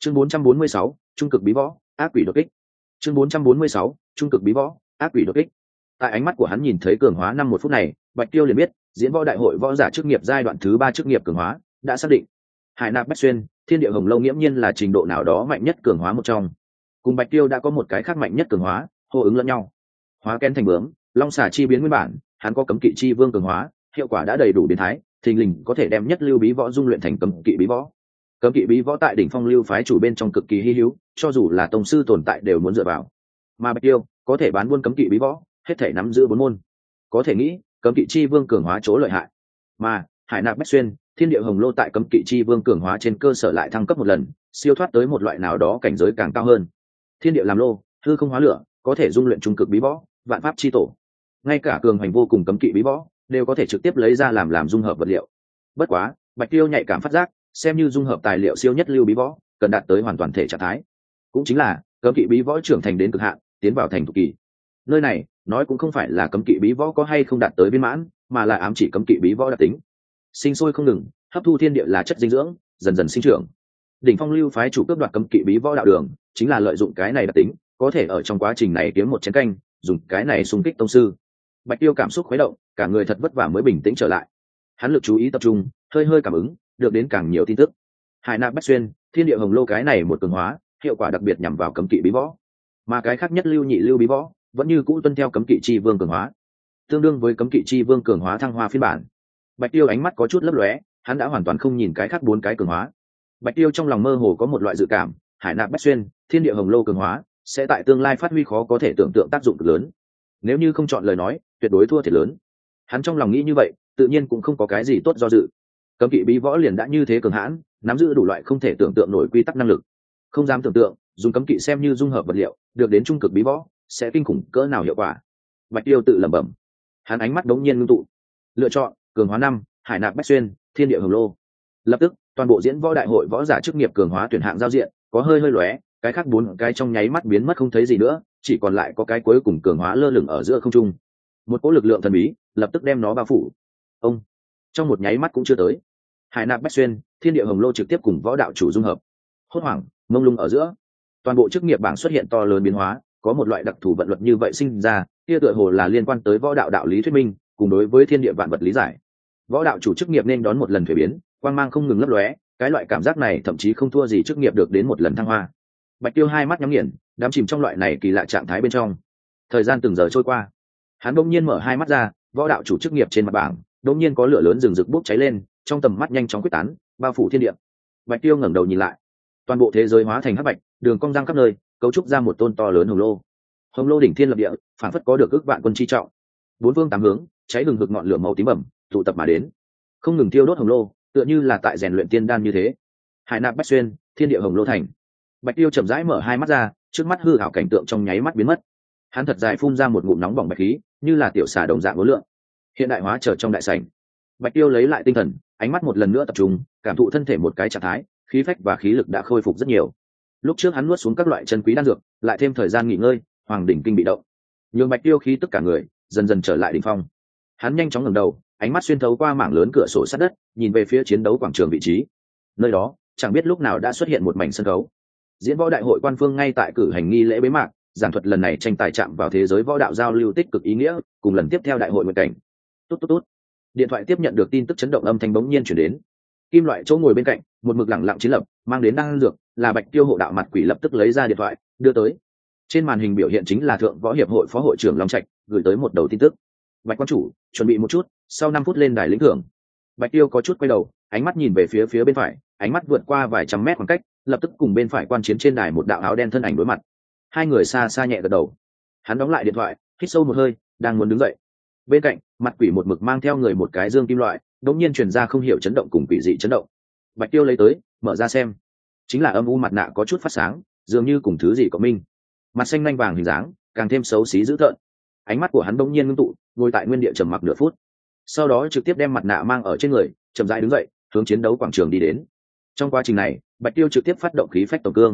Chương 446, trung cực bí võ, ác quỷ đột kích. Chương 446, trung cực bí võ, ác quỷ đột kích. Tại ánh mắt của hắn nhìn thấy cường hóa năm một phút này, Bạch Tiêu liền biết, diễn võ đại hội võ giả chức nghiệp giai đoạn thứ 3 chức nghiệp cường hóa đã xác định. Hải Nạp Bách Xuyên, Thiên Địa Hồng Lâu nghiễm nhiên là trình độ nào đó mạnh nhất cường hóa một trong. Cùng Bạch Tiêu đã có một cái khác mạnh nhất cường hóa, hô ứng lẫn nhau. Hóa kén thành bướm, long xà chi biến nguyên bản, hắn có cấm kỵ chi vương cường hóa, hiệu quả đã đầy đủ biến thái, thình lình có thể đem nhất lưu bí võ dung luyện thành cấm kỵ bí võ. Cấm kỵ bí võ tại đỉnh phong lưu phái chủ bên trong cực kỳ hi hữu, cho dù là tông sư tồn tại đều muốn dựa vào. Mà Bạch Tiêu có thể bán buôn cấm kỵ bí võ, hết thể nắm giữ 4 môn. Có thể nghĩ, cấm kỵ chi vương cường hóa chỗ lợi hại. Mà Hải Nạp Bách Xuyên, Thiên Địa Hồng Lô tại cấm kỵ chi vương cường hóa trên cơ sở lại thăng cấp một lần, siêu thoát tới một loại nào đó cảnh giới càng cao hơn. Thiên địa làm lô, hư không hóa lửa, có thể dung luyện trung cực bí võ, vạn pháp chi tổ. Ngay cả cường hành vô cùng cấm kỵ bí võ đều có thể trực tiếp lấy ra làm dung hợp vật liệu. Bất quá, Bạch Tiêu nhạy cảm phát giác, xem như dung hợp tài liệu siêu nhất lưu bí võ, cần đạt tới hoàn toàn thể trạng thái. Cũng chính là cấm kỵ bí võ trưởng thành đến cực hạn, tiến vào thành thục kỳ. Nơi này nói cũng không phải là cấm kỵ bí võ có hay không đạt tới viên mãn, mà là ám chỉ cấm kỵ bí võ đặc tính sinh sôi không ngừng, hấp thu thiên địa là chất dinh dưỡng, dần dần sinh trưởng. Đỉnh phong lưu phái chủ cướp đoạt cấm kỵ bí võ đạo đường, chính là lợi dụng cái này đặc tính, có thể ở trong quá trình này kiếm một chén canh, dùng cái này xung kích tông sư. Bạch Tiêu cảm xúc khuấy động, cả người thật vất vả mới bình tĩnh trở lại. Hắn lực chú ý tập trung, hơi hơi cảm ứng, được đến càng nhiều tin tức. Hải Nạp Bách Xuyên, Thiên Địa Hồng Lô cái này một cường hóa, hiệu quả đặc biệt nhằm vào cấm kỵ bí võ, mà cái khác nhất lưu nhị lưu bí võ vẫn như cũ tuân theo cấm kỵ chi vương cường hóa, tương đương với cấm kỵ chi vương cường hóa thăng hoa phiên bản. Bạch Tiêu ánh mắt có chút lấp lóe, hắn đã hoàn toàn không nhìn cái khác 4 cái cường hóa. Bạch Tiêu trong lòng mơ hồ có một loại dự cảm, Hải Nạp Bách Xuyên, Thiên Địa Hồng Lô cường hóa sẽ tại tương lai phát huy khó có thể tưởng tượng tác dụng cực lớn. Nếu như không chọn lời nói, tuyệt đối thua thiệt lớn. Hắn trong lòng nghĩ như vậy, tự nhiên cũng không có cái gì tốt do dự. Cấm kỵ bí võ liền đã như thế cường hãn, nắm giữ đủ loại không thể tưởng tượng nổi quy tắc năng lực. Không dám tưởng tượng, dùng cấm kỵ xem như dung hợp vật liệu, được đến trung cực bí võ, sẽ kinh khủng cỡ nào hiệu quả. Bạch Tiêu tự lẩm bẩm. Hắn ánh mắt đống nhiên ngưng tụ. Lựa chọn cường hóa 5, Hải Nạp Bách Xuyên, Thiên Địa Hồng Lô. Lập tức, toàn bộ diễn võ đại hội võ giả chức nghiệp cường hóa tuyển hạng giao diện có hơi hơi lóe, cái khác 4 cái trong nháy mắt biến mất không thấy gì nữa, chỉ còn lại có cái cuối cùng cường hóa lơ lửng ở giữa không trung. Một cỗ lực lượng thần bí lập tức đem nó bao phủ. Ông, trong một nháy mắt cũng chưa tới, Hải Nạp Bách Xuyên, Thiên Địa Hồng Lô trực tiếp cùng võ đạo chủ dung hợp. Hốt hoảng, mông lung ở giữa, toàn bộ chức nghiệp bảng xuất hiện to lớn biến hóa, có một loại đặc thù vận luật như vậy sinh ra, kia tựa hồ là liên quan tới võ đạo đạo lý thuyết minh, cùng đối với thiên địa vạn vật lý giải. Võ đạo chủ chức nghiệp nên đón một lần thuế biến, quang mang không ngừng lấp lóe, cái loại cảm giác này thậm chí không thua gì chức nghiệp được đến một lần thăng hoa. Bạch Tiêu hai mắt nhắm nghiền, đắm chìm trong loại này kỳ lạ trạng thái bên trong. Thời gian từng giờ trôi qua, hắn bỗng nhiên mở hai mắt ra, võ đạo chủ chức nghiệp trên mặt bảng bỗng nhiên có lửa lớn rừng rực bốc cháy lên, trong tầm mắt nhanh chóng quyết tán, bao phủ thiên địa. Bạch Tiêu ngẩng đầu nhìn lại, toàn bộ thế giới hóa thành hắc bạch, đường cong răng khắp nơi, cấu trúc ra một tôn to lớn hồng lô. Hồng lô đỉnh thiên lập địa, phản phất có được ước vạn quân chi trọng. 4 phương 8 hướng, cháy hừng hực ngọn lửa màu tím bẩm tụ tập mà đến, không ngừng tiêu đốt hồng lô, tựa như là tại rèn luyện tiên đan như thế. Hải Nạp Bách Xuyên, Thiên Địa Hồng Lô thành. Bạch Tiêu chậm rãi mở hai mắt ra, trước mắt hư ảo cảnh tượng trong nháy mắt biến mất. Hắn thật dài phun ra một ngụm nóng bỏng bạch khí, như là tiểu xà đồng dạng uốn lượn. Hiện đại hóa trở trong đại sảnh. Bạch Tiêu lấy lại tinh thần, ánh mắt một lần nữa tập trung, cảm thụ thân thể một cái trạng thái, khí phách và khí lực đã khôi phục rất nhiều. Lúc trước hắn nuốt xuống các loại chân quý đan dược, lại thêm thời gian nghỉ ngơi, hoàng đỉnh kinh bị động, nhường Bạch Tiêu khí tức cả người dần dần trở lại đỉnh phong. Hắn nhanh chóng ngẩng đầu, ánh mắt xuyên thấu qua mảng lớn cửa sổ sát đất, nhìn về phía chiến đấu quảng trường vị trí. Nơi đó, chẳng biết lúc nào đã xuất hiện một mảnh sân khấu. Diễn võ đại hội quan phương ngay tại cử hành nghi lễ bế mạc, giảng thuật lần này tranh tài chạm vào thế giới võ đạo giao lưu tích cực ý nghĩa, cùng lần tiếp theo đại hội nguyện cảnh. Tốt tốt tốt. Điện thoại tiếp nhận được tin tức chấn động âm thanh bỗng nhiên chuyển đến. Kim Loại chỗ ngồi bên cạnh, một mực lẳng lặng chiến lập, mang đến đan dược, là Bạch Tiêu hộ đạo mặt quỷ lập tức lấy ra điện thoại, đưa tới. Trên màn hình biểu hiện chính là Thượng Võ Hiệp hội phó hội trưởng Long Trạch, gửi tới một đầu tin tức. Bạch quan chủ, chuẩn bị một chút, sau 5 phút lên đài lĩnh thưởng. Bạch Tiêu có chút quay đầu, ánh mắt nhìn về phía bên phải, ánh mắt vượt qua vài trăm mét khoảng cách, lập tức cùng bên phải quan chiến trên đài một đạo áo đen thân ảnh đối mặt. Hai người xa xa nhẹ gật đầu. Hắn đóng lại điện thoại, hít sâu một hơi, đang muốn đứng dậy. Bên cạnh, mặt quỷ một mực mang theo người một cái dương kim loại, đột nhiên truyền ra không hiểu chấn động cùng quỷ dị chấn động. Bạch Tiêu lấy tới, mở ra xem. Chính là âm u mặt nạ có chút phát sáng, dường như cùng thứ gì có minh. Mặt xanh nhanh vàng hình dáng, càng thêm xấu xí dữ tợn. Ánh mắt của hắn bỗng nhiên ngưng tụ, ngồi tại nguyên địa trầm mặc nửa phút. Sau đó trực tiếp đem mặt nạ mang ở trên người, chậm rãi đứng dậy, hướng chiến đấu quảng trường đi đến. Trong quá trình này, Bạch Tiêu trực tiếp phát động khí phách tổng cương,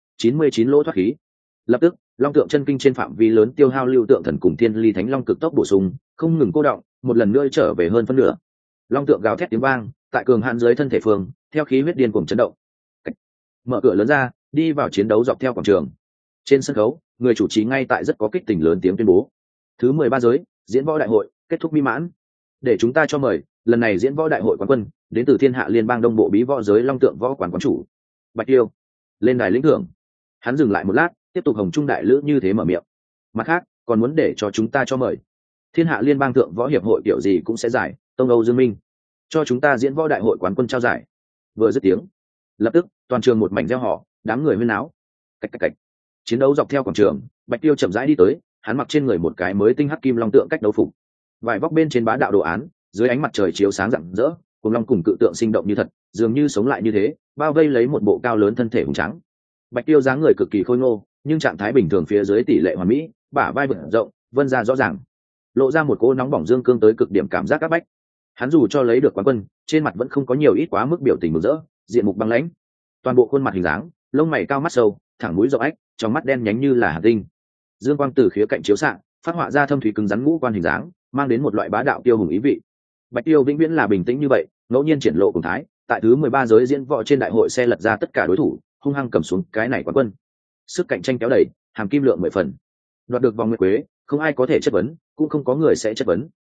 99 lỗ thoát khí. Lập tức, long tượng chân kinh trên phạm vi lớn tiêu hao lưu tượng thần cùng thiên ly thánh long cực tốc bổ sung, không ngừng cô động, một lần nữa trở về hơn phân nửa. Long tượng gào thét tiếng vang, tại cường hạn dưới thân thể phương, theo khí huyết điên cuồng chấn động. mở cửa lớn ra đi vào chiến đấu dọc theo quảng trường. Trên sân khấu người chủ trì ngay tại rất có kích tình lớn tiếng tuyên bố thứ 13 giới diễn võ đại hội kết thúc mỹ mãn, để chúng ta cho mời lần này diễn võ đại hội quán quân đến từ thiên hạ liên bang đông bộ bí võ giới long tượng võ quán quán chủ Bạch Tiêu lên đài lĩnh thưởng. Hắn dừng lại một lát tiếp tục hồng trung đại lữ như thế mở miệng, mặt khác còn muốn để cho chúng ta cho mời thiên hạ liên bang thượng võ hiệp hội kiểu gì cũng sẽ giải tông Âu Dương Minh cho chúng ta diễn võ đại hội quán quân trao giải. Vừa dứt tiếng lập tức toàn trường một mảnh reo hò, đám người huyên náo. Cạch cạch cạch. Chiến đấu dọc theo quảng trường, Bạch Tiêu chậm rãi đi tới, hắn mặc trên người một cái mới tinh hắc kim long tượng cách đấu phục, vải vóc bên trên bá đạo đồ án, dưới ánh mặt trời chiếu sáng rạng rỡ, cùng long cùng cự tượng sinh động như thật, dường như sống lại như thế, bao vây lấy một bộ cao lớn thân thể hùng trắng. Bạch Tiêu dáng người cực kỳ khôi ngô, nhưng trạng thái bình thường phía dưới tỷ lệ hoàn mỹ, bả vai vượt rộng, vân ra rõ ràng, lộ ra một cỗ nóng bỏng dương cương tới cực điểm cảm giác áp bách. Hắn dù cho lấy được quán quân, trên mặt vẫn không có nhiều ít quá mức biểu tình mừng rỡ, diện mục băng lãnh, toàn bộ khuôn mặt hình dáng, lông mày cao mắt sâu, thẳng mũi rộng ếch, trong mắt đen nhánh như là hạt tinh. Dương quang từ khía cạnh chiếu xạ, phát họa ra thâm thủy cứng rắn ngũ quan hình dáng, mang đến một loại bá đạo tiêu hùng ý vị. Bạch Tiêu vĩnh viễn là bình tĩnh như vậy, ngẫu nhiên triển lộ cùng thái, tại thứ 13 giới diễn võ trên đại hội xe lật ra tất cả đối thủ, hung hăng cầm xuống cái này quán quân. Sức cạnh tranh kéo đẩy, hàm kim lượng 10 phần. Đoạt được vòng nguyệt quế, không ai có thể chất vấn, cũng không có người sẽ chất vấn.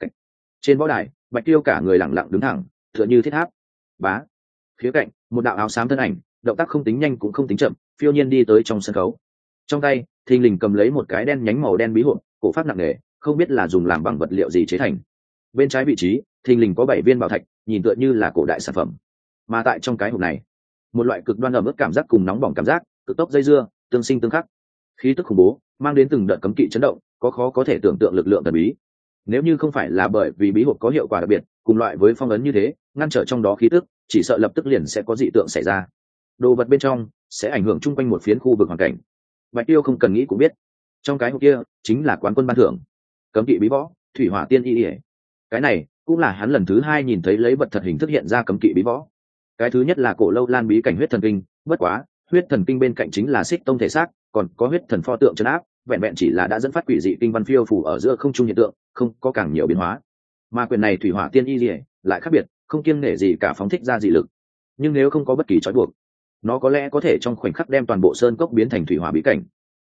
Trên võ đài, Bạch Tiêu cả người lẳng lặng đứng thẳng, tựa như thiết tháp. Bá. Khía cạnh, một đạo áo xám thân ảnh, động tác không tính nhanh cũng không tính chậm, phiêu nhiên đi tới trong sân khấu. Trong tay, thình lình cầm lấy một cái đen nhánh màu đen bí hộp, cổ pháp nặng nề, không biết là dùng làm bằng vật liệu gì chế thành. Bên trái vị trí, thình lình có 7 viên bảo thạch, nhìn tựa như là cổ đại sản phẩm. Mà tại trong cái hộp này, một loại cực đoan ẩm ướt cảm giác cùng nóng bỏng cảm giác, cực tốc dây dưa, tương sinh tương khắc. Khí tức khủng bố, mang đến từng đợt cấm kỵ chấn động, có khó có thể tưởng tượng lực lượng thần bí. Nếu như không phải là bởi vì bí hộp có hiệu quả đặc biệt, cùng loại với phong ấn như thế, ngăn trở trong đó khí tức, chỉ sợ lập tức liền sẽ có dị tượng xảy ra. Đồ vật bên trong sẽ ảnh hưởng chung quanh một phiến khu vực hoàn cảnh. Bạch Tiêu không cần nghĩ cũng biết, trong cái hộp kia chính là quán quân ban thưởng, cấm kỵ bí võ, Thủy Hỏa Tiên Y. Cái này cũng là hắn lần thứ 2 nhìn thấy lấy vật thật hình thức hiện ra cấm kỵ bí võ. Cái thứ nhất là cổ lâu lan bí cảnh huyết thần kinh, bất quá huyết thần kinh bên cạnh chính là xích tông thể xác, còn có huyết thần pho tượng trấn áp, vẹn vẹn chỉ là đã dẫn phát quỷ dị kinh văn phiêu phủ ở giữa không trung hiện tượng, không có càng nhiều biến hóa. Mà quyền này Thủy Hỏa Tiên Y lại khác biệt, không kiêng nể gì cả phóng thích ra dị lực, nhưng nếu không có bất kỳ trói buộc, nó có lẽ có thể trong khoảnh khắc đem toàn bộ sơn cốc biến thành thủy hỏa bí cảnh.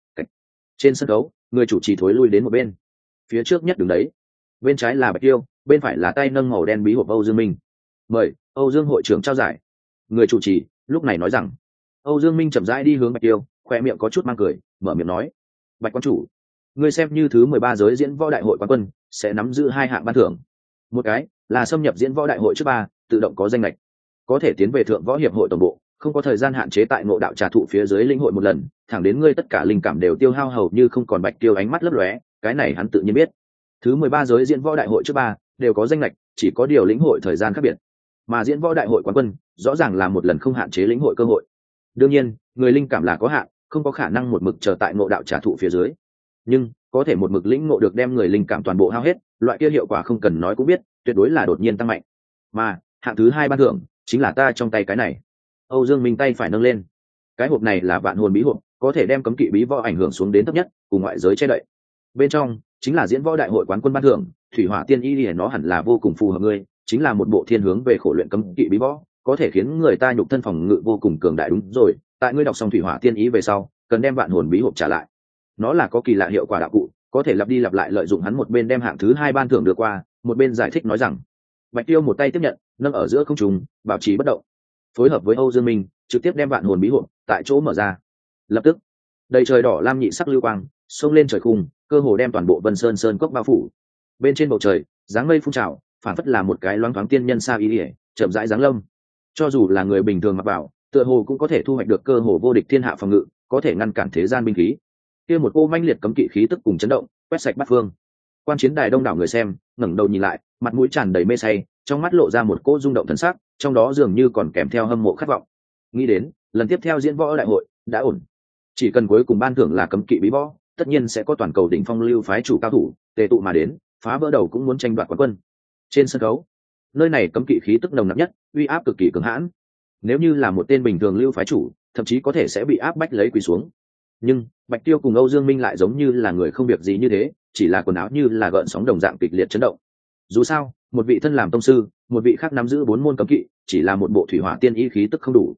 Trên sân khấu, người chủ trì thối lui đến một bên, phía trước nhất đứng đấy, bên trái là Bạch Tiêu, bên phải là tay nâng màu đen bí hộp Âu Dương Minh. Mời Âu Dương hội trưởng trao giải. Người chủ trì lúc này nói rằng. Âu Dương Minh chậm rãi đi hướng Bạch Tiêu, khoe miệng có chút mang cười, mở miệng nói: Bạch quan chủ, ngươi xem như thứ 13 giới diễn võ đại hội quán quân, sẽ nắm giữ 2 hạng ban thưởng. Một cái là xâm nhập diễn võ đại hội trước 3, tự động có danh lệch, có thể tiến về thượng võ hiệp hội tổng bộ, không có thời gian hạn chế tại ngộ đạo trà thụ phía dưới linh hội một lần, thẳng đến ngươi tất cả linh cảm đều tiêu hao hầu như không còn. Bạch Tiêu ánh mắt lấp lóe, cái này hắn tự nhiên biết. Thứ 13 giới diễn võ đại hội trước 3 đều có danh lệch, chỉ có điều lĩnh hội thời gian khác biệt. Mà diễn võ đại hội quán quân, rõ ràng là một lần không hạn chế lĩnh hội cơ hội. Đương nhiên, người linh cảm là có hạn, không có khả năng một mực chờ tại ngộ đạo trà thụ phía dưới. Nhưng có thể một mực lĩnh ngộ được đem người linh cảm toàn bộ hao hết, loại kia hiệu quả không cần nói cũng biết, tuyệt đối là đột nhiên tăng mạnh. Mà hạng thứ 2 ban thưởng chính là ta trong tay cái này. Âu Dương Minh tay phải nâng lên, cái hộp này là vạn hồn bí hộp, có thể đem cấm kỵ bí võ ảnh hưởng xuống đến thấp nhất, cùng ngoại giới che đậy. Bên trong chính là diễn võ đại hội quán quân ban thưởng, Thủy Hỏa Tiên Y. Nó hẳn là vô cùng phù hợp ngươi, chính là một bộ thiên hướng về khổ luyện cấm kỵ bí võ, có thể khiến người ta nhục thân phòng ngự vô cùng cường đại. Đúng rồi, tại ngươi đọc xong Thủy Hỏa Tiên Y về sau, cần đem vạn hồn bí hộp trả lại. Nó là có kỳ lạ hiệu quả đạo cụ, có thể lặp đi lặp lại lợi dụng. Hắn một bên đem hạng thứ 2 ban thưởng đưa qua, một bên giải thích nói rằng. Bạch Tiêu một tay tiếp nhận, nâng ở giữa không trung, bảo trì bất động, phối hợp với Âu Dương Minh, trực tiếp đem vạn hồn bí hộp tại chỗ mở ra. Lập tức, đầy trời đỏ lam nhị sắc lưu quang xông lên trời khung, cơ hồ đem toàn bộ Vân Sơn sơn cốc bao phủ. Bên trên bầu trời, dáng mây phun trào, phản phất là một cái loáng thoáng tiên nhân sa ý ỉa, chậm rãi dáng lâm. Cho dù là người bình thường mặc vào, tựa hồ cũng có thể thu hoạch được cơ hồ vô địch thiên hạ phòng ngự, có thể ngăn cản thế gian binh khí. Kia một cô manh liệt cấm kỵ khí tức cùng chấn động, quét sạch bát phương. Quan chiến đài đông đảo người xem, ngẩng đầu nhìn lại, mặt mũi tràn đầy mê say, trong mắt lộ ra một cô rung động thần sắc, trong đó dường như còn kèm theo hâm mộ khát vọng. Nghĩ đến, lần tiếp theo diễn võ đại hội đã ổn. Chỉ cần cuối cùng ban thưởng là cấm kỵ bí võ, tất nhiên sẽ có toàn cầu đỉnh phong lưu phái chủ cao thủ tề tụ mà đến, phá vỡ đầu cũng muốn tranh đoạt quán quân. Trên sân khấu, nơi này cấm kỵ khí tức nồng nặc nhất, uy áp cực kỳ cường hãn. Nếu như là một tên bình thường lưu phái chủ, thậm chí có thể sẽ bị áp bách lấy quỳ xuống. Nhưng Bạch Tiêu cùng Âu Dương Minh lại giống như là người không việc gì như thế, chỉ là quần áo như là gợn sóng đồng dạng kịch liệt chấn động. Dù sao, một vị thân làm tông sư, một vị khác nắm giữ 4 môn cấm kỵ, chỉ là một bộ Thủy Hỏa Tiên Y khí tức không đủ.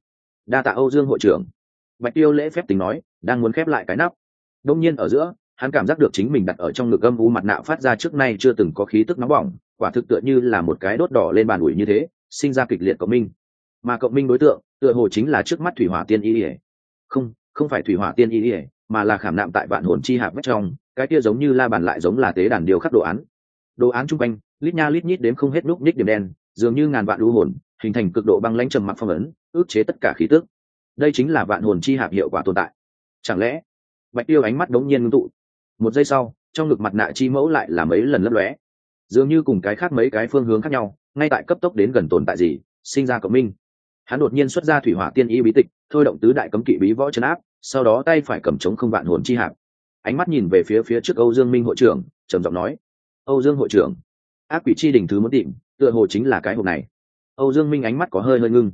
Đa tạ Âu Dương hội trưởng. Bạch Tiêu lễ phép tính nói, đang muốn khép lại cái nắp. Đông nhiên ở giữa, hắn cảm giác được chính mình đặt ở trong ngực âm u mặt nạ phát ra trước nay chưa từng có khí tức nóng bỏng, quả thực tựa như là một cái đốt đỏ lên bàn ủi như thế, sinh ra kịch liệt cộng minh. Mà cộng minh đối tượng, tựa hồ chính là trước mắt Thủy Hỏa Tiên Y. Không, không phải Thủy Hỏa Tiên Y, mà là khảm nạm tại vạn hồn chi hạp vách trong, cái kia giống như la bàn lại giống là tế đàn điêu khắc đồ án. Đồ án trung quanh, lít nha lít nhít đếm không hết núc nhích điểm đen, dường như ngàn vạn u hồn, hình thành cực độ băng lãnh trầm mặc phong ấn, ức chế tất cả khí tức. Đây chính là vạn hồn chi hạp hiệu quả tồn tại. Chẳng lẽ? Bạch Tiêu ánh mắt đống nhiên ngưng tụ. Một giây sau, trong ngực mặt nạ chi mẫu lại là mấy lần lấp lóe, dường như cùng cái khác mấy cái phương hướng khác nhau, ngay tại cấp tốc đến gần tồn tại gì, sinh ra cộng minh. Hắn đột nhiên xuất ra Thủy Hỏa Tiên Y bí tịch, thôi động tứ đại cấm kỵ bí võ trấn áp, sau đó tay phải cầm trống không vạn hồn chi hạp. Ánh mắt nhìn về phía trước Âu Dương Minh hội trưởng, trầm giọng nói: "Âu Dương hội trưởng, ác quỷ chi đỉnh thứ muốn tìm, tựa hồ chính là cái hộp này." Âu Dương Minh ánh mắt có hơi ngưng.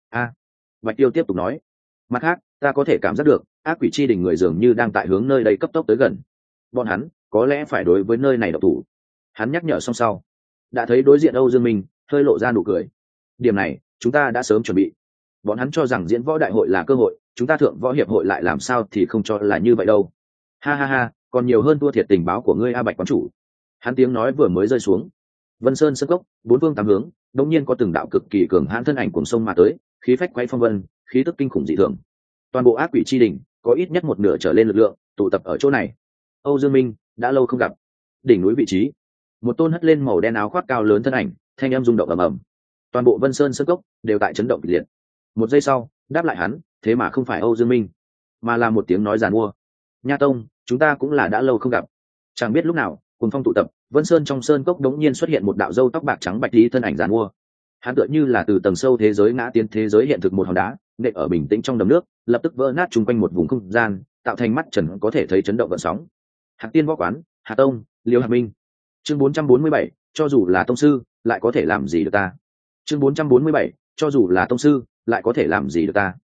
Bạch Tiêu tiếp tục nói: "Mặt khác, ta có thể cảm giác được, ác quỷ chi đỉnh người dường như đang tại hướng nơi đây cấp tốc tới gần. Bọn hắn có lẽ phải đối với nơi này độc thủ." Hắn nhắc nhở xong sau, đã thấy đối diện Âu Dương Minh hơi lộ ra nụ cười. "Điểm này, chúng ta đã sớm chuẩn bị. Bọn hắn cho rằng diễn võ đại hội là cơ hội, chúng ta thượng võ hiệp hội lại làm sao thì không cho là như vậy đâu. Ha ha ha, còn nhiều hơn thua thiệt tình báo của ngươi A Bạch quán chủ." Hắn tiếng nói vừa mới rơi xuống, Vân Sơn sơn cốc, bốn phương tám hướng, đột nhiên có từng đạo cực kỳ cường hãn thân ảnh cuồng sông mà tới, khí phách quay phong vân, khí tức kinh khủng dị thường. Toàn bộ ác quỷ chi đỉnh có ít nhất một nửa trở lên lực lượng tụ tập ở chỗ này. Âu Dương Minh đã lâu không gặp. Đỉnh núi vị trí, một tôn hất lên màu đen áo khoác cao lớn thân ảnh, thanh âm rung động ầm ầm. Toàn bộ Vân Sơn sơn cốc đều tại chấn động kịch liệt. Một giây sau, đáp lại hắn, thế mà không phải Âu Dương Minh, mà là một tiếng nói giàn mua: "Nha Tông, chúng ta cũng là đã lâu không gặp." Chẳng biết lúc nào, cùng phong tụ tập, Vân Sơn trong sơn cốc đống nhiên xuất hiện một đạo râu tóc bạc trắng bạch lý thân ảnh giàn mua. Hắn tựa như là từ tầng sâu thế giới ngã tiến thế giới hiện thực một hòn đá, nện ở bình tĩnh trong đầm nước, lập tức vỡ nát chung quanh một vùng không gian, tạo thành mắt trần có thể thấy chấn động gợn sóng. Hạc Tiên võ quán, Hà Tông, Liêu Hạc Minh. Chương 447, cho dù là tông sư, lại có thể làm gì được ta? Chương 447, cho dù là tông sư, lại có thể làm gì được ta?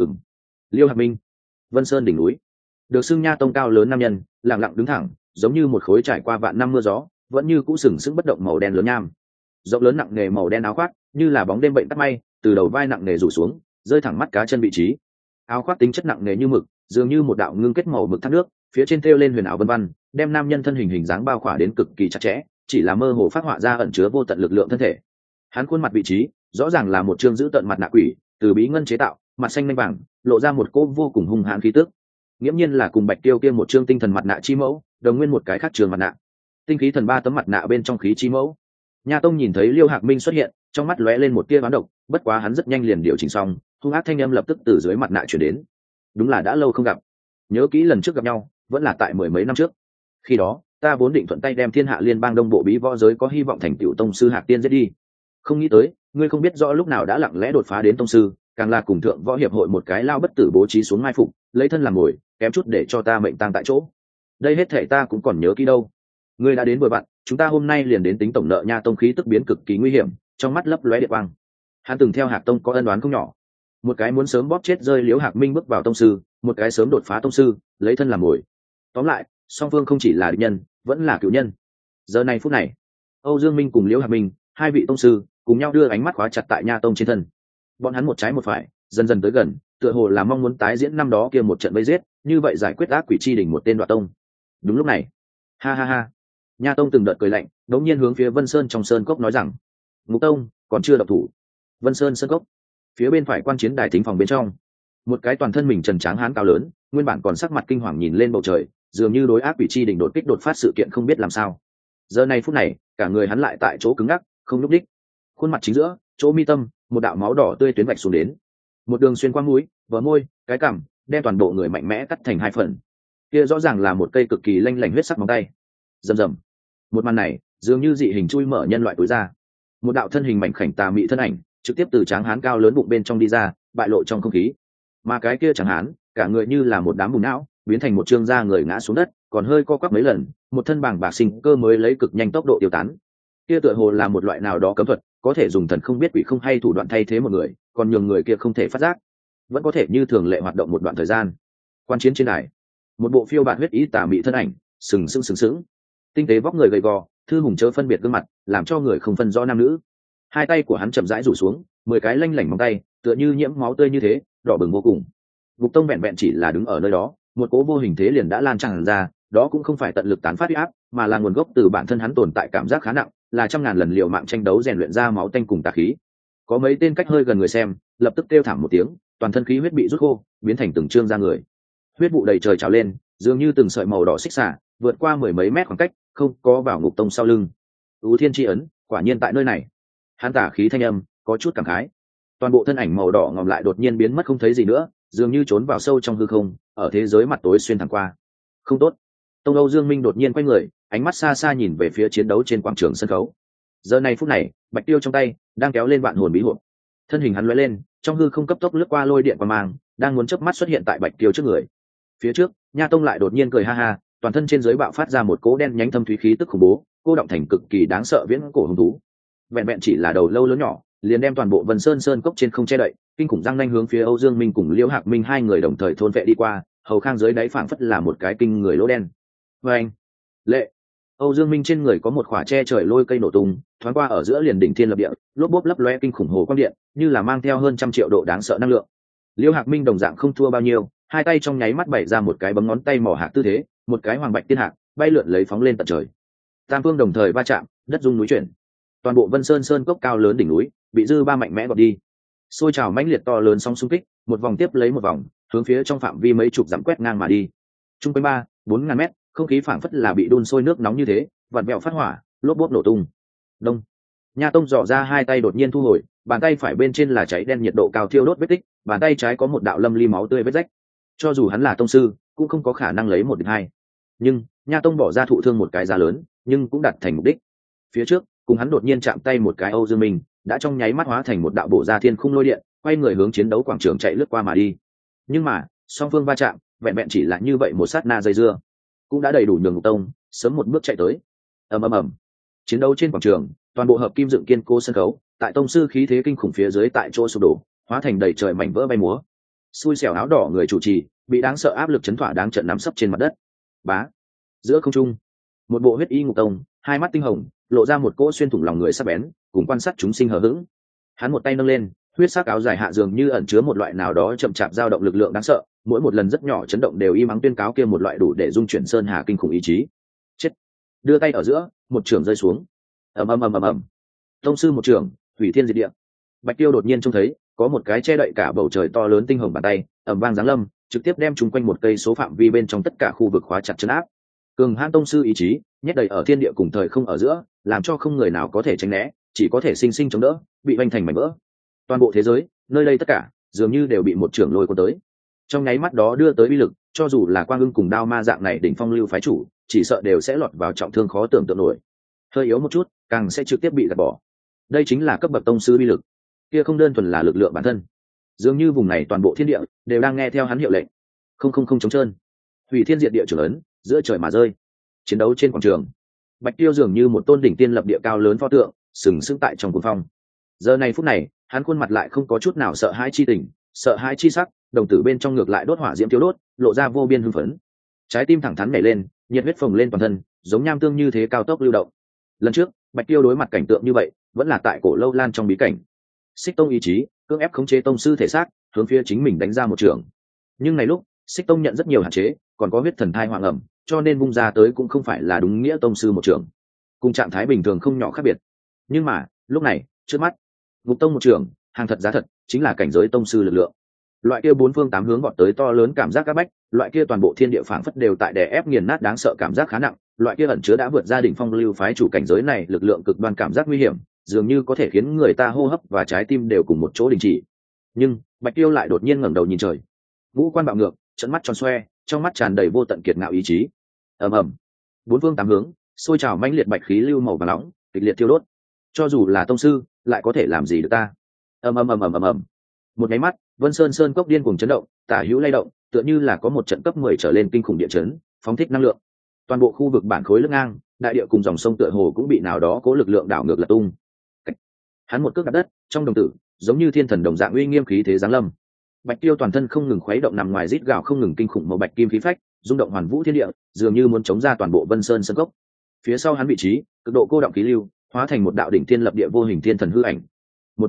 Liêu Hạc Minh, Vân Sơn đỉnh núi, được xưng Nha Tông cao lớn nam nhân, lặng lặng đứng thẳng, giống như một khối trải qua vạn năm mưa gió, vẫn như cũ sừng sững bất động màu đen lớn nham. Rộng lớn nặng nề màu đen áo khoác, như là bóng đêm bệnh tắt may, từ đầu vai nặng nề rủ xuống, rơi thẳng mắt cá chân vị trí. Áo khoác tính chất nặng nề như mực, dường như một đạo ngưng kết màu mực thác nước, phía trên thêu lên huyền ảo vân văn, đem nam nhân thân hình hình dáng bao khỏa đến cực kỳ chặt chẽ, chỉ là mơ hồ phát họa ra ẩn chứa vô tận lực lượng thân thể. Hắn khuôn mặt vị trí, rõ ràng là một trương giữ tận mặt nạ quỷ, từ bí ngân chế tạo, mặt xanh lanh vàng, lộ ra một cỗ vô cùng hung hãn khí tức. Nghiễm nhiên là cùng Bạch Tiêu kia một trương tinh thần mặt nạ chi mẫu, đồng nguyên một cái khác trường mặt nạ. Tinh khí thần ba tấm mặt nạ bên trong khí chi mẫu. Nha Tông nhìn thấy Liêu Hạc Minh xuất hiện, trong mắt lóe lên một tia đoán độc, bất quá hắn rất nhanh liền điều chỉnh xong, hung ác thanh âm lập tức từ dưới mặt nạ truyền đến. "Đúng là đã lâu không gặp. Nhớ kỹ lần trước gặp nhau, vẫn là tại mười mấy năm trước. Khi đó, ta vốn định thuận tay đem Thiên Hạ Liên bang đông bộ bí võ giới có hy vọng thành tựu tông sư Hạc Tiên giết đi. Không nghĩ tới, ngươi không biết rõ lúc nào đã lặng lẽ đột phá đến tông sư, càng là cùng thượng võ hiệp hội một cái lao bất tử bố trí xuống mai phục, lấy thân làm mồi, kém chút để cho ta mệnh tang tại chỗ. Đây hết thể ta cũng còn nhớ kỹ đâu. Ngươi đã đến vừa vặn, chúng ta hôm nay liền đến tính tổng nợ Nha Tông khí tức biến cực kỳ nguy hiểm, trong mắt lấp lóe điện quang. Hắn từng theo Hạc Tông có ân oán không nhỏ. Một cái muốn sớm bóp chết rơi Liễu Hạc Minh bước vào tông sư, một cái sớm đột phá tông sư, lấy thân làm mồi. Tóm lại, song phương không chỉ là địch nhân, vẫn là cựu nhân. Giờ này phút này, Âu Dương Minh cùng Liễu Hạc Minh, hai vị tông sư, cùng nhau đưa ánh mắt khóa chặt tại Nha Tông trên thân. Bọn hắn một trái một phải, dần dần tới gần, tựa hồ là mong muốn tái diễn năm đó kia một trận vây giết, như vậy giải quyết ác quỷ chi đỉnh một tên đoạt tông. Đúng lúc này, ha ha ha, Nha Tông từng đợt cười lạnh, đống nhiên hướng phía Vân Sơn trong sơn cốc nói rằng: "Ngục Tông còn chưa động thủ." Vân Sơn sơn cốc, phía bên phải quan chiến đài thính phòng bên trong, một cái toàn thân mình trần tráng hán cao lớn, nguyên bản còn sắc mặt kinh hoàng nhìn lên bầu trời, dường như đối ác quỷ chi đỉnh đột kích đột phát sự kiện không biết làm sao. Giờ này phút này, cả người hắn lại tại chỗ cứng ngắc, không nhúc đích. Khuôn mặt chính giữa, chỗ mi tâm, một đạo máu đỏ tươi tuyến vạch xuống đến, một đường xuyên qua mũi, bờ môi, cái cằm, đem toàn bộ người mạnh mẽ cắt thành hai phần. Kia rõ ràng là một cây cực kỳ lanh lảnh huyết sắc móng tay. Rầm rầm. Một màn này, dường như dị hình chui mở nhân loại túi ra. Một đạo thân hình mảnh khảnh tà mị thân ảnh, trực tiếp từ tráng hán cao lớn bụng bên trong đi ra, bại lộ trong không khí. Mà cái kia tráng hán, cả người như là một đám bùn não, biến thành một trương da người ngã xuống đất, còn hơi co quắp mấy lần, một thân bàng bạc sinh cơ mới lấy cực nhanh tốc độ tiêu tán. Kia tựa hồ là một loại nào đó cấm thuật, có thể dùng thần không biết quỷ không hay thủ đoạn thay thế một người, còn nhường người kia không thể phát giác, vẫn có thể như thường lệ hoạt động một đoạn thời gian. Quan chiến trên đài, một bộ phiêu bạt huyết ý tà mị thân ảnh, sừng sững, tinh tế vóc người gầy gò, thư hùng chớ phân biệt gương mặt, làm cho người không phân rõ nam nữ. Hai tay của hắn chậm rãi rủ xuống, 10 cái lanh lảnh móng tay tựa như nhiễm máu tươi như thế, đỏ bừng vô cùng. Ngục tông vẹn vẹn chỉ là đứng ở nơi đó, một cỗ vô hình thế liền đã lan tràn ra, đó cũng không phải tận lực tán phát uy áp, mà là nguồn gốc từ bản thân hắn tồn tại cảm giác khá nặng, là trăm ngàn lần liều mạng tranh đấu rèn luyện ra máu tanh cùng tà khí. Có mấy tên cách hơi gần người xem, lập tức kêu thảm một tiếng, toàn thân khí huyết bị rút khô, biến thành từng trương ra người. Huyết vụ đầy trời trào lên, dường như từng sợi màu đỏ xích xả, vượt qua 10 mấy mét khoảng cách, không có vào ngục tông sau lưng. Ú Thiên chi ấn, quả nhiên tại nơi này. Hắn tả khí thanh âm, có chút cảm khái. Toàn bộ thân ảnh màu đỏ ngòm lại đột nhiên biến mất không thấy gì nữa, dường như trốn vào sâu trong hư không, ở thế giới mặt tối xuyên thẳng qua. Không tốt. Tông Âu Dương Minh đột nhiên quay người, ánh mắt xa xa nhìn về phía chiến đấu trên quảng trường sân khấu. Giờ này phút này, bạch tiêu trong tay đang kéo lên vạn hồn bí hộp. Thân hình hắn lóe lên, trong hư không cấp tốc lướt qua lôi điện qua mang, đang muốn chớp mắt xuất hiện tại bạch tiêu trước người. Phía trước, Nha Tông lại đột nhiên cười ha ha, toàn thân trên dưới bạo phát ra một cỗ đen nhánh thâm thúy khí tức khủng bố, cô động thành cực kỳ đáng sợ viễn cổ hung thú. Vẹn vẹn chỉ là đầu lâu lớn nhỏ, liền đem toàn bộ Vân Sơn Sơn cốc trên không che đậy, kinh khủng răng nanh hướng phía Âu Dương Minh cùng Liễu Hạc Minh hai người đồng thời thôn vệ đi qua, hầu khang dưới đáy phảng phất là một cái kinh người lỗ đen. Oeng! Lệ! Âu Dương Minh trên người có một khỏa che trời lôi cây nổ tung, thoáng qua ở giữa liền đỉnh thiên lập địa, lốp bốp lấp lóe kinh khủng hồ quang điện, như là mang theo hơn 100 triệu độ đáng sợ năng lượng. Liễu Hạc Minh đồng dạng không thua bao nhiêu, hai tay trong nháy mắt bày ra một cái bấm ngón tay mỏ hạc tư thế, một cái hoàng bạch tiên hạc bay lượn lấy phóng lên tận trời. Tam phương đồng thời va chạm, đất rung núi chuyển. Toàn bộ Vân Sơn Sơn cốc cao lớn đỉnh núi bị dư ba mạnh mẽ gọt đi. Xôi trào mãnh liệt to lớn sóng xung kích, một vòng tiếp lấy một vòng, hướng phía trong phạm vi mấy chục dặm quét ngang mà đi. Trung quanh 3-4 ngàn mét, không khí phảng phất là bị đun sôi nước nóng như thế, vặn vẹo phát hỏa, lốp bốp nổ tung. Đông. Nha Tông dò ra hai tay đột nhiên thu hồi, bàn tay phải bên trên là cháy đen nhiệt độ cao thiêu đốt vết tích, bàn tay trái có một đạo lâm ly máu tươi vết rách. Cho dù hắn là tông sư, cũng không có khả năng lấy một địch hai. Nhưng Nha Tông bỏ ra thụ thương một cái giá lớn, nhưng cũng đạt thành mục đích. Phía trước, cùng hắn đột nhiên chạm tay một cái Âu Dương Minh, đã trong nháy mắt hóa thành một đạo bổ ra thiên khung lôi điện, quay người hướng chiến đấu quảng trường chạy lướt qua mà đi. Nhưng mà, song phương va chạm, vẹn vẹn chỉ là như vậy một sát na dây dưa, cũng đã đầy đủ nhường Ngục Tông sớm một bước chạy tới. Ầm ầm ầm. Chiến đấu trên quảng trường, toàn bộ hợp kim dựng kiên cố sân khấu, tại tông sư khí thế kinh khủng phía dưới tại chỗ sụp đổ, hóa thành đầy trời mảnh vỡ bay múa. Xui xẻo áo đỏ người chủ trì, bị đáng sợ áp lực chấn thỏa đáng trận nắm sấp trên mặt đất. Bá. Giữa không trung, một bộ huyết y Ngục Tông, hai mắt tinh hồng, lộ ra một cỗ xuyên thủng lòng người sắc bén, cùng quan sát chúng sinh hờ hững. Hắn một tay nâng lên, huyết sắc áo dài hạ dường như ẩn chứa một loại nào đó chậm chạp dao động lực lượng đáng sợ, mỗi một lần rất nhỏ chấn động đều im ắng tuyên cáo kia một loại đủ để dung chuyển sơn hà kinh khủng ý chí. Chết. Đưa tay ở giữa, một trường rơi xuống. Ầm ầm ầm ầm ầm. Tông sư một trường, hủy thiên diệt địa. Bạch Tiêu đột nhiên trông thấy, có một cái che đậy cả bầu trời to lớn tinh hồng bàn tay, ầm vang giáng lâm, trực tiếp đem chúng quanh một cây số phạm vi bên trong tất cả khu vực khóa chặt trấn áp. Cường hãn tông sư ý chí, nhét đầy ở thiên địa cùng thời không ở giữa, làm cho không người nào có thể tránh né, chỉ có thể sinh sinh chống đỡ, bị vành thành mảnh vỡ. Toàn bộ thế giới, nơi đây tất cả, dường như đều bị một trường lôi cuốn tới. Trong nháy mắt đó đưa tới uy lực, cho dù là Quang Ưng cùng Đao Ma dạng này đỉnh phong lưu phái chủ, chỉ sợ đều sẽ lọt vào trọng thương khó tưởng tượng nổi. Hơi yếu một chút, càng sẽ trực tiếp bị gạt bỏ. Đây chính là cấp bậc tông sư uy lực. Kia không đơn thuần là lực lượng bản thân, dường như vùng này toàn bộ thiên địa đều đang nghe theo hắn hiệu lệnh. Không chống trơn. Hủy thiên diệt địa trưởng ấn, giữa trời mà rơi. Chiến đấu trên quảng trường, Bạch Tiêu dường như một tôn đỉnh tiên lập địa cao lớn pho tượng, sừng sững tại trong cuồng phong. Giờ này phút này, hắn khuôn mặt lại không có chút nào sợ hãi chi tình, sợ hãi chi sắc, đồng tử bên trong ngược lại đốt hỏa diễm thiếu đốt, lộ ra vô biên hưng phấn. Trái tim thẳng thắn nhảy lên, nhiệt huyết phồng lên toàn thân, giống nham tương như thế cao tốc lưu động. Lần trước, Bạch Tiêu đối mặt cảnh tượng như vậy, vẫn là tại Cổ Lâu Lan trong bí cảnh. Xích Tông ý chí, cưỡng ép khống chế tông sư thể xác, hướng phía chính mình đánh ra một trường. Nhưng này lúc, Xích Tông nhận rất nhiều hạn chế, còn có huyết thần thai hoàng ẩm, cho nên vung ra tới cũng không phải là đúng nghĩa tông sư một trường, cùng trạng thái bình thường không nhỏ khác biệt. Nhưng mà lúc này, trước mắt, Ngục Tông một trường, hàng thật giá thật, chính là cảnh giới tông sư lực lượng. Loại kia bốn phương tám hướng vọt tới to lớn cảm giác áp bách, loại kia toàn bộ thiên địa phảng phất đều tại đè ép nghiền nát đáng sợ cảm giác khá nặng, loại kia ẩn chứa đã vượt ra đỉnh phong lưu phái chủ cảnh giới này lực lượng cực đoan cảm giác nguy hiểm, dường như có thể khiến người ta hô hấp và trái tim đều cùng một chỗ đình chỉ. Nhưng Bạch Tiêu lại đột nhiên ngẩng đầu nhìn trời, ngũ quan bạo ngược, trận mắt tròn xoe, trong mắt tràn đầy vô tận kiệt ngạo ý chí. Ầm ầm. Bốn phương tám hướng, sôi trào mãnh liệt bạch khí lưu màu vàng nóng, kịch liệt thiêu đốt. Cho dù là tông sư, lại có thể làm gì được ta? Ầm ầm ầm ầm ầm ầm. Một cái mắt, Vân Sơn Sơn cốc điên cuồng chấn động, tả hữu lay động, tựa như là có một trận cấp 10 trở lên kinh khủng địa chấn, phóng thích năng lượng. Toàn bộ khu vực bản khối lưng ngang, đại địa cùng dòng sông tựa hồ cũng bị nào đó cố lực lượng đảo ngược lật tung. Hắn một cước đạp đất, trong đồng tử, giống như thiên thần đồng dạng uy nghiêm khí thế giáng lâm. Bạch Tiêu toàn thân không ngừng khuấy động nằm ngoài rít gào không ngừng kinh khủng màu bạch kim khí phách, rung động hoàn vũ thiên địa, dường như muốn chống ra toàn bộ Vân Sơn Sơn cốc. Phía sau hắn vị trí, cực độ cô động khí lưu, hóa thành một đạo đỉnh thiên lập địa vô hình thiên thần hư ảnh. Một cái mắt,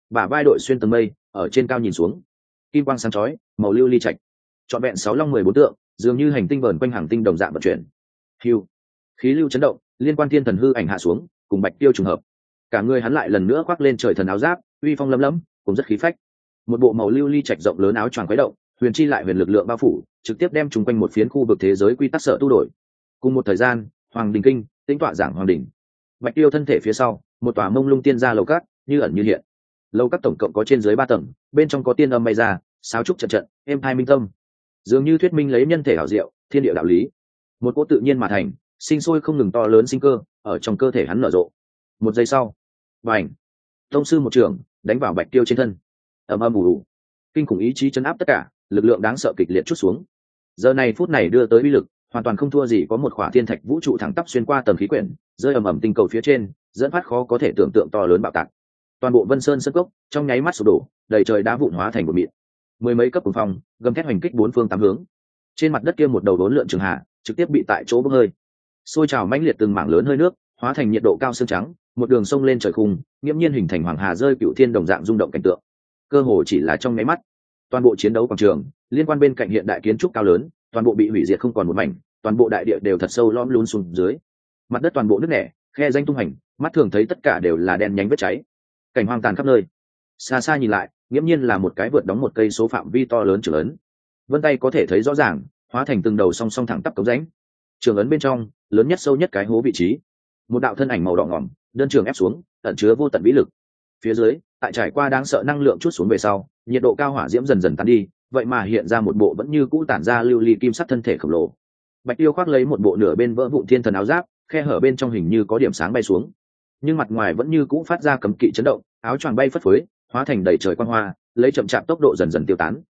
bả vai đội xuyên tầng mây, ở trên cao nhìn xuống, kim quang sáng chói, màu lưu ly trạch, trọn vẹn 6 long 14 tượng, dường như hành tinh vờn quanh hàng tinh đồng dạng vận chuyển. Hưu, khí lưu chấn động, liên quan thiên thần hư ảnh hạ xuống, cùng Bạch Tiêu trùng hợp. Cả người hắn lại lần nữa khoác lên trời thần áo giáp, uy phong lấm lấm, cũng rất khí phách. Một bộ màu lưu ly trạch rộng lớn áo choàng khuấy động, huyền chi lại huyền lực lượng bao phủ, trực tiếp đem chúng quanh một phiến khu vực thế giới quy tắc sợ tu đổi. Cùng một thời gian, Hoàng Đình Kinh, tính tọa giảng Hoàng Đình. Bạch Tiêu thân thể phía sau, một tòa mông lung tiên gia lầu cát, như ẩn như hiện. Lầu cát tổng cộng có trên dưới 3 tầng, bên trong có tiên âm bay ra, sáo trúc trận trận, êm hai minh tâm. Dường như thuyết minh lấy nhân thể hảo diệu, thiên địa đạo lý. Một cỗ tự nhiên mà thành, sinh sôi không ngừng to lớn sinh cơ, ở trong cơ thể hắn nở rộ. Một giây sau, bành, tông sư một trường đánh vào Bạch Tiêu trên thân. Ầm ầm ù ù, kinh khủng ý chí chấn áp tất cả, lực lượng đáng sợ kịch liệt chút xuống. Giờ này phút này đưa tới uy lực, hoàn toàn không thua gì có một khỏa thiên thạch vũ trụ thẳng tắp xuyên qua tầng khí quyển, rơi ầm ầm tinh cầu phía trên, dẫn phát khó có thể tưởng tượng to lớn bạo tạc. Toàn bộ Vân Sơn sơn cốc trong nháy mắt sụp đổ, đầy trời đá vụn hóa thành một mịn. Mười mấy cấp cuồng phong gầm thét hoành kích bốn phương tám hướng. Trên mặt đất kia một đầu đốn lượn trường hạ, trực tiếp bị tại chỗ bốc hơi. Sôi trào mãnh liệt từng mảng lớn hơi nước, hóa thành nhiệt độ cao xương trắng, một đường sông lên trời khung, nghiễm nhiên hình thành hoàng hà rơi cửu thiên đồng dạng rung động cảnh tượng. Cơ hồ chỉ là trong nháy mắt, toàn bộ chiến đấu quảng trường, liên quan bên cạnh hiện đại kiến trúc cao lớn, toàn bộ bị hủy diệt không còn một mảnh, toàn bộ đại địa đều thật sâu lõm lún xuống dưới. Mặt đất toàn bộ nứt nẻ, khe danh tung hành, mắt thường thấy tất cả đều là đen nhánh vết cháy. Cảnh hoang tàn khắp nơi. Xa xa nhìn lại, nghiễm nhiên là một cái vượt đóng một cây số phạm vi to lớn trường ấn. Vân tay có thể thấy rõ ràng, hóa thành từng đầu song song thẳng tắp cống rãnh. Trường ấn bên trong, lớn nhất sâu nhất cái hố vị trí. Một đạo thân ảnh màu đỏ ngòm, đơn trường ép xuống, ẩn chứa vô tận vĩ lực. Phía dưới, tại trải qua đáng sợ năng lượng chút xuống về sau, nhiệt độ cao hỏa diễm dần dần tán đi, vậy mà hiện ra một bộ vẫn như cũ tản ra lưu ly kim sắc thân thể khổng lồ. Bạch Tiêu khoác lấy một bộ nửa bên vỡ vụn thiên thần áo giáp, khe hở bên trong hình như có điểm sáng bay xuống, nhưng mặt ngoài vẫn như cũ phát ra cấm kỵ chấn động, áo choàng bay phất phới, hóa thành đầy trời quang hoa, lấy chậm chạp tốc độ dần dần tiêu tán.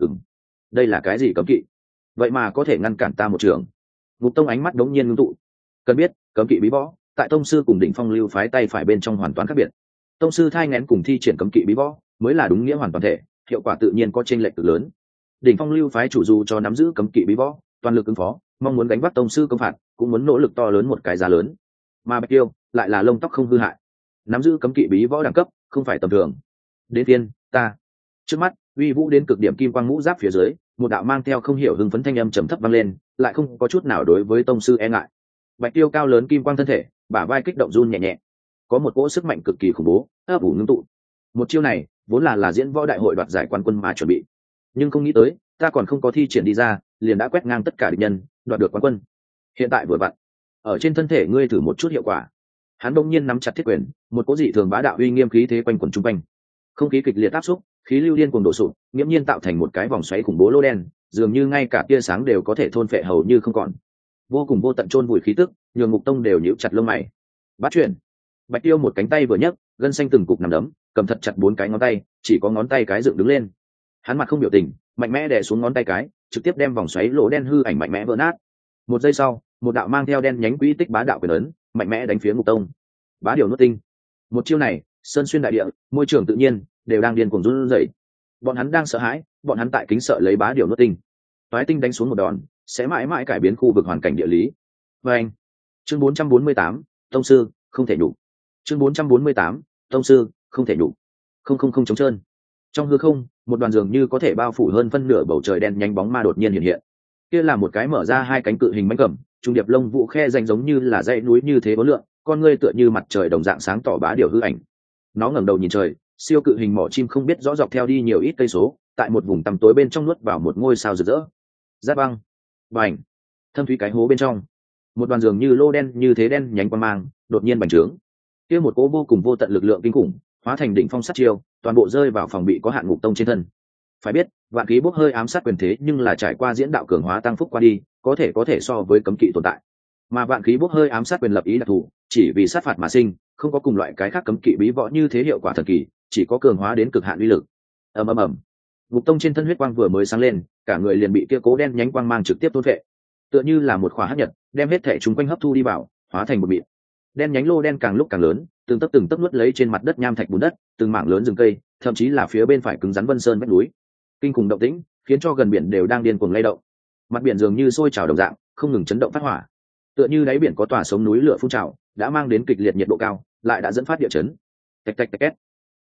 Đây là cái gì cấm kỵ? Vậy mà có thể ngăn cản ta một trường? Ngục Tông ánh mắt đống nhiên ngưng tụ. Cần biết, cấm kỵ bí võ, tại tông sư cùng đỉnh phong lưu phái tay phải bên trong hoàn toàn khác biệt. Tông sư thai nghén cùng thi triển cấm kỵ bí võ, mới là đúng nghĩa hoàn toàn thể, hiệu quả tự nhiên có chênh lệch cực lớn. Đỉnh phong lưu phái chủ dù cho nắm giữ cấm kỵ bí võ, toàn lực ứng phó, mong muốn gánh vác tông sư công phạt, cũng muốn nỗ lực to lớn một cái giá lớn. Mà Bạch Tiêu lại là lông tóc không hư hại, nắm giữ cấm kỵ bí võ đẳng cấp, không phải tầm thường. Đến tiên, ta. Trước mắt, uy vũ đến cực điểm kim quang mũ giáp phía dưới, một đạo mang theo không hiểu hưng phấn thanh âm trầm thấp vang lên, lại không có chút nào đối với tông sư e ngại. Bạch Tiêu cao lớn kim quang thân thể, bả vai kích động run nhẹ nhẹ, có một cỗ sức mạnh cực kỳ khủng bố ấp ủ ngưng tụ. Một chiêu này vốn là diễn võ đại hội đoạt giải quán quân mà chuẩn bị, nhưng không nghĩ tới ta còn không có thi triển đi ra, liền đã quét ngang tất cả địch nhân, đoạt được quán quân. Hiện tại vừa vặn ở trên thân thể ngươi thử một chút hiệu quả. Hắn đông nhiên nắm chặt thiết quyền, một cỗ dị thường bá đạo uy nghiêm khí thế quanh quẩn trung quanh, không khí kịch liệt áp xúc, khí lưu điên cuồng đổ sụp, nghiễm nhiên tạo thành một cái vòng xoáy khủng bố lô đen, dường như ngay cả tia sáng đều có thể thôn phệ hầu như không còn. Vô cùng vô tận chôn vùi khí tức, nhường Ngục Tông đều nhíu chặt lông mày. Bắt chuyển. Bạch Tiêu một cánh tay vừa nhấc, gân xanh từng cục nằm đấm, cầm thật chặt 4 cái ngón tay, chỉ có ngón tay cái dựng đứng lên. Hắn mặt không biểu tình, mạnh mẽ đè xuống ngón tay cái, trực tiếp đem vòng xoáy lỗ đen hư ảnh mạnh mẽ vỡ nát. Một giây sau, một đạo mang theo đen nhánh quỹ tích bá đạo quyền ấn, mạnh mẽ đánh phía Ngục Tông. Bá điều nuốt tinh. Một chiêu này, sơn xuyên đại địa, môi trường tự nhiên đều đang điên cuồng run rẩy. Bọn hắn đang sợ hãi, bọn hắn tại kính sợ lấy bá điều nuốt tinh. Toái tinh đánh xuống một đòn, sẽ mãi mãi cải biến khu vực hoàn cảnh địa lý. Và anh. Chương 448, tông sư, không thể nhục. Chương 448, tông sư, không thể nhục. Không trống trơn. Trong hư không, một đoàn dường như có thể bao phủ hơn phân nửa bầu trời đen nhanh bóng ma đột nhiên hiện hiện. Kia là một cái mở ra hai cánh cự hình mãnh cầm, trung điệp lông vũ khe danh giống như là dãy núi như thế bốn lượng, con ngươi tựa như mặt trời đồng dạng sáng tỏ bá điều hư ảnh. Nó ngẩng đầu nhìn trời, siêu cự hình mỏ chim không biết rõ dọc theo đi nhiều ít cây số, tại một vùng tăm tối bên trong nuốt vào một ngôi sao rực rỡ. Giáp băng, bành, thâm thúy cái hố bên trong, một đoàn dường như lô đen như thế đen nhánh quang mang đột nhiên bành trướng. Kia một cỗ vô cùng vô tận lực lượng kinh khủng, hóa thành đỉnh phong sát chiêu, toàn bộ rơi vào phòng bị có hạn Ngục Tông trên thân. Phải biết, vạn khí bốc hơi ám sát quyền thế nhưng là trải qua diễn đạo cường hóa tăng phúc qua đi, có thể so với cấm kỵ tồn tại. Mà vạn khí bốc hơi ám sát quyền lập ý đặc thù, chỉ vì sát phạt mà sinh, không có cùng loại cái khác cấm kỵ bí võ như thế hiệu quả thần kỳ, chỉ có cường hóa đến cực hạn uy lực. Ầm ầm ầm. Ngục Tông trên thân huyết quang vừa mới sáng lên, cả người liền bị kia cố đen nhánh quang mang trực tiếp thôn phệ, tựa như là một khỏa hắc nhật, đem hết thể chúng quanh hấp thu đi vào, hóa thành một mịn. Đen nhánh lô đen càng lúc càng lớn, từng tấc nuốt lấy trên mặt đất nham thạch bùn đất, từng mảng lớn rừng cây, thậm chí là phía bên phải cứng rắn Vân Sơn vách núi. Kinh khủng động tĩnh, khiến cho gần biển đều đang điên cuồng lay động. Mặt biển dường như sôi trào đồng dạng, không ngừng chấn động phát hỏa. Tựa như đáy biển có tòa sống núi lửa phun trào, đã mang đến kịch liệt nhiệt độ cao, lại đã dẫn phát địa chấn. Tạch tạch tạch két.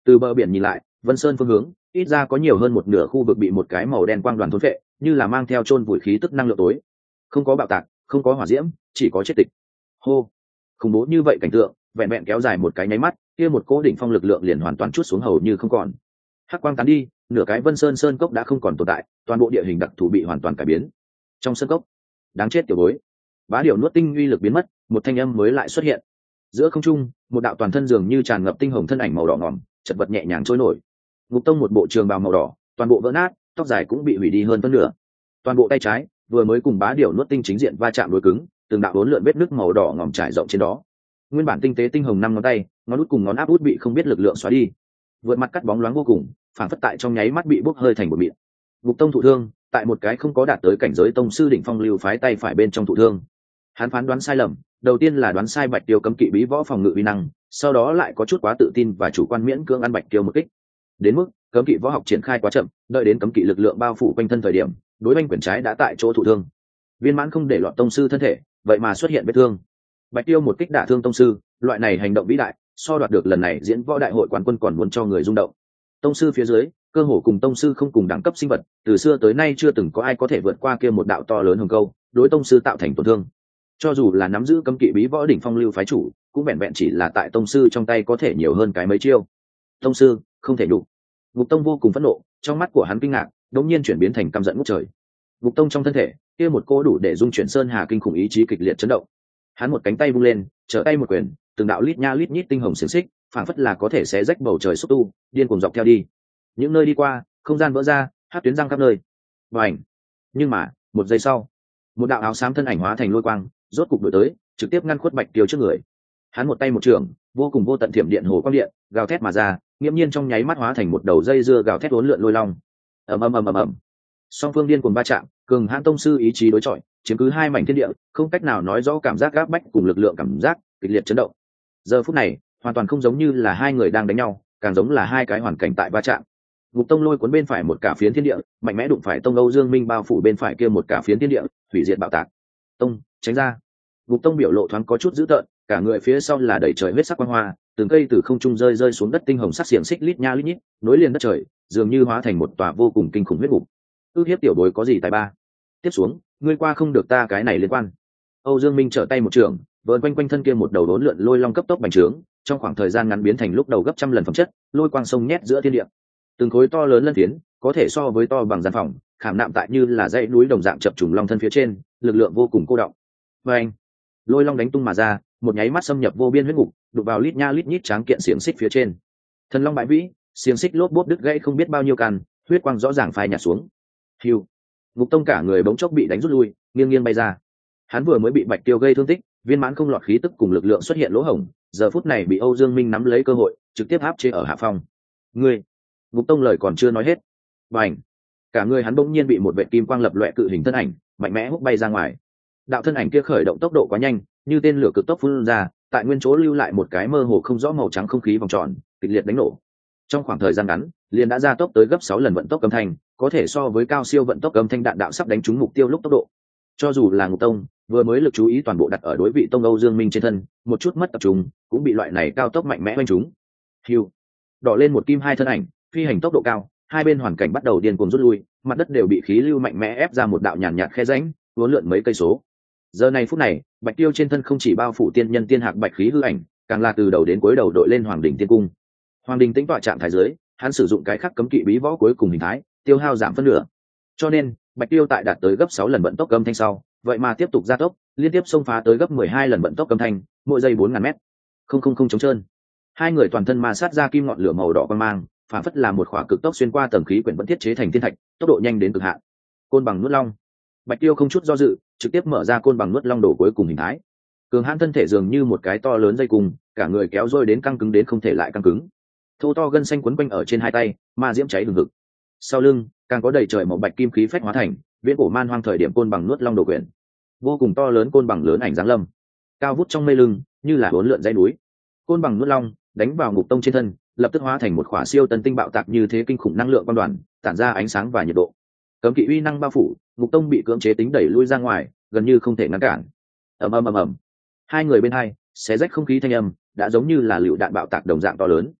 Từ bờ biển nhìn lại, Vân Sơn phương hướng ít ra có nhiều hơn một nửa khu vực bị một cái màu đen quang đoàn thôn phệ, như là mang theo chôn vùi khí tức năng lượng tối. Không có bạo tạc, không có hỏa diễm, chỉ có chết tịch. Hô, khủng bố như vậy cảnh tượng, vẹn vẹn kéo dài một cái nháy mắt, kia một cỗ đỉnh phong lực lượng liền hoàn toàn trút xuống hầu như không còn. Hắc quang tán đi, nửa cái Vân Sơn sơn cốc đã không còn tồn tại, toàn bộ địa hình đặc thù bị hoàn toàn cải biến. Trong sơn cốc, đáng chết tiểu bối. Bá điểu nuốt tinh uy lực biến mất, một thanh âm mới lại xuất hiện. Giữa không trung, một đạo toàn thân dường như tràn ngập tinh hồng thân ảnh màu đỏ ngòm, chật vật nhẹ nhàng trôi nổi. Ngục Tông một bộ trường bào màu đỏ, toàn bộ vỡ nát, tóc dài cũng bị hủy đi hơn phân nửa. Toàn bộ tay trái vừa mới cùng bá điểu nuốt tinh chính diện va chạm đối cứng, từng đạo uốn lượn vết nước màu đỏ ngòm trải rộng trên đó. Nguyên bản tinh tế tinh hồng năm ngón tay, ngón út cùng ngón áp út bị không biết lực lượng xóa đi. Vượt mặt cắt bóng loáng vô cùng, phản phất tại trong nháy mắt bị bốc hơi thành một mịn. Ngục Tông thụ thương, tại một cái không có đạt tới cảnh giới tông sư đỉnh phong lưu phái tay phải bên trong thụ thương. Hắn phán đoán sai lầm, đầu tiên là đoán sai Bạch Tiêu cấm kỵ bí võ phòng ngự uy năng, sau đó lại có chút quá tự tin và chủ quan miễn cưỡng ăn Bạch Tiêu một kích. Đến mức cấm kỵ võ học triển khai quá chậm, đợi đến cấm kỵ lực lượng bao phủ quanh thân thời điểm, đối banh quyển trái đã tại chỗ thụ thương. Viên mãn không để lọt tông sư thân thể, vậy mà xuất hiện vết thương. Bạch Tiêu một kích đả thương tông sư, loại này hành động vĩ đại, so đoạt được lần này diễn võ đại hội quán quân còn muốn cho người rung động. Tông sư phía dưới, cơ hồ cùng tông sư không cùng đẳng cấp sinh vật, từ xưa tới nay chưa từng có ai có thể vượt qua kia một đạo to lớn hồng câu, đối tông sư tạo thành tổn thương. Cho dù là nắm giữ cấm kỵ bí võ đỉnh phong lưu phái chủ, cũng vẹn vẹn chỉ là tại tông sư trong tay có thể nhiều hơn cái mấy chiêu. Tông sư không thể đủ. Ngục Tông vô cùng phẫn nộ, trong mắt của hắn kinh ngạc, đột nhiên chuyển biến thành căm giận ngút trời. Ngục Tông trong thân thể, kia một cô đủ để dung chuyển sơn hà kinh khủng ý chí kịch liệt chấn động. Hắn một cánh tay vung lên, trở tay một quyền, từng đạo lít nha lít nhít tinh hồng xiềng xích, phảng phất là có thể xé rách bầu trời xúc tu, điên cuồng dọc theo đi. Những nơi đi qua, không gian vỡ ra, hát tuyến răng khắp nơi. Bành! Nhưng mà, một giây sau, một đạo áo xám thân ảnh hóa thành lôi quang, rốt cục đuổi tới, trực tiếp ngăn khuất Bạch Tiêu trước người. Hắn một tay một trường, vô cùng vô tận thiểm điện hồ quang điện, gào thét mà ra, nghiễm nhiên trong nháy mắt hóa thành một đầu dây dưa gào thét uốn lượn lôi long. Ầm ầm ầm ầm ầm. Song phương điên cuồng va chạm, cường hãn tông sư ý chí đối chọi, chiếm cứ hai mảnh thiên địa, không cách nào nói rõ cảm giác gáp bách cùng lực lượng cảm giác kịch liệt chấn động. Giờ phút này, hoàn toàn không giống như là hai người đang đánh nhau, càng giống là hai cái hoàn cảnh tại va chạm. Ngục Tông lôi cuốn bên phải một cả phiến thiên địa, mạnh mẽ đụng phải Tông Âu Dương Minh bao phủ bên phải kia một cả phiến thiên địa, hủy diệt bạo tạc. Tông, tránh ra. Ngục Tông biểu lộ thoáng có chút dữ tợn, cả người phía sau là đầy trời huyết sắc quang hoa, từng cây từ không trung rơi rơi xuống đất tinh hồng sắc xiềng xích lít nha lít nhít, nối liền đất trời, dường như hóa thành một tòa vô cùng kinh khủng huyết ngục. Ước hiếp tiểu bối có gì tài ba? Tiếp xuống, ngươi qua không được ta cái này liên quan. Âu Dương Minh trở tay một trường, vờn quanh quanh thân kia một đầu đốn lượn lôi long cấp tốc bành trướng, trong khoảng thời gian ngắn biến thành lúc đầu gấp trăm lần phẩm chất, lôi quang sông nhét giữa thiên địa. Từng khối to lớn lân phiến, có thể so với to bằng gian phòng, khảm nạm tại như là dãy núi đồng dạng chập trùng long thân phía trên, lực lượng vô cùng cô động. Và anh, lôi long đánh tung mà ra, một nháy mắt xâm nhập vô biên huyết ngục, đụng vào lít nha lít nhít tráng kiện xiềng xích phía trên. Thần long bại vĩ, xiềng xích lốp bốp đứt gãy không biết bao nhiêu càn, huyết quang rõ ràng phai nhạt xuống. Hiu, Ngục Tông cả người bỗng chốc bị đánh rút lui, nghiêng nghiêng bay ra. Hắn vừa mới bị Bạch Tiêu gây thương tích, viên mãn không lọt khí tức cùng lực lượng xuất hiện lỗ hổng, giờ phút này bị Âu Dương Minh nắm lấy cơ hội, trực tiếp áp chế ở hạ phong. Ngươi, Ngục Tông lời còn chưa nói hết, bành, cả người hắn bỗng nhiên bị một vệt kim quang lập loè cự hình thân ảnh mạnh mẽ hút bay ra ngoài. Đạo thân ảnh kia khởi động tốc độ quá nhanh, như tên lửa cực tốc phun ra, tại nguyên chỗ lưu lại một cái mơ hồ không rõ màu trắng không khí vòng tròn, kịch liệt đánh nổ. Trong khoảng thời gian ngắn, liền đã gia tốc tới gấp 6 lần vận tốc âm thanh, có thể so với cao siêu vận tốc âm thanh đạn đạo sắp đánh trúng mục tiêu lúc tốc độ. Cho dù là Ngục Tông, vừa mới lực chú ý toàn bộ đặt ở đối vị Tông Âu Dương Minh trên thân, một chút mất tập trung, cũng bị loại này cao tốc mạnh mẽ đánh trúng. Hiu, đỏ lên một kim hai thân ảnh, phi hành tốc độ cao, hai bên hoàn cảnh bắt đầu điên cuồng rút lui, mặt đất đều bị khí lưu mạnh mẽ ép ra một đạo nhàn nhạt khe rãnh, uốn lượn mấy cây số. Giờ này phút này, Bạch Tiêu trên thân không chỉ bao phủ tiên nhân tiên hạc bạch khí hư ảnh, càng là từ đầu đến cuối đầu đội lên Hoàng đỉnh tiên cung. Hoàng đỉnh tĩnh tọa trạng thái dưới, hắn sử dụng cái khắc cấm kỵ bí võ cuối cùng hình thái, tiêu hao giảm phân nửa. Cho nên, Bạch Tiêu tại đạt tới gấp 6 lần vận tốc âm thanh sau, vậy mà tiếp tục gia tốc, liên tiếp xông phá tới gấp 12 lần vận tốc âm thanh, mỗi giây 4000 mét. Không trống trơn. Hai người toàn thân ma sát ra kim ngọn lửa màu đỏ quang mang, phản phất là một khỏa cực tốc xuyên qua tầng khí quyển vẫn thiết chế thành thiên thạch, tốc độ nhanh đến cực hạn. Côn bằng nuốt long. Bạch Tiêu không chút do dự, trực tiếp mở ra côn bằng nuốt long đổ cuối cùng hình thái. Cường hãn thân thể dường như một cái to lớn dây cung, cả người kéo dôi đến căng cứng đến không thể lại căng cứng. Thô to gân xanh quấn quanh ở trên hai tay, ma diễm cháy hừng hực. Sau lưng, càng có đầy trời màu bạch kim khí phách hóa thành, viễn cổ man hoang thời điểm côn bằng nuốt long đổ quyển. Vô cùng to lớn côn bằng lớn ảnh giáng lâm, cao vút trong mây lưng, như là uốn lượn dãy núi. Côn bằng nuốt long đánh vào Ngục Tông trên thân, lập tức hóa thành một khỏa siêu tân tinh bạo tạc như thế kinh khủng năng lượng quang đoàn, tản ra ánh sáng và nhiệt độ. Cấm kỵ uy năng bao phủ, Ngục Tông bị cưỡng chế tính đẩy lui ra ngoài, gần như không thể ngăn cản. Ầm. Hai người bên hai, xé rách không khí thanh âm, đã giống như là lựu đạn bạo tạc đồng dạng to lớn.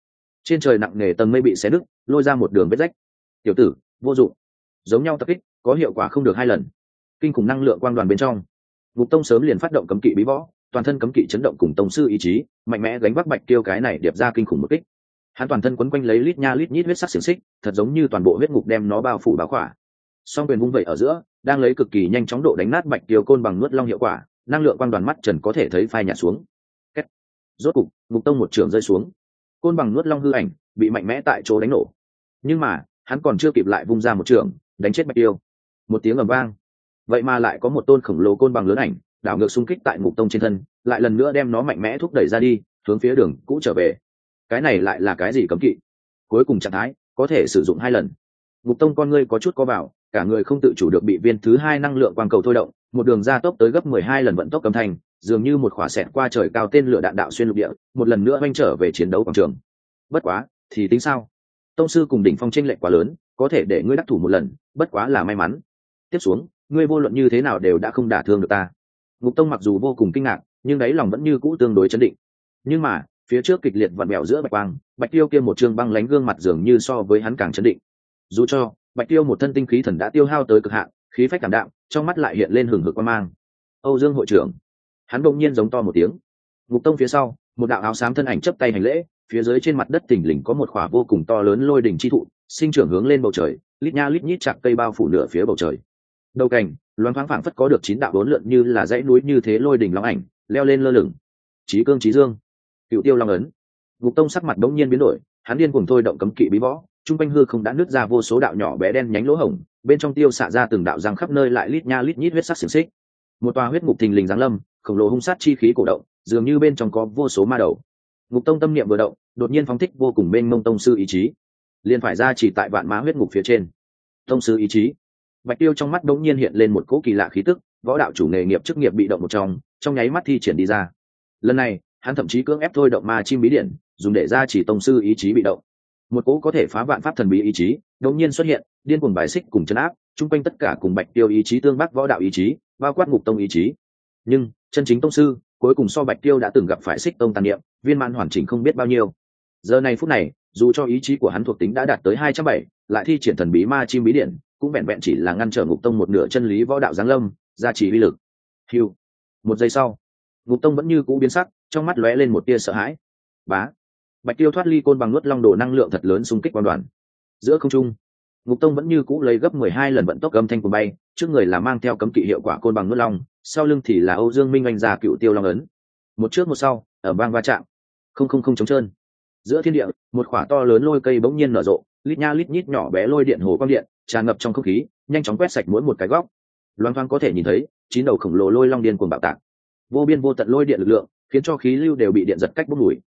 Trên trời nặng nề tầng mây bị xé nứt, lôi ra một đường vết rách. Tiểu tử, vô dụng. Giống nhau tập kích, có hiệu quả không được 2 lần. Kinh khủng năng lượng quang đoàn bên trong, Ngục Tông sớm liền phát động cấm kỵ bí võ, toàn thân cấm kỵ chấn động cùng tông sư ý chí, mạnh mẽ gánh vác Bạch Tiêu cái này điệp ra kinh khủng một kích. Hắn toàn thân quấn quanh lấy lít nha lít nhít huyết sắc xiềng xích, thật giống như toàn bộ huyết ngục đem nó bao phủ bao khỏa. Song quyền vung vậy ở giữa, đang lấy cực kỳ nhanh chóng độ đánh nát Bạch Tiêu côn bằng nuốt long hiệu quả, năng lượng quang đoàn mắt trần có thể thấy phai nhạt xuống. Kết. Rốt cục, Ngục Tông một trường rơi xuống. Côn bằng nuốt long hư ảnh bị mạnh mẽ tại chỗ đánh nổ. Nhưng mà, hắn còn chưa kịp lại vung ra một trường, đánh chết Bạch Tiêu. Một tiếng ầm vang, vậy mà lại có một tôn khổng lồ côn bằng lớn ảnh đảo ngược xung kích tại Ngục Tông trên thân, lại lần nữa đem nó mạnh mẽ thúc đẩy ra đi, hướng phía đường cũ trở về. Cái này lại là cái gì cấm kỵ? Cuối cùng trạng thái có thể sử dụng 2 lần. Ngục Tông con ngươi có chút co vào, cả người không tự chủ được bị viên thứ 2 năng lượng quang cầu thôi động, một đường ra tốc tới gấp 12 lần vận tốc âm thanh, dường như một quả xẹt qua trời cao tên lửa đạn đạo xuyên lục địa, một lần nữa quay trở về chiến đấu quảng trường. Bất quá, thì tính sao? Tông sư cùng đỉnh phong chênh lệch quá lớn, có thể để ngươi đắc thủ một lần, bất quá là may mắn. Tiếp xuống, ngươi vô luận như thế nào đều đã không đả thương được ta. Ngục Tông mặc dù vô cùng kinh ngạc, nhưng đáy lòng vẫn như cũ tương đối chấn định. Nhưng mà, phía trước kịch liệt vặn vẹo giữa Bạch Quang, Bạch Tiêu kia một trương băng lánh gương mặt dường như so với hắn càng chấn định. Dù cho Bạch Tiêu một thân tinh khí thần đã tiêu hao tới cực hạn, khí phách cảm đạm, trong mắt lại hiện lên hừng hực quang mang. Âu Dương hội trưởng, hắn đột nhiên giống to một tiếng. Ngục Tông phía sau, một đạo áo xám thân ảnh chấp tay hành lễ, phía dưới trên mặt đất thình lình có một khỏa vô cùng to lớn lôi đỉnh chi thụ, sinh trưởng hướng lên bầu trời, lít nha lít nhít chạc cây bao phủ nửa phía bầu trời. Đầu cành, loáng thoáng phảng phất có được 9 đạo bốn lượn như là dãy núi như thế lôi đỉnh long ảnh, leo lên lơ lửng. Chí cương chí dương, Cựu Tiêu Long ấn. Ngục Tông sắc mặt đống nhiên biến đổi, hắn điên cuồng thôi động cấm kỵ bí võ, trung quanh hư không đã nứt ra vô số đạo nhỏ bé đen nhánh lỗ hổng, bên trong tiêu xạ ra từng đạo răng khắp nơi lại lít nha lít nhít huyết sắc xiềng xích. Một tòa huyết ngục thình lình giáng lâm, khổng lồ hung sát chi khí cổ động, dường như bên trong có vô số ma đầu. Ngục Tông tâm niệm vừa động, đột nhiên phóng thích vô cùng mênh mông tông sư ý chí, liền phải ra chỉ tại vạn má huyết ngục phía trên. Tông sư ý chí. Bạch Tiêu trong mắt đống nhiên hiện lên một cỗ kỳ lạ khí tức, võ đạo chủ nghề nghiệp chức nghiệp bị động một trong nháy mắt thi triển đi ra. Lần này, hắn thậm chí cưỡng ép thôi động ma chim bí điển, dùng để ra chỉ tông sư ý chí bị động. Một cỗ có thể phá vạn pháp thần bí ý chí đột nhiên xuất hiện, điên cuồng bài xích cùng chấn áp, chung quanh tất cả cùng Bạch Tiêu ý chí tương bắc võ đạo ý chí, bao quát Ngục Tông ý chí. Nhưng chân chính tông sư, cuối cùng so Bạch Tiêu đã từng gặp phải xích tông tàn niệm, viên mãn hoàn chỉnh không biết bao nhiêu. Giờ này phút này, dù cho ý chí của hắn thuộc tính đã đạt tới 207, lại thi triển thần bí ma chim bí điển, cũng vẹn vẹn chỉ là ngăn trở Ngục Tông một nửa chân lý võ đạo giáng lâm, gia trì uy lực. Hưu. Một giây sau, Ngục Tông vẫn như cũ biến sắc, trong mắt lóe lên một tia sợ hãi. Bá. Bạch Tiêu thoát ly côn bằng nuốt long đổ năng lượng thật lớn xung kích quang đoàn. Giữa không trung, Ngục Tông vẫn như cũ lấy gấp 12 lần vận tốc âm thanh cuồng bay, trước người là mang theo cấm kỵ hiệu quả côn bằng nuốt long, sau lưng thì là Âu Dương Minh anh ra Cựu Tiêu Long ấn. Một trước một sau, ở vang va chạm. Không chống trơn. Giữa thiên địa, một quả to lớn lôi cây bỗng nhiên nở rộ, lít nha lít nhít nhỏ bé lôi điện hồ quang điện tràn ngập trong không khí, nhanh chóng quét sạch mỗi một cái góc. Loan thoáng có thể nhìn thấy 9 đầu khổng lồ lôi long điên cuồng bạo tạc. Vô biên vô tận lôi điện lực lượng, khiến cho khí lưu đều bị điện giật cách bốc mùi.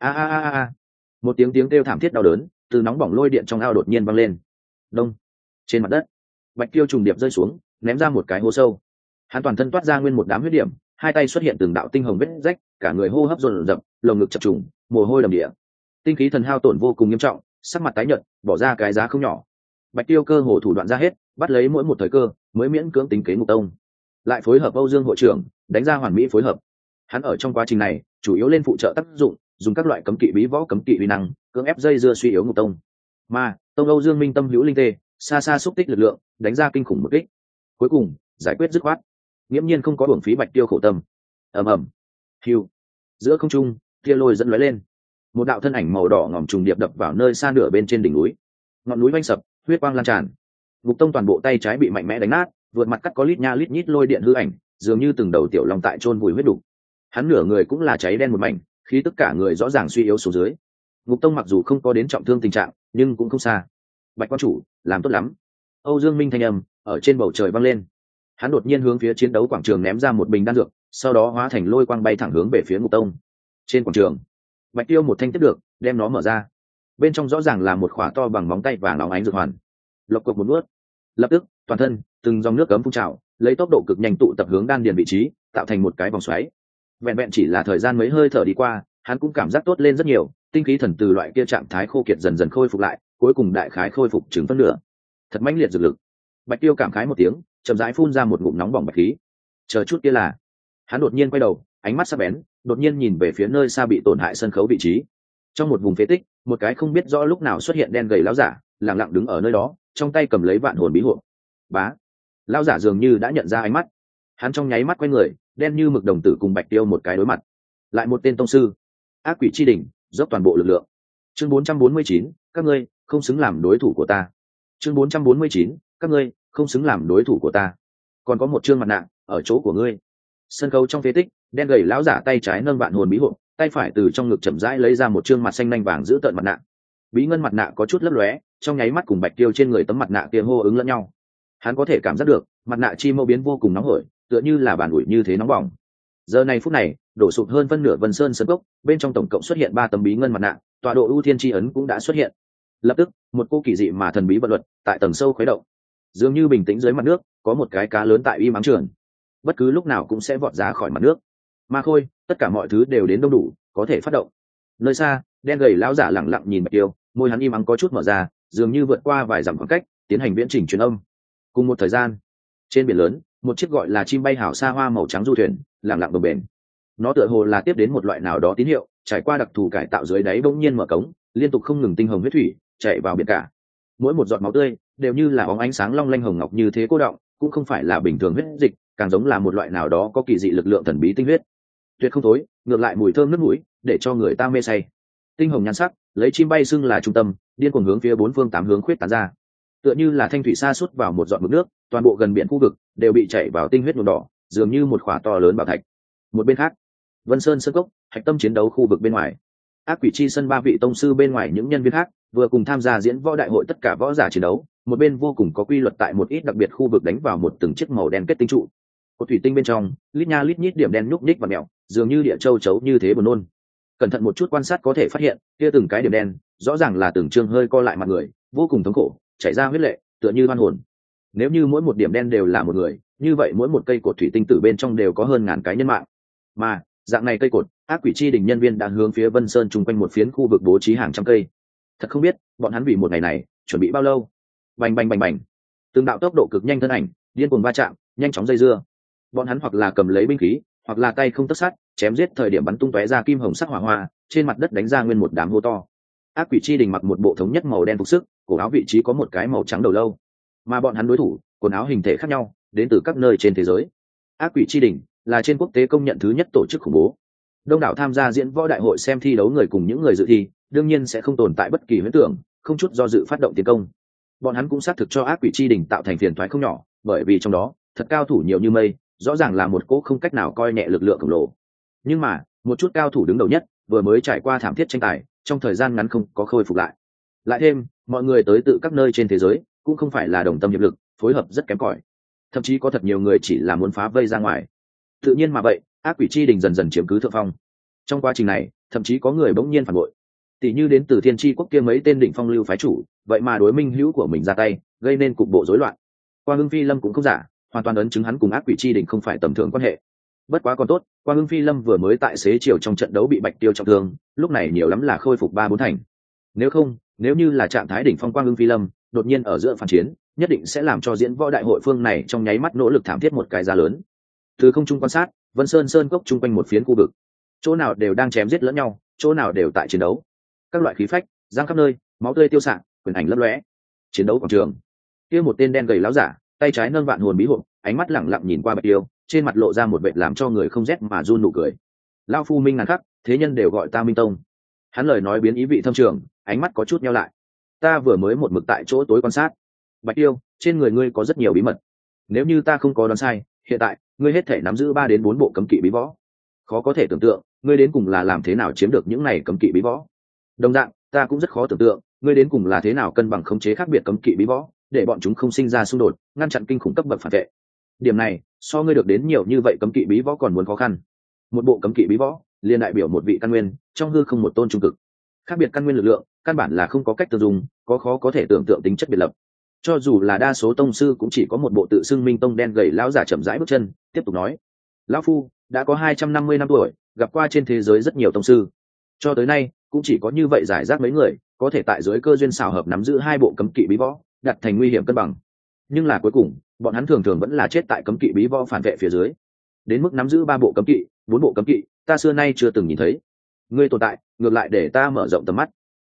A. Một tiếng kêu thảm thiết đau đớn, từ nóng bỏng lôi điện trong ao đột nhiên vang lên. Đông. Trên mặt đất, Bạch Tiêu trùng điệp rơi xuống, ném ra một cái hố sâu. Hắn toàn thân toát ra nguyên một đám huyết điểm, hai tay xuất hiện từng đạo tinh hồng vết rách, cả người hô hấp dồn dập, lồng ngực chập trùng, mồ hôi đầm địa. Tinh khí thần hao tổn vô cùng nghiêm trọng, sắc mặt tái nhợt, bỏ ra cái giá không nhỏ. Bạch Tiêu cơ hồ thủ đoạn ra hết, bắt lấy mỗi một thời cơ, mới miễn cưỡng tính kế Ngục Tông. Lại phối hợp Âu Dương hội trưởng, đánh ra hoàn mỹ phối hợp. Hắn ở trong quá trình này, chủ yếu lên phụ trợ tác dụng, dùng các loại cấm kỵ bí võ cấm kỵ uy năng, cưỡng ép dây dưa suy yếu Ngục Tông. Mà, Tông Âu Dương Minh tâm hữu linh tê, xa xa xúc tích lực lượng, đánh ra kinh khủng một kích. Cuối cùng, giải quyết dứt khoát. Nghiễm nhiên không có uổng phí Bạch Tiêu khổ tâm. Ầm. Hưu. Giữa không trung, tia lôi dẫn lóe lên. Một đạo thân ảnh màu đỏ ngòm trùng điệp đập vào nơi xa nửa bên trên đỉnh núi. Ngọn núi vang sập, huyết quang lan tràn. Ngục Tông toàn bộ tay trái bị mạnh mẽ đánh nát, vượt mặt cắt có lít nha lít nhít lôi điện hư ảnh, dường như từng đầu tiểu long tại chôn vùi huyết đủ. Hắn nửa người cũng là cháy đen một mảnh, khí tất cả người rõ ràng suy yếu xuống dưới. Ngục Tông mặc dù không có đến trọng thương tình trạng, nhưng cũng không xa. Bạch quan chủ, làm tốt lắm. Âu Dương Minh thanh âm ở trên bầu trời vang lên. Hắn đột nhiên hướng phía chiến đấu quảng trường ném ra một bình đan dược, sau đó hóa thành lôi quang bay thẳng hướng về phía Ngục Tông. Trên quảng trường, Bạch Tiêu một thanh tiếp được, đem nó mở ra. Bên trong rõ ràng là một khỏa to bằng móng tay vàng óng ánh dược hoàn. Lộc cộc một nuốt, lập tức toàn thân từng dòng nước cấm phun trào, lấy tốc độ cực nhanh tụ tập hướng đan điền vị trí, tạo thành một cái vòng xoáy. Vẹn vẹn chỉ là thời gian mấy hơi thở đi qua, hắn cũng cảm giác tốt lên rất nhiều, tinh khí thần từ loại kia trạng thái khô kiệt dần dần khôi phục lại, cuối cùng đại khái khôi phục chừng phân nửa. Thật mãnh liệt dược lực. Bạch Tiêu cảm khái một tiếng, chậm rãi phun ra một ngụm nóng bỏng bạch khí. Chờ chút kia là, hắn đột nhiên quay đầu, ánh mắt sắc bén, đột nhiên nhìn về phía nơi xa bị tổn hại sân khấu vị trí. Trong một vùng phế tích, một cái không biết rõ lúc nào xuất hiện đen gầy lão giả lẳng lặng đứng ở nơi đó, trong tay cầm lấy vạn hồn bí hộp. Bá, lão giả dường như đã nhận ra ánh mắt, hắn trong nháy mắt quay người, đen như mực đồng tử cùng Bạch Tiêu một cái đối mặt. Lại một tên tông sư, ác quỷ chi đỉnh, dốc toàn bộ lực lượng. Chương 449, các ngươi không xứng làm đối thủ của ta. Chương 449, các ngươi không xứng làm đối thủ của ta. Còn có một chương mặt nạ ở chỗ của ngươi. Sân khấu trong phế tích, đen gầy lão giả tay trái nâng vạn hồn bí hộp, tay phải từ trong ngực chậm rãi lấy ra một chương mặt xanh nanh vàng giữ tợn mặt nạ. Bí ngân mặt nạ có chút lấp lóe, trong nháy mắt cùng Bạch Tiêu trên người tấm mặt nạ kia hô ứng lẫn nhau. Hắn có thể cảm giác được, mặt nạ chi mâu biến vô cùng nóng hổi, tựa như là bàn ủi như thế nóng bỏng. Giờ này phút này, đổ sụp hơn phân nửa Vân Sơn sơn cốc, bên trong tổng cộng xuất hiện 3 tấm bí ngân mặt nạ, tọa độ ưu thiên chi ấn cũng đã xuất hiện. Lập tức, một cô kỳ dị mà thần bí vận luật tại tầng sâu khuấy động. Dường như bình tĩnh dưới mặt nước, có một cái cá lớn tại y mắng trường, bất cứ lúc nào cũng sẽ vọt ra khỏi mặt nước. Ma Khôi, tất cả mọi thứ đều đến đông đủ, có thể phát động. Nơi xa, đen gầy lão giả lẳng lặng nhìn Bạch Tiêu, môi hắn im ắng có chút mở ra, dường như vượt qua vài dặm khoảng cách, tiến hành viễn trình truyền âm. Cùng một thời gian, trên biển lớn, một chiếc gọi là chim bay hào xa hoa màu trắng du thuyền lẳng lặng bồng bềnh. Nó tựa hồ là tiếp đến một loại nào đó tín hiệu, trải qua đặc thù cải tạo dưới đáy bỗng nhiên mở cống, liên tục không ngừng tinh hồng huyết thủy chạy vào biển cả. Mỗi một giọt máu tươi đều như là óng ánh sáng long lanh hồng ngọc như thế cô động, cũng không phải là bình thường huyết dịch, càng giống là một loại nào đó có kỳ dị lực lượng thần bí tinh huyết. Tuyệt không thối, ngược lại mùi thơm nước mũi, để cho người ta mê say. Tinh hồng nhan sắc, lấy chim bay xưng là trung tâm, điên cuồng hướng phía 4 phương 8 hướng khuyết tán ra. Tựa như là thanh thủy sa sút vào một giọt mực nước, toàn bộ gần biển khu vực đều bị chảy vào tinh huyết nhuộm đỏ, dường như một khỏa to lớn bảo thạch. Một bên khác, Vân Sơn sơn cốc, hạch tâm chiến đấu khu vực bên ngoài, ác quỷ chi sân 3 vị tông sư bên ngoài những nhân viên khác vừa cùng tham gia diễn võ đại hội tất cả võ giả chiến đấu, một bên vô cùng có quy luật tại một ít đặc biệt khu vực đánh vào một từng chiếc màu đen kết tinh trụ. Cột thủy tinh bên trong, lít nha lít nhít điểm đen nhúc nhích và mèo, dường như địa châu chấu như thế buồn nôn. Cẩn thận một chút quan sát có thể phát hiện, kia từng cái điểm đen, rõ ràng là từng trương hơi co lại mặt người, vô cùng thống khổ, chảy ra huyết lệ, tựa như oan hồn. Nếu như mỗi một điểm đen đều là một người, như vậy mỗi một cây cột thủy tinh từ bên trong đều có hơn ngàn cái nhân mạng. Mà, dạng này cây cột, ác quỷ chi đỉnh nhân viên đang hướng phía Vân Sơn chung quanh một phiến khu vực bố trí hàng trăm cây. Thật không biết, bọn hắn vì một ngày này, chuẩn bị bao lâu. Bành bành bành bành. Từng đạo tốc độ cực nhanh thân ảnh, điên cuồng va chạm, nhanh chóng dây dưa. Bọn hắn hoặc là cầm lấy binh khí, hoặc là tay không tấc sắt, chém giết thời điểm bắn tung tóe ra kim hồng sắc hỏa hoa, trên mặt đất đánh ra nguyên một đám hố to. Ác quỷ chi đỉnh mặc một bộ thống nhất màu đen phục sức, cổ áo vị trí có một cái màu trắng đầu lâu. Mà bọn hắn đối thủ, quần áo hình thể khác nhau, đến từ các nơi trên thế giới. Ác quỷ chi đỉnh là trên quốc tế công nhận thứ nhất tổ chức khủng bố. Đông đảo tham gia diễn võ đại hội xem thi đấu người cùng những người dự thi, đương nhiên sẽ không tồn tại bất kỳ huyễn tưởng, không chút do dự phát động tiến công. Bọn hắn cũng xác thực cho ác quỷ chi đỉnh tạo thành phiền toái không nhỏ, bởi vì trong đó thật cao thủ nhiều như mây, rõ ràng là một cỗ không cách nào coi nhẹ lực lượng khổng lồ. Nhưng mà một chút cao thủ đứng đầu nhất vừa mới trải qua thảm thiết tranh tài, trong thời gian ngắn không có khôi phục lại. Lại thêm mọi người tới tự các nơi trên thế giới cũng không phải là đồng tâm hiệp lực, phối hợp rất kém cỏi, thậm chí có thật nhiều người chỉ là muốn phá vây ra ngoài. Tự nhiên mà vậy, ác quỷ chi đỉnh dần dần chiếm cứ thượng phong. Trong quá trình này, thậm chí có người bỗng nhiên phản bội, tỷ như đến từ Thiên Chi quốc kia mấy tên đỉnh phong lưu phái chủ, vậy mà đối minh hữu của mình ra tay, gây nên cục bộ rối loạn. Quang Hưng Phi Lâm cũng không giả, hoàn toàn ấn chứng hắn cùng ác quỷ chi đỉnh không phải tầm thường quan hệ. Bất quá còn tốt, Quang Hưng Phi Lâm vừa mới tại xế chiều trong trận đấu bị Bạch Tiêu trọng thương, lúc này nhiều lắm là khôi phục 3-4 thành. Nếu như là trạng thái đỉnh phong Quang Hưng Phi Lâm, đột nhiên ở giữa phản chiến, nhất định sẽ làm cho diễn võ đại hội phương này trong nháy mắt nỗ lực thảm thiết một cái giá lớn. Từ không trung quan sát, Vân Sơn sơn cốc chung quanh một phiến khu vực, chỗ nào đều đang chém giết lẫn nhau, chỗ nào đều tại chiến đấu. Các loại khí phách giang khắp nơi, máu tươi tiêu xạ, quyền ảnh lấp lóe. Chiến đấu quảng trường, kia một tên đen gầy láo giả, tay trái nâng vạn hồn bí hộp, ánh mắt lẳng lặng nhìn qua Bạch Tiêu, trên mặt lộ ra một vẻ làm cho người không rét mà run nụ cười. Lão phu minh ngàn khắc, thế nhân đều gọi ta Minh Tông. Hắn lời nói biến ý vị thâm trường, ánh mắt có chút nheo lại. Ta vừa mới một mực tại chỗ tối quan sát. Bạch Tiêu, trên người ngươi có rất nhiều bí mật. Nếu như ta không có đoán sai, hiện tại ngươi hết thể nắm giữ 3 đến 4 bộ cấm kỵ bí võ. Khó có thể tưởng tượng, ngươi đến cùng là làm thế nào chiếm được những này cấm kỵ bí võ. Đồng dạng, ta cũng rất khó tưởng tượng, ngươi đến cùng là thế nào cân bằng khống chế khác biệt cấm kỵ bí võ, để bọn chúng không sinh ra xung đột, ngăn chặn kinh khủng cấp bậc phản vệ. Điểm này, so ngươi được đến nhiều như vậy cấm kỵ bí võ còn muốn khó khăn. Một bộ cấm kỵ bí võ, liên đại biểu một vị căn nguyên, trong hư không một tôn trung cực. Khác biệt căn nguyên lực lượng, căn bản là không có cách tương dùng, có khó có thể tưởng tượng tính chất biệt lập. Cho dù là đa số tông sư cũng chỉ có một bộ tự xưng Minh Tông đen gầy lão giả chậm rãi bước chân, tiếp tục nói: "Lão phu đã có 250 năm tuổi, gặp qua trên thế giới rất nhiều tông sư. Cho tới nay, cũng chỉ có như vậy giải rác mấy người, có thể tại dưới cơ duyên xào hợp nắm giữ 2 bộ cấm kỵ bí võ, đặt thành nguy hiểm cân bằng. Nhưng là cuối cùng, bọn hắn thường thường vẫn là chết tại cấm kỵ bí võ phản vệ phía dưới. Đến mức nắm giữ 3 bộ cấm kỵ, 4 bộ cấm kỵ, ta xưa nay chưa từng nhìn thấy. Ngươi tồn tại, ngược lại để ta mở rộng tầm mắt."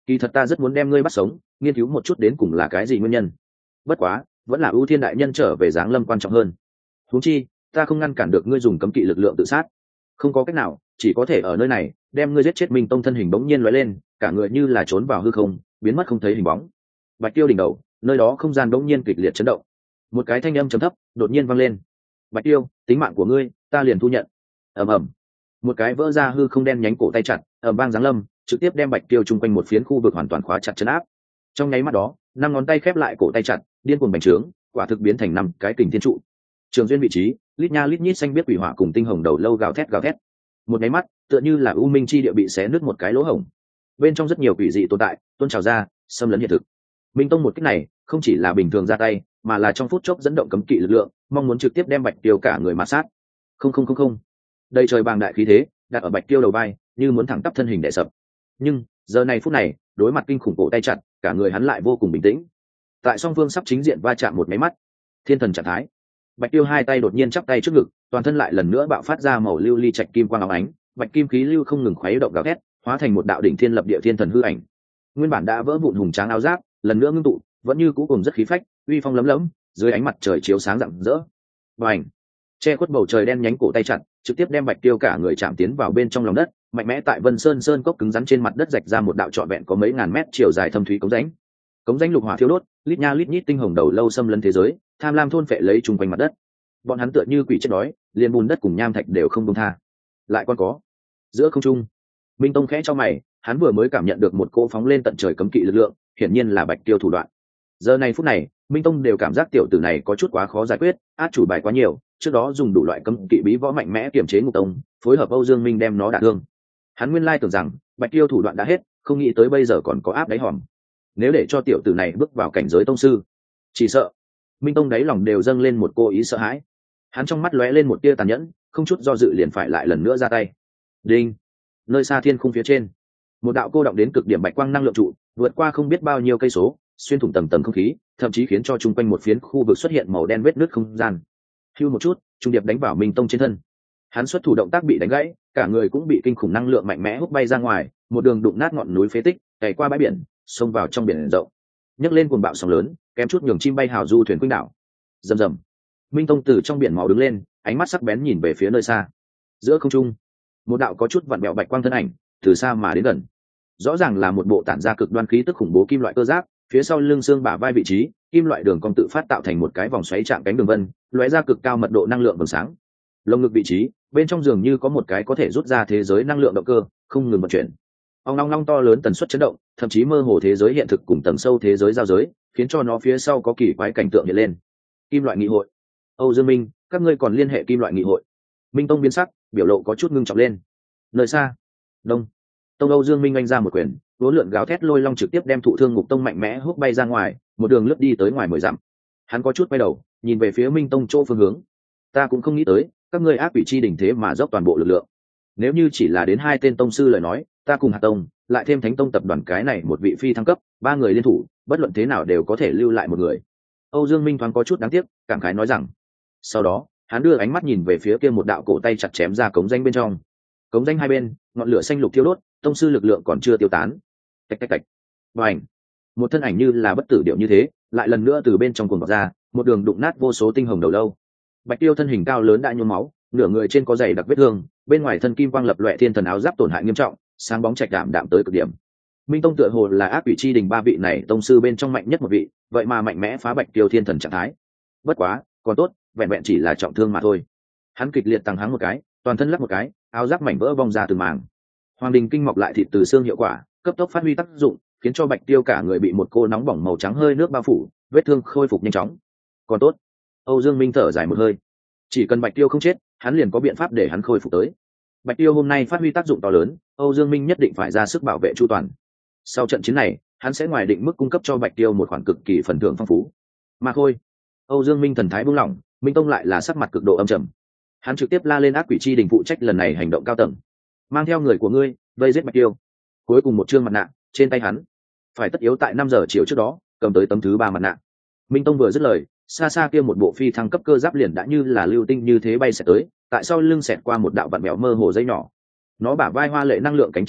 kỳ thật ta rất muốn đem ngươi bắt sống, nghiên cứu một chút đến cùng là cái gì nguyên nhân. Bất quá vẫn là ưu thiên đại nhân trở về giáng lâm quan trọng hơn. Huống chi ta không ngăn cản được ngươi dùng cấm kỵ lực lượng tự sát, không có cách nào, chỉ có thể ở nơi này đem ngươi giết chết. Minh Tông thân hình bỗng nhiên lóe lên, cả người như là trốn vào hư không, biến mất không thấy hình bóng. Bạch Tiêu đỉnh đầu, nơi đó không gian bỗng nhiên kịch liệt chấn động, một cái thanh âm trầm thấp đột nhiên vang lên: Bạch Tiêu, tính mạng của ngươi ta liền thu nhận. Ầm ầm, một cái vỡ ra hư không đen nhánh cổ tay chặt ầm vang giáng lâm, trực tiếp đem Bạch Tiêu chung quanh một phiến khu vực hoàn toàn khóa chặt chấn áp. Trong nháy mắt đó, 5 ngón tay khép lại cổ tay chặt, điên cuồng bành trướng, quả thực biến thành 5 cái kình thiên trụ. Trường duyên vị trí, lít nha lít nhít xanh biết quỷ hỏa cùng tinh hồng đầu lâu gào thét gào thét. Một nháy mắt, tựa như là u minh chi địa bị xé nứt một cái lỗ hổng. Bên trong rất nhiều quỷ dị tồn tại tuôn trào ra, xâm lấn hiện thực. Minh Tông một kích này không chỉ là bình thường ra tay, mà là trong phút chốc dẫn động cấm kỵ lực lượng, mong muốn trực tiếp đem Bạch Tiêu cả người mà sát. Không. Đây trời bàng đại khí thế, đặt ở Bạch Tiêu đầu vai, như muốn thẳng tắp thân hình đè sập. Nhưng giờ này phút này, đối mặt kinh khủng cổ tay chặt, cả người hắn lại vô cùng bình tĩnh. Tại song phương sắp chính diện va chạm một máy mắt, thiên thần trạng thái. Bạch Tiêu hai tay đột nhiên chắp tay trước ngực, toàn thân lại lần nữa bạo phát ra màu lưu ly trạch kim quang óng ánh, bạch kim khí lưu không ngừng khuấy động gào thét, hóa thành một đạo đỉnh thiên lập địa thiên thần hư ảnh. Nguyên bản đã vỡ vụn hùng tráng áo giáp, lần nữa ngưng tụ, vẫn như cũ cùng rất khí phách, uy phong lấm lấm, dưới ánh mặt trời chiếu sáng rạng rỡ. Bành! Che khuất bầu trời đen nhánh cổ tay chặt, trực tiếp đem Bạch Tiêu cả người chạm tiến vào bên trong lòng đất, mạnh mẽ tại Vân Sơn sơn cốc cứng rắn trên mặt đất rạch ra một đạo trọn vẹn có mấy ngàn mét chiều dài thâm thúy cống rãnh. Cống rãnh lục hỏa thiêu đốt, lít nha lít nhít tinh hồng đầu lâu xâm lấn thế giới, tham lam thôn phệ lấy chung quanh mặt đất. Bọn hắn tựa như quỷ chết đói, liền bùn đất cùng nham thạch đều không buông tha. Lại còn có, giữa không trung, Minh Tông khẽ cho mày, hắn vừa mới cảm nhận được một cỗ phóng lên tận trời cấm kỵ lực lượng, hiển nhiên là Bạch Tiêu thủ đoạn. Giờ này phút này, Minh Tông đều cảm giác tiểu tử này có chút quá khó giải quyết, át chủ bài quá nhiều, trước đó dùng đủ loại cấm kỵ bí võ mạnh mẽ kiềm chế Ngục Tông, phối hợp Âu Dương Minh đem nó đả thương. Hắn nguyên lai tưởng rằng Bạch Tiêu thủ đoạn đã hết, không nghĩ tới bây giờ còn có áp đáy hòm. Nếu để cho tiểu tử này bước vào cảnh giới tông sư, chỉ sợ Minh Tông đáy lòng đều dâng lên một cô ý sợ hãi. Hắn trong mắt lóe lên một tia tàn nhẫn, không chút do dự liền phải lại lần nữa ra tay. Đinh! Nơi xa thiên khung phía trên, một đạo cô động đến cực điểm bạch quang năng lượng trụ vượt qua không biết bao nhiêu cây số, xuyên thủng tầng tầng không khí, thậm chí khiến cho chung quanh một phiến khu vực xuất hiện màu đen vết nứt không gian. Hưu một chút, trung điệp đánh vào Minh Tông trên thân. Hắn xuất thủ động tác bị đánh gãy, cả người cũng bị kinh khủng năng lượng mạnh mẽ hút bay ra ngoài, một đường đụng nát ngọn núi phế tích, cày qua bãi biển, xông vào trong biển rộng, nhấc lên cuồng bạo sóng lớn, kém chút nhường chim bay hào du thuyền quanh đảo. Rầm rầm. Minh Tông từ trong biển máu đứng lên, ánh mắt sắc bén nhìn về phía nơi xa. Giữa không trung, một đạo có chút vặn vẹo bạch quang thân ảnh từ xa mà đến gần. Rõ ràng là một bộ tản ra cực đoan khí tức khủng bố kim loại cơ giáp, phía sau lưng xương bả vai vị trí, kim loại đường cong tự phát tạo thành một cái vòng xoáy chạm cánh đường vân, lóe ra cực cao mật độ năng lượng vầng sáng. Lồng ngực vị trí, bên trong dường như có một cái có thể rút ra thế giới năng lượng động cơ, không ngừng vận chuyển. Ong long long to lớn tần suất chấn động, thậm chí mơ hồ thế giới hiện thực cùng tầng sâu thế giới giao giới, khiến cho nó phía sau có kỳ quái cảnh tượng hiện lên. Kim loại nghị hội, Âu Dương Minh, các ngươi còn liên hệ kim loại nghị hội? Minh Tông biến sắc, biểu lộ có chút ngưng trọng lên. Nơi xa, đông tông Âu Dương Minh anh ra một quyền, vốn lượn gáo thét lôi long trực tiếp đem thụ thương Ngục Tông mạnh mẽ hút bay ra ngoài, một đường lướt đi tới ngoài 10 dặm. Hắn có chút quay đầu, nhìn về phía Minh Tông chỗ phương hướng. Ta cũng không nghĩ tới, các ngươi ác quỷ chi đỉnh thế mà dốc toàn bộ lực lượng. Nếu như chỉ là đến 2 tên tông sư lời nói, ta cùng Hạt Tông, lại thêm Thánh Tông tập đoàn cái này một vị phi thăng cấp, 3 người liên thủ, bất luận thế nào đều có thể lưu lại một người. Âu Dương Minh thoáng có chút đáng tiếc, cảm khái nói rằng. Sau đó, hắn đưa ánh mắt nhìn về phía kia một đạo cổ tay chặt chém ra cống danh bên trong. Cống danh hai bên, ngọn lửa xanh lục thiêu đốt, tông sư lực lượng còn chưa tiêu tán. Tạch tạch tạch. Bành. Một thân ảnh như là bất tử điệu như thế, lại lần nữa từ bên trong cuồng vọt ra, một đường đụng nát vô số tinh hồng đầu lâu. Bạch Tiêu thân hình cao lớn đã nhuốm máu, nửa người trên có dày đặc vết thương, bên ngoài thân kim quang lập loè thiên thần áo giáp tổn hại nghiêm trọng, sáng bóng trạch đạm đạm tới cực điểm. Minh Tông tựa hồ là ác quỷ chi đình 3 vị này tông sư bên trong mạnh nhất một vị, vậy mà mạnh mẽ phá Bạch Tiêu thiên thần trạng thái. Bất quá, còn tốt, vẹn vẹn chỉ là trọng thương mà thôi. Hắn kịch liệt tăng háng một cái, toàn thân lắc một cái, áo giáp mảnh vỡ vong ra từ màng. Hoàng đình kinh mọc lại thịt từ xương hiệu quả, cấp tốc phát huy tác dụng, khiến cho Bạch Tiêu cả người bị một cô nóng bỏng màu trắng hơi nước bao phủ, vết thương khôi phục nhanh chóng. Còn tốt, Âu Dương Minh thở dài một hơi. Chỉ cần Bạch Tiêu không chết, hắn liền có biện pháp để hắn khôi phục tới. Bạch Tiêu hôm nay phát huy tác dụng to lớn, Âu Dương Minh nhất định phải ra sức bảo vệ chu toàn. Sau trận chiến này, hắn sẽ ngoài định mức cung cấp cho Bạch Tiêu một khoản cực kỳ phần thưởng phong phú. Mà thôi, Âu Dương Minh thần thái buông lỏng, Minh Tông lại là sắc mặt cực độ âm trầm. Hắn trực tiếp la lên ác quỷ chi đình phụ trách lần này hành động cao tầng, mang theo người của ngươi vây giết Bạch Tiêu. Cuối cùng một trương mặt nạ trên tay hắn, phải tất yếu tại 5 giờ chiều trước đó cầm tới tấm thứ 3 mặt nạ. Minh Tông vừa dứt lời, xa xa kia một bộ phi thăng cấp cơ giáp liền đã như là lưu tinh như thế bay xẹt tới, tại sau lưng xẹt qua một đạo vặn bẹo mơ hồ dây nhỏ. Nó bả vai hoa lệ năng lượng cánh triển khai,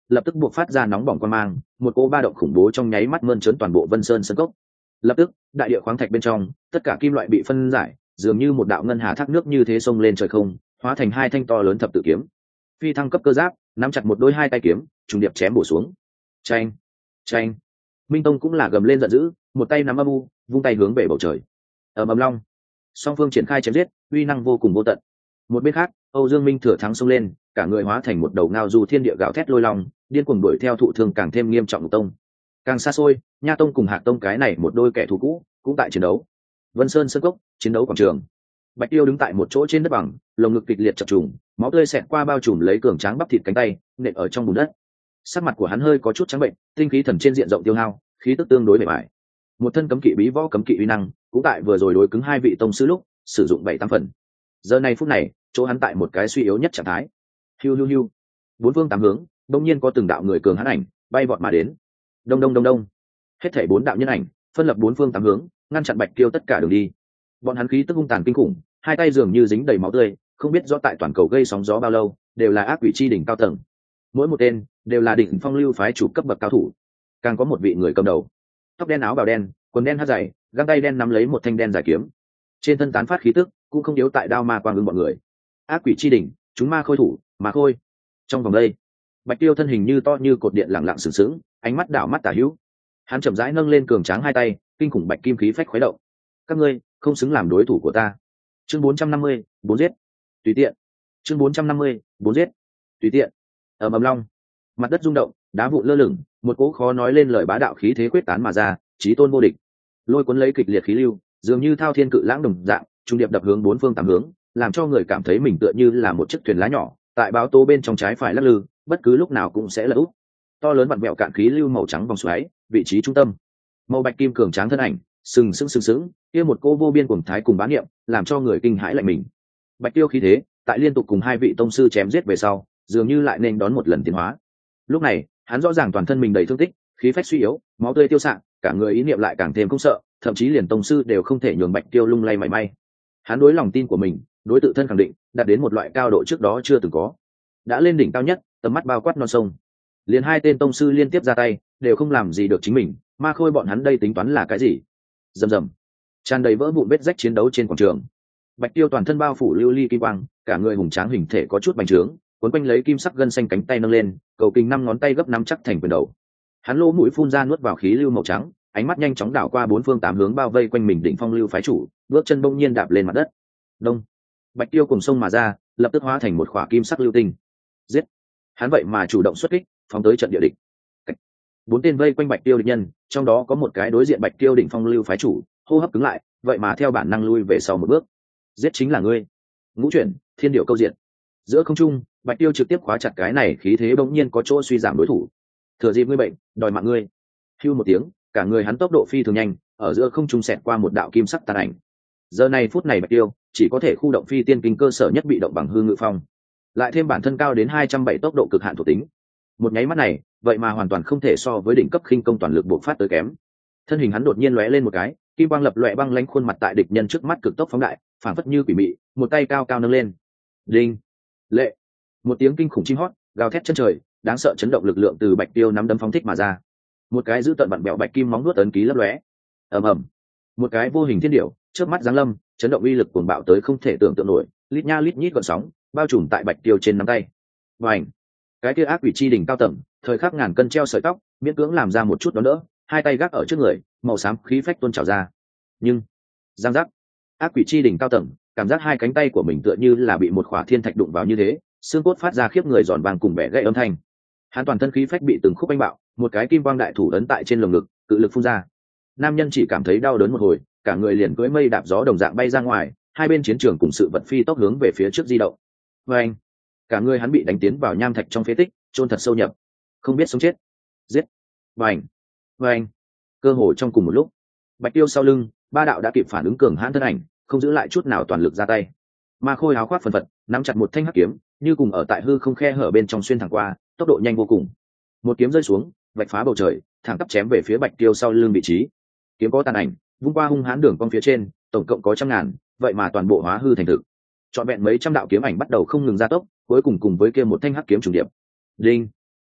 lập tức buộc phát ra nóng bỏng quan mang, một cỗ ba động khủng bố trong nháy mắt mơn trớn toàn bộ Vân Sơn sân cốc. Lập tức đại địa khoáng thạch bên trong tất cả kim loại bị phân giải, dường như một đạo ngân hà thác nước như thế xông lên trời không, hóa thành hai thanh to lớn thập tự kiếm. Phi thăng cấp cơ giáp nắm chặt một đôi hai tay kiếm, trùng điệp chém bổ xuống. Chanh, chanh. Minh Tông cũng là gầm lên giận dữ, một tay nắm âm u, vung tay hướng về bầu trời. Ầm ầm long, song phương triển khai chém giết, uy năng vô cùng vô tận. Một bên khác, Âu Dương Minh thừa thắng xông lên, cả người hóa thành một đầu ngao du thiên địa gào thét lôi long, điên cuồng đuổi theo thụ thương càng thêm nghiêm trọng Ngục Tông. Càng xa xôi, Nha Tông cùng Hạc Tông cái này một đôi kẻ thù cũ cũng tại chiến đấu. Vân Sơn sơn cốc, chiến đấu quảng trường. Bạch Tiêu đứng tại một chỗ trên đất bằng, lồng ngực kịch liệt chập trùng, máu tươi xẹt qua bao trùm lấy cường tráng bắp thịt cánh tay, nện ở trong bùn đất. Sắc mặt của hắn hơi có chút trắng bệnh, tinh khí thần trên diện rộng tiêu hao, khí tức tương đối bề bại. Một thân cấm kỵ bí võ cấm kỵ uy năng, cũng tại vừa rồi đối cứng hai vị tông sư lúc sử dụng 7-8 phần. Giờ này phút này, chỗ hắn tại một cái suy yếu nhất trạng thái. Hiu hiu hiu. Bốn phương tám hướng, đột nhiên có từng đạo người cường hãn ảnh bay vọt mà đến. Đông đông đông đông. Hết thảy 4 đạo nhân ảnh, phân lập bốn phương tám hướng, ngăn chặn Bạch Tiêu tất cả đường đi. Bọn hắn khí tức hung tàn kinh khủng, hai tay dường như dính đầy máu tươi, không biết rõ tại toàn cầu gây sóng gió bao lâu, đều là ác quỷ chi đỉnh cao tầng. Mỗi một tên đều là đỉnh phong lưu phái chủ cấp bậc cao thủ. Càng có một vị người cầm đầu, tóc đen áo bào đen, quần đen hắt dày, găng tay đen nắm lấy một thanh đen dài kiếm, trên thân tán phát khí tức cũng không yếu tại đao ma quang ứng bọn người. Ác quỷ chi đỉnh, chúng ma khôi thủ, ma khôi. Trong vòng đây, Bạch Tiêu thân hình như to như cột điện lặng lặng sừng sững, ánh mắt đảo mắt tả hữu. Hắn chậm rãi nâng lên cường tráng hai tay, kinh khủng bạch kim khí phách khuấy động. Các ngươi không xứng làm đối thủ của ta. Chương 450, 4 giết. Tùy tiện. Chương 450, 4 giết. Tùy tiện. Ở ầm long, mặt đất rung động, đá vụn lơ lửng, một cỗ khó nói lên lời bá đạo khí thế quyết tán mà ra, chí tôn vô địch. Lôi cuốn lấy kịch liệt khí lưu, dường như thao thiên cự lãng đồng dạng, trung điệp đập hướng bốn phương tám hướng, làm cho người cảm thấy mình tựa như là một chiếc thuyền lá nhỏ, tại báo tố bên trong trái phải lắc lư, bất cứ lúc nào cũng sẽ lật úp. To lớn vặn vẹo cạn khí lưu màu trắng vòng xoáy, vị trí trung tâm, màu bạch kim cường tráng thân ảnh, sừng sững, kia một cô vô biên cuồng thái cùng bá niệm, làm cho người kinh hãi lạnh mình. Bạch Tiêu khí thế, tại liên tục cùng hai vị tông sư chém giết về sau, dường như lại nên đón một lần tiến hóa. Lúc này, hắn rõ ràng toàn thân mình đầy thương tích, khí phách suy yếu, máu tươi tiêu xạ, cả người ý niệm lại càng thêm không sợ, thậm chí liền tông sư đều không thể nhường Bạch Tiêu lung lay mảy may. Hắn đối lòng tin của mình, đối tự thân khẳng định, đạt đến một loại cao độ trước đó chưa từng có. Đã lên đỉnh cao nhất, tầm mắt bao quát non sông. Liền hai tên tông sư liên tiếp ra tay, đều không làm gì được chính mình, ma khôi bọn hắn đây tính toán là cái gì? Rầm rầm, tràn đầy vỡ vụn vết rách chiến đấu trên quảng trường. Bạch Tiêu toàn thân bao phủ lưu ly kim quang, cả người hùng tráng hình thể có chút bành trướng, cuốn quanh lấy kim sắc gân xanh cánh tay nâng lên, cầu kinh 5 ngón tay gấp 5 chắc thành quyền đầu. Hắn lỗ mũi phun ra nuốt vào khí lưu màu trắng, ánh mắt nhanh chóng đảo qua bốn phương tám hướng bao vây quanh mình đỉnh phong lưu phái chủ, bước chân bỗng nhiên đạp lên mặt đất. Đông, Bạch Tiêu cùng sông mà ra, lập tức hóa thành một khỏa kim sắc lưu tinh. Giết! Hắn vậy mà chủ động xuất kích, phóng tới trận địa địch. 4 tên vây quanh Bạch Tiêu địch nhân, trong đó có một cái đối diện Bạch Tiêu đỉnh phong lưu phái chủ, hô hấp cứng lại, vậy mà theo bản năng lui về sau một bước. Giết chính là ngươi. Ngũ chuyển, thiên điệu câu diện. Giữa không trung, Bạch Tiêu trực tiếp khóa chặt cái này khí thế bỗng nhiên có chỗ suy giảm đối thủ. Thừa dịp ngươi bệnh, đòi mạng ngươi. Hưu một tiếng, cả người hắn tốc độ phi thường nhanh, ở giữa không trung xẹt qua một đạo kim sắc tàn ảnh. Giờ này phút này Bạch Tiêu chỉ có thể khu động phi tiên kinh cơ sở nhất bị động bằng hư ngự phong, lại thêm bản thân cao đến 207 tốc độ cực hạn thuộc tính. Một nháy mắt này, vậy mà hoàn toàn không thể so với đỉnh cấp khinh công toàn lực bộc phát tới kém. Thân hình hắn đột nhiên lóe lên một cái, kim quang lập lòe băng lánh khuôn mặt tại địch nhân trước mắt cực tốc phóng đại, phảng phất như quỷ mị, một tay cao cao nâng lên. Đinh! Lệ! Một tiếng kinh khủng chim hót, gào thét chân trời, đáng sợ chấn động lực lượng từ Bạch Tiêu nắm đấm phóng thích mà ra. Một cái giữ tận vặn bẹo bạch kim móng nuốt ấn ký lấp lóe. Ầm ầm! Một cái vô hình thiên điểu, trước mắt giáng lâm, chấn động uy lực cuồng bạo tới không thể tưởng tượng nổi, lít nha lít nhít gợn sóng, bao trùm tại Bạch Tiêu trên nắm tay. Vành! Cái kia ác quỷ chi đỉnh cao tầng, thời khắc ngàn cân treo sợi tóc, miễn cưỡng làm ra một chút đó nữa, hai tay gác ở trước người, màu xám khí phách tuôn trào ra. Nhưng giang giác, ác quỷ chi đỉnh cao tầng cảm giác hai cánh tay của mình tựa như là bị một khỏa thiên thạch đụng vào như thế, xương cốt phát ra khiếp người giòn vàng cùng bẻ gãy âm thanh. Hắn toàn thân khí phách bị từng khúc anh bạo, một cái kim quang đại thủ ấn tại trên lồng ngực, cự lực phun ra. Nam nhân chỉ cảm thấy đau đớn một hồi, cả người liền cưỡi mây đạp gió đồng dạng bay ra ngoài, hai bên chiến trường cùng sự vật phi tốc hướng về phía trước di động. Và anh, cả người hắn bị đánh tiến vào nham thạch trong phế tích, chôn thật sâu nhập, không biết sống chết. Giết! Và anh, cơ hội trong cùng một lúc, Bạch Tiêu sau lưng, ba đạo đã kịp phản ứng cường hãn thân ảnh, không giữ lại chút nào toàn lực ra tay. Ma khôi áo khoác phần phật, nắm chặt một thanh hắc kiếm, như cùng ở tại hư không khe hở bên trong xuyên thẳng qua, tốc độ nhanh vô cùng. Một kiếm rơi xuống, vạch phá bầu trời, thẳng tắp chém về phía Bạch Tiêu sau lưng vị trí. Kiếm có tàn ảnh, vung qua hung hãn đường cong phía trên, tổng cộng có trăm ngàn, vậy mà toàn bộ hóa hư thành thực. Trọn vẹn mấy trăm đạo kiếm ảnh bắt đầu không ngừng gia tốc, cuối cùng cùng với kia một thanh hắc kiếm trùng điệp. Đinh!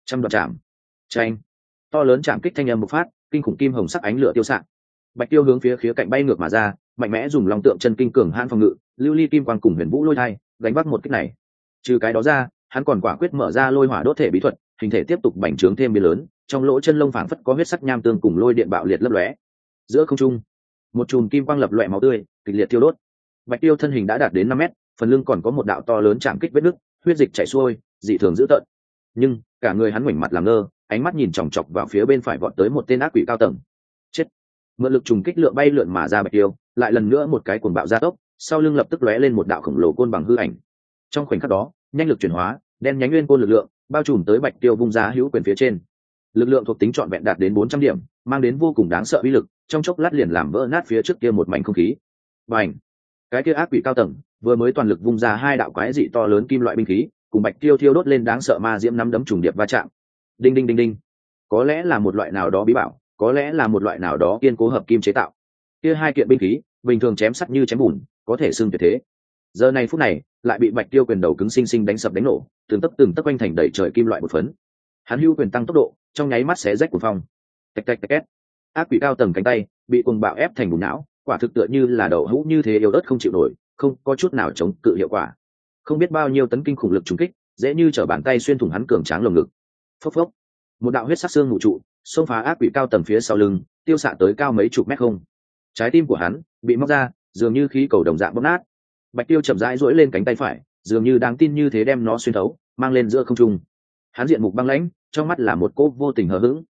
trăm đoạn chạm, tranh, to lớn chạm kích thanh âm một phát, kinh khủng kim hồng sắc ánh lửa tiêu xạ. Bạch Tiêu hướng phía khía cạnh bay ngược mà ra, mạnh mẽ dùng long tượng chân kinh cường hãn phòng ngự, lưu ly kim quang cùng huyền vũ lôi thai gánh vác một kích này. Trừ cái đó ra, hắn còn quả quyết mở ra lôi hỏa đốt thể bí thuật, hình thể tiếp tục bành trướng thêm biến lớn, trong lỗ chân lông phảng phất có huyết sắc nham tương cùng lôi điện bạo liệt lấp lóe. Giữa không trung, một chùm kim quang lập loè máu tươi, kịch liệt thiêu đốt. Bạch Tiêu thân hình đã đạt đến 5 mét, phần lưng còn có một đạo to lớn chạm kích vết nứt, huyết dịch chảy xuôi, dị thường dữ tợn. Nhưng cả người hắn ngoảnh mặt làm ngơ, ánh mắt nhìn chòng chọc vào phía bên phải vọt tới một tên ác quỷ cao tầng. Chết! Mượn lực trùng kích lượng bay lượn mà ra Bạch Tiêu, lại lần nữa một cái cuồng bạo gia tốc, sau lưng lập tức lóe lên một đạo khổng lồ côn bằng hư ảnh. Trong khoảnh khắc đó, nhanh lực chuyển hóa, đen nhánh nguyên côn lực lượng bao trùm tới Bạch Tiêu vung ra hữu quyền phía trên. Lực lượng thuộc tính trọn vẹn đạt đến 400 điểm, mang đến vô cùng đáng sợ uy lực, trong chốc lát liền làm vỡ nát phía trước kia một mảnh không khí. Bành! Cái kia ác quỷ cao tầng vừa mới toàn lực vung ra hai đạo quái dị to lớn kim loại binh khí, cùng Bạch Tiêu thiêu đốt lên đáng sợ ma diễm nắm đấm trùng điệp va chạm. Đinh đinh đinh đinh. Có lẽ là một loại nào đó bí bảo, có lẽ là một loại nào đó kiên cố hợp kim chế tạo. Kia hai kiện binh khí, bình thường chém sắt như chém bùn, có thể xương tuyệt thế. Giờ này phút này, lại bị Bạch Tiêu quyền đầu cứng sinh sinh đánh sập đánh nổ, từng tấc quanh thành đầy trời kim loại một phấn. Hắn hưu quyền tăng tốc độ, trong nháy mắt xé rách cuồng phong. Tạch tạch tạch két. Ác quỷ cao tầng cánh tay bị cuồng bạo ép thành bùn não, quả thực tựa như là đậu hũ như thế yếu ớt không chịu nổi, không có chút nào chống cự hiệu quả. Không biết bao nhiêu tấn kinh khủng lực trùng kích, dễ như trở bàn tay xuyên thủng hắn cường tráng lồng ngực. Phốc phốc. Một đạo huyết sắc xương ngụ trụ xông phá ác quỷ cao tầng phía sau lưng, tiêu xạ tới cao mấy chục mét không. Trái tim của hắn bị móc ra, dường như khí cầu đồng dạng bóp nát. Bạch Tiêu chậm rãi duỗi lên cánh tay phải, dường như đáng tin như thế đem nó xuyên thấu, mang lên giữa không trung. Hắn diện mục băng lãnh, trong mắt là một cỗ vô tình hờ hững.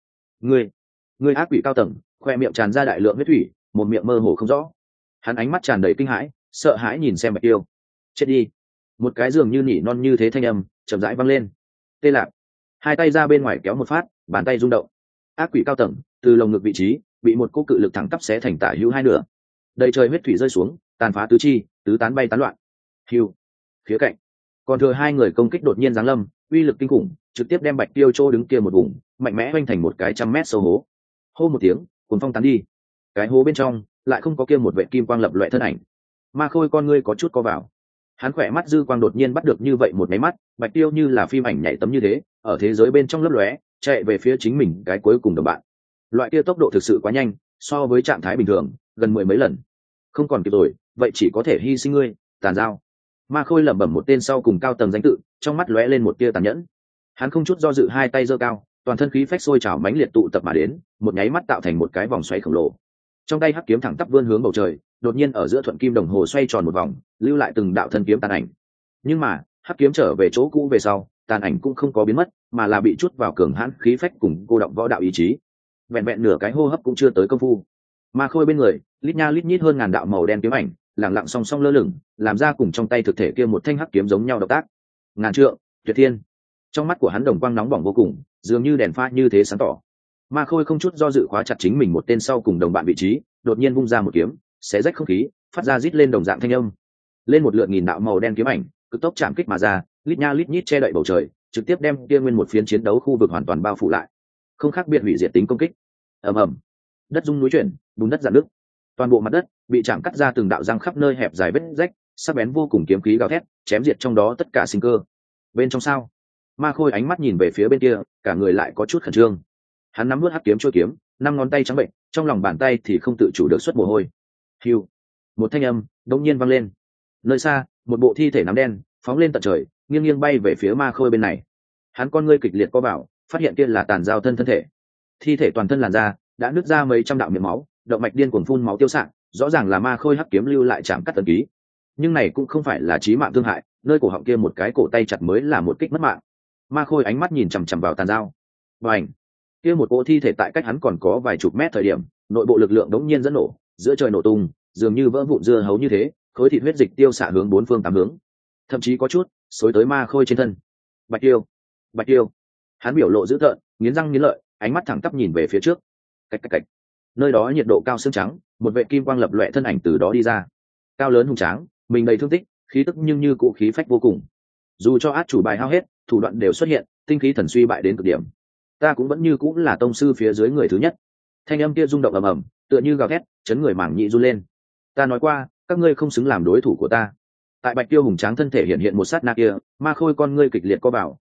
Người ác quỷ cao tầng, khoe miệng tràn ra đại lượng huyết thủy, một miệng mơ hồ không rõ. Hắn ánh mắt tràn đầy kinh hãi, sợ hãi nhìn xem Bạch Tiêu. Chết đi! Một cái dường như nỉ non như thế thanh âm chậm rãi vang lên. Tê Lạc, hai tay ra bên ngoài kéo một phát, bàn tay rung động. Ác quỷ cao tầng từ lồng ngực vị trí bị một cỗ cự lực thẳng tắp xé thành tả hữu hai nửa. Đầy trời huyết thủy rơi xuống, tàn phá tứ chi, tứ tán bay tán loạn. Hưu, khía cạnh, còn thừa hai người công kích đột nhiên giáng lâm, uy lực kinh khủng, trực tiếp đem Bạch Tiêu chỗ đứng kia một vùng mạnh mẽ hoành thành một cái 100 mét sâu hố. Hô một tiếng, cuồng phong tán đi. Cái hố bên trong lại không có kia một vệ kim quang lập loè thân ảnh. Ma Khôi con ngươi có chút co vào. Hắn khỏe mắt dư quang đột nhiên bắt được như vậy một máy mắt, Bạch Tiêu như là phim ảnh nhảy tấm như thế, ở thế giới bên trong lấp lóe, chạy về phía chính mình cái cuối cùng đồng bạn. Loại kia tốc độ thực sự quá nhanh, so với trạng thái bình thường gần 10 mấy lần. Không còn kịp rồi, vậy chỉ có thể hy sinh ngươi, Tàn Dao. Ma Khôi lẩm bẩm một tên sau cùng cao tầng danh tự, trong mắt lóe lên một tia tàn nhẫn. Hắn không chút do dự hai tay giơ cao, toàn thân khí phách sôi trào mãnh liệt tụ tập mà đến, một nháy mắt tạo thành một cái vòng xoáy khổng lồ. Trong tay hắc kiếm thẳng tắp vươn hướng bầu trời, đột nhiên ở giữa thuận kim đồng hồ xoay tròn một vòng, lưu lại từng đạo thân kiếm tàn ảnh. Nhưng mà hắc kiếm trở về chỗ cũ về sau, tàn ảnh cũng không có biến mất, mà là bị chút vào cường hãn khí phách cùng cô động võ đạo ý chí. Vẹn vẹn nửa cái hô hấp cũng chưa tới công phu, Ma Khôi bên người lít nha lít nhít hơn ngàn đạo màu đen kiếm ảnh lẳng lặng song song lơ lửng, làm ra cùng trong tay thực thể kia một thanh hắc kiếm giống nhau động tác. Ngàn trượng, tuyệt thiên. Trong mắt của hắn đồng quang nóng bỏng vô cùng, dường như đèn pha như thế sáng tỏ. Ma Khôi không chút do dự khóa chặt chính mình một tên sau cùng đồng bạn vị trí, đột nhiên vung ra một kiếm, xé rách không khí, phát ra rít lên đồng dạng thanh âm. Lên một lượt nghìn đạo màu đen kiếm ảnh, cực tốc chạm kích mà ra, lít nha lít nhít che đậy bầu trời, trực tiếp đem kia nguyên một phiến chiến đấu khu vực hoàn toàn bao phủ lại. Không khác biệt hủy diệt tính công kích. Ầm ầm, đất rung núi chuyển, bùn đất rạn nứt. Toàn bộ mặt đất bị chạm cắt ra từng đạo răng khắp nơi hẹp dài vết rách, sắc bén vô cùng kiếm khí gào thét, chém diệt trong đó tất cả sinh cơ. Bên trong sao? Ma Khôi ánh mắt nhìn về phía bên kia, cả người lại có chút khẩn trương. Hắn nắm nuốt hắc kiếm chuôi kiếm, 5 ngón tay trắng bệnh, trong lòng bàn tay thì không tự chủ được xuất mồ hôi. Hưu, một thanh âm đột nhiên vang lên. Nơi xa, một bộ thi thể nắm đen phóng lên tận trời, nghiêng nghiêng bay về phía Ma Khôi bên này. Hắn con ngươi kịch liệt co vào, phát hiện kia là Tàn Dao thân thể. Thi thể toàn thân làn da đã nứt ra mấy trăm đạo miệng máu, động mạch điên cuồng phun máu tiêu xạ, rõ ràng là Ma Khôi hắc kiếm lưu lại chạm cắt ấn ký. Nhưng này cũng không phải là chí mạng thương hại, nơi cổ họng kia một cái cổ tay chặt mới là một kích mất mạng. Ma Khôi ánh mắt nhìn chằm chằm vào Tàn Dao. Bành! Kia một cỗ thi thể tại cách hắn còn có vài chục mét thời điểm, nội bộ lực lượng đống nhiên dẫn nổ, giữa trời nổ tung, dường như vỡ vụn dưa hấu như thế, khối thịt huyết dịch tiêu xạ hướng bốn phương tám hướng, thậm chí có chút xối tới Ma Khôi trên thân. Bạch Tiêu, Bạch Tiêu! Hắn biểu lộ dữ tợn, nghiến răng nghiến lợi, ánh mắt thẳng tắp nhìn về phía trước. Cạch cạch cạch. Nơi đó nhiệt độ cao xương trắng, một vệ kim quang lập loè thân ảnh từ đó đi ra. Cao lớn hùng tráng, mình đầy thương tích, khí tức nhưng như cũ khí phách vô cùng. Dù cho át chủ bài hao hết, thủ đoạn đều xuất hiện, tinh khí thần suy bại đến cực điểm. Ta cũng vẫn như cũng là tông sư phía dưới người thứ nhất. Thanh âm kia rung động ầm ầm, tựa như gào thét, chấn người mảng nhị run lên. Ta nói qua, các ngươi không xứng làm đối thủ của ta. Tại Bạch Tiêu hùng tráng thân thể hiện một sát na kia, Ma Khôi con ngươi kịch liệt co vào,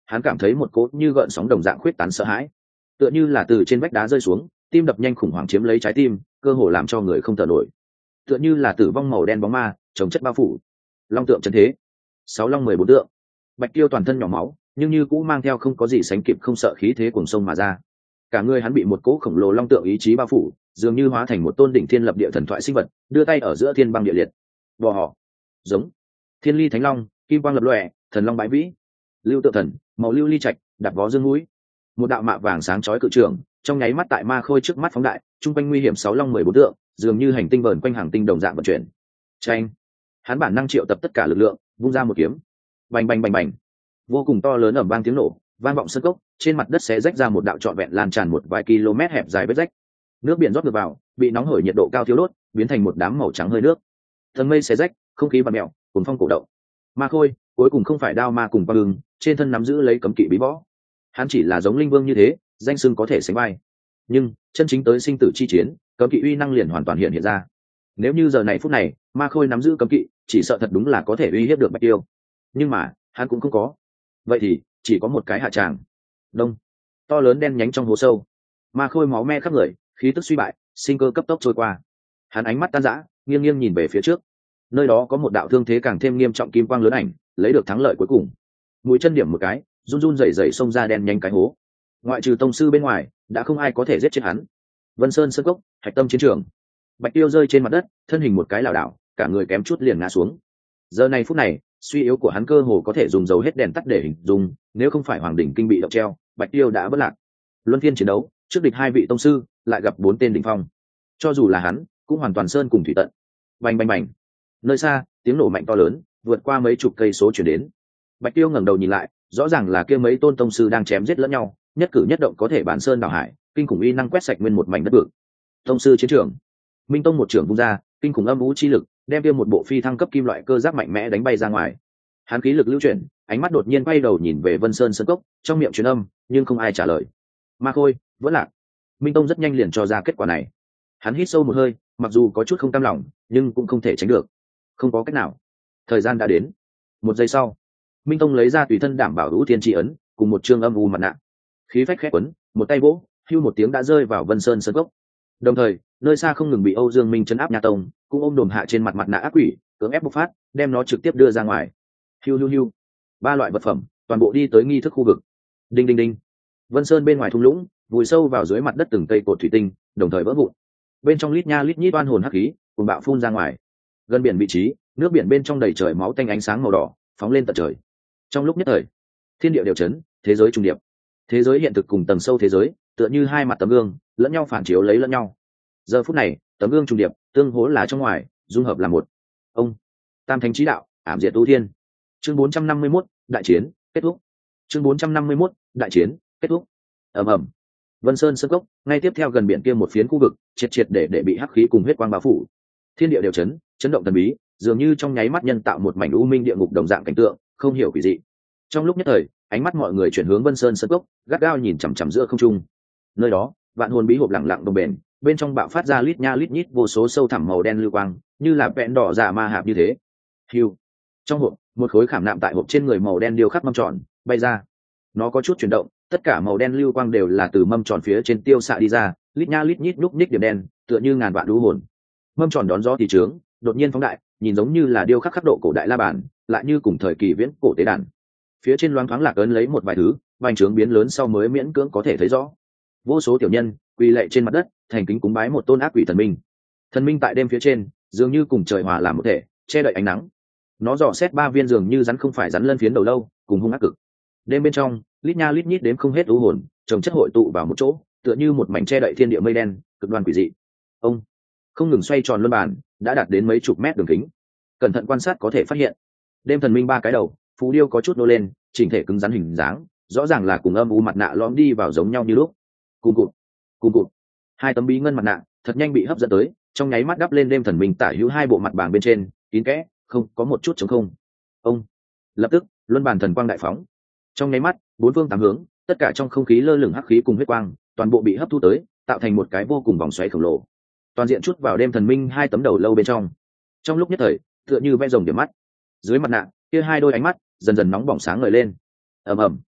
hắn cảm thấy một cỗ như gợn sóng đồng dạng khuyết tán sợ hãi, tựa như là từ trên vách đá rơi xuống, tim đập nhanh khủng hoảng chiếm lấy trái tim, cơ hồ làm cho người không thở nổi, tựa như là tử vong màu đen bóng ma trồng chất bao phủ. Long tượng chân thế, 6 long 14 tượng. Bạch Tiêu toàn thân nhỏ máu, nhưng như cũ mang theo không có gì sánh kịp không sợ khí thế cuồng sông mà ra. Cả người hắn bị một cỗ khổng lồ long tượng ý chí bao phủ, dường như hóa thành một tôn đỉnh thiên lập địa thần thoại sinh vật, đưa tay ở giữa thiên băng địa liệt. Bò họ, giống, thiên ly thánh long, kim quang lập lòe, thần long bãi vĩ, lưu tự thần, màu lưu ly trạch, đạp vó dương núi. Một đạo mạ vàng sáng chói cự trường, trong nháy mắt tại ma khôi trước mắt phóng đại, trung quanh nguy hiểm 6 long 14 tượng, dường như hành tinh vờn quanh hàng tinh đồng dạng vận chuyển. Chanh, hắn bản năng triệu tập tất cả lực lượng, vung ra một kiếm. Bành bành bành bành, vô cùng to lớn ầm vang tiếng nổ, vang vọng sân cốc, trên mặt đất xé rách ra một đạo trọn vẹn lan tràn một vài km hẹp dài vết rách. Nước biển rót ngược vào, bị nóng hổi nhiệt độ cao thiêu đốt, biến thành một đám màu trắng hơi nước. Tầng mây xé rách, không khí vặn mèo, cuốn phong cổ động. Ma khôi cuối cùng không phải đao ma cùng băng ưng, trên thân nắm giữ lấy cấm kỵ bí võ. Hắn chỉ là giống linh vương như thế, danh xưng có thể sánh vai, nhưng chân chính tới sinh tử chi chiến, cấm kỵ uy năng liền hoàn toàn hiện ra. Nếu như giờ này phút này ma khôi nắm giữ cấm kỵ, chỉ sợ thật đúng là có thể uy hiếp được Bạch Tiêu, nhưng mà hắn cũng không có. Vậy thì chỉ có một cái hạ tràng. Đông, to lớn đen nhánh trong hố sâu, ma khôi máu me khắp người, khí tức suy bại, sinh cơ cấp tốc trôi qua. Hắn ánh mắt tan rã, nghiêng nghiêng nhìn về phía trước, nơi đó có một đạo thương thế càng thêm nghiêm trọng kim quang lớn ảnh, lấy được thắng lợi cuối cùng. Mũi chân điểm một cái, run run rẩy rẩy xông ra đen nhanh cái hố. Ngoại trừ tông sư bên ngoài, đã không ai có thể giết chết hắn. Vân Sơn sơn cốc, hạch tâm chiến trường. Bạch Tiêu rơi trên mặt đất, thân hình một cái lảo đảo, cả người kém chút liền ngã xuống. Giờ này phút này, suy yếu của hắn cơ hồ có thể dùng dấu hết đèn tắt để hình dung, nếu không phải hoàng đỉnh kinh bị động treo, Bạch Tiêu đã vỡ lạc. Luân phiên chiến đấu, trước địch 2 vị tông sư, lại gặp 4 tên đỉnh phong. Cho dù là hắn, cũng hoàn toàn sơn cùng thủy tận. Bành bành bành. Nơi xa, tiếng nổ mạnh to lớn, vượt qua mấy chục cây số truyền đến. Bạch Tiêu ngẩng đầu nhìn lại, rõ ràng là kia mấy tôn tông sư đang chém giết lẫn nhau, nhất cử nhất động có thể bản sơn đảo hải, kinh khủng uy năng quét sạch nguyên một mảnh đất vực. Tông sư chiến trường, Minh Tông một trưởng vung ra, kinh khủng âm vũ chi lực, đem kia một bộ phi thăng cấp kim loại cơ giáp mạnh mẽ đánh bay ra ngoài. Hắn khí lực lưu chuyển, ánh mắt đột nhiên quay đầu nhìn về Vân Sơn sơn cốc, trong miệng truyền âm, nhưng không ai trả lời. Ma khôi, vẫn lạc. Minh Tông rất nhanh liền cho ra kết quả này. Hắn hít sâu một hơi, mặc dù có chút không cam lòng, nhưng cũng không thể tránh được. Không có cách nào. Thời gian đã đến. Một giây sau, Minh Tông lấy ra tùy thân đảm bảo hữu thiên tri ấn, cùng một trương âm u mặt nạ. Khí phách khẽ quấn, một tay vỗ, hưu một tiếng đã rơi vào Vân Sơn sơn cốc. Đồng thời, nơi xa không ngừng bị Âu Dương Minh chấn áp Nha Tông, cũng ôm đồm hạ trên mặt mặt nạ ác quỷ, cưỡng ép bộc phát, đem nó trực tiếp đưa ra ngoài. Hiu hiu hiu. 3 loại vật phẩm, toàn bộ đi tới nghi thức khu vực. Đinh đinh đinh. Vân Sơn bên ngoài thung lũng, vùi sâu vào dưới mặt đất từng cây cột thủy tinh, đồng thời vỡ vụn. Bên trong lít nha lít nhít oan hồn hắc khí, cùng bạo phun ra ngoài. Gần biển vị trí, nước biển bên trong đầy trời máu tanh ánh sáng màu đỏ, phóng lên tận trời. Trong lúc nhất thời, thiên địa đều chấn, thế giới trùng điệp. Thế giới hiện thực cùng tầng sâu thế giới, tựa như hai mặt tấm gương, lẫn nhau phản chiếu lấy lẫn nhau. Giờ phút này, tấm gương trùng điệp, tương hỗ là trong ngoài, dung hợp là một. Ông, Tam Thánh Chí Đạo, ảm diệt tu thiên. Chương 451, đại chiến kết thúc. Chương 451, đại chiến kết thúc. Ầm ầm. Vân Sơn sơn cốc, ngay tiếp theo gần biển kia một phiến khu vực, triệt triệt để bị hắc khí cùng huyết quang bao phủ. Thiên địa đều chấn, chấn động thần bí, dường như trong nháy mắt nhân tạo một mảnh u minh địa ngục đồng dạng cảnh tượng, không hiểu quỷ dị. Trong lúc nhất thời, ánh mắt mọi người chuyển hướng Vân Sơn sơn cốc, gắt gao nhìn chằm chằm giữa không trung. Nơi đó, vạn hồn bí hộp lặng lặng đồng bền, bên trong bạo phát ra lít nha lít nhít vô số sâu thẳm màu đen lưu quang, như là vẹn đỏ giả ma hạp như thế. Hiu. Trong hộp, một khối khảm nạm tại hộp trên người màu đen điêu khắc mâm tròn bay ra. Nó có chút chuyển động, tất cả màu đen lưu quang đều là từ mâm tròn phía trên tiêu xạ đi ra, lít nha lít nhít núp ních điểm đen, tựa như ngàn vạn lũ hồn. Mâm tròn đón gió thì trướng, đột nhiên phóng đại, nhìn giống như là điêu khắc khắc độ cổ đại la bàn, lại như cùng thời kỳ viễn cổ tế đàn. Phía trên loáng thoáng lạc ấn lấy một vài thứ, vành trướng biến lớn sau mới miễn cưỡng có thể thấy rõ. Vô số tiểu nhân quỳ lạy trên mặt đất, thành kính cúng bái một tôn ác quỷ thần minh. Thần minh tại đêm phía trên, dường như cùng trời hòa làm một thể, che đậy ánh nắng. Nó dò xét 3 viên dường như rắn không phải rắn lân phiến đầu lâu, cùng hung ác cực. Đêm bên trong, lít nha lít nhít đếm không hết u hồn, chồng chất hội tụ vào một chỗ, tựa như một mảnh che đậy thiên địa mây đen, cực đoan quỷ dị. Ông không ngừng xoay tròn luân bàn, đã đạt đến mấy chục mét đường kính. Cẩn thận quan sát có thể phát hiện, đêm thần minh 3 cái đầu, phù điêu có chút nô lên, chỉnh thể cứng rắn hình dáng, rõ ràng là cùng âm u mặt nạ lõm đi vào giống nhau như lúc. Cùng cụt. 2 tấm bí ngân mặt nạ thật nhanh bị hấp dẫn tới, trong nháy mắt đắp lên đêm thần minh tả hữu 2 bộ mặt bảng bên trên, kín kẽ, không có một chút trống không. Ông lập tức luân bàn thần quang đại phóng, trong nháy mắt 4 phương 8 hướng, tất cả trong không khí lơ lửng hắc khí cùng huyết quang, toàn bộ bị hấp thu tới, tạo thành một cái vô cùng vòng xoáy khổng lồ, toàn diện chút vào đêm thần minh 2 tấm đầu lâu bên trong. Trong lúc nhất thời, tựa như vẽ rồng điểm mắt, dưới mặt nạ kia 2 đôi ánh mắt dần dần nóng bỏng sáng ngời lên. Ầm ầm.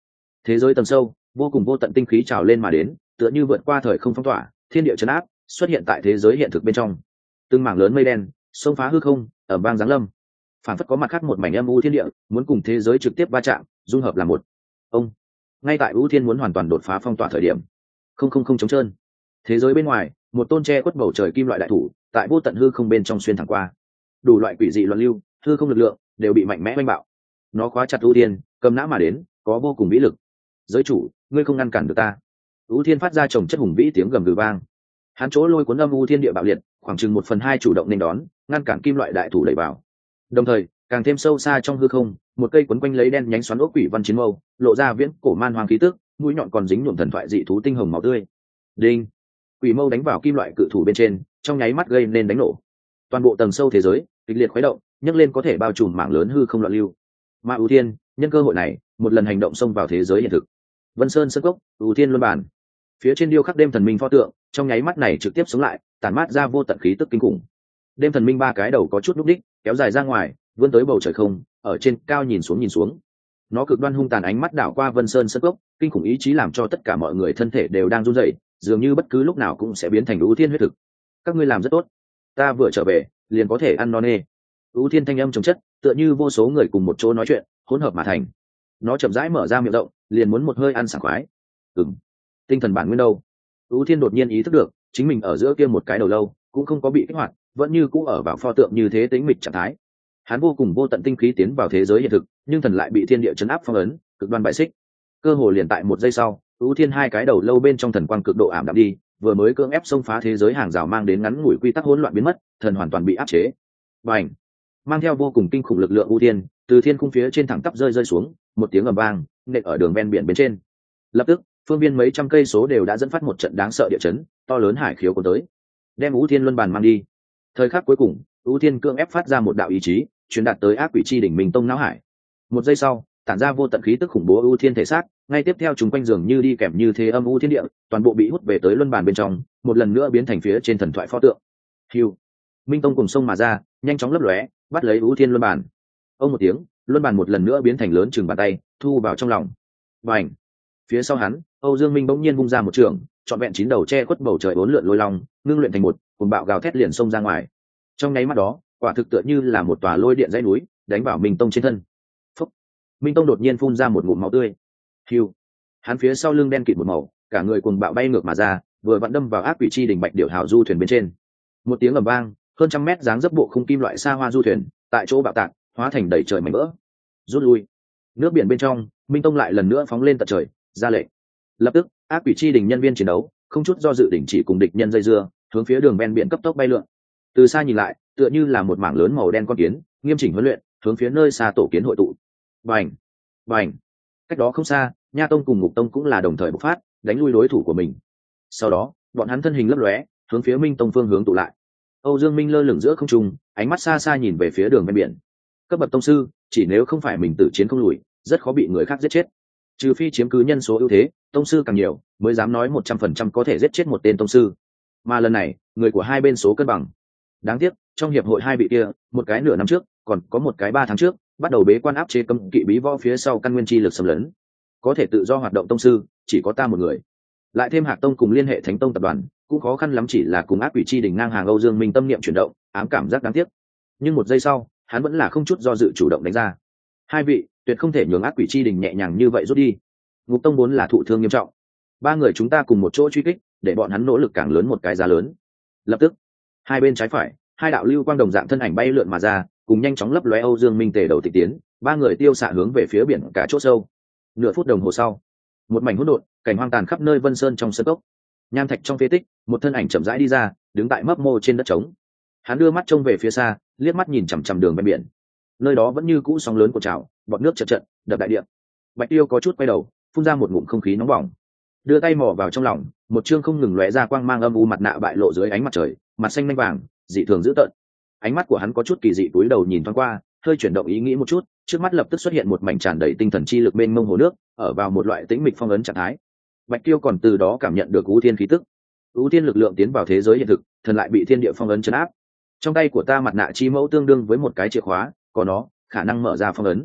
Thế giới tầng sâu vô cùng vô tận tinh khí trào lên mà đến, tựa như vượt qua thời không phong tỏa, thiên địa chấn áp xuất hiện tại thế giới hiện thực bên trong. Từng mảng lớn mây đen xông phá hư không, ở bang giáng lâm, phản phất có mặt khác một mảnh âm u thiên địa muốn cùng thế giới trực tiếp va chạm, dung hợp làm một. Ông ngay tại ưu thiên muốn hoàn toàn đột phá phong tỏa thời điểm, không trống trơn, thế giới bên ngoài một tôn tre quất bầu trời kim loại đại thủ tại vô tận hư không bên trong xuyên thẳng qua, đủ loại quỷ dị loạn lưu hư không lực lượng đều bị mạnh mẽ oanh bạo. Nó khóa chặt ưu thiên, cầm nã mà đến, có vô cùng vĩ lực. Giới chủ, ngươi không ngăn cản được ta. ưu thiên phát ra chồng chất hùng vĩ tiếng gầm gừ vang. Hắn chỗ lôi cuốn âm u thiên địa bạo liệt, khoảng chừng 1/2 chủ động nên đón, ngăn cản kim loại đại thủ đẩy vào. Đồng thời càng thêm sâu xa trong hư không, một cây quấn quanh lấy đen nhánh xoắn ốc quỷ văn chiến mâu lộ ra viễn cổ man hoàng khí tức, mũi nhọn còn dính nhuộm thần thoại dị thú tinh hồng máu tươi. Đinh! Quỷ mâu đánh vào kim loại cự thủ bên trên, trong nháy mắt gây nên đánh nổ. Toàn bộ tầng sâu thế giới kịch liệt khuấy động, nhấc lên có thể bao trùm mảng lớn hư không loạn lưu. Mà ưu thiên nhân cơ hội này một lần hành động xông vào thế giới hiện thực. Vân Sơn Sơn Cốc, ưu thiên luân bản, phía trên điêu khắc đêm thần minh pho tượng trong nháy mắt này trực tiếp sống lại, tản mát ra vô tận khí tức kinh khủng. Đêm thần minh ba cái đầu có chút núc đích kéo dài ra ngoài, vươn tới bầu trời không, ở trên cao nhìn xuống. Nó cực đoan hung tàn ánh mắt đảo qua Vân Sơn Sơn Cốc, kinh khủng ý chí làm cho tất cả mọi người thân thể đều đang run rẩy, dường như bất cứ lúc nào cũng sẽ biến thành ưu thiên huyết thực. Các ngươi làm rất tốt, ta vừa trở về liền có thể ăn no nê. ưu thiên thanh âm trồng chất, tựa như vô số người cùng một chỗ nói chuyện hỗn hợp mà thành. Nó chậm rãi mở ra miệng rộng, liền muốn một hơi ăn sảng khoái. Tinh thần bản nguyên đâu? ưu thiên đột nhiên ý thức được chính mình ở giữa kia một cái đầu lâu cũng không có bị kích hoạt, vẫn như cũ ở vào pho tượng như thế tĩnh mịch trạng thái. Hắn vô cùng vô tận tinh khí tiến vào thế giới hiện thực, nhưng thần lại bị thiên địa chấn áp phong ấn, cực đoan bại xích. Cơ hồ liền tại một giây sau, ưu thiên hai cái đầu lâu bên trong thần quang cực độ ảm đạm đi, vừa mới cưỡng ép xông phá thế giới hàng rào mang đến ngắn ngủi quy tắc hỗn loạn biến mất, thần hoàn toàn bị áp chế. Bành! Mang theo vô cùng kinh khủng lực lượng ưu thiên, từ thiên cung phía trên thẳng tắp rơi xuống, một tiếng ầm vang, nện ở đường ven biển bên trên. Lập tức, phương viên mấy trăm cây số đều đã dẫn phát một trận đáng sợ địa chấn, to lớn hải khiếu cuốn tới, đem ưu thiên luân bàn mang đi. Thời khắc cuối cùng, ưu thiên cưỡng ép phát ra một đạo ý chí, truyền đạt tới ác quỷ chi đỉnh Minh Tông não hải. Một giây sau, tản ra vô tận khí tức khủng bố ưu thiên thể xác, ngay tiếp theo chúng quanh dường như đi kèm như thế âm u thiên địa, toàn bộ bị hút về tới luân bàn bên trong, một lần nữa biến thành phía trên thần thoại pho tượng. Hưu! Minh Tông cùng sông mà ra, nhanh chóng lấp lóe, bắt lấy ưu thiên luân bàn. Ông một tiếng, luân bàn một lần nữa biến thành lớn chừng bàn tay, thu vào trong lòng. Bành! Phía sau hắn, Âu Dương Minh bỗng nhiên vung ra một trường, trọn vẹn 9 đầu che khuất bầu trời uốn lượn lôi long, ngưng luyện thành một, cùng bạo gào thét liền xông ra ngoài. Trong nháy mắt đó, quả thực tựa như là một tòa lôi điện dãy núi, đánh vào Minh Tông trên thân. Phúc! Minh Tông đột nhiên phun ra một ngụm máu tươi. Hưu! Hắn phía sau lưng đen kịt một màu, cả người cuồng bạo bay ngược mà ra, vừa vặn đâm vào ác quỷ chi đỉnh Bạch Điểu Hào du thuyền bên trên. Một tiếng ầm vang, hơn trăm mét dáng dấp bộ khung kim loại xa hoa du thuyền, tại chỗ bạo tạc, hóa thành đầy trời mảnh vỡ. Rút lui. Nước biển bên trong, Minh Tông lại lần nữa phóng lên tận trời, ra lệnh. Lập tức, ác quỷ chi đỉnh nhân viên chiến đấu, không chút do dự đình chỉ cùng địch nhân dây dưa, hướng phía đường ven biển cấp tốc bay lượn. Từ xa nhìn lại, tựa như là một mảng lớn màu đen con kiến, nghiêm chỉnh huấn luyện, hướng phía nơi xa tổ kiến hội tụ. Bành! Bành! Cách đó không xa, Nha Tông cùng Ngục Tông cũng là đồng thời bộc phát, đánh lui đối thủ của mình. Sau đó, bọn hắn thân hình lấp lóe, hướng phía Minh Tông phương hướng tụ lại. Âu Dương Minh lơ lửng giữa không trung, ánh mắt xa xa nhìn về phía đường ven biển. Cấp bậc tông sư, chỉ nếu không phải mình tự chiến không lùi, rất khó bị người khác giết chết. Trừ phi chiếm cứ nhân số ưu thế, tông sư càng nhiều, mới dám nói 100% có thể giết chết một tên tông sư. Mà lần này, người của hai bên số cân bằng. Đáng tiếc, trong hiệp hội hai vị kia, một cái nửa năm trước, còn có một cái 3 tháng trước, bắt đầu bế quan áp chế cấm kỵ bí võ phía sau căn nguyên chi lực xâm lấn. Có thể tự do hoạt động tông sư, chỉ có ta một người. Lại thêm Hạc Tông cùng liên hệ Thánh Tông tập đoàn, cũng khó khăn lắm, chỉ là cùng ác quỷ chi đỉnh ngang hàng. Âu Dương Minh tâm niệm chuyển động, ám cảm giác đáng tiếc. Nhưng một giây sau, hắn vẫn là không chút do dự chủ động đánh ra. Hai vị, tuyệt không thể nhường ác quỷ chi đỉnh nhẹ nhàng như vậy rút đi. Ngục Tông vốn là thụ thương nghiêm trọng, 3 người chúng ta cùng một chỗ truy kích, để bọn hắn nỗ lực càng lớn một cái giá lớn. Lập tức, hai bên trái phải, hai đạo lưu quang đồng dạng thân ảnh bay lượn mà ra, cùng nhanh chóng lấp lóe. Âu Dương Minh tề đầu tịch tiến, 3 người tiêu xạ hướng về phía biển cả chỗ sâu. Nửa phút đồng hồ sau, một mảnh hỗn độn, cảnh hoang tàn khắp nơi Vân Sơn trong sơn cốc. Nham thạch trong phế tích, một thân ảnh chậm rãi đi ra, đứng tại mấp mô trên đất trống. Hắn đưa mắt trông về phía xa, liếc mắt nhìn chằm chằm đường ven biển. Nơi đó vẫn như cũ sóng lớn của trào, bọt nước chật chật, đập đại địa. Bạch Tiêu có chút quay đầu, phun ra một ngụm không khí nóng bỏng, đưa tay mò vào trong lòng, một chương không ngừng lóe ra quang mang âm u mặt nạ bại lộ dưới ánh mặt trời, mặt xanh lanh vàng, dị thường dữ tợn. Ánh mắt của hắn có chút kỳ dị, cúi đầu nhìn thoáng qua, hơi chuyển động ý nghĩ một chút, trước mắt lập tức xuất hiện một mảnh tràn đầy tinh thần chi lực mênh mông hồ nước, ở vào một loại tĩnh mịch phong ấn trạng thái. Bạch Tiêu còn từ đó cảm nhận được ưu thiên khí tức. Ưu thiên lực lượng tiến vào thế giới hiện thực, thần lại bị thiên địa phong ấn trấn áp. Trong tay của ta mặt nạ chi mẫu tương đương với một cái chìa khóa, có nó khả năng mở ra phong ấn.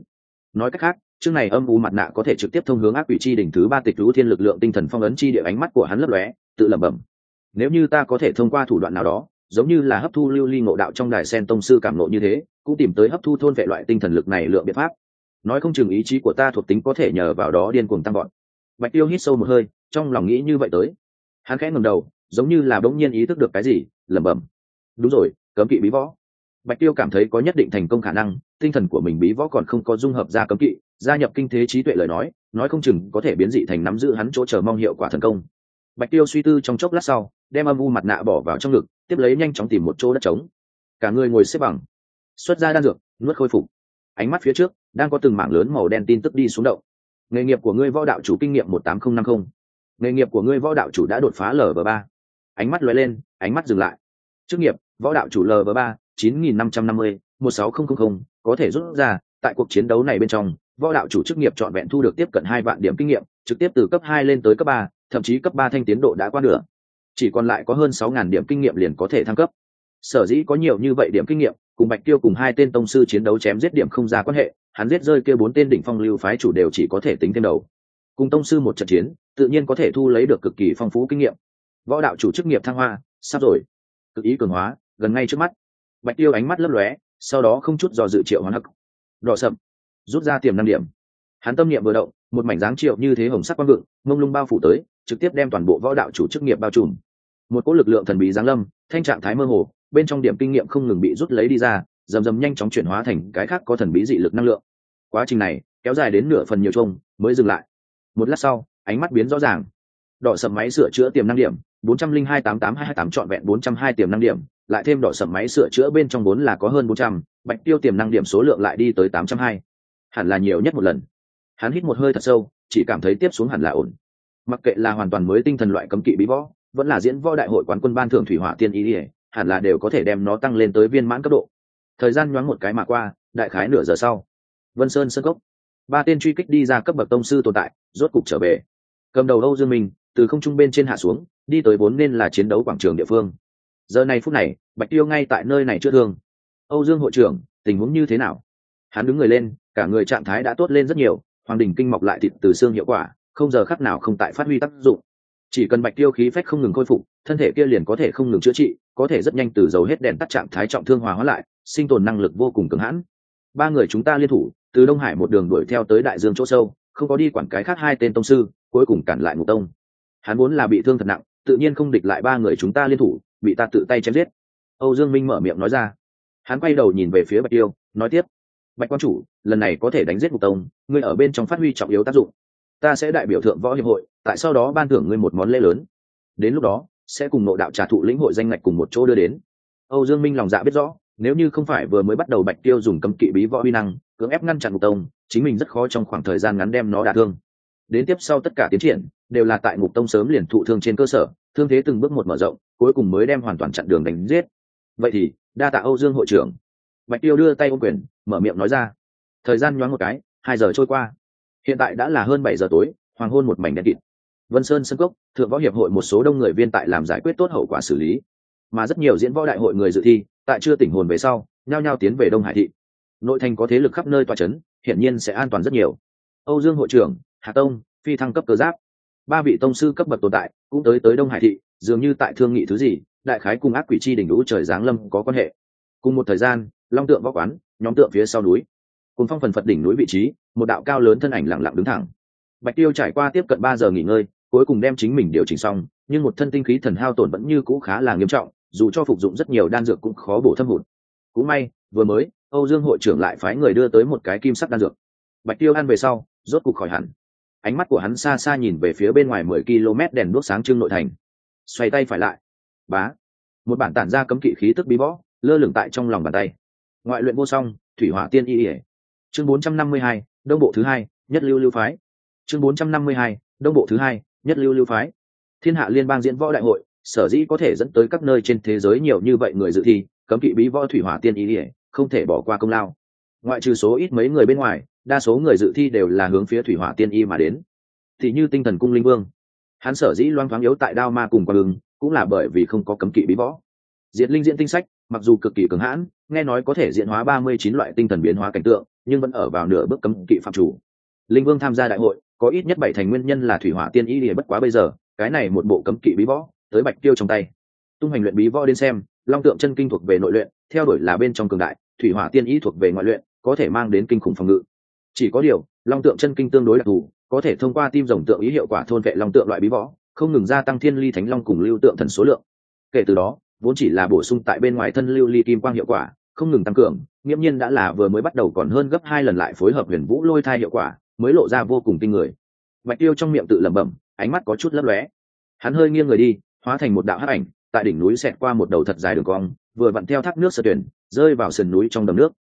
nói cách khác chương này âm u mặt nạ có thể trực tiếp thông hướng ác quỷ chi đỉnh thứ 3 tịch lũ thiên lực lượng tinh thần phong ấn chi địa. Ánh mắt của hắn lấp lóe, tự lẩm bẩm, nếu như ta có thể thông qua thủ đoạn nào đó, giống như là hấp thu lưu ly ngộ đạo trong đài sen tông sư cảm ngộ như thế, cũng tìm tới hấp thu thôn vệ loại tinh thần lực này lượng biện pháp, nói không chừng ý chí của ta thuộc tính có thể nhờ vào đó điên cuồng tăng gọn. Bạch Tiêu hít sâu một hơi, trong lòng nghĩ như vậy tới. Hắn khẽ ngẩng đầu, giống như là bỗng nhiên ý thức được cái gì, lẩm bẩm, đúng rồi, cấm kỵ bí võ. Bạch Tiêu cảm thấy có nhất định thành công khả năng, tinh thần của mình bí võ còn không có dung hợp ra cấm kỵ, gia nhập kinh thế trí tuệ lời nói không chừng có thể biến dị thành nắm giữ hắn chỗ chờ mong hiệu quả thần công. Bạch Tiêu suy tư trong chốc lát sau, đem âm u mặt nạ bỏ vào trong ngực, tiếp lấy nhanh chóng tìm một chỗ đất trống. Cả người ngồi xếp bằng, xuất ra đan dược, nuốt khôi phục. Ánh mắt phía trước, đang có từng mảng lớn màu đen tin tức đi xuống động. Nghề nghiệp của ngươi võ đạo chủ kinh nghiệm 18050. Nghề nghiệp của ngươi võ đạo chủ đã đột phá LV3. Ánh mắt lóe lên, ánh mắt dừng lại. Chức nghiệp, võ đạo chủ LV3, 9550, 16000, có thể rút ra, tại cuộc chiến đấu này bên trong, võ đạo chủ chức nghiệp trọn vẹn thu được tiếp cận 2 vạn điểm kinh nghiệm, trực tiếp từ cấp 2 lên tới cấp 3, thậm chí cấp 3 thanh tiến độ đã qua nửa. Chỉ còn lại có hơn 6000 điểm kinh nghiệm liền có thể thăng cấp. Sở dĩ có nhiều như vậy điểm kinh nghiệm, cùng Bạch Tiêu cùng 2 tên tông sư chiến đấu chém giết điểm không ra quan hệ, hắn giết rơi kia 4 tên đỉnh phong lưu phái chủ đều chỉ có thể tính thêm đầu. Cùng tông sư một trận chiến, tự nhiên có thể thu lấy được cực kỳ phong phú kinh nghiệm. Võ đạo chủ chức nghiệp thăng hoa, sắp rồi. Cực ý cường hóa, gần ngay trước mắt. Bạch Tiêu ánh mắt lấp lóe, sau đó không chút do dự triệu hoán hắc. Đỏ sậm, rút ra tiềm năng điểm. Hắn tâm niệm vừa động, một mảnh dáng triệu như thế hồng sắc quang vượng, mông lung bao phủ tới, trực tiếp đem toàn bộ võ đạo chủ chức nghiệp bao trùm. Một cỗ lực lượng thần bí giáng lâm, thanh trạng thái mơ hồ, bên trong điểm kinh nghiệm không ngừng bị rút lấy đi ra, dầm dầm nhanh chóng chuyển hóa thành cái khác có thần bí dị lực năng lượng. Quá trình này kéo dài đến nửa phần nhiều chung mới dừng lại. Một lát sau, ánh mắt biến rõ ràng. Đỏ sậm máy sửa chữa tiềm năng điểm 4028828 trọn vẹn 402 tiềm năng điểm, lại thêm đỏ sậm máy sửa chữa bên trong vốn là có hơn 400, Bạch Tiêu tiềm năng điểm số lượng lại đi tới 820. Hẳn là nhiều nhất một lần. Hắn hít một hơi thật sâu, chỉ cảm thấy tiếp xuống hẳn là ổn. Mặc kệ là hoàn toàn mới tinh thần loại cấm kỵ bí võ, vẫn là diễn võ đại hội quán quân ban thưởng thủy hỏa tiên ý, hẳn là đều có thể đem nó tăng lên tới viên mãn cấp độ. Thời gian nhoáng một cái mà qua, đại khái nửa giờ sau, Vân Sơn Sơn Cốc, 3 tên truy kích đi ra cấp bậc tông sư tồn tại, rốt cục trở về. Cầm đầu Âu Dương Minh, từ không trung bên trên hạ xuống, đi tới vốn nên là chiến đấu quảng trường địa phương. Giờ này phút này, Bạch Tiêu ngay tại nơi này chữa thương. Âu Dương hội trưởng, tình huống như thế nào? Hắn đứng người lên, cả người trạng thái đã tốt lên rất nhiều, hoàng đỉnh kinh mọc lại thịt từ xương hiệu quả, không giờ khắc nào không tại phát huy tác dụng. Chỉ cần Bạch Tiêu khí phách không ngừng khôi phục, thân thể kia liền có thể không ngừng chữa trị, có thể rất nhanh từ dầu hết đèn tắt trạng thái trọng thương hòa hóa lại, sinh tồn năng lực vô cùng cứng hãn. 3 người chúng ta liên thủ, từ Đông Hải một đường đuổi theo tới Đại Dương chỗ sâu, không có đi quản cái khác 2 tên tông sư, cuối cùng cản lại Ngục Tông. Hắn vốn là bị thương thật nặng, tự nhiên không địch lại 3 người chúng ta liên thủ, bị ta tự tay chém giết. Âu Dương Minh mở miệng nói ra. Hắn quay đầu nhìn về phía Bạch Tiêu, nói tiếp: Bạch quan chủ, lần này có thể đánh giết Ngục Tông, ngươi ở bên trong phát huy trọng yếu tác dụng. Ta sẽ đại biểu thượng võ hiệp hội, tại sau đó ban thưởng ngươi một món lễ lớn. Đến lúc đó, sẽ cùng nội đạo trà thụ lĩnh hội danh ngạch cùng một chỗ đưa đến. Âu Dương Minh lòng dạ biết rõ, nếu như không phải vừa mới bắt đầu Bạch Tiêu dùng cấm kỵ bí võ uy năng cưỡng ép ngăn chặn Ngục Tông, chính mình rất khó trong khoảng thời gian ngắn đem nó đả thương. Đến tiếp sau tất cả tiến triển đều là tại Ngục Tông sớm liền thụ thương trên cơ sở, thương thế từng bước một mở rộng, cuối cùng mới đem hoàn toàn chặn đường đánh giết. Vậy thì đa tạ Âu Dương hội trưởng. Bạch Tiêu đưa tay ôm quyền, mở miệng nói ra. Thời gian nhoáng một cái, 2 giờ trôi qua. Hiện tại đã là hơn 7 giờ tối, hoàng hôn một mảnh đen kịt. Vân Sơn Sơn Cốc, thượng võ hiệp hội một số đông người viên tại làm giải quyết tốt hậu quả xử lý, mà rất nhiều diễn võ đại hội người dự thi tại chưa tỉnh hồn về sau nhao nhao tiến về Đông Hải thị. Nội thành có thế lực khắp nơi tọa chấn, hiển nhiên sẽ an toàn rất nhiều. Âu Dương hội trưởng, Hà Tông, phi thăng cấp cơ giáp, 3 vị tông sư cấp bậc tồn tại cũng tới Đông Hải thị, dường như tại thương nghị thứ gì, đại khái cùng ác quỷ chi đỉnh lũ trời giáng lâm có quan hệ. Cùng một thời gian, Long Tượng võ quán, nhóm tượng phía sau núi, cùng phong phần phật đỉnh núi vị trí, một đạo cao lớn thân ảnh lặng lặng đứng thẳng. Bạch Tiêu trải qua tiếp cận 3 giờ nghỉ ngơi, cuối cùng đem chính mình điều chỉnh xong, nhưng một thân tinh khí thần hao tổn vẫn như cũ khá là nghiêm trọng, dù cho phục dụng rất nhiều đan dược cũng khó bổ thâm hụt. Cũng may, vừa mới, Âu Dương hội trưởng lại phái người đưa tới một cái kim sắc đan dược. Bạch Tiêu ăn về sau, rốt cục khỏi hẳn. Ánh mắt của hắn xa xa nhìn về phía bên ngoài 10 km đèn đuốc sáng trưng nội thành. Xoay tay phải lại, bá, một bản tản ra cấm kỵ khí tức bí võ lơ lửng tại trong lòng bàn tay. Ngoại luyện vô song, thủy hỏa tiên y. Chương 452, Đông bộ thứ 2, nhất lưu lưu phái. Chương 452, Đông bộ thứ 2, nhất lưu lưu phái. Thiên hạ liên bang diễn võ đại hội, sở dĩ có thể dẫn tới các nơi trên thế giới nhiều như vậy người dự thi, cấm kỵ bí võ thủy hỏa tiên y, không thể bỏ qua công lao. Ngoại trừ số ít mấy người bên ngoài, đa số người dự thi đều là hướng phía thủy hỏa tiên y mà đến. Thì như Tinh Thần Cung Linh Vương, hắn sở dĩ loang thoáng yếu tại đao ma cùng quang ứng, cũng là bởi vì không có cấm kỵ bí võ. Diệt Linh diễn tinh sách, mặc dù cực kỳ cường hãn, nghe nói có thể diễn hóa 39 loại tinh thần biến hóa cảnh tượng, nhưng vẫn ở vào nửa bước cấm kỵ phạm chủ. Linh Vương tham gia đại hội có ít nhất 7 thành nguyên nhân là thủy hỏa tiên y lìa, bất quá bây giờ cái này một bộ cấm kỵ bí võ tới Bạch Tiêu trong tay. Tung hành luyện bí võ đến xem, long tượng chân kinh thuộc về nội luyện, theo đuổi là bên trong cường đại, thủy hỏa tiên y thuộc về ngoại luyện, có thể mang đến kinh khủng phòng ngự. Chỉ có điều long tượng chân kinh tương đối đặc thù, có thể thông qua tim rồng tượng ý hiệu quả thôn vệ long tượng loại bí võ, không ngừng gia tăng thiên ly thánh long cùng lưu tượng thần số lượng. Kể từ đó vốn chỉ là bổ sung tại bên ngoài thân lưu ly kim quang hiệu quả, không ngừng tăng cường, nghiễm nhiên đã là vừa mới bắt đầu còn hơn gấp 2 lần, lại phối hợp huyền vũ lôi thai hiệu quả mới lộ ra vô cùng kinh người. Bạch Tiêu trong miệng tự lẩm bẩm, ánh mắt có chút lấp lóe. Hắn hơi nghiêng người đi, hóa thành một đạo hắc ảnh, tại đỉnh núi xẹt qua một đầu thật dài đường cong, vừa vặn theo thác nước sơ tuyển rơi vào sườn núi trong đầm nước.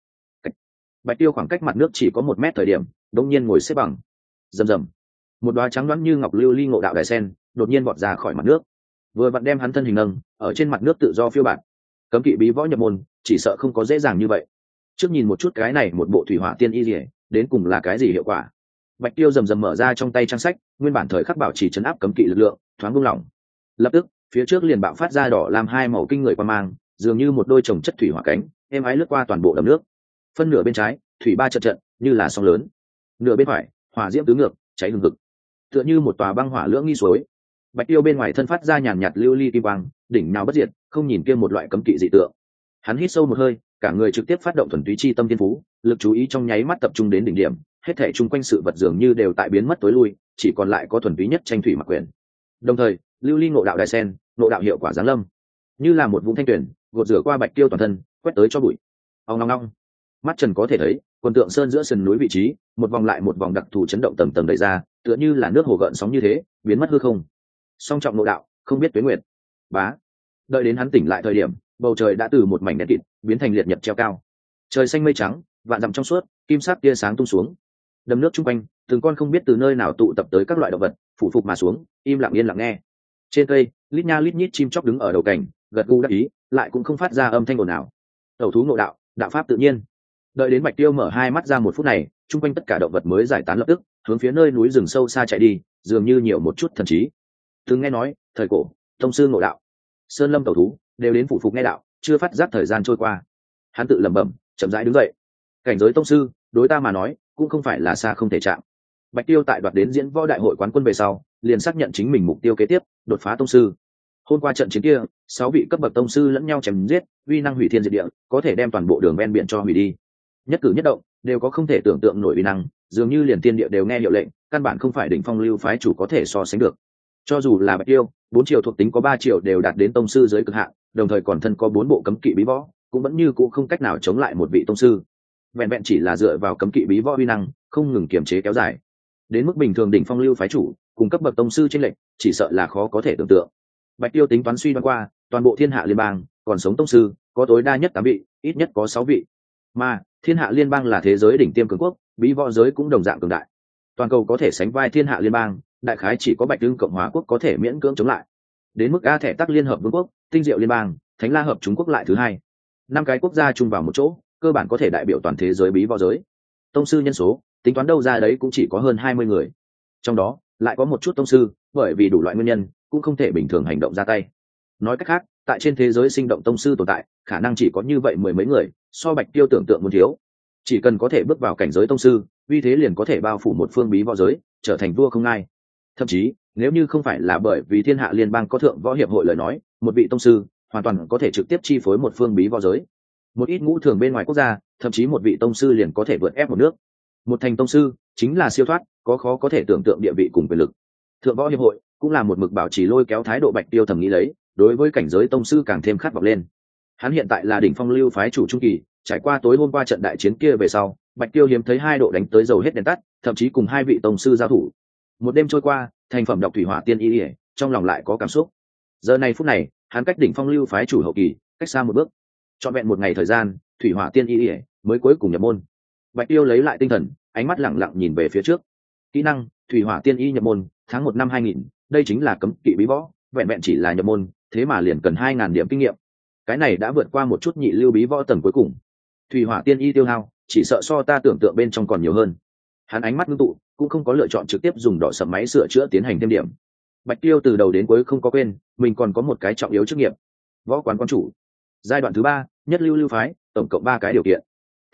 Bạch Tiêu khoảng cách mặt nước chỉ có 1 mét thời điểm, đống nhiên ngồi xếp bằng. Rầm rầm, một đóa trắng loáng như ngọc lưu ly ngộ đạo đài sen đột nhiên vọt ra khỏi mặt nước, vừa vặn đem hắn thân hình nâng ở trên mặt nước tự do phiêu bạt. Cấm kỵ bí võ nhập môn chỉ sợ không có dễ dàng như vậy. Trước nhìn một chút cái này một bộ thủy hỏa tiên y liễu đến cùng là cái gì hiệu quả. Bạch Tiêu rầm rầm mở ra trong tay trang sách, nguyên bản thời khắc bảo trì trấn áp cấm kỵ lực lượng thoáng buông lỏng. Lập tức phía trước liền bạo phát ra đỏ làm hai màu kinh người qua mang, dường như một đôi chồng chất thủy hỏa cánh êm ái lướt qua toàn bộ đầm nước. Phân nửa bên trái thủy ba trận trận như là sóng lớn, nửa bên phải hỏa diễm tứ ngược cháy hừng hực, tựa như một tòa băng hỏa lưỡng nghi suối. Bạch Tiêu bên ngoài thân phát ra nhàn nhạt lưu ly kim quang, đỉnh nào bất diệt, không nhìn kia một loại cấm kỵ dị tượng. Hắn hít sâu một hơi, cả người trực tiếp phát động thuần túy chi tâm thiên phú, lực chú ý trong nháy mắt tập trung đến đỉnh điểm, hết thảy chung quanh sự vật dường như đều tại biến mất tối lui, chỉ còn lại có thuần túy nhất tranh thủy mặc quyền. Đồng thời, lưu ly ngộ đạo đài sen, ngộ đạo hiệu quả giáng lâm, như là một vũng thanh tuyển, gột rửa qua Bạch Tiêu toàn thân, quét tới cho bụi. Ong ong ong. Mắt trần có thể thấy, quần tượng sơn giữa sườn núi vị trí, một vòng lại một vòng đặc thù chấn động tầng tầng đẩy ra, tựa như là nước hồ gợn sóng như thế, biến mất hư không. Song trọng ngộ đạo, không biết tuế nguyệt. Bá. Đợi đến hắn tỉnh lại thời điểm, bầu trời đã từ một mảnh đen kịt biến thành liệt nhật treo cao. Trời xanh mây trắng, vạn dặm trong suốt, kim sắc tia sáng tung xuống. Đầm nước chung quanh, từng con không biết từ nơi nào tụ tập tới các loại động vật, phủ phục mà xuống, im lặng yên lặng nghe. Trên cây, lít nha lít nhít chim chóc đứng ở đầu cảnh, gật gù đắc ý, lại cũng không phát ra âm thanh ồn nào. Tẩu thú ngộ đạo, đạo pháp tự nhiên. Đợi đến Bạch Tiêu mở hai mắt ra một phút này, chung quanh tất cả động vật mới giải tán lập tức, hướng phía nơi núi rừng sâu xa chạy đi, dường như nhiều một chút thần trí. Từng nghe nói, thời cổ, tông sư ngộ đạo, sơn lâm tẩu thú đều đến phụ phục nghe đạo, chưa phát giác thời gian trôi qua. Hắn tự lẩm bẩm, chậm rãi đứng dậy. Cảnh giới tông sư, đối ta mà nói, cũng không phải là xa không thể chạm. Bạch Tiêu tại đoạt đến diễn võ đại hội quán quân về sau, liền xác nhận chính mình mục tiêu kế tiếp, đột phá tông sư. Hôm qua trận chiến kia, 6 vị cấp bậc tông sư lẫn nhau chém giết, uy năng hủy thiên diệt địa, có thể đem toàn bộ đường ven biển cho hủy đi. Nhất cử nhất động đều có không thể tưởng tượng nổi uy năng, dường như liền tiên địa đều nghe hiệu lệnh, căn bản không phải đỉnh phong lưu phái chủ có thể so sánh được. Cho dù là Bạch Tiêu, 4 triệu thuộc tính có 3 triệu đều đạt đến tông sư dưới cực hạn, đồng thời còn thân có 4 bộ cấm kỵ bí võ, cũng vẫn như cũ không cách nào chống lại một vị tông sư. Vẹn vẹn chỉ là dựa vào cấm kỵ bí võ uy năng, không ngừng kiềm chế kéo dài. Đến mức bình thường đỉnh phong lưu phái chủ, cùng cấp bậc tông sư chênh lệch, chỉ sợ là khó có thể tưởng tượng. Bạch Tiêu tính toán suy đoán qua, toàn bộ Thiên Hạ Liên bang, còn sống tông sư, có tối đa nhất 8 vị, ít nhất có 6 vị. Mà Thiên Hạ Liên bang là thế giới đỉnh tiêm cường quốc, bí võ giới cũng đồng dạng cường đại. Toàn cầu có thể sánh vai Thiên Hạ Liên bang, đại khái chỉ có Bạch Hưng Cộng hòa quốc có thể miễn cưỡng chống lại. Đến mức A Thẻ Tắc Liên hợp Vương quốc, Tinh Diệu Liên bang, Thánh La hợp Trung Quốc lại thứ hai. 5 cái quốc gia chung vào một chỗ, cơ bản có thể đại biểu toàn thế giới bí võ giới. Tông sư nhân số, tính toán đâu ra đấy cũng chỉ có hơn 20 người. Trong đó, lại có một chút tông sư, bởi vì đủ loại nguyên nhân, cũng không thể bình thường hành động ra tay. Nói cách khác, tại trên thế giới sinh động tông sư tồn tại, khả năng chỉ có như vậy mười mấy người, so Bạch Tiêu tưởng tượng muốn thiếu. Chỉ cần có thể bước vào cảnh giới tông sư, uy thế liền có thể bao phủ một phương bí võ giới, trở thành vua không ai. Thậm chí, nếu như không phải là bởi vì Thiên Hạ Liên bang có thượng võ hiệp hội lời nói, một vị tông sư hoàn toàn có thể trực tiếp chi phối một phương bí võ giới. Một ít ngũ thường bên ngoài quốc gia, thậm chí một vị tông sư liền có thể vượt ép một nước. Một thành tông sư chính là siêu thoát, có khó có thể tưởng tượng địa vị cùng quyền lực. Thượng võ hiệp hội cũng là một mực bảo trì lôi kéo thái độ Bạch Tiêu thầm nghĩ lấy, đối với cảnh giới tông sư càng thêm khát vọng lên. Hắn hiện tại là đỉnh phong lưu phái chủ trung kỳ, trải qua tối hôm qua trận đại chiến kia về sau, Bạch Tiêu hiếm thấy 2 độ đánh tới dầu hết đèn tắt, thậm chí cùng 2 vị tông sư giao thủ. Một đêm trôi qua, thành phẩm đọc thủy hỏa tiên y, trong lòng lại có cảm xúc. Giờ này phút này, hắn cách đỉnh phong lưu phái chủ hậu kỳ, cách xa một bước. Trọn vẹn một ngày thời gian, thủy hỏa tiên y mới cuối cùng nhập môn. Bạch Tiêu lấy lại tinh thần, ánh mắt lặng lặng nhìn về phía trước. Kỹ năng, thủy hỏa tiên y nhập môn, tháng 1 năm 2000, đây chính là cấm kỵ bí võ, vẹn vẹn chỉ là nhập môn, thế mà liền cần 2000 điểm kinh nghiệm. Cái này đã vượt qua một chút nhị lưu bí võ tầng cuối cùng. Thủy hỏa tiên y tiêu hao, chỉ sợ so ta tưởng tượng bên trong còn nhiều hơn. Hắn ánh mắt ngưng tụ, cũng không có lựa chọn trực tiếp dùng đỏ sầm máy sửa chữa tiến hành thêm điểm. Bạch Tiêu từ đầu đến cuối không có quên, mình còn có một cái trọng yếu chức nghiệp, võ quán quán chủ. Giai đoạn thứ 3, nhất lưu lưu phái, tổng cộng 3 cái điều kiện. Thứ nhất,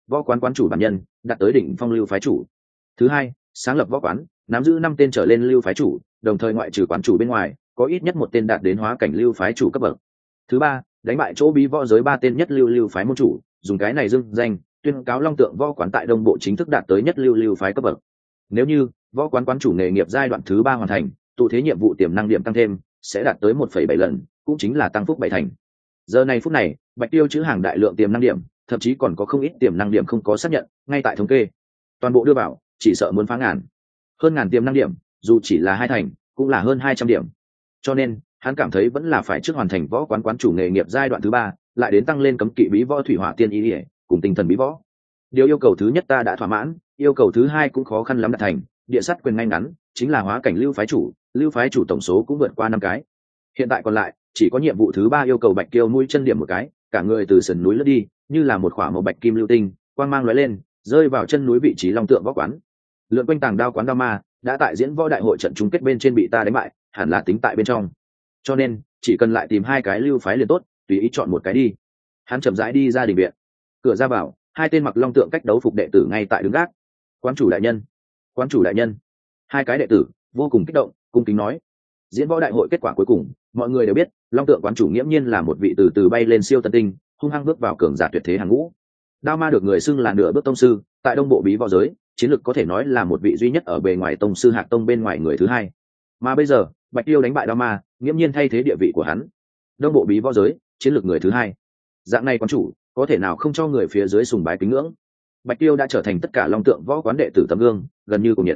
võ quán quán chủ bản nhân đạt tới đỉnh phong lưu phái chủ. Thứ hai, sáng lập võ quán, nắm giữ 5 tên trở lên lưu phái chủ, đồng thời ngoại trừ quán chủ bên ngoài có ít nhất 1 tên đạt đến hóa cảnh lưu phái chủ cấp bậc. Thứ ba, đánh bại chỗ bí võ giới 3 tên nhất lưu lưu phái môn chủ, dùng cái này dưng danh tuyên cáo long tượng võ quán tại đông bộ chính thức đạt tới nhất lưu lưu phái cấp bậc. Nếu như võ quán quán chủ nghề nghiệp giai đoạn thứ 3 hoàn thành, tụ thế nhiệm vụ tiềm năng điểm tăng thêm sẽ đạt tới 1,7 lần, cũng chính là tăng phúc 7 thành. Giờ này phút này, Bạch Tiêu chữ hàng đại lượng tiềm năng điểm, thậm chí còn có không ít tiềm năng điểm không có xác nhận, ngay tại thống kê. Toàn bộ đưa vào, chỉ sợ muốn phá ngàn. Hơn ngàn tiềm năng điểm, dù chỉ là 2 thành, cũng là hơn 200 điểm. Cho nên, hắn cảm thấy vẫn là phải trước hoàn thành võ quán quán chủ nghề nghiệp giai đoạn thứ 3, lại đến tăng lên cấm kỵ bí võ thủy hỏa tiên ý liễu, cùng tinh thần bí võ. Điều yêu cầu thứ nhất ta đã thỏa mãn, yêu cầu thứ hai cũng khó khăn lắm đạt thành, địa sát quyền ngay ngắn, chính là hóa cảnh lưu phái chủ tổng số cũng vượt qua 5 cái. Hiện tại còn lại, chỉ có nhiệm vụ thứ 3 yêu cầu Bạch Kiêu mũi chân điểm một cái, cả người từ sườn núi lướt đi, như là một khỏa màu bạch kim lưu tinh, quang mang lóe lên, rơi vào chân núi vị trí long tượng võ quán. Lượn quanh tàng đao quán đao ma, đã tại diễn võ đại hội trận chung kết bên trên bị ta đánh bại, hẳn là tính tại bên trong. Cho nên, chỉ cần lại tìm 2 cái lưu phái liền tốt, tùy ý chọn một cái đi. Hắn chậm rãi đi ra đình viện. Cửa ra vào, 2 tên mặc long tượng cách đấu phục đệ tử ngay tại đứng gác. Quán chủ đại nhân, quán chủ đại nhân. 2 cái đệ tử vô cùng kích động, cung kính nói. Diễn võ đại hội kết quả cuối cùng, mọi người đều biết, long tượng quán chủ nghiễm nhiên là một vị từ từ bay lên siêu tân tinh, hung hăng bước vào cường giả tuyệt thế hàng ngũ. Đao ma được người xưng là nửa bước tông sư, tại đông bộ bí võ giới, chiến lược có thể nói là một vị duy nhất ở bề ngoài tông sư hạc tông bên ngoài người thứ hai. Mà bây giờ, Bạch Tiêu đánh bại Đao ma, nghiễm nhiên thay thế địa vị của hắn. Đông bộ bí võ giới, chiến lược người thứ hai. Dạng này quán chủ, có thể nào không cho người phía dưới sùng bái kính ngưỡng. Bạch Tiêu đã trở thành tất cả long tượng võ quán đệ tử tấm gương, gần như cùng nhiệt.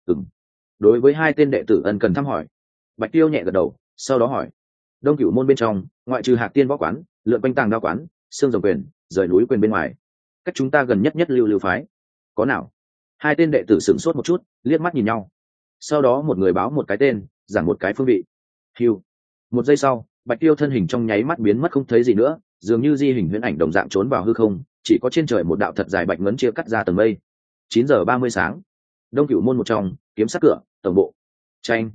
Đối với 2 tên đệ tử ân cần thăm hỏi, Bạch Tiêu nhẹ gật đầu, sau đó hỏi: Đông Cửu môn bên trong, ngoại trừ Hạc Tiên võ quán, lượn quanh tàng đao quán, xương rồng quyền, rời núi quyền bên ngoài, cách chúng ta gần nhất nhất lưu phái có nào? 2 tên đệ tử sửng sốt một chút, liếc mắt nhìn nhau. Sau đó một người báo một cái tên, giảng một cái phương vị. Hưu. Một giây sau, Bạch Tiêu thân hình trong nháy mắt biến mất không thấy gì nữa, dường như di hình huyễn ảnh đồng dạng trốn vào hư không, chỉ có trên trời một đạo thật dài bạch ngấn chia cắt ra tầng mây. 9:30 sáng, Đông Cửu môn một trong, kiếm sát cửa, tổng bộ. Chanh.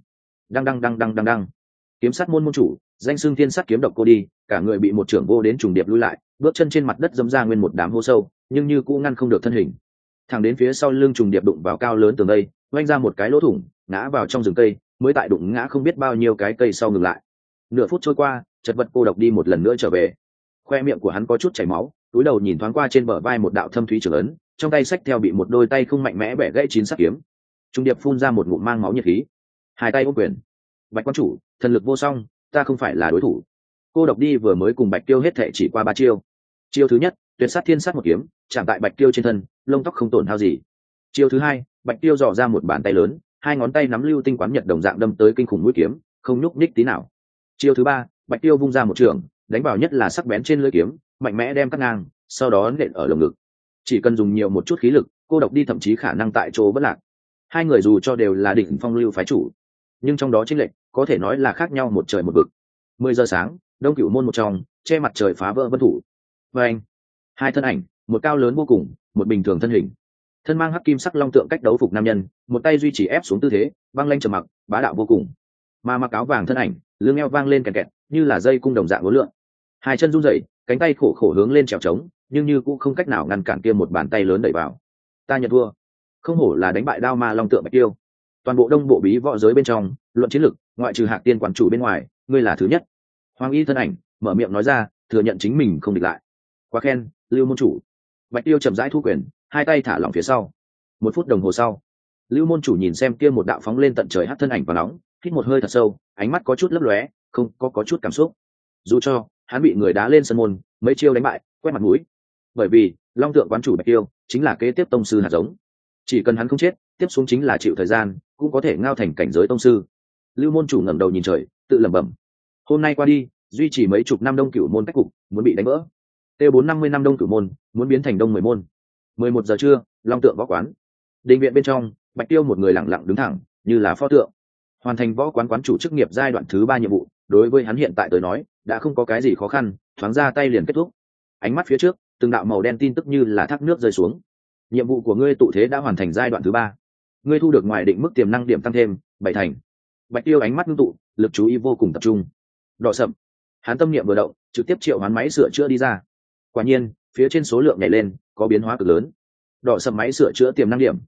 Đăng. Kiếm sát môn môn chủ, danh xưng thiên sát kiếm độc cô đi, cả người bị một trưởng vô đến trùng điệp lui lại, bước chân trên mặt đất dẫm ra nguyên một đám hố sâu, nhưng như cũ ngăn không được thân hình. Thẳng đến phía sau lưng trùng điệp đụng vào cao lớn tường cây, vênh ra một cái lỗ thủng, ngã vào trong rừng cây, mới tại đụng ngã không biết bao nhiêu cái cây sau ngừng lại. Nửa phút trôi qua, chật vật cô độc đi một lần nữa trở về. Khoe miệng của hắn có chút chảy máu, túi đầu nhìn thoáng qua trên bờ vai một đạo thâm thúy trường ấn, trong tay xách theo bị một đôi tay không mạnh mẽ bẻ gãy 9 sắc kiếm. Trung điệp phun ra một ngụm mang máu nhiệt khí, 2 tay ôm quyền. Bạch quan chủ, thần lực vô song, ta không phải là đối thủ. Cô độc đi vừa mới cùng Bạch Tiêu hết thệ chỉ qua 3 chiêu. Chiêu thứ nhất, tuyệt sát thiên sát một kiếm, chạm tại Bạch Tiêu trên thân, lông tóc không tổn hao gì. Chiêu thứ hai, Bạch Tiêu dò ra một bàn tay lớn, 2 ngón tay nắm lưu tinh quán nhật đồng dạng đâm tới kinh khủng mũi kiếm, không nhúc nhích tí nào. Chiêu thứ ba, Bạch Tiêu vung ra một trường, đánh vào nhất là sắc bén trên lưỡi kiếm, mạnh mẽ đem cắt ngang, sau đó nện ở lồng ngực. Chỉ cần dùng nhiều một chút khí lực, cô độc đi thậm chí khả năng tại chỗ bất lạc. 2 người dù cho đều là đỉnh phong lưu phái chủ, nhưng trong đó chênh lệch có thể nói là khác nhau một trời một vực. 10 giờ sáng, Đông Cửu môn một trong, che mặt trời phá vỡ vân thủ. Và anh, 2 thân ảnh, một cao lớn vô cùng, một bình thường thân hình. Thân mang hắc kim sắc long tượng cách đấu phục nam nhân, một tay duy trì ép xuống tư thế, băng lanh trầm mặc, bá đạo vô cùng. Mà mặc áo vàng thân ảnh, lưng eo vang lên kẹt kẹt, như là dây cung đồng dạng uốn lượn. 2 chân run rẩy, cánh tay khổ khổ hướng lên trèo trống, nhưng như cũng không cách nào ngăn cản kia một bàn tay lớn đẩy vào. Ta nhận thua. Không hổ là đánh bại Đao ma long tượng Bạch Tiêu. Toàn bộ đông bộ bí võ giới bên trong, luận chiến lực, ngoại trừ Hạc Tiên quản chủ bên ngoài, ngươi là thứ nhất. Hoàng Y thân ảnh mở miệng nói ra, thừa nhận chính mình không địch lại. Quá khen, Lưu môn chủ. Bạch Tiêu chậm rãi thu quyền, 2 tay thả lỏng phía sau. 1 phút đồng hồ sau, Lưu môn chủ nhìn xem kia một đạo phóng lên tận trời hắt thân ảnh và nóng, hít một hơi thật sâu, ánh mắt có chút lấp lóe, không có chút cảm xúc. Dù cho hắn bị người đá lên sân môn, mấy chiêu đánh bại, quét mặt mũi. Bởi vì long tượng quán chủ Bạch Tiêu chính là kế tiếp tông sư hạt giống, chỉ cần hắn không chết, tiếp xuống chính là chịu thời gian, cũng có thể ngao thành cảnh giới tông sư. Lưu môn chủ ngẩng đầu nhìn trời, tự lẩm bẩm: hôm nay qua đi, duy trì mấy chục năm Đông Cửu môn cách cục muốn bị đánh vỡ. Tiêu 450 năm Đông Cửu môn muốn biến thành Đông 10 môn. 11 giờ trưa, long tượng võ quán. Đình viện bên trong, Bạch Tiêu một người lặng lặng đứng thẳng, như là pho tượng. Hoàn thành võ quán quán chủ chức nghiệp giai đoạn thứ 3 nhiệm vụ, đối với hắn hiện tại tới nói, đã không có cái gì khó khăn, thoáng ra tay liền kết thúc. Ánh mắt phía trước, từng đạo màu đen tin tức như là thác nước rơi xuống. Nhiệm vụ của ngươi tụ thế đã hoàn thành giai đoạn thứ 3. Ngươi thu được ngoài định mức tiềm năng điểm tăng thêm 7 thành. Bạch Tiêu ánh mắt ngưng tụ, lực chú ý vô cùng tập trung. Đỏ sậm. Hắn tâm niệm vừa động, trực tiếp triệu hoán máy sửa chữa đi ra. Quả nhiên, phía trên số lượng nhảy lên, có biến hóa cực lớn. Đỏ sầm máy sửa chữa tiềm năng điểm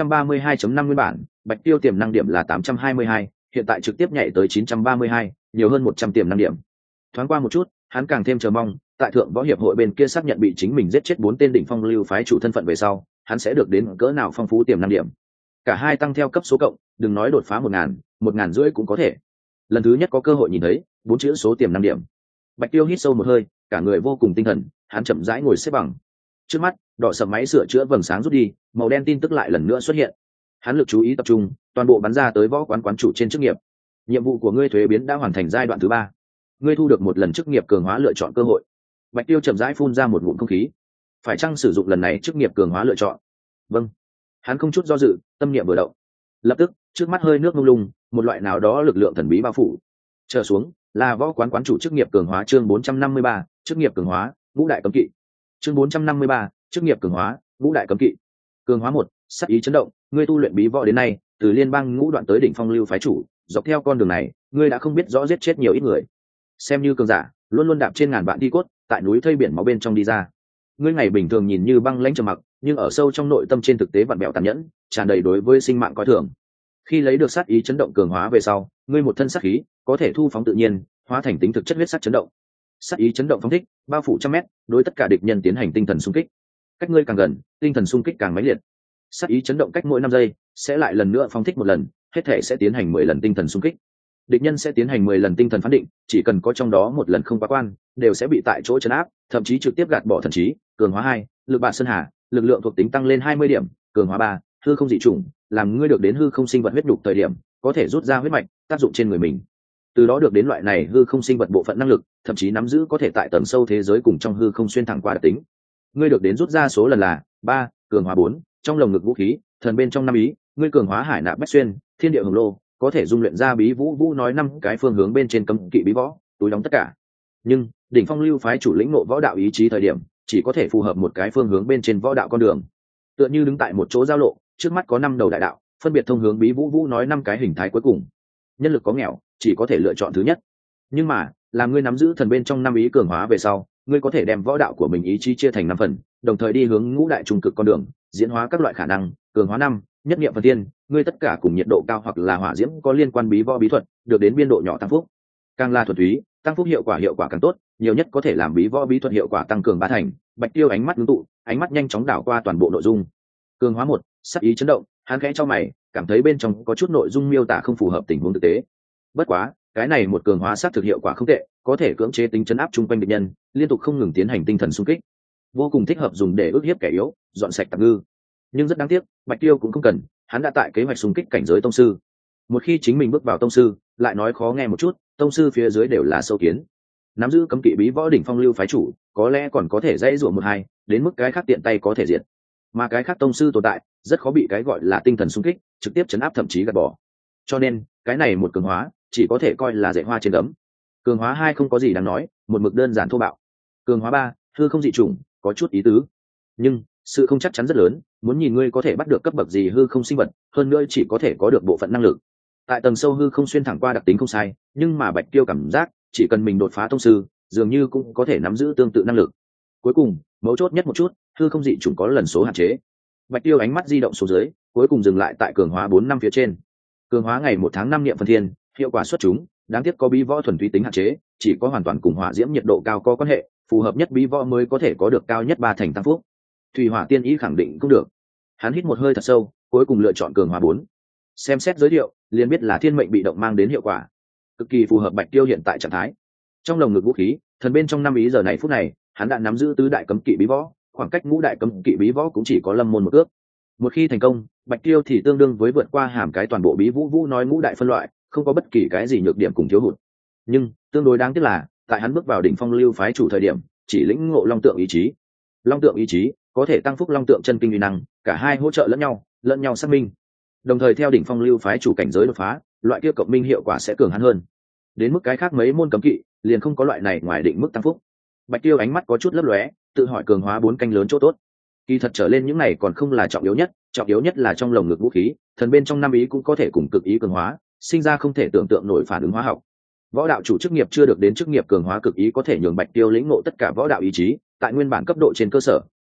932.5 nguyên bản, Bạch Tiêu tiềm năng điểm là 822, hiện tại trực tiếp nhảy tới 932, nhiều hơn 100 tiềm năng điểm. Thoáng qua một chút, hắn càng thêm chờ mong, tại thượng võ hiệp hội bên kia xác nhận bị chính mình giết chết 4 tên đỉnh phong lưu phái chủ thân phận về sau, hắn sẽ được đến cỡ nào phong phú tiềm năng điểm. Cả hai tăng theo cấp số cộng, đừng nói đột phá 1000, 1500 cũng có thể. Lần thứ nhất có cơ hội nhìn thấy 4 chữ số tiềm năng điểm. Bạch Tiêu hít sâu một hơi, cả người vô cùng tinh thần, hắn chậm rãi ngồi xếp bằng. Trước mắt, đỏ sầm máy sửa chữa vầng sáng rút đi, màu đen tin tức lại lần nữa xuất hiện. Hắn lực chú ý tập trung, toàn bộ bắn ra tới võ quán quán chủ trên chức nghiệp. Nhiệm vụ của ngươi thuế biến đã hoàn thành giai đoạn thứ 3. Ngươi thu được một lần chức nghiệp cường hóa lựa chọn cơ hội. Bạch Tiêu chậm rãi phun ra một ngụm không khí. Phải chăng sử dụng lần này chức nghiệp cường hóa lựa chọn? Vâng. Hắn không chút do dự, tâm niệm vừa động. Lập tức, trước mắt hơi nước mông lung, một loại nào đó lực lượng thần bí bao phủ. Trở xuống là võ quán quán chủ chức nghiệp cường hóa chương 453, chức nghiệp cường hóa, ngũ đại cấm kỵ. Chương 453, chức nghiệp cường hóa, ngũ đại cấm kỵ. Cường hóa 1, sát ý chấn động, ngươi tu luyện bí võ đến nay, từ liên bang ngũ đoạn tới đỉnh phong lưu phái chủ, dọc theo con đường này, ngươi đã không biết rõ giết chết nhiều ít người. Xem như cường giả, luôn luôn đạp trên ngàn vạn đi cốt, tại núi thây biển máu bên trong đi ra. Ngươi ngày bình thường nhìn như băng lãnh trầm mặc, nhưng ở sâu trong nội tâm trên thực tế vặn bẹo tàn nhẫn, tràn đầy đối với sinh mạng coi thường. Khi lấy được sát ý chấn động cường hóa về sau, ngươi một thân sát khí có thể thu phóng tự nhiên, hóa thành tính thực chất huyết sắc chấn động. Sát ý chấn động phóng thích, bao phủ trăm mét, đối tất cả địch nhân tiến hành tinh thần xung kích. Cách ngươi càng gần, tinh thần xung kích càng mãnh liệt. Sát ý chấn động cách mỗi 5 giây sẽ lại lần nữa phóng thích một lần, hết thể sẽ tiến hành 10 lần tinh thần xung kích. Địch nhân sẽ tiến hành 10 lần tinh thần phán định, chỉ cần có trong đó một lần không quá quan, đều sẽ bị tại chỗ trấn áp, thậm chí trực tiếp gạt bỏ thần trí. Cường hóa 2, lực bạt sơn hà, lực lượng thuộc tính tăng lên 20 điểm. Cường hóa 3, hư không dị chủng, làm ngươi được đến hư không sinh vật huyết đục thời điểm, có thể rút ra huyết mạch, tác dụng trên người mình. Từ đó được đến loại này hư không sinh vật bộ phận năng lực, thậm chí nắm giữ có thể tại tầng sâu thế giới cùng trong hư không xuyên thẳng qua đặc tính. Ngươi được đến rút ra số lần là 3, cường hóa 4, trong lồng ngực vũ khí, thần bên trong 5 ý, ngươi cường hóa hải nạp bách xuyên, thiên địa hồng lô, có thể dung luyện ra bí vũ nói 5 cái phương hướng bên trên cấm kỵ bí võ, túi đóng tất cả. Nhưng, đỉnh phong lưu phái chủ lĩnh ngộ võ đạo ý chí thời điểm, chỉ có thể phù hợp một cái phương hướng bên trên võ đạo con đường. Tựa như đứng tại một chỗ giao lộ, trước mắt có 5 đầu đại đạo, phân biệt thông hướng bí vũ nói 5 cái hình thái cuối cùng. Nhân lực có nghèo, chỉ có thể lựa chọn thứ nhất. Nhưng mà, làm ngươi nắm giữ thần bên trong 5 ý cường hóa về sau, ngươi có thể đem võ đạo của mình ý chí chia thành 5 phần, đồng thời đi hướng ngũ đại trung cực con đường, diễn hóa các loại khả năng, cường hóa 5, nhất niệm phần tiên, ngươi tất cả cùng nhiệt độ cao hoặc là hỏa diễm có liên quan bí võ bí thuật, được đến biên độ nhỏ tăng phúc. Càng là thuần túy, tăng phúc hiệu quả càng tốt, nhiều nhất có thể làm bí võ bí thuật hiệu quả tăng cường 3 thành. Bạch Tiêu ánh mắt ngưng tụ, ánh mắt nhanh chóng đảo qua toàn bộ nội dung. Cường hóa 1, sát ý chấn động, hắn khẽ chau mày, cảm thấy bên trong có chút nội dung miêu tả không phù hợp tình huống thực tế. Bất quá, cái này một cường hóa sát thực hiệu quả không tệ, có thể cưỡng chế tính chấn áp chung quanh địch nhân, liên tục không ngừng tiến hành tinh thần xung kích, vô cùng thích hợp dùng để ức hiếp kẻ yếu, dọn sạch tạp ngư. Nhưng rất đáng tiếc, Bạch Tiêu cũng không cần, hắn đã tại kế hoạch xung kích cảnh giới tông sư. Một khi chính mình bước vào tông sư, lại nói khó nghe một chút, tông sư phía dưới đều là sâu kiến. Nắm giữ cấm kỵ bí võ đỉnh phong lưu phái chủ, có lẽ còn có thể dễ dụa một hai, đến mức cái khác tiện tay có thể diệt. Mà cái khác tông sư tồn tại, rất khó bị cái gọi là tinh thần xung kích trực tiếp chấn áp thậm chí gạt bỏ. Cho nên, cái này một cường hóa, chỉ có thể coi là dạy hoa trên gấm. Cường hóa 2 không có gì đáng nói, một mực đơn giản thô bạo. Cường hóa 3, hư không dị chủng, có chút ý tứ. Nhưng, sự không chắc chắn rất lớn, muốn nhìn ngươi có thể bắt được cấp bậc gì hư không sinh vật, hơn nữa chỉ có thể có được bộ phận năng lực. Tại tầng sâu hư không xuyên thẳng qua đặc tính không sai, nhưng mà Bạch Tiêu cảm giác, chỉ cần mình đột phá tông sư, dường như cũng có thể nắm giữ tương tự năng lực. Cuối cùng, mấu chốt nhất một chút, hư không dị chủng có lần số hạn chế. Bạch Tiêu ánh mắt di động xuống dưới, cuối cùng dừng lại tại cường hóa 4 năm phía trên. Cường hóa ngày 1 tháng 5 niệm phần thiên, hiệu quả xuất chúng, đáng tiếc có bí võ thuần túy tính hạn chế, chỉ có hoàn toàn cùng hỏa diễm nhiệt độ cao có quan hệ, phù hợp nhất bí võ mới có thể có được cao nhất 3 thành tăng phúc. Thủy hỏa tiên ý khẳng định cũng được. Hắn hít một hơi thật sâu, cuối cùng lựa chọn cường hóa 4. Xem xét giới thiệu, liền biết là thiên mệnh bị động mang đến hiệu quả, cực kỳ phù hợp Bạch Tiêu hiện tại trạng thái. Trong lồng ngực vũ khí, thần bên trong 5 ý giờ này phút này, hắn đã nắm giữ tứ đại cấm kỵ bí võ, khoảng cách ngũ đại cấm kỵ bí võ cũng chỉ có lâm môn một ước. Một khi thành công, Bạch Tiêu thì tương đương với vượt qua hàm cái toàn bộ bí vũ nói ngũ đại phân loại, không có bất kỳ cái gì nhược điểm cùng thiếu hụt. Nhưng tương đối đáng tiếc là, tại hắn bước vào đỉnh phong lưu phái chủ thời điểm, chỉ lĩnh ngộ long tượng ý chí. Long tượng ý chí có thể tăng phúc long tượng chân kinh uy năng, cả hai hỗ trợ lẫn nhau xác minh. Đồng thời theo đỉnh phong lưu phái chủ cảnh giới đột phá, loại kia cộng minh hiệu quả sẽ cường hắn hơn. Đến mức cái khác mấy môn cấm kỵ, liền không có loại này ngoài định mức tăng phúc. Bạch Tiêu ánh mắt có chút lấp lóe, tự hỏi cường hóa 4 canh lớn chỗ tốt. Kỳ thật trở lên những này còn không là trọng yếu nhất là trong lồng ngực vũ khí, thần bên trong 5 ý cũng có thể cùng cực ý cường hóa, sinh ra không thể tưởng tượng nổi phản ứng hóa học. Võ đạo chủ chức nghiệp chưa được đến chức nghiệp cường hóa cực ý có thể nhường Bạch Tiêu lĩnh ngộ tất cả võ đạo ý chí, tại nguyên bản cấp độ trên cơ sở,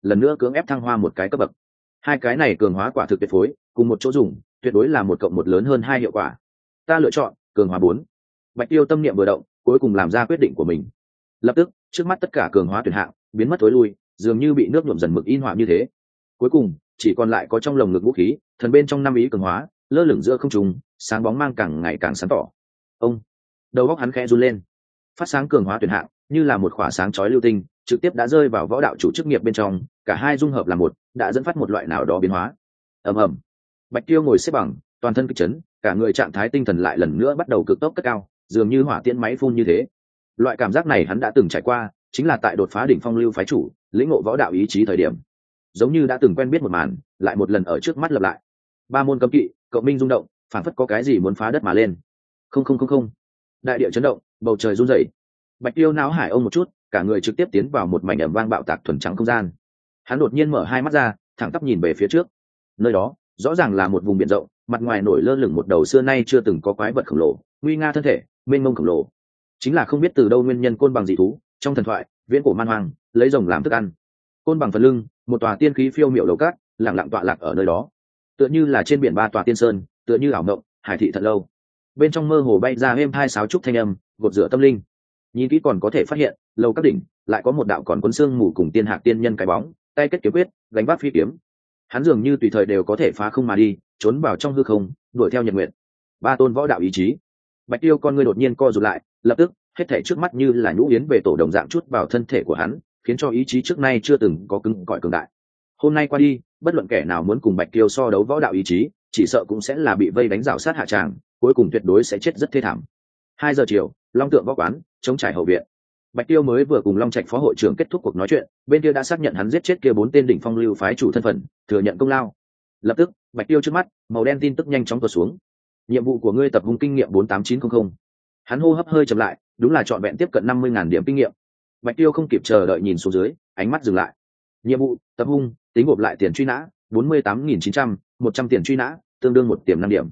lần nữa cưỡng ép thăng hoa một cái cấp bậc. Hai cái này cường hóa quả thực tuyệt phối, cùng một chỗ dùng tuyệt đối là 1+1 lớn hơn 2 hiệu quả. Ta lựa chọn cường hóa 4. Bạch Tiêu tâm niệm vừa động, cuối cùng làm ra quyết định của mình. Lập tức trước mắt tất cả cường hóa tuyển hạng biến mất tối lui, dường như bị nước nhuộm dần mực in họa như thế. Cuối cùng chỉ còn lại có trong lồng ngực vũ khí thần bên trong 5 ý cường hóa lơ lửng giữa không trung, sáng bóng mang càng ngày càng sáng tỏ. Ông đầu óc hắn khẽ run lên, phát sáng cường hóa tuyển hạng như là một khỏa sáng chói lưu tinh trực tiếp đã rơi vào võ đạo chủ chức nghiệp bên trong, cả hai dung hợp là một, đã dẫn phát một loại nào đó biến hóa. Ầm ầm. Bạch Tiêu ngồi xếp bằng, toàn thân kịch chấn, cả người trạng thái tinh thần lại lần nữa bắt đầu cực tốc cất cao, dường như hỏa tiễn máy phun như thế. Loại cảm giác này hắn đã từng trải qua, chính là tại đột phá đỉnh phong lưu phái chủ, lĩnh ngộ võ đạo ý chí thời điểm. Giống như đã từng quen biết một màn, lại một lần ở trước mắt lặp lại. Ba môn cấm kỵ, cộng minh rung động, phản phất có cái gì muốn phá đất mà lên. Không không không không. Đại địa chấn động, bầu trời rung rẩy. Bạch Tiêu não hải ông một chút, cả người trực tiếp tiến vào một mảnh ầm vang bạo tạc thuần trắng không gian. Hắn đột nhiên mở hai mắt ra, thẳng tắp nhìn về phía trước. Nơi đó rõ ràng là một vùng biển rộng, mặt ngoài nổi lơ lửng một đầu xưa nay chưa từng có quái vật khổng lồ, nguy nga thân thể, mênh mông khổng lồ. Chính là không biết từ đâu nguyên nhân côn bằng dị thú, trong thần thoại, viễn cổ man hoang, lấy rồng làm thức ăn. Côn bằng phần lưng, một tòa tiên khí phiêu miểu lầu cát, lặng lặng tọa lạc ở nơi đó. Tựa như là trên biển ba tòa tiên sơn, tựa như ảo mộng, hải thị thật lâu. Bên trong mơ hồ bay ra êm hai sáo trúc thanh âm, gột rửa tâm linh. Nhìn kỹ còn có thể phát hiện, lầu các đỉnh lại có một đạo còn cuốn xương mù cùng tiên hạc tiên nhân cái bóng, tay kết kiếm quyết, gánh vác phi kiếm. Hắn dường như tùy thời đều có thể phá không mà đi, trốn vào trong hư không, đuổi theo nhật nguyện. Ba tôn võ đạo ý chí. Bạch Tiêu con ngươi đột nhiên co rụt lại, lập tức hết thảy trước mắt như là nhũ yến về tổ đồng dạng chút vào thân thể của hắn, khiến cho ý chí trước nay chưa từng có cứng cỏi cường đại. Hôm nay qua đi, bất luận kẻ nào muốn cùng Bạch Tiêu so đấu võ đạo ý chí, chỉ sợ cũng sẽ là bị vây đánh rào sát hạ tràng, cuối cùng tuyệt đối sẽ chết rất thê thảm. 2 giờ chiều, Long Tượng võ quán, chống trải hậu viện. Bạch Tiêu mới vừa cùng Long Trạch phó hội trưởng kết thúc cuộc nói chuyện, bên kia đã xác nhận hắn giết chết kia 4 tên đỉnh phong lưu phái chủ thân phận, thừa nhận công lao. Lập tức, Bạch Tiêu trước mắt, màu đen tin tức nhanh chóng tuột xuống. Nhiệm vụ của ngươi tập hung kinh nghiệm 48900. Hắn hô hấp hơi chậm lại, đúng là trọn vẹn tiếp cận 50.000 điểm kinh nghiệm. Bạch Tiêu không kịp chờ đợi nhìn xuống dưới, ánh mắt dừng lại. Nhiệm vụ, tập hung, tính gộp lại tiền truy nã, 48.900, 100 tiền truy nã, tương đương 1 tiềm 5 điểm.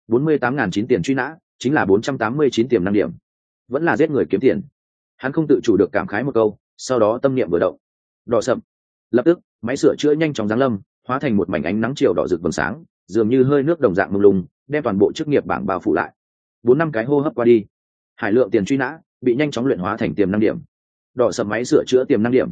48.900 tiền truy nã, chính là 489 tiềm 5 điểm. Vẫn là giết người kiếm tiền. Hắn không tự chủ được cảm khái một câu, sau đó tâm niệm vừa động. Đỏ sậm. Lập tức, máy sửa chữa nhanh chóng giáng lâm, hóa thành một mảnh ánh nắng chiều đỏ rực vầng sáng, dường như hơi nước đồng dạng mông lung, đem toàn bộ chức nghiệp bảng bao phủ lại. 4-5 cái hô hấp qua đi, hải lượng tiền truy nã bị nhanh chóng luyện hóa thành tiềm 5 điểm. Đỏ sậm máy sửa chữa tiềm 5 điểm,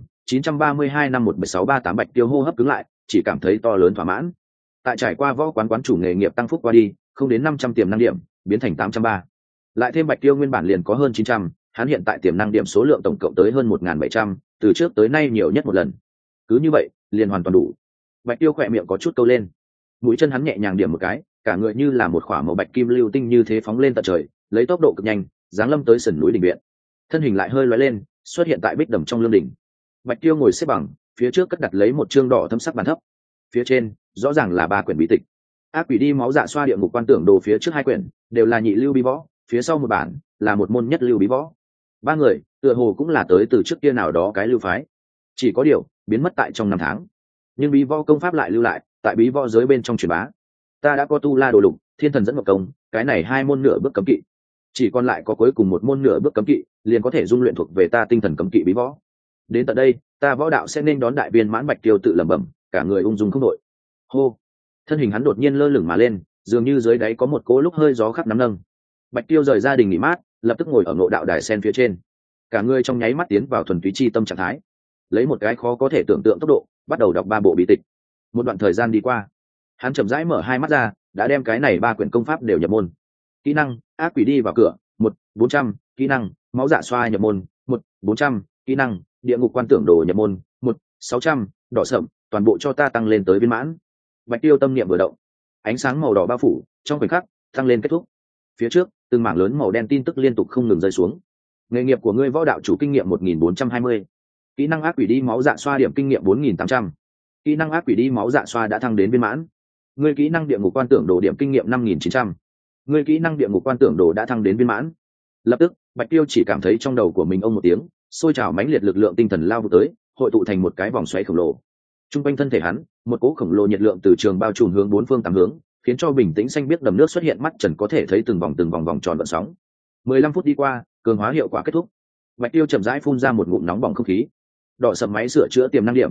932517638 Bạch Tiêu hô hấp cứng lại, chỉ cảm thấy to lớn thỏa mãn. Tại trải qua võ quán chủ nghề nghiệp tăng phúc qua đi, không đến 500 tiềm 5 điểm, biến thành 830. Lại thêm Bạch Tiêu nguyên bản liền có hơn 900, hắn hiện tại tiềm năng điểm số lượng tổng cộng tới hơn 1.700, từ trước tới nay nhiều nhất một lần. Cứ như vậy, liền hoàn toàn đủ. Bạch Tiêu khỏe miệng có chút câu lên, mũi chân hắn nhẹ nhàng điểm một cái, cả người như là một khỏa màu bạch kim lưu tinh như thế phóng lên tận trời, lấy tốc độ cực nhanh, giáng lâm tới sườn núi đỉnh viện. Thân hình lại hơi lóe lên, xuất hiện tại bích đầm trong lương đỉnh. Bạch Tiêu ngồi xếp bằng, phía trước cất đặt lấy một chương đỏ thâm sắc bàn thấp. Phía trên, rõ ràng là 3 quyển bí tịch. Ác quỷ đi máu dạ xoa địa ngục quan tưởng đồ phía trước 2 quyển, đều là nhị lưu bí võ, phía sau một bản là một môn nhất lưu bí võ. 3 người, tựa hồ cũng là tới từ trước kia nào đó cái lưu phái. Chỉ có điều, biến mất tại trong 5 tháng. Nhưng bí võ công pháp lại lưu lại, tại bí võ giới bên trong truyền bá. Ta đã có tu la đồ lục, thiên thần dẫn ngọc công, cái này 2 môn nửa bước cấm kỵ. Chỉ còn lại có cuối cùng một môn nửa bước cấm kỵ, liền có thể dung luyện thuộc về ta tinh thần cấm kỵ bí võ. Đến tận đây, ta võ đạo sẽ nên đón đại viên mãn. Bạch Tiêu tự lẩm bẩm, cả người ung dung không đội. Hô, thân hình hắn đột nhiên lơ lửng mà lên, dường như dưới đáy có một cỗ lúc hơi gió khắp nắm nâng. Bạch Tiêu rời gia đình nghỉ mát, lập tức ngồi ở ngộ đạo đài sen phía trên, cả người trong nháy mắt tiến vào thuần túy chi tâm trạng thái, lấy một cái khó có thể tưởng tượng tốc độ bắt đầu đọc 3 bộ bí tịch. Một đoạn thời gian đi qua, hắn chậm rãi mở hai mắt ra, đã đem cái này 3 quyển công pháp đều nhập môn. Kỹ năng, ác quỷ đi vào cửa, 1/400. Kỹ năng, máu dạ xoa nhập môn, 1/400. Kỹ năng, địa ngục quan tưởng đồ nhập môn, 1/600. Đỏ sậm, toàn bộ cho ta tăng lên tới viên mãn. Bạch Tiêu tâm niệm vừa động, ánh sáng màu đỏ bao phủ, trong khoảnh khắc tăng lên kết thúc. Phía trước, từng mảng lớn màu đen tin tức liên tục không ngừng rơi xuống. Nghề nghiệp của ngươi võ đạo chủ kinh nghiệm 1420. Kỹ năng ác quỷ đi máu dạ xoa điểm kinh nghiệm 4800. Kỹ năng ác quỷ đi máu dạ xoa đã thăng đến viên mãn. Ngươi kỹ năng địa ngục quan tưởng đồ điểm kinh nghiệm 5900. Ngươi kỹ năng địa ngục quan tưởng đồ đã thăng đến viên mãn. Lập tức, Bạch Tiêu chỉ cảm thấy trong đầu của mình ông một tiếng, sôi trào mãnh liệt lực lượng tinh thần lao vụ tới, hội tụ thành một cái vòng xoáy khổng lồ. Trung quanh thân thể hắn, một cỗ khổng lồ nhiệt lượng từ trường bao trùm hướng 4 phương 8 hướng, khiến cho bình tĩnh xanh biếc đầm nước xuất hiện, mắt trần có thể thấy từng vòng vòng tròn gợn sóng. 15 phút đi qua, cường hóa hiệu quả kết thúc. Bạch Tiêu chậm rãi phun ra một ngụm nóng bỏng không khí. đỏ sầm máy sửa chữa tiềm năng điểm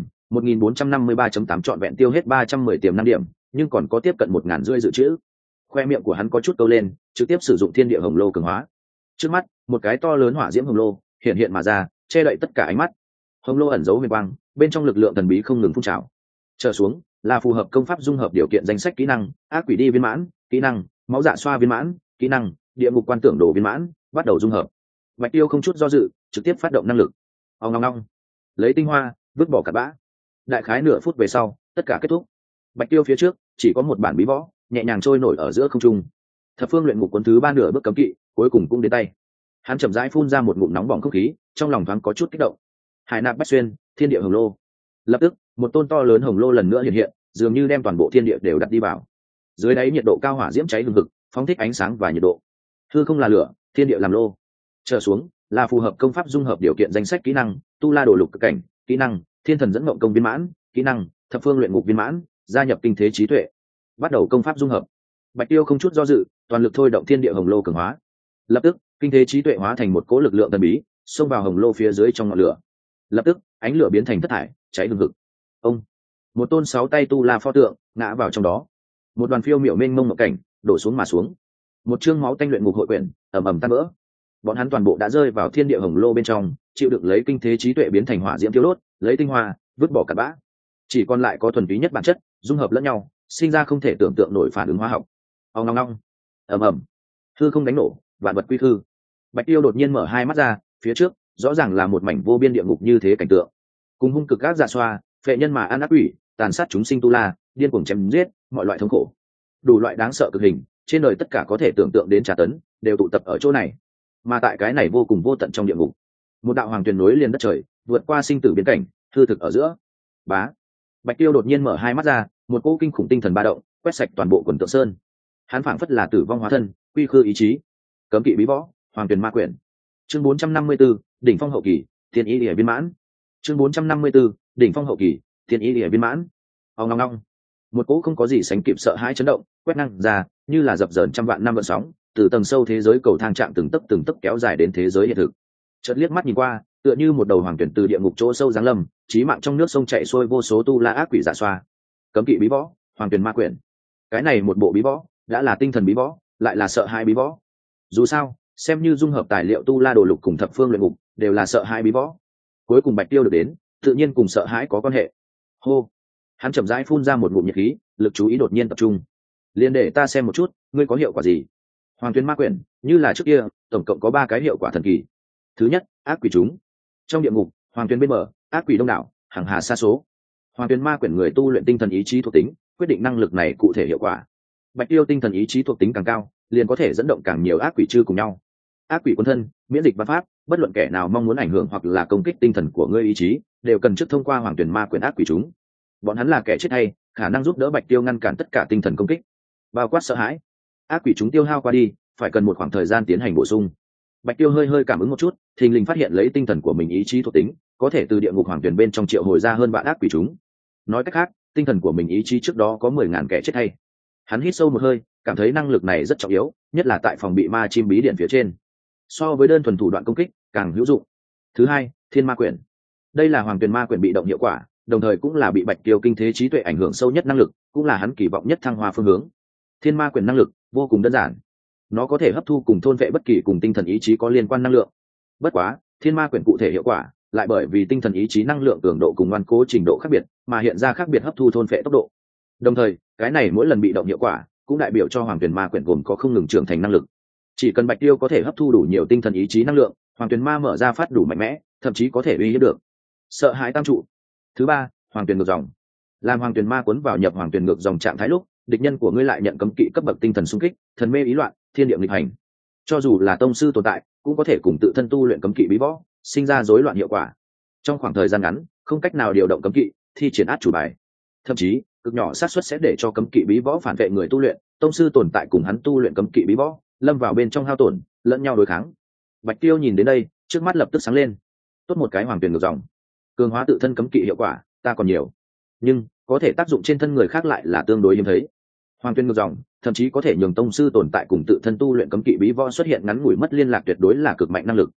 1453.8 trọn vẹn tiêu hết 310 tiềm năng điểm, nhưng còn có tiếp cận 1.500 dự trữ. Khoe miệng của hắn có chút câu lên, trực tiếp sử dụng thiên địa hồng lô cường hóa. Trước mắt, một cái to lớn hỏa diễm hồng lô hiện hiện mà ra, che đậy tất cả ánh mắt. Hồng lô ẩn giấu huyền quang, bên trong lực lượng thần bí không ngừng phun trào. Trở xuống là phù hợp công pháp dung hợp điều kiện danh sách kỹ năng: ác quỷ đi viên mãn, kỹ năng máu dạ xoa viên mãn, kỹ năng địa ngục quan tưởng đồ viên mãn. Bắt đầu dung hợp. Bạch Tiêu không chút do dự, trực tiếp phát động năng lực. Ong ong ong, lấy tinh hoa vứt bỏ cặn bã. Đại khái nửa phút về sau, tất cả kết thúc. Bạch Tiêu phía trước chỉ có một bản bí võ nhẹ nhàng trôi nổi ở giữa không trung. Thập phương luyện ngục cuốn thứ ba nửa bước cấm kỵ cuối cùng cũng đến tay. Hắn chậm rãi phun ra một ngụm nóng bỏng không khí, trong lòng thoáng có chút kích động. Hải nạp bách xuyên, thiên địa hồng lô. Lập tức, một tôn to lớn hồng lô lần nữa hiện hiện, dường như đem toàn bộ thiên địa đều đặt đi vào. Dưới đáy nhiệt độ cao hỏa diễm cháy hừng hực, phóng thích ánh sáng và nhiệt độ. Hư không là lửa, thiên địa làm lô. Trở xuống là phù hợp công pháp dung hợp điều kiện danh sách kỹ năng: tu la đồ lục cực cảnh, kỹ năng thiên thần dẫn ngộng công viên mãn, kỹ năng thập phương luyện ngục viên mãn, gia nhập kinh thế trí tuệ. Bắt đầu công pháp dung hợp. Bạch Tiêu không chút do dự, toàn lực thôi động thiên địa hồng lô cường hóa. Lập tức, kinh thế trí tuệ hóa thành một cỗ lực lượng thần bí, xông vào hồng lô phía dưới trong ngọn lửa. Lập tức, ánh lửa biến thành thất thải, cháy hừng hực. Ông, một tôn 6 tay tu la pho tượng ngã vào trong đó. Một đoàn phiêu miểu mênh mông ngập cảnh đổ xuống mà xuống. Một chương máu tanh luyện ngục hội quyển ầm ầm tan vỡ. Bọn hắn toàn bộ đã rơi vào thiên địa hồng lô bên trong, chịu đựng lấy kinh thế trí tuệ biến thành hỏa diễm tiêu đốt, lấy tinh hoa vứt bỏ cặn bã. Chỉ còn lại có thuần túy nhất bản chất, dung hợp lẫn nhau, sinh ra không thể tưởng tượng nổi phản ứng hóa học. Ong ong ong, ầm ầm, hư không đánh nổ, vạn vật quy hư. Bạch Tiêu đột nhiên mở hai mắt ra, phía trước rõ ràng là một mảnh vô biên địa ngục như thế cảnh tượng. Cùng hung cực các dạ xoa, phệ nhân mà ăn ác quỷ, tàn sát chúng sinh tu la, điên cuồng chém giết, mọi loại thống khổ, đủ loại đáng sợ cực hình, trên đời tất cả có thể tưởng tượng đến tra tấn, đều tụ tập ở chỗ này. Mà tại cái này vô cùng vô tận trong địa ngục, một đạo hoàng tuyền nối liền đất trời, vượt qua sinh tử biến cảnh, hư thực ở giữa. Bá. Bạch Tiêu đột nhiên mở hai mắt ra, một cỗ kinh khủng tinh thần ba động quét sạch toàn bộ quần tượng sơn. Hắn phảng phất là tử vong hóa thân, quy khư ý chí. Cấm kỵ bí võ, hoàng tuyền ma quyển. Chương 454, đỉnh phong hậu kỳ, thiên ý liễu viên mãn. Chương 454, đỉnh phong hậu kỳ, thiên ý liễu viên mãn. Ong ong ong, một cỗ không có gì sánh kịp sợ hãi chấn động quét năng ra, như là dập dờn trăm vạn năm vận sóng, từ tầng sâu thế giới cầu thang trạng từng tấc kéo dài đến thế giới hiện thực. Chợt liếc mắt nhìn qua, tựa như một đầu hoàng tuyển từ địa ngục chỗ sâu giáng lâm, chí mạng trong nước sông chảy xuôi vô số tu la ác quỷ dạ xoa. Cấm kỵ bí võ, hoàng tuyển ma quyển. Cái này một bộ bí võ, đã là tinh thần bí võ, lại là sợ hãi bí võ. Dù sao, xem như dung hợp tài liệu tu la đồ lục cùng thập phương luyện ngục, đều là sợ hãi bí võ. Cuối cùng Bạch Tiêu được đến, tự nhiên cùng sợ hãi có quan hệ. Hô, hắn chậm rãi phun ra một ngụm nhiệt khí, lực chú ý đột nhiên tập trung. Liên để ta xem một chút, ngươi có hiệu quả gì? Hoàng tuyên ma quyển, như là trước kia, tổng cộng có 3 cái hiệu quả thần kỳ. Thứ nhất, ác quỷ chúng. Trong địa ngục, hoàng tuyên bên bờ, ác quỷ đông đảo, hàng hà sa số. Hoàng tuyên ma quyển người tu luyện tinh thần ý chí thuộc tính, quyết định năng lực này cụ thể hiệu quả. Bạch Tiêu tinh thần ý chí thuộc tính càng cao, liền có thể dẫn động càng nhiều ác quỷ chư cùng nhau. Ác quỷ quân thân, miễn dịch văn pháp, bất luận kẻ nào mong muốn ảnh hưởng hoặc là công kích tinh thần của ngươi ý chí, đều cần trước thông qua hoàng tuyển ma quyển ác quỷ chúng. Bọn hắn là kẻ chết hay, khả năng giúp đỡ Bạch Tiêu ngăn cản tất cả tinh thần công kích, bao quát sợ hãi. Ác quỷ chúng tiêu hao qua đi, phải cần một khoảng thời gian tiến hành bổ sung. Bạch Tiêu hơi cảm ứng một chút, thình lình phát hiện lấy tinh thần của mình ý chí thuộc tính, có thể từ địa ngục hoàng tuyển bên trong triệu hồi ra hơn vạn ác quỷ chúng. Nói cách khác, tinh thần của mình ý chí trước đó có 10.000 kẻ chết hay. Hắn hít sâu một hơi, cảm thấy năng lực này rất trọng yếu, nhất là tại phòng bị ma chim bí điện phía trên. So với đơn thuần thủ đoạn công kích, càng hữu dụng. Thứ hai, thiên ma quyển. Đây là hoàng tuyển ma quyển bị động hiệu quả, đồng thời cũng là bị Bạch Tiêu kinh thế trí tuệ ảnh hưởng sâu nhất năng lực, cũng là hắn kỳ vọng nhất thăng hoa phương hướng. Thiên ma quyển năng lực vô cùng đơn giản, nó có thể hấp thu cùng thôn vệ bất kỳ cùng tinh thần ý chí có liên quan năng lượng. Bất quá, thiên ma quyển cụ thể hiệu quả lại bởi vì tinh thần ý chí năng lượng cường độ cùng ngoan cố trình độ khác biệt mà hiện ra khác biệt hấp thu thôn vệ tốc độ. Đồng thời, cái này mỗi lần bị động hiệu quả cũng đại biểu cho hoàng tuyển ma quyển gồm có không ngừng trưởng thành năng lực. Chỉ cần Bạch Tiêu có thể hấp thu đủ nhiều tinh thần ý chí năng lượng, hoàng tuyển ma mở ra phát đủ mạnh mẽ, thậm chí có thể uy hiếp được. Sợ hãi tam trụ. Thứ ba, hoàng tuyển ngược dòng. Làm hoàng tuyển ma cuốn vào nhập hoàng tuyển ngược dòng trạng thái lúc, địch nhân của ngươi lại nhận cấm kỵ cấp bậc tinh thần xung kích, thần mê ý loạn, thiên địa nghịch hành. Cho dù là tông sư tồn tại, cũng có thể cùng tự thân tu luyện cấm kỵ bí võ, sinh ra rối loạn hiệu quả. Trong khoảng thời gian ngắn, không cách nào điều động cấm kỵ, thi triển át chủ bài. Thậm chí, cực nhỏ xác suất sẽ để cho cấm kỵ bí võ phản vệ người tu luyện, tông sư tồn tại cùng hắn tu luyện cấm kỵ bí võ, lâm vào bên trong hao tổn, lẫn nhau đối kháng. Bạch Tiêu nhìn đến đây, trước mắt lập tức sáng lên. Tốt một cái hoàng tuyển ngược dòng. Cường hóa tự thân cấm kỵ hiệu quả, ta còn nhiều. Nhưng, có thể tác dụng trên thân người khác lại là tương đối hiếm thấy. Hoàng tuyên ngược dòng, thậm chí có thể nhường tông sư tồn tại cùng tự thân tu luyện cấm kỵ bí võ xuất hiện ngắn ngủi mất liên lạc, tuyệt đối là cực mạnh năng lực.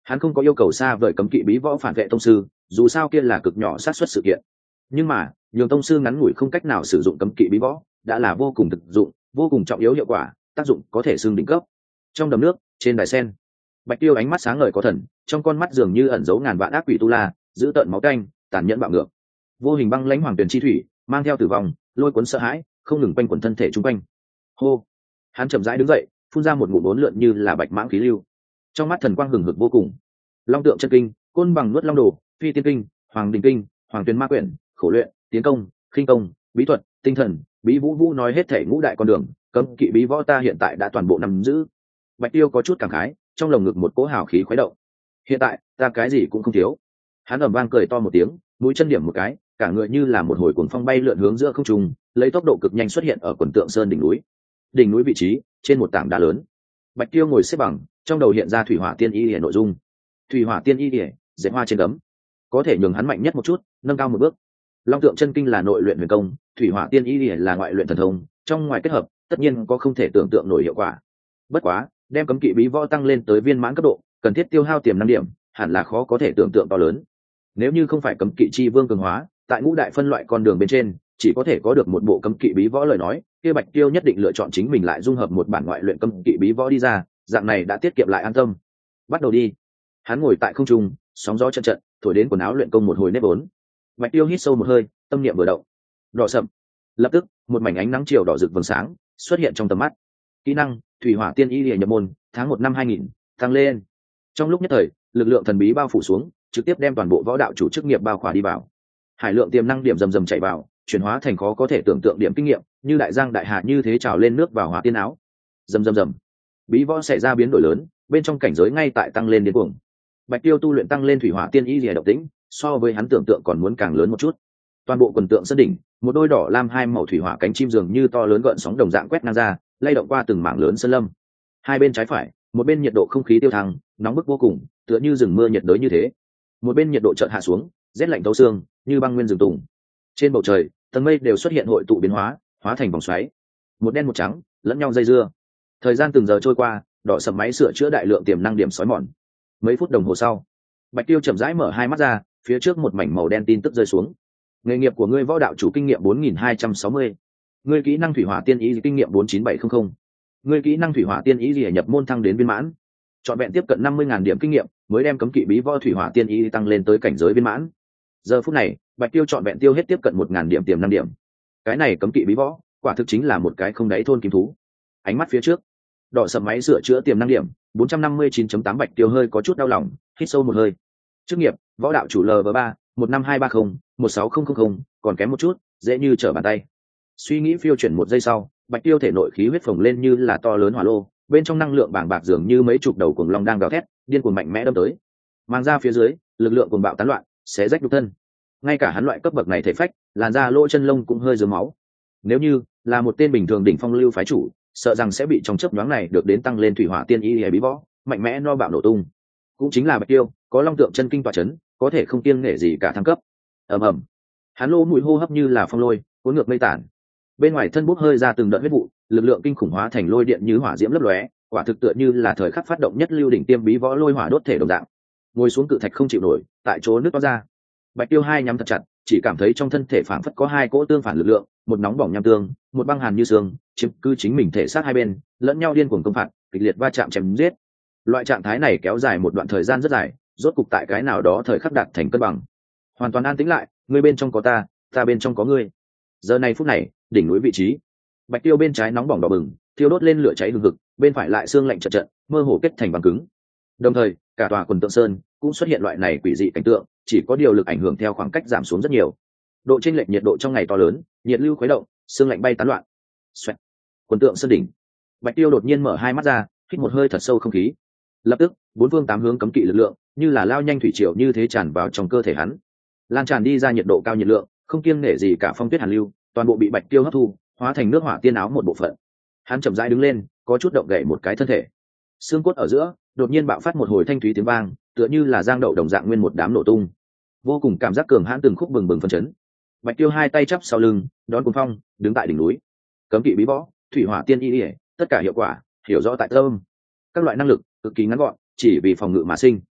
Hắn không có yêu cầu xa vời cấm kỵ bí võ phản vệ tông sư, dù sao kia là cực nhỏ xác suất sự kiện, nhưng mà nhường tông sư ngắn ngủi không cách nào sử dụng cấm kỵ bí võ đã là vô cùng thực dụng, vô cùng trọng yếu, hiệu quả tác dụng có thể xưng đỉnh cấp. Trong đầm nước trên đài sen, Bạch Tiêu ánh mắt sáng ngời có thần, trong con mắt dường như ẩn giấu ngàn vạn ác quỷ tu la, giữ tợn máu canh, tàn nhẫn bạo ngược. Vô hình băng lãnh hoàng tuyển chi thủy mang theo tử vong, lôi cuốn sợ hãi, không ngừng quanh quẩn thân thể chung quanh. Hô, hắn chậm rãi đứng dậy, phun ra một ngụm bốn lượn như là bạch mãng khí lưu, trong mắt thần quang hừng hực vô cùng. Long tượng chân kinh, côn bằng nuốt long đồ, phi tiên kinh, hoàng đình kinh, hoàng tuyền ma quyển, khổ luyện, tiến công, khinh công, bí thuật, tinh thần, bí vũ vũ nói hết thể ngũ đại con đường, cấm kỵ bí võ ta hiện tại đã toàn bộ nắm giữ. Bạch Tiêu có chút cảm khái, trong lồng ngực một cỗ hào khí khuấy động. Hiện tại ta cái gì cũng không thiếu. Hắn ầm vang cười to một tiếng, mũi chân điểm một cái, cả người như là một hồi cuồng phong bay lượn hướng giữa không trung, lấy tốc độ cực nhanh xuất hiện ở quần tượng sơn đỉnh núi. Đỉnh núi vị trí trên một tảng đá lớn, Bạch Tiêu ngồi xếp bằng, trong đầu hiện ra thủy hỏa tiên y liễu nội dung. Thủy hỏa tiên y liễu, dệt hoa trên gấm, có thể nhường hắn mạnh nhất một chút, nâng cao một bước. Long tượng chân kinh là nội luyện huyền công, thủy hỏa tiên y liễu là ngoại luyện thần thông, trong ngoài kết hợp, tất nhiên có không thể tưởng tượng nổi hiệu quả. Bất quá, đem cấm kỵ bí võ tăng lên tới viên mãn cấp độ, cần thiết tiêu hao tiềm năng điểm, hẳn là khó có thể tưởng tượng to lớn. Nếu như không phải cấm kỵ chi vương cường hóa, tại ngũ đại phân loại con đường bên trên, chỉ có thể có được một bộ cấm kỵ bí võ lời nói, kia Bạch Tiêu nhất định lựa chọn chính mình lại dung hợp một bản ngoại luyện cấm kỵ bí võ đi ra, dạng này đã tiết kiệm lại an tâm. Bắt đầu đi. Hắn ngồi tại không trung, sóng gió trận trận, thổi đến quần áo luyện công một hồi nếp vốn. Bạch Tiêu hít sâu một hơi, tâm niệm vừa động. Đỏ sậm. Lập tức, một mảnh ánh nắng chiều đỏ rực vầng sáng xuất hiện trong tầm mắt. Kỹ năng: Thủy hỏa tiên y liễu nhập môn, tháng 1 năm 2000, tăng lên. Trong lúc nhất thời, lực lượng thần bí bao phủ xuống, trực tiếp đem toàn bộ võ đạo chủ chức nghiệp bao khỏa đi vào. Hải lượng tiềm năng điểm rầm rầm chảy vào, chuyển hóa thành khó có thể tưởng tượng điểm kinh nghiệm, như đại giang đại hà như thế trào lên nước vào hỏa tiên áo. Rầm rầm rầm. Bí võ xảy ra biến đổi lớn, bên trong cảnh giới ngay tại tăng lên đến cuồng. Bạch Tiêu tu luyện tăng lên thủy hỏa tiên y liễu động tĩnh, so với hắn tưởng tượng còn muốn càng lớn một chút. Toàn bộ quần tượng sơn đỉnh, một đôi đỏ lam hai màu thủy hỏa cánh chim dường như to lớn gợn sóng đồng dạng quét ngang ra, lay động qua từng mảng lớn sơn lâm. Hai bên trái phải, một bên nhiệt độ không khí tiêu thăng, nóng bức vô cùng, tựa như rừng mưa nhiệt đới như thế. Một bên nhiệt độ chợt hạ xuống, rét lạnh thấu xương, như băng nguyên rừng tùng. Trên bầu trời, tầng mây đều xuất hiện hội tụ biến hóa, hóa thành vòng xoáy. Một đen một trắng, lẫn nhau dây dưa. Thời gian từng giờ trôi qua, đỏ sầm máy sửa chữa đại lượng tiềm năng điểm sói mòn. Mấy phút đồng hồ sau, Bạch Tiêu chậm rãi mở hai mắt ra, phía trước một mảnh màu đen tin tức rơi xuống. Nghề nghiệp của ngươi võ đạo chủ kinh nghiệm 4260. Ngươi kỹ năng thủy hỏa tiên ý kinh nghiệm 49700. Ngươi kỹ năng thủy hỏa tiên ý gì nhập môn thăng đến viên mãn. Chọn vẹn tiếp cận 50.000 điểm kinh nghiệm, mới đem cấm kỵ bí võ thủy hỏa tiên ý tăng lên tới cảnh giới viên mãn. Giờ phút này, Bạch Tiêu chọn vẹn tiêu hết tiếp cận 1.000 điểm tiềm năng điểm. Cái này cấm kỵ bí võ, quả thực chính là một cái không đáy thôn kim thú. Ánh mắt phía trước, đỏ sầm máy sửa chữa tiềm năng điểm 459.8. Bạch Tiêu hơi có chút đau lòng, hít sâu một hơi. Chức nghiệp: võ đạo chủ LV3, 15230, 16000, còn kém một chút, dễ như trở bàn tay. Suy nghĩ phiêu chuyển một giây sau, Bạch Tiêu thể nội khí huyết phồng lên như là to lớn hỏa lô, bên trong năng lượng bàng bạc dường như mấy chục đầu cuồng long đang gào thét, điên cuồng mạnh mẽ đâm tới. Mang ra phía dưới, lực lượng cuồng bạo tán loạn, xé rách nhục thân. Ngay cả hắn loại cấp bậc này thể phách, làn da lỗ chân lông cũng hơi rớm máu. Nếu như là một tên bình thường đỉnh phong lưu phái chủ, sợ rằng sẽ bị trong chớp nhoáng này được đến tăng lên thủy hỏa tiên y hay bí võ, mạnh mẽ no bạo nổ tung. Cũng chính là Bạch Tiêu, có long tượng chân kinh tọa chấn, có thể không kiêng nể gì cả thăng cấp. Ầm ầm. Hắn lỗ mũi hô hấp như là phong lôi, cuốn ngược mây tản. Bên ngoài thân bốc hơi ra từng đợt huyết vụ, lực lượng kinh khủng hóa thành lôi điện như hỏa diễm lấp lóe, quả thực tựa như là thời khắc phát động nhất lưu đỉnh tiêm bí võ lôi hỏa đốt thể đồng dạng. Ngồi xuống cự thạch không chịu nổi, tại chỗ nước toát ra. Bạch Tiêu hai nhắm thật chặt, chỉ cảm thấy trong thân thể phảng phất có hai cỗ tương phản lực lượng, một nóng bỏng nham tương, một băng hàn như xương, chiếm cứ chính mình thể xác hai bên, lẫn nhau điên cuồng công phạt, kịch liệt va chạm chém giết. Loại trạng thái này kéo dài một đoạn thời gian rất dài, rốt cục tại cái nào đó thời khắc đạt thành cân bằng. Hoàn toàn an tĩnh lại, ngươi bên trong có ta, ta bên trong có ngươi. Giờ này phút này, đỉnh núi vị trí, Bạch Tiêu bên trái nóng bỏng đỏ bừng, thiêu đốt lên lửa cháy hừng hực, bên phải lại xương lạnh chật chật, mơ hồ kết thành băng cứng. Đồng thời, cả tòa quần tượng sơn cũng xuất hiện loại này quỷ dị cảnh tượng, chỉ có điều lực ảnh hưởng theo khoảng cách giảm xuống rất nhiều. Độ chênh lệch nhiệt độ trong ngày to lớn, nhiệt lưu khuấy động, xương lạnh bay tán loạn. Xoẹt. Quần tượng sơn đỉnh, Bạch Tiêu đột nhiên mở hai mắt ra, hít một hơi thật sâu không khí. Lập tức, bốn phương tám hướng cấm kỵ lực lượng, như là lao nhanh thủy triều như thế tràn vào trong cơ thể hắn, lan tràn đi ra nhiệt độ cao nhiệt lượng, không kiêng nể gì cả phong tuyết hàn lưu, toàn bộ bị Bạch Tiêu hấp thu, hóa thành nước hỏa tiên áo một bộ phận. Hắn chậm rãi đứng lên, có chút động gậy một cái thân thể. Xương cốt ở giữa, đột nhiên bạo phát một hồi thanh thúy tiếng vang, tựa như là giang đậu đồng dạng nguyên một đám nổ tung. Vô cùng cảm giác cường hãn từng khúc bừng bừng phấn chấn. Bạch Tiêu hai tay chắp sau lưng, đón cuồng phong, đứng tại đỉnh núi. Cấm kỵ bí võ, thủy hỏa tiên y, tất cả hiệu quả hiểu rõ tại tâm. Các loại năng lực cực kỳ ngắn gọn, chỉ vì phòng ngự mà sinh.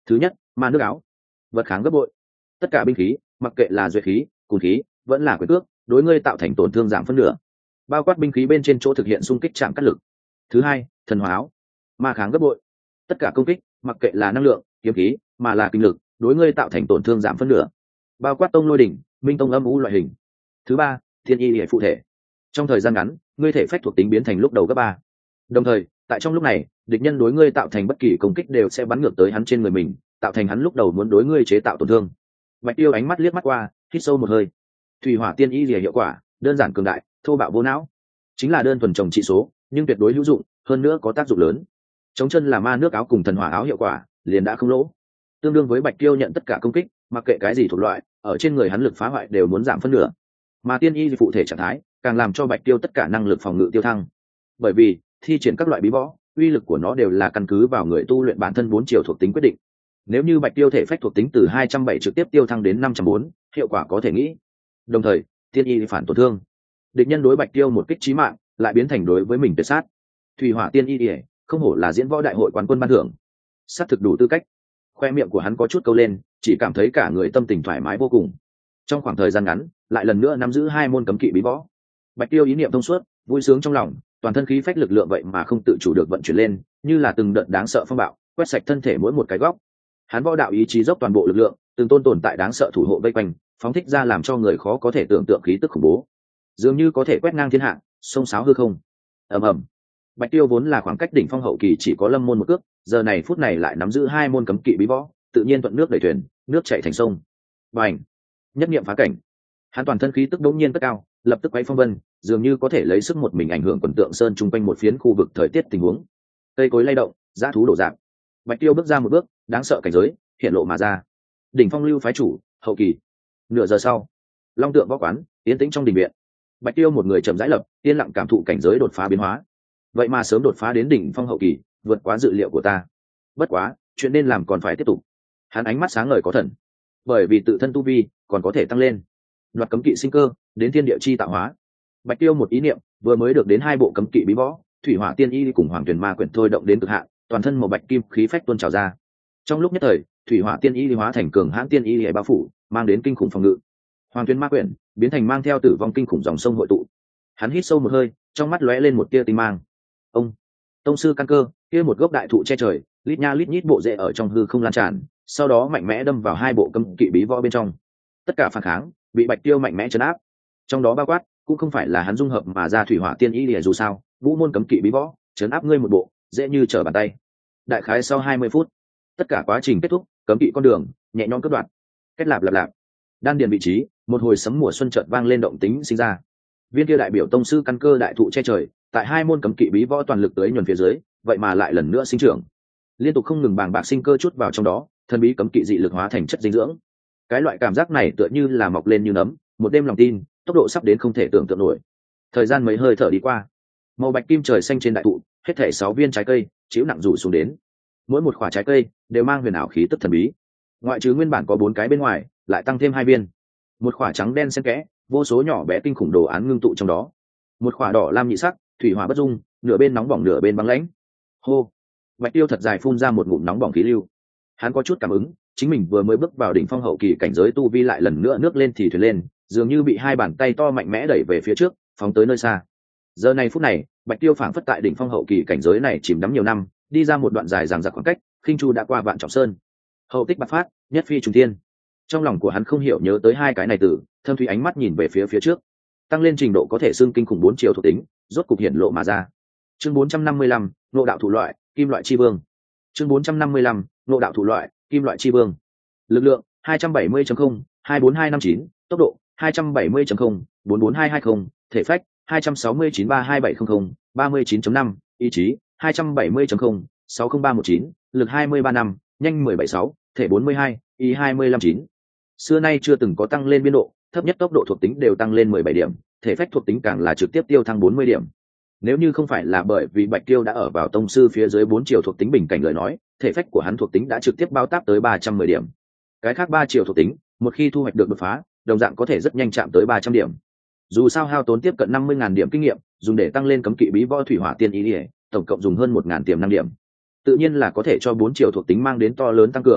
Thứ nhất, ma nước áo, vật kháng gấp bội. Tất cả binh khí, mặc kệ là duệ khí, cùn khí, vẫn là quyền cước, đối ngươi tạo thành tổn thương giảm phân nửa, bao quát binh khí bên trên chỗ thực hiện xung kích chạm cắt lực. Thứ hai, thần hỏa áo, ma kháng gấp bội. Tất cả công kích, mặc kệ là năng lượng, kiếm khí, mà là kinh lực, đối ngươi tạo thành tổn thương giảm phân nửa, bao quát tông lôi đỉnh, minh tông âm u loại hình. Thứ ba, thiên y hệ phụ thể. Trong thời gian ngắn, ngươi thể phách thuộc tính biến thành lúc đầu gấp 3. Đồng thời, tại trong lúc này, địch nhân đối ngươi tạo thành bất kỳ công kích đều sẽ bắn ngược tới hắn trên người mình, tạo thành hắn lúc đầu muốn đối ngươi chế tạo tổn thương. Bạch Tiêu ánh mắt liếc mắt qua, hít sâu một hơi. Thủy hỏa tiên y lìa hiệu quả, đơn giản cường đại, thô bạo vô não, chính là đơn thuần trồng trị số, nhưng tuyệt đối hữu dụng, hơn nữa có tác dụng lớn. Chống chân là ma nước áo cùng thần hỏa áo hiệu quả, liền đã không lỗ. Tương đương với Bạch Tiêu nhận tất cả công kích, mặc kệ cái gì thuộc loại, ở trên người hắn lực phá hoại đều muốn giảm phân nửa. Mà tiên y phụ thể trạng thái, càng làm cho Bạch Tiêu tất cả năng lực phòng ngự tiêu thăng. Bởi vì, thi triển các loại bí võ, uy lực của nó đều là căn cứ vào người tu luyện bản thân 4 chiều thuộc tính quyết định. Nếu như Bạch Tiêu thể phách thuộc tính từ 207 trực tiếp tiêu thăng đến 504, hiệu quả có thể nghĩ. Đồng thời, tiên y phản tổn thương. Địch nhân đối Bạch Tiêu một kích chí mạng, lại biến thành đối với mình tuyệt sát. Thủy hỏa tiên y, không hổ là diễn võ đại hội quán quân ban thưởng. Sát thực đủ tư cách. Khoe miệng của hắn có chút câu lên, chỉ cảm thấy cả người tâm tình thoải mái vô cùng. Trong khoảng thời gian ngắn, lại lần nữa nắm giữ 2 môn cấm kỵ bí võ. Bạch Tiêu ý niệm thông suốt, vui sướng trong lòng, toàn thân khí phách lực lượng vậy mà không tự chủ được vận chuyển lên, như là từng đợt đáng sợ phong bạo, quét sạch thân thể mỗi một cái góc. Hắn võ đạo ý chí dốc toàn bộ lực lượng, từng tồn tại đáng sợ thủ hộ vây quanh, phóng thích ra làm cho người khó có thể tưởng tượng khí tức khủng bố, dường như có thể quét ngang thiên hạ, xông xáo hư không. Ầm ầm. Bạch Tiêu vốn là khoảng cách đỉnh phong hậu kỳ chỉ có lâm môn một cước, giờ này phút này lại nắm giữ 2 môn cấm kỵ bí võ, tự nhiên thuận nước đẩy thuyền, nước chảy thành sông. Bành! Nhất niệm phá cảnh. Hắn toàn thân khí tức đống nhiên cất cao, lập tức quay phong vân, dường như có thể lấy sức một mình ảnh hưởng quần tượng sơn chung quanh một phiến khu vực thời tiết tình huống. Cây cối lay động, dã thú đổ dạng. Bạch Tiêu bước ra một bước, đáng sợ cảnh giới hiện lộ mà ra. Đỉnh phong lưu phái chủ, hậu kỳ. Nửa giờ sau, long tượng võ quán, yên tĩnh trong đình viện. Bạch Tiêu một người chậm rãi lập, yên lặng cảm thụ cảnh giới đột phá biến hóa. Vậy mà sớm đột phá đến đỉnh phong hậu kỳ, vượt quá dự liệu của ta. Bất quá, chuyện nên làm còn phải tiếp tục. Hắn ánh mắt sáng ngời có thần, bởi vì tự thân tu vi còn có thể tăng lên. Đoạt cấm kỵ sinh cơ, đến thiên địa chi tạo hóa. Bạch Tiêu một ý niệm, vừa mới được đến 2 bộ cấm kỵ bí võ, thủy hỏa tiên y cùng hoàng tuyển ma quyển thôi động đến cực hạn, toàn thân màu bạch kim khí phách tuôn trào ra. Trong lúc nhất thời, thủy hỏa tiên y hóa thành cường hãn tiên y hệ bao phủ, mang đến kinh khủng phòng ngự. Hoàng tuyển ma quyển biến thành mang theo tử vong kinh khủng dòng sông hội tụ. Hắn hít sâu một hơi, trong mắt lóe lên một tia tinh mang. Ông, tông sư căn cơ, kia một gốc đại thụ che trời, lít nha lít nhít bộ rễ ở trong hư không lan tràn, sau đó mạnh mẽ đâm vào 2 bộ cấm kỵ bí võ bên trong. Tất cả phản kháng bị Bạch Tiêu mạnh mẽ trấn áp. Trong đó bao quát, cũng không phải là hắn dung hợp mà ra thủy hỏa tiên y lìa, dù sao vũ môn cấm kỵ bí võ trấn áp ngươi một bộ dễ như trở bàn tay. Đại khái sau 20 phút, tất cả quá trình kết thúc, cấm kỵ con đường nhẹ nhõm cất đoạn. Kết lạp lạp lạp, đan điền vị trí, một hồi sấm mùa xuân chợt vang lên động tĩnh sinh ra. Viên kia đại biểu tông sư căn cơ đại thụ che trời, tại 2 môn cấm kỵ bí võ toàn lực tới nhuần phía dưới, vậy mà lại lần nữa sinh trưởng, liên tục không ngừng bàng bạc sinh cơ chút vào trong đó, thần bí cấm kỵ dị lực hóa thành chất dinh dưỡng. Cái loại cảm giác này tựa như là mọc lên như nấm, một đêm lòng tin, tốc độ sắp đến không thể tưởng tượng nổi. Thời gian mấy hơi thở đi qua, màu bạch kim trời xanh trên đại thụ, hết thảy 6 viên trái cây chịu nặng rủ xuống đến. Mỗi một quả trái cây đều mang huyền ảo khí tức thần bí. Ngoại trừ nguyên bản có 4 cái bên ngoài, lại tăng thêm 2 viên. Một quả trắng đen xen kẽ, vô số nhỏ bé kinh khủng đồ án ngưng tụ trong đó. Một quả đỏ lam nhị sắc, thủy hỏa bất dung, nửa bên nóng bỏng nửa bên băng lãnh. Hô! Bạch Tiêu thật dài phun ra một ngụm nóng bỏng khí lưu. Hắn có chút cảm ứng, chính mình vừa mới bước vào đỉnh phong hậu kỳ cảnh giới tu vi lại lần nữa nước lên thì thuyền lên, dường như bị 2 bàn tay to mạnh mẽ đẩy về phía trước, phóng tới nơi xa. Giờ này phút này, Bạch Tiêu phảng phất tại đỉnh phong hậu kỳ cảnh giới này chìm đắm nhiều năm, đi ra một đoạn dài dằng dặc khoảng cách, khinh chu đã qua vạn trọng sơn. Hậu tích bạc phát, nhất phi trùng thiên. Trong lòng của hắn không hiểu nhớ tới 2 cái này từ, thâm thủy ánh mắt nhìn về phía trước. Tăng lên trình độ có thể xưng kinh khủng 4 chiều thuộc tính, rốt cục hiện lộ mà ra. Chương 455, ngộ đạo thủ loại, kim loại chi vương. Chương 455, ngộ đạo thủ loại, kim loại chi vương. Lực lượng 270.0, 24259, tốc độ 270.0, 44220, thể phách 269-32700, 39.5, ý chí 270.0, 60319, lực 23 nhanh 176, thể 42, ý 259. Xưa nay chưa từng có tăng lên biên độ, thấp nhất tốc độ thuộc tính đều tăng lên 17 điểm, thể phách thuộc tính càng là trực tiếp tiêu thăng 40 điểm. Nếu như không phải là bởi vì Bạch Tiêu đã ở vào tông sư phía dưới 4 chiều thuộc tính bình cảnh lời nói, thể phách của hắn thuộc tính đã trực tiếp bao táp tới 310 điểm. Cái khác 3 chiều thuộc tính, một khi thu hoạch được đột phá, đồng dạng có thể rất nhanh chạm tới 300 điểm. Dù sao hao tốn tiếp cận 50.000 điểm kinh nghiệm, dùng để tăng lên cấm kỵ bí võ thủy hỏa tiên ý, tổng cộng dùng hơn 1.000 tiềm năng điểm. Tự nhiên là có thể cho 4 chiều thuộc tính mang đến to lớn tăng cường,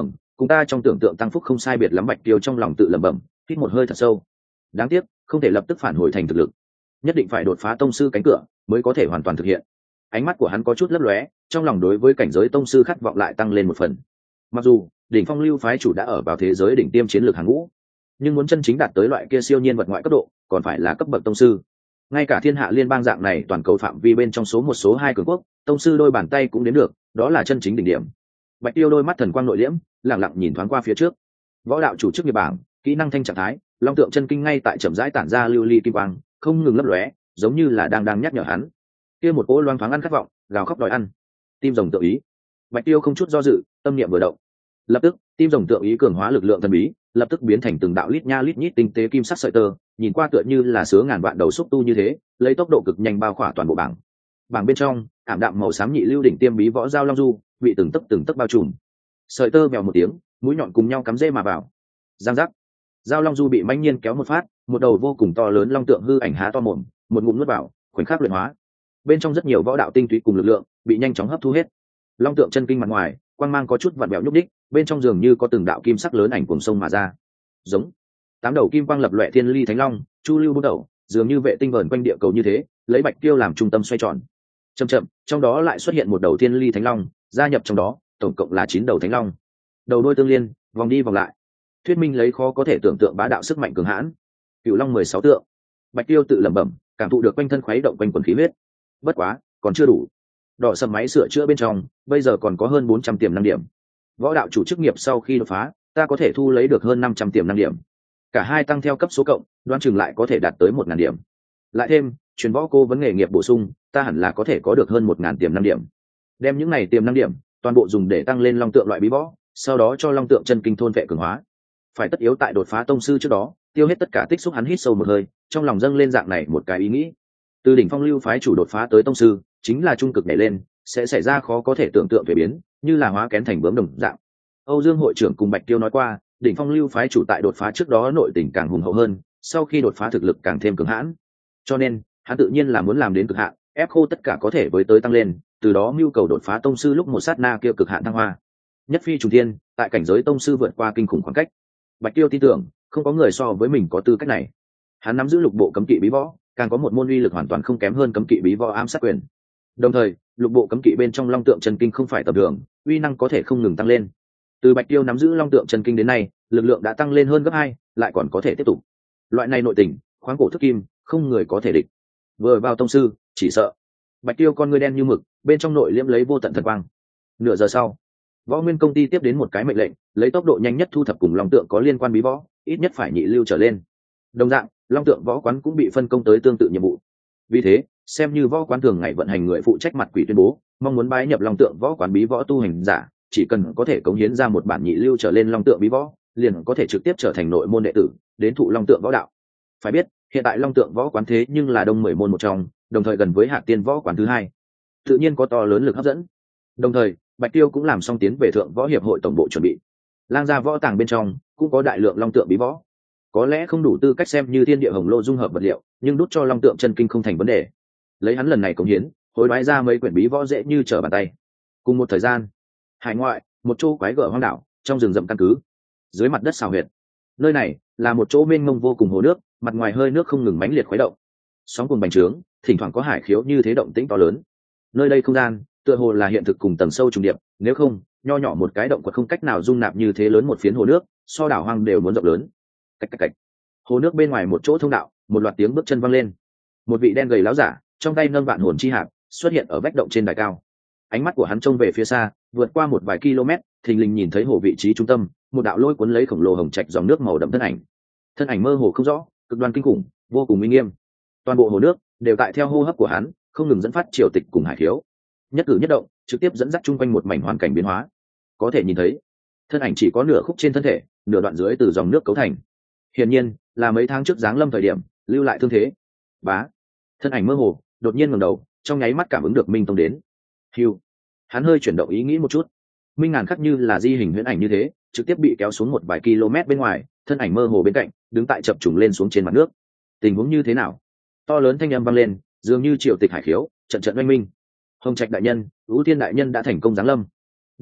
cùng ta trong tưởng tượng tăng phúc không sai biệt lắm. Bạch Tiêu trong lòng tự lẩm bẩm, hít một hơi thật sâu. Đáng tiếc không thể lập tức phản hồi thành thực lực, nhất định phải đột phá tông sư cánh cửa mới có thể hoàn toàn thực hiện. Ánh mắt của hắn có chút lấp lóe, trong lòng đối với cảnh giới tông sư khát vọng lại tăng lên một phần. Mặc dù đỉnh phong lưu phái chủ đã ở vào thế giới đỉnh tiêm chiến lược hàng ngũ, nhưng muốn chân chính đạt tới loại kia siêu nhiên vật ngoại cấp độ còn phải là cấp bậc tông sư. Ngay cả thiên hạ liên bang dạng này toàn cầu phạm vi bên trong số một số hai cường quốc, tông sư đôi bàn tay cũng đến được, đó là chân chính đỉnh điểm. Bạch Tiêu đôi mắt thần quang nội liễm, lặng lặng nhìn thoáng qua phía trước. Võ đạo chủ chức nghiệp bảng, kỹ năng thanh trạng thái, long tượng chân kinh ngay tại chậm rãi tản ra lưu ly kim quang, không ngừng lấp lóe, giống như là đang nhắc nhở hắn. Kia một cỗ loang thoáng ăn khát vọng, gào khóc đòi ăn. Tim rồng tự ý. Bạch Tiêu không chút do dự, tâm niệm vừa động. Lập tức, tim rồng tự ý cường hóa lực lượng thần bí, lập tức biến thành từng đạo lít nha lít nhít tinh tế kim sắc sợi tơ, nhìn qua tựa như là sứa ngàn vạn đầu xúc tu như thế, lấy tốc độ cực nhanh bao khỏa toàn bộ bảng. Bảng bên trong, ảm đạm màu xám nhị lưu đỉnh tiêm bí võ giao long du, bị từng tấc bao trùm. Sợi tơ vèo một tiếng, mũi nhọn cùng nhau cắm rễ mà vào. Giang giác. Giao long du bị mãnh nhiên kéo một phát, một đầu vô cùng to lớn long tượng hư ảnh há to mồm, một ngụm nuốt vào, khoảnh khắc luyện hóa. Bên trong rất nhiều võ đạo tinh túy cùng lực lượng bị nhanh chóng hấp thu hết. Long tượng chân kinh mặt ngoài, quang mang có chút vặn vẹo nhúc đích, bên trong dường như có từng đạo kim sắc lớn ảnh cuồng sông mà ra. Giống. Tám đầu kim quang lập loè thiên ly thánh long, chu lưu bốn đầu, dường như vệ tinh vờn quanh địa cầu như thế, lấy Bạch Tiêu làm trung tâm xoay tròn. Chậm chậm, trong đó lại xuất hiện một đầu thiên ly thánh long, gia nhập trong đó, tổng cộng là 9 đầu thánh long. Đầu đuôi tương liên, vòng đi vòng lại. Thuyết minh lấy khó có thể tưởng tượng bá đạo sức mạnh cường hãn. Cửu long 16 tượng. Bạch Tiêu tự lẩm bẩm, cảm thụ được quanh thân khuấy động quanh quần khí huyết. Bất quá, còn chưa đủ. Đỏ sầm máy sửa chữa bên trong, bây giờ còn có hơn 400 tiềm năng điểm. Võ đạo chủ chức nghiệp sau khi đột phá, ta có thể thu lấy được hơn 500 tiềm năng điểm. Cả hai tăng theo cấp số cộng, đoán chừng lại có thể đạt tới 1000 điểm. Lại thêm, truyền võ cô vấn nghề nghiệp bổ sung, ta hẳn là có thể có được hơn 1000 tiềm năng điểm. Đem những này tiềm năng điểm, toàn bộ dùng để tăng lên long tượng loại bí võ, sau đó cho long tượng chân kinh thôn vệ cường hóa. Phải tất yếu tại đột phá tông sư trước đó, tiêu hết tất cả tích xúc. Hắn hít sâu một hơi, trong lòng dâng lên dạng này một cái ý nghĩ. Từ đỉnh phong lưu phái chủ đột phá tới tông sư, chính là trung cực nhảy lên, sẽ xảy ra khó có thể tưởng tượng về biến, như là hóa kén thành bướm đồng dạng. Âu Dương hội trưởng cùng Bạch Tiêu nói qua, đỉnh phong lưu phái chủ tại đột phá trước đó nội tình càng hùng hậu hơn, sau khi đột phá thực lực càng thêm cường hãn. Cho nên, hắn tự nhiên là muốn làm đến cực hạn, ép khô tất cả có thể với tới tăng lên, từ đó mưu cầu đột phá tông sư lúc một sát na kia cực hạn thăng hoa. Nhất phi trùng thiên, tại cảnh giới tông sư vượt qua kinh khủng khoảng cách. Bạch Tiêu tin tưởng, không có người so với mình có tư cách này. Hắn nắm giữ lục bộ cấm kỵ bí võ, càng có một môn uy lực hoàn toàn không kém hơn cấm kỵ bí võ ám sát quyền. Đồng thời, lục bộ cấm kỵ bên trong long tượng chân kinh không phải tầm thường, uy năng có thể không ngừng tăng lên. Từ Bạch Tiêu nắm giữ long tượng chân kinh đến nay, lực lượng đã tăng lên hơn gấp 2, lại còn có thể tiếp tục. Loại này nội tình, khoáng cổ thức kim, không người có thể địch. Vừa vào tông sư, chỉ sợ. Bạch Tiêu con ngươi đen như mực, bên trong nội liễm lấy vô tận thần quang. Nửa giờ sau, Võ Nguyên công ty tiếp đến một cái mệnh lệnh, lấy tốc độ nhanh nhất thu thập cùng long tượng có liên quan bí võ, ít nhất phải nhị lưu trở lên. Đồng dạng, long tượng võ quán cũng bị phân công tới tương tự nhiệm vụ. Vì thế, xem như võ quán thường ngày vận hành người phụ trách mặt quỷ tuyên bố, mong muốn bái nhập long tượng võ quán bí võ tu hành giả, chỉ cần có thể cống hiến ra một bản nhị lưu trở lên long tượng bí võ, liền có thể trực tiếp trở thành nội môn đệ tử, đến thụ long tượng võ đạo. Phải biết, hiện tại long tượng võ quán thế nhưng là đông 10 môn một trong, đồng thời gần với Hạt Tiên võ quán thứ hai, tự nhiên có to lớn lực hấp dẫn. Đồng thời, Bạch Tiêu cũng làm xong tiến về thượng võ hiệp hội tổng bộ chuẩn bị. Lang gia võ tàng bên trong cũng có đại lượng long tượng bí võ, có lẽ không đủ tư cách xem như thiên địa hồng lô dung hợp vật liệu, nhưng đút cho long tượng chân kinh không thành vấn đề. Lấy hắn lần này cống hiến, hối đoái ra mấy quyển bí võ dễ như trở bàn tay. Cùng một thời gian, hải ngoại, một chỗ quái gở hoang đảo, trong rừng rậm căn cứ, dưới mặt đất xào huyệt. Nơi này là một chỗ mênh mông vô cùng hồ nước, mặt ngoài hơi nước không ngừng mãnh liệt khuấy động, sóng cuồn bành trướng, thỉnh thoảng có hải khiếu như thế động tĩnh to lớn. Nơi đây không gian tựa hồ là hiện thực cùng tầng sâu trùng điệp, nếu không, nho nhỏ một cái động quật không cách nào dung nạp như thế lớn một phiến hồ nước, so đảo hoang đều muốn rộng lớn. Cạch cạch cạch. Hồ nước bên ngoài một chỗ thông đạo, một loạt tiếng bước chân vang lên. Một vị đen gầy láo giả, trong tay nâng vạn hồn chi hạp, xuất hiện ở vách động trên đài cao. Ánh mắt của hắn trông về phía xa, vượt qua một vài km, thình lình nhìn thấy hồ vị trí trung tâm, một đạo lôi cuốn lấy khổng lồ hồng trạch dòng nước màu đậm thân ảnh. Thân ảnh mơ hồ không rõ, cực đoan kinh khủng, vô cùng uy nghiêm. Toàn bộ hồ nước đều tại theo hô hấp của hắn, không ngừng dẫn phát triều tịch cùng hải khiếu. Nhất cử nhất động, trực tiếp dẫn dắt chung quanh một mảnh hoàn cảnh biến hóa. Có thể nhìn thấy, thân ảnh chỉ có nửa khúc trên thân thể, nửa đoạn dưới từ dòng nước cấu thành. Hiển nhiên, là mấy tháng trước giáng lâm thời điểm, lưu lại thương thế. Bá, thân ảnh mơ hồ, đột nhiên ngẩng đầu, trong nháy mắt cảm ứng được Minh Tông đến. Hưu, hắn hơi chuyển động ý nghĩ một chút. Minh Ngàn khắc như là di hình huyễn ảnh như thế, trực tiếp bị kéo xuống một vài km bên ngoài, thân ảnh mơ hồ bên cạnh, đứng tại chập trùng lên xuống trên mặt nước. Tình huống như thế nào? To lớn thanh âm vang lên, dường như triều tịch hải khiếu, trận trận oanh minh. Hồng Trạch đại nhân, Vũ Thiên đại nhân đã thành công giáng lâm. Bất quá,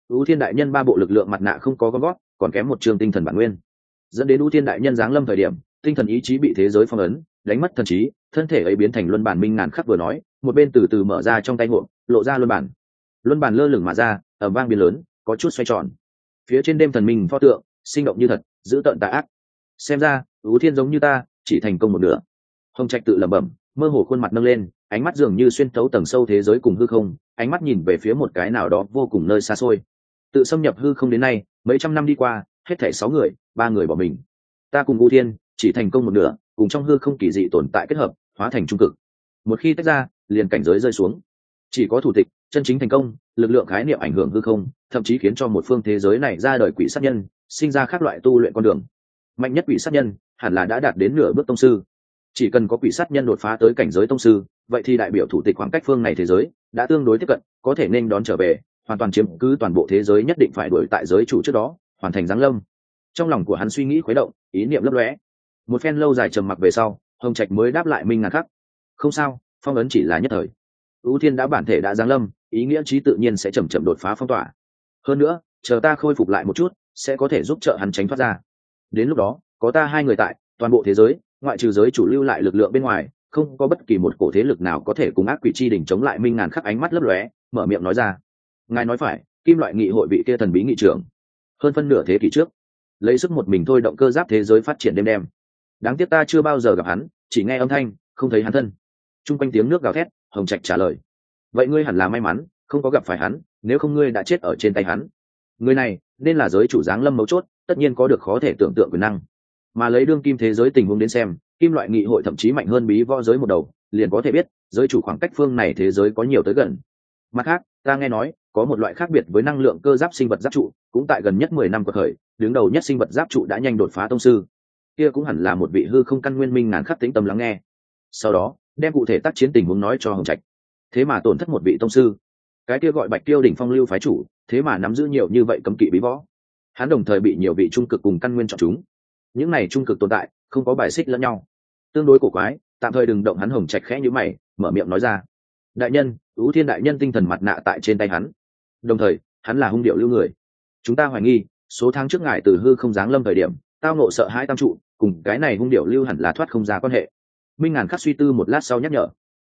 ưu thiên đại nhân ba bộ lực lượng mặt nạ không có gom gót, còn kém một trường tinh thần bản nguyên, dẫn đến ưu thiên đại nhân giáng lâm thời điểm tinh thần ý chí bị thế giới phong ấn, đánh mất thần trí, thân thể ấy biến thành luân bản minh ngàn khắc. Vừa nói một bên từ từ mở ra trong tay hộp, lộ ra luân bản lơ lửng mà ra, ở vang biến lớn, có chút xoay tròn, phía trên đêm thần minh pho tượng sinh động như thật, dữ tợn tà ác. Xem ra ưu thiên giống như ta chỉ thành công một nửa. Hồng Trạch tự lẩm bẩm, mơ hồ khuôn mặt nâng lên, ánh mắt dường như xuyên thấu tầng sâu thế giới cùng hư không, ánh mắt nhìn về phía một cái nào đó vô cùng nơi xa xôi. Tự xâm nhập hư không đến nay mấy trăm năm đi qua, hết thảy 6 người, 3 người bỏ mình. Ta cùng ưu thiên chỉ thành công một nửa, cùng trong hư không kỳ dị tồn tại kết hợp, hóa thành trung cực. Một khi tách ra, liền cảnh giới rơi xuống. Chỉ có thủ tịch chân chính thành công, lực lượng khái niệm ảnh hưởng hư không, thậm chí khiến cho một phương thế giới này ra đời quỷ sát nhân, sinh ra các loại tu luyện con đường. Mạnh nhất quỷ sát nhân hẳn là đã đạt đến nửa bước tông sư. Chỉ cần có quỷ sát nhân đột phá tới cảnh giới tông sư, vậy thì đại biểu thủ tịch khoảng cách phương này thế giới đã tương đối tiếp cận, có thể nên đón trở về, hoàn toàn chiếm cứ toàn bộ thế giới, nhất định phải đuổi tại giới chủ trước đó, hoàn thành giáng lâm. Trong lòng của hắn suy nghĩ khuấy động, ý niệm lấp lóe. Một phen lâu dài trầm mặc về sau, Hồng Trạch mới đáp lại minh ngàn khắc. Không sao, phong ấn chỉ là nhất thời. ưu thiên đã bản thể đã giáng lâm, ý nghĩa trí tự nhiên sẽ chậm chậm đột phá phong tỏa. Hơn nữa, chờ ta khôi phục lại một chút, sẽ có thể giúp trợ hắn tránh thoát ra. Đến lúc đó, có ta 2 người tại, toàn bộ thế giới, ngoại trừ giới chủ lưu lại lực lượng bên ngoài, không có bất kỳ một cổ thế lực nào có thể cùng ác quỷ chi đỉnh chống lại. minh ngàn khắc ánh mắt lấp lóe, mở miệng nói ra. Ngài nói phải, kim loại nghị hội vị kia thần bí nghị trưởng, hơn phân nửa thế kỷ trước, lấy sức một mình thôi động cơ giáp thế giới phát triển đêm đêm. Đáng tiếc ta chưa bao giờ gặp hắn, chỉ nghe âm thanh, không thấy hắn thân. Trung quanh tiếng nước gào thét, Hồng Trạch trả lời. Vậy ngươi hẳn là may mắn, không có gặp phải hắn, nếu không ngươi đã chết ở trên tay hắn. Người này nên là giới chủ giáng lâm mấu chốt, tất nhiên có được khó thể tưởng tượng quyền năng. Mà lấy đương kim thế giới tình huống đến xem, kim loại nghị hội thậm chí mạnh hơn bí võ giới một đầu, liền có thể biết giới chủ khoảng cách phương này thế giới có nhiều tới gần. Mặt khác, ta nghe nói có một loại khác biệt với năng lượng cơ giáp sinh vật giáp trụ, cũng tại gần nhất 10 năm quật khởi, đứng đầu nhất sinh vật giáp trụ đã nhanh đột phá tông sư. Kia cũng hẳn là một vị hư không căn nguyên minh ngàn khắc tĩnh tâm lắng nghe. Sau đó, đem cụ thể tác chiến tình huống nói cho Hồng Trạch. Thế mà tổn thất một vị tông sư. Cái kia gọi Bạch Tiêu đỉnh phong lưu phái chủ, thế mà nắm giữ nhiều như vậy cấm kỵ bí võ. Hắn đồng thời bị nhiều vị trung cực cùng căn nguyên chọn chúng. Những này trung cực tồn tại, không có bài xích lẫn nhau, tương đối cổ quái, tạm thời đừng động hắn. Hồng Trạch khẽ nhíu mày, mở miệng nói ra. Đại nhân, ưu thiên đại nhân tinh thần mặt nạ tại trên tay hắn, đồng thời hắn là hung điệu lưu người. Chúng ta hoài nghi số tháng trước ngài từ hư không giáng lâm thời điểm tao nộ sợ hãi tam trụ, cùng cái này hung điệu lưu hẳn là thoát không ra quan hệ. minh ngàn khắc suy tư một lát sau nhắc nhở.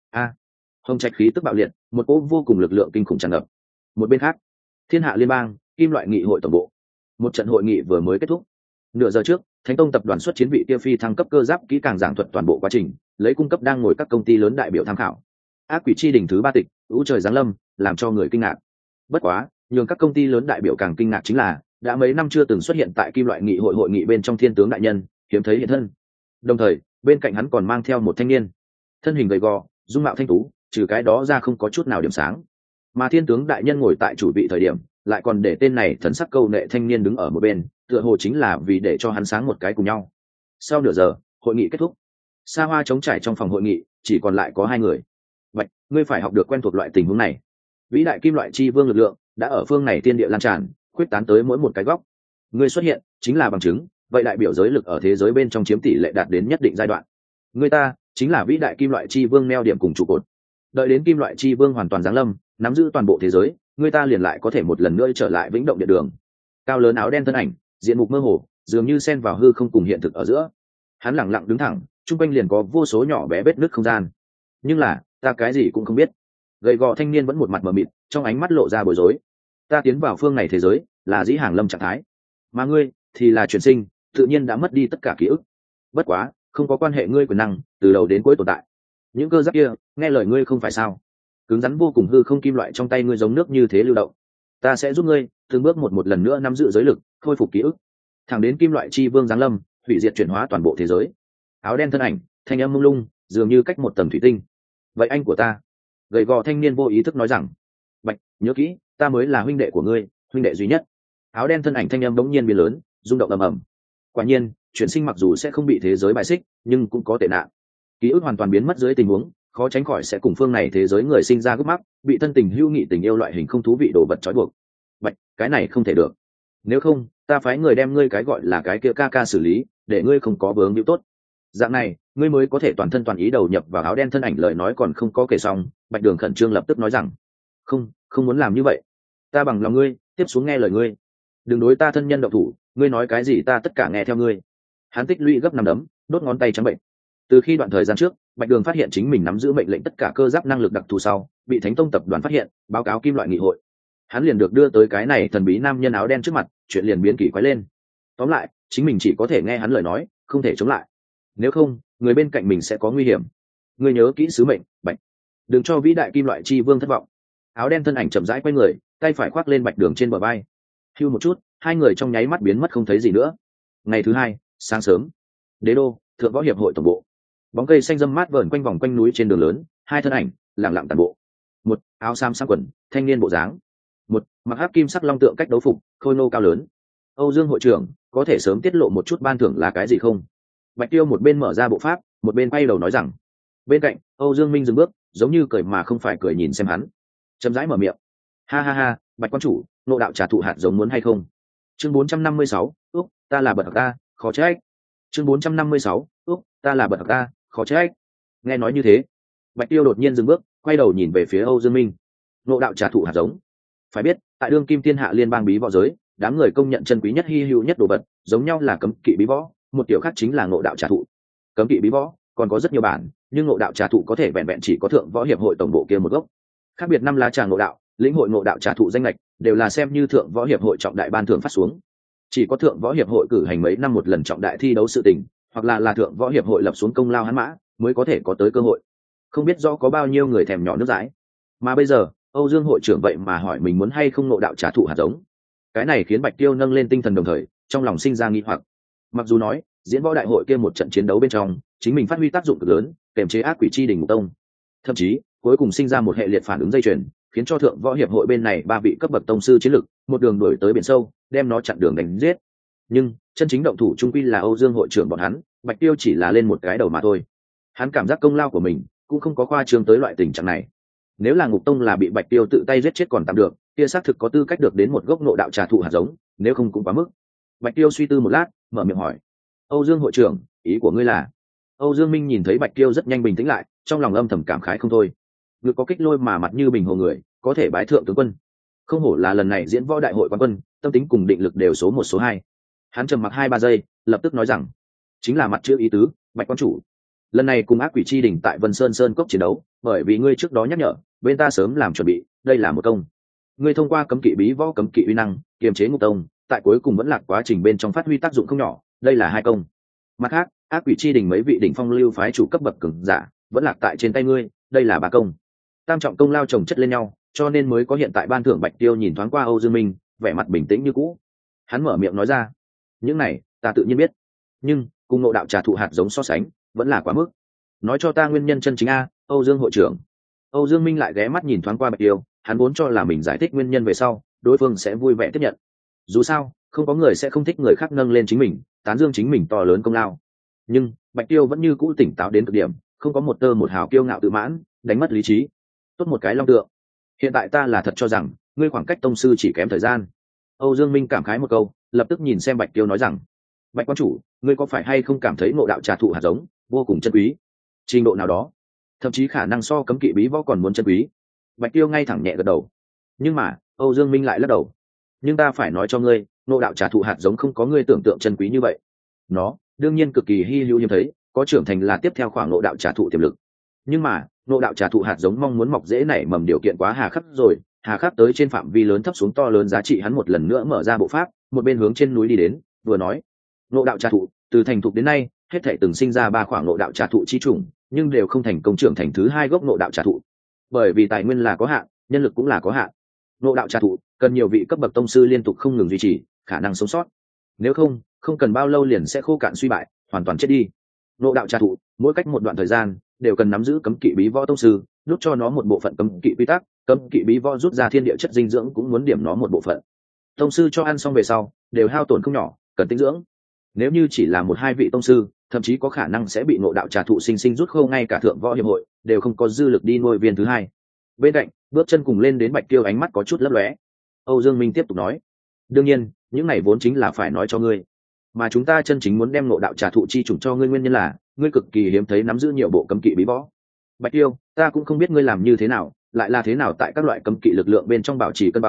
Hồng Trạch khí tức bạo liệt, một cỗ vô cùng lực lượng kinh khủng tràn ngập. Một bên khác, thiên hạ liên bang kim loại nghị hội tổng bộ, một trận hội nghị vừa mới kết thúc. Nửa giờ trước, Thánh Tông tập đoàn xuất chiến vị kia phi thăng cấp cơ giáp kỹ càng giảng thuật toàn bộ quá trình, lấy cung cấp đang ngồi các công ty lớn đại biểu tham khảo. Ác quỷ chi đỉnh thứ 3 tịch, ưu trời giáng lâm, làm cho người kinh ngạc. Bất quá, nhường các công ty lớn đại biểu càng kinh ngạc chính là, đã mấy năm chưa từng xuất hiện tại kim loại nghị hội hội nghị bên trong thiên tướng đại nhân, hiếm thấy hiện thân. Đồng thời, bên cạnh hắn còn mang theo một thanh niên, thân hình gầy gò, dung mạo thanh tú, trừ cái đó ra không có chút nào điểm sáng. Mà thiên tướng đại nhân ngồi tại chủ vị thời điểm, lại còn để tên này thần sắc câu nệ thanh niên đứng ở một bên, tựa hồ chính là vì để cho hắn sáng một cái cùng nhau. Sau nửa giờ, hội nghị kết thúc. Xa hoa trống trải trong phòng hội nghị, chỉ còn lại có 2 người. Vậy, ngươi phải học được quen thuộc loại tình huống này. Vĩ đại kim loại chi vương lực lượng đã ở phương này tiên địa lan tràn, khuyết tán tới mỗi một cái góc. Ngươi xuất hiện chính là bằng chứng, vậy đại biểu giới lực ở thế giới bên trong chiếm tỷ lệ đạt đến nhất định giai đoạn. Ngươi ta chính là vĩ đại kim loại chi vương neo điểm cùng trụ cột. Đợi đến kim loại chi vương hoàn toàn giáng lâm, nắm giữ toàn bộ thế giới, ngươi ta liền lại có thể một lần nữa trở lại vĩnh động địa đường. Cao lớn áo đen thân ảnh, diện mục mơ hồ, dường như xen vào hư không cùng hiện thực ở giữa. Hắn lẳng lặng đứng thẳng, trung quanh liền có vô số nhỏ bé vết nứt không gian. Nhưng là, ta cái gì cũng không biết. Gầy gò thanh niên vẫn một mặt mờ mịt, trong ánh mắt lộ ra bối rối. Ta tiến vào phương này thế giới, là dĩ hàng lâm trạng thái, mà ngươi thì là chuyển sinh, tự nhiên đã mất đi tất cả ký ức. Bất quá, không có quan hệ, ngươi quyền năng từ đầu đến cuối tồn tại. Những cơ giáp kia, nghe lời ngươi không phải sao? Cứng rắn vô cùng hư không kim loại trong tay ngươi giống nước như thế lưu động. Ta sẽ giúp ngươi từng bước một lần nữa nắm giữ giới lực, khôi phục ký ức, thẳng đến kim loại chi vương giáng lâm, hủy diệt chuyển hóa toàn bộ thế giới. Áo đen thân ảnh, thanh âm mông lung, dường như cách một tầng thủy tinh. Vậy anh của ta? Gầy gò thanh niên vô ý thức nói rằng. Bạch, nhớ kỹ, ta mới là huynh đệ của ngươi, huynh đệ duy nhất. Áo đen thân ảnh thanh âm bỗng nhiên biến lớn, rung động ầm ầm. Quả nhiên, chuyển sinh mặc dù sẽ không bị thế giới bài xích, nhưng cũng có tệ nạn. Ký ức hoàn toàn biến mất dưới tình huống, khó tránh khỏi sẽ cùng phương này thế giới người sinh ra gấp mắc, bị thân tình hữu nghị tình yêu loại hình không thú vị đồ vật trói buộc. Bạch, cái này không thể được. Nếu không, ta phái người đem ngươi cái gọi là cái kia ca ca xử lý, để ngươi không có vướng hữu tốt. Dạng này, ngươi mới có thể toàn thân toàn ý đầu nhập vào. Áo đen thân ảnh lời nói còn không có kể xong, Bạch Đường khẩn trương lập tức nói rằng, không muốn làm như vậy. Ta bằng lòng ngươi, tiếp xuống nghe lời ngươi, đừng đối ta thân nhân động thủ, ngươi nói cái gì ta tất cả nghe theo ngươi. Hắn tích lũy gấp 5 đấm, đốt ngón tay trắng bệnh. Từ khi đoạn thời gian trước Bạch Đường phát hiện chính mình nắm giữ mệnh lệnh tất cả cơ giáp năng lực đặc thù sau, bị Thánh Tông tập đoàn phát hiện, báo cáo Kim Loại nghị hội, hắn liền được đưa tới cái này thần bí nam nhân áo đen trước mặt, chuyện liền biến kỳ quái lên. Tóm lại chính mình chỉ có thể nghe hắn lời nói, không thể chống lại, nếu không người bên cạnh mình sẽ có nguy hiểm. Ngươi nhớ kỹ sứ mệnh, Bạch, đừng cho vĩ đại Kim Loại chi vương thất vọng. Áo đen thân ảnh chậm rãi quay người, tay phải khoác lên Bạch Đường trên bờ vai. Hưu một chút, hai người trong nháy mắt biến mất không thấy gì nữa. Ngày thứ hai sáng sớm, Đế đô, Thượng Võ hiệp hội tổng bộ, bóng cây xanh râm mát vờn quanh vòng quanh núi trên đường lớn, hai thân ảnh lặng lặng tàn bộ. Một áo sam sáng quần, thanh niên bộ dáng; một mặc hắc kim sắc long tượng cách đấu phục, khôi nô cao lớn. Âu Dương hội trưởng, có thể sớm tiết lộ một chút ban thưởng là cái gì không? Bạch Tiêu một bên mở ra bộ pháp, một bên quay đầu nói rằng. Bên cạnh Âu Dương Minh dừng bước, giống như cười mà không phải cười nhìn xem hắn, chậm rãi mở miệng. Ha ha ha, Bạch quan chủ, nộ đạo trà thụ hạt giống muốn hay không? Chương 456, úc, ta là bậc ta, khó trách. Chương 456, úc, ta là bậc ta, khó trách. Nghe nói như thế, Bạch Tiêu đột nhiên dừng bước, quay đầu nhìn về phía Âu Dương Minh. Nộ đạo trà thụ hạt giống. Phải biết, tại đương kim thiên hạ liên bang bí võ giới, đám người công nhận chân quý nhất, hi hữu nhất đồ vật, giống nhau là cấm kỵ bí võ, một tiểu khác chính là ngộ đạo trà thụ. Cấm kỵ bí võ còn có rất nhiều bản, nhưng ngộ đạo trà thụ có thể vẹn vẹn chỉ có Thượng Võ hiệp hội tổng bộ kia một gốc. Khác biệt năm lá trà ngộ đạo, lĩnh hội ngộ đạo trà thụ danh lệch, đều là xem như Thượng Võ hiệp hội trọng đại ban thưởng phát xuống. Chỉ có Thượng Võ hiệp hội cử hành mấy năm một lần trọng đại thi đấu sự tình, hoặc là Thượng Võ hiệp hội lập xuống công lao hắn mã, mới có thể có tới cơ hội. Không biết rõ có bao nhiêu người thèm nhỏ nước dãi. Mà bây giờ, Âu Dương hội trưởng vậy mà hỏi mình muốn hay không ngộ đạo trà thụ hạt giống. Cái này khiến Bạch Tiêu nâng lên tinh thần, đồng thời trong lòng sinh ra nghi hoặc. Mặc dù nói diễn võ đại hội kia một trận chiến đấu bên trong, chính mình phát huy tác dụng cực lớn, kềm chế ác quỷ chi đỉnh ngục tông, thậm chí cuối cùng sinh ra một hệ liệt phản ứng dây chuyền, khiến cho Thượng Võ hiệp hội bên này ba vị cấp bậc tông sư chiến lực một đường đuổi tới biển sâu, đem nó chặn đường đánh giết. Nhưng chân chính động thủ trung quy là Âu Dương hội trưởng bọn hắn, Bạch Tiêu chỉ là lên một cái đầu mà thôi. Hắn cảm giác công lao của mình cũng không có khoa trương tới loại tình trạng này. Nếu là ngục tông là bị Bạch Tiêu tự tay giết chết còn tạm được, kia xác thực có tư cách được đến một gốc nộ đạo trà thụ hạt giống, nếu không cũng quá mức. Bạch Tiêu suy tư một lát, mở miệng hỏi: Âu Dương hội trưởng, ý của ngươi là? Âu Dương Minh nhìn thấy Bạch Tiêu rất nhanh bình tĩnh lại, trong lòng âm thầm cảm khái không thôi. Ngực có kích lôi mà mặt như bình hồ người, có thể bái thượng tướng quân. Không hổ là lần này diễn võ đại hội quán quân, tâm tính cùng định lực đều số 1 số 2. Hắn trầm mặc 2-3 giây, lập tức nói rằng: chính là mặt chữ ý tứ, Bạch quan chủ. Lần này cùng ác quỷ chi đỉnh tại Vân Sơn Sơn cốc chiến đấu, bởi vì ngươi trước đó nhắc nhở, bên ta sớm làm chuẩn bị, đây là một công. Ngươi thông qua cấm kỵ bí võ cấm kỵ uy năng, kiềm chế ngục tông, tại cuối cùng vẫn lạc quá trình bên trong phát huy tác dụng không nhỏ, đây là 2 công. Mặt khác, ác quỷ chi đỉnh mấy vị đỉnh phong lưu phái chủ cấp bậc cường giả, vẫn lạc tại trên tay ngươi, đây là 3 công. Tam trọng công lao chồng chất lên nhau, cho nên mới có hiện tại ban thưởng. Bạch Tiêu nhìn thoáng qua Âu Dương Minh, vẻ mặt bình tĩnh như cũ. Hắn mở miệng nói ra: những này ta tự nhiên biết, nhưng cùng ngộ đạo trà thụ hạt giống so sánh, vẫn là quá mức. Nói cho ta nguyên nhân chân chính a, Âu Dương hội trưởng. Âu Dương Minh lại ghé mắt nhìn thoáng qua Bạch Tiêu, hắn vốn cho là mình giải thích nguyên nhân về sau, đối phương sẽ vui vẻ tiếp nhận. Dù sao, không có người sẽ không thích người khác nâng lên chính mình, tán dương chính mình to lớn công lao. Nhưng Bạch Tiêu vẫn như cũ tỉnh táo đến cực điểm, không có một tơ một hào kiêu ngạo tự mãn, đánh mất lý trí. Tốt một cái long tượng. Hiện tại ta là thật cho rằng ngươi khoảng cách tông sư chỉ kém thời gian. Âu Dương Minh cảm khái một câu, lập tức nhìn xem Bạch Tiêu nói rằng: Bạch quan chủ, ngươi có phải hay không cảm thấy ngộ đạo trà thụ hạt giống vô cùng chân quý? Trình độ nào đó, thậm chí khả năng so cấm kỵ bí võ còn muốn chân quý. Bạch Tiêu ngay thẳng nhẹ gật đầu. Nhưng mà Âu Dương Minh lại lắc đầu: nhưng ta phải nói cho ngươi, ngộ đạo trà thụ hạt giống không có ngươi tưởng tượng chân quý như vậy. Nó đương nhiên cực kỳ hy hữu hiếm thấy, có trưởng thành là tiếp theo khoảng ngộ đạo trà thụ tiềm lực. Nhưng mà ngộ đạo trà thụ hạt giống mong muốn mọc dễ nảy mầm điều kiện quá hà khắc rồi, hà khắc tới trên phạm vi lớn thấp xuống to lớn giá trị. Hắn một lần nữa mở ra bộ pháp, một bên hướng trên núi đi đến, vừa nói: ngộ đạo trà thụ từ thành thục đến nay, hết thảy từng sinh ra 3 khoảng ngộ đạo trà thụ chi chủng, nhưng đều không thành công trưởng thành thứ 2 gốc ngộ đạo trà thụ, bởi vì tài nguyên là có hạn, nhân lực cũng là có hạn. Ngộ đạo trà thụ cần nhiều vị cấp bậc tông sư liên tục không ngừng duy trì khả năng sống sót, nếu không, không cần bao lâu liền sẽ khô cạn suy bại, hoàn toàn chết đi. Ngộ đạo trà thụ mỗi cách một đoạn thời gian đều cần nắm giữ cấm kỵ bí võ tông sư đút cho nó một bộ phận cấm kỵ quy tắc, cấm kỵ bí võ rút ra thiên địa chất dinh dưỡng cũng muốn điểm nó một bộ phận. Tông sư cho ăn xong về sau đều hao tổn không nhỏ, cần tinh dưỡng. Nếu như chỉ là 1-2 vị tông sư, thậm chí có khả năng sẽ bị ngộ đạo trà thụ sinh sinh rút khô, ngay cả Thượng Võ hiệp hội đều không có dư lực đi nuôi viên thứ 2. Bên cạnh bước chân cùng lên đến Bạch Tiêu, ánh mắt có chút lấp lóe. Âu Dương Minh tiếp tục nói: đương nhiên, những này vốn chính là phải nói cho ngươi, mà chúng ta chân chính muốn đem ngộ đạo trà thụ chi chủng cho ngươi nguyên nhân là ngươi cực kỳ hiếm thấy nắm giữ nhiều bộ cấm kỵ bí võ. Bạch Tiêu, ta cũng không biết ngươi làm như thế nào, lại là thế nào tại các loại cấm kỵ lực lượng bên trong bảo trì cân bằng,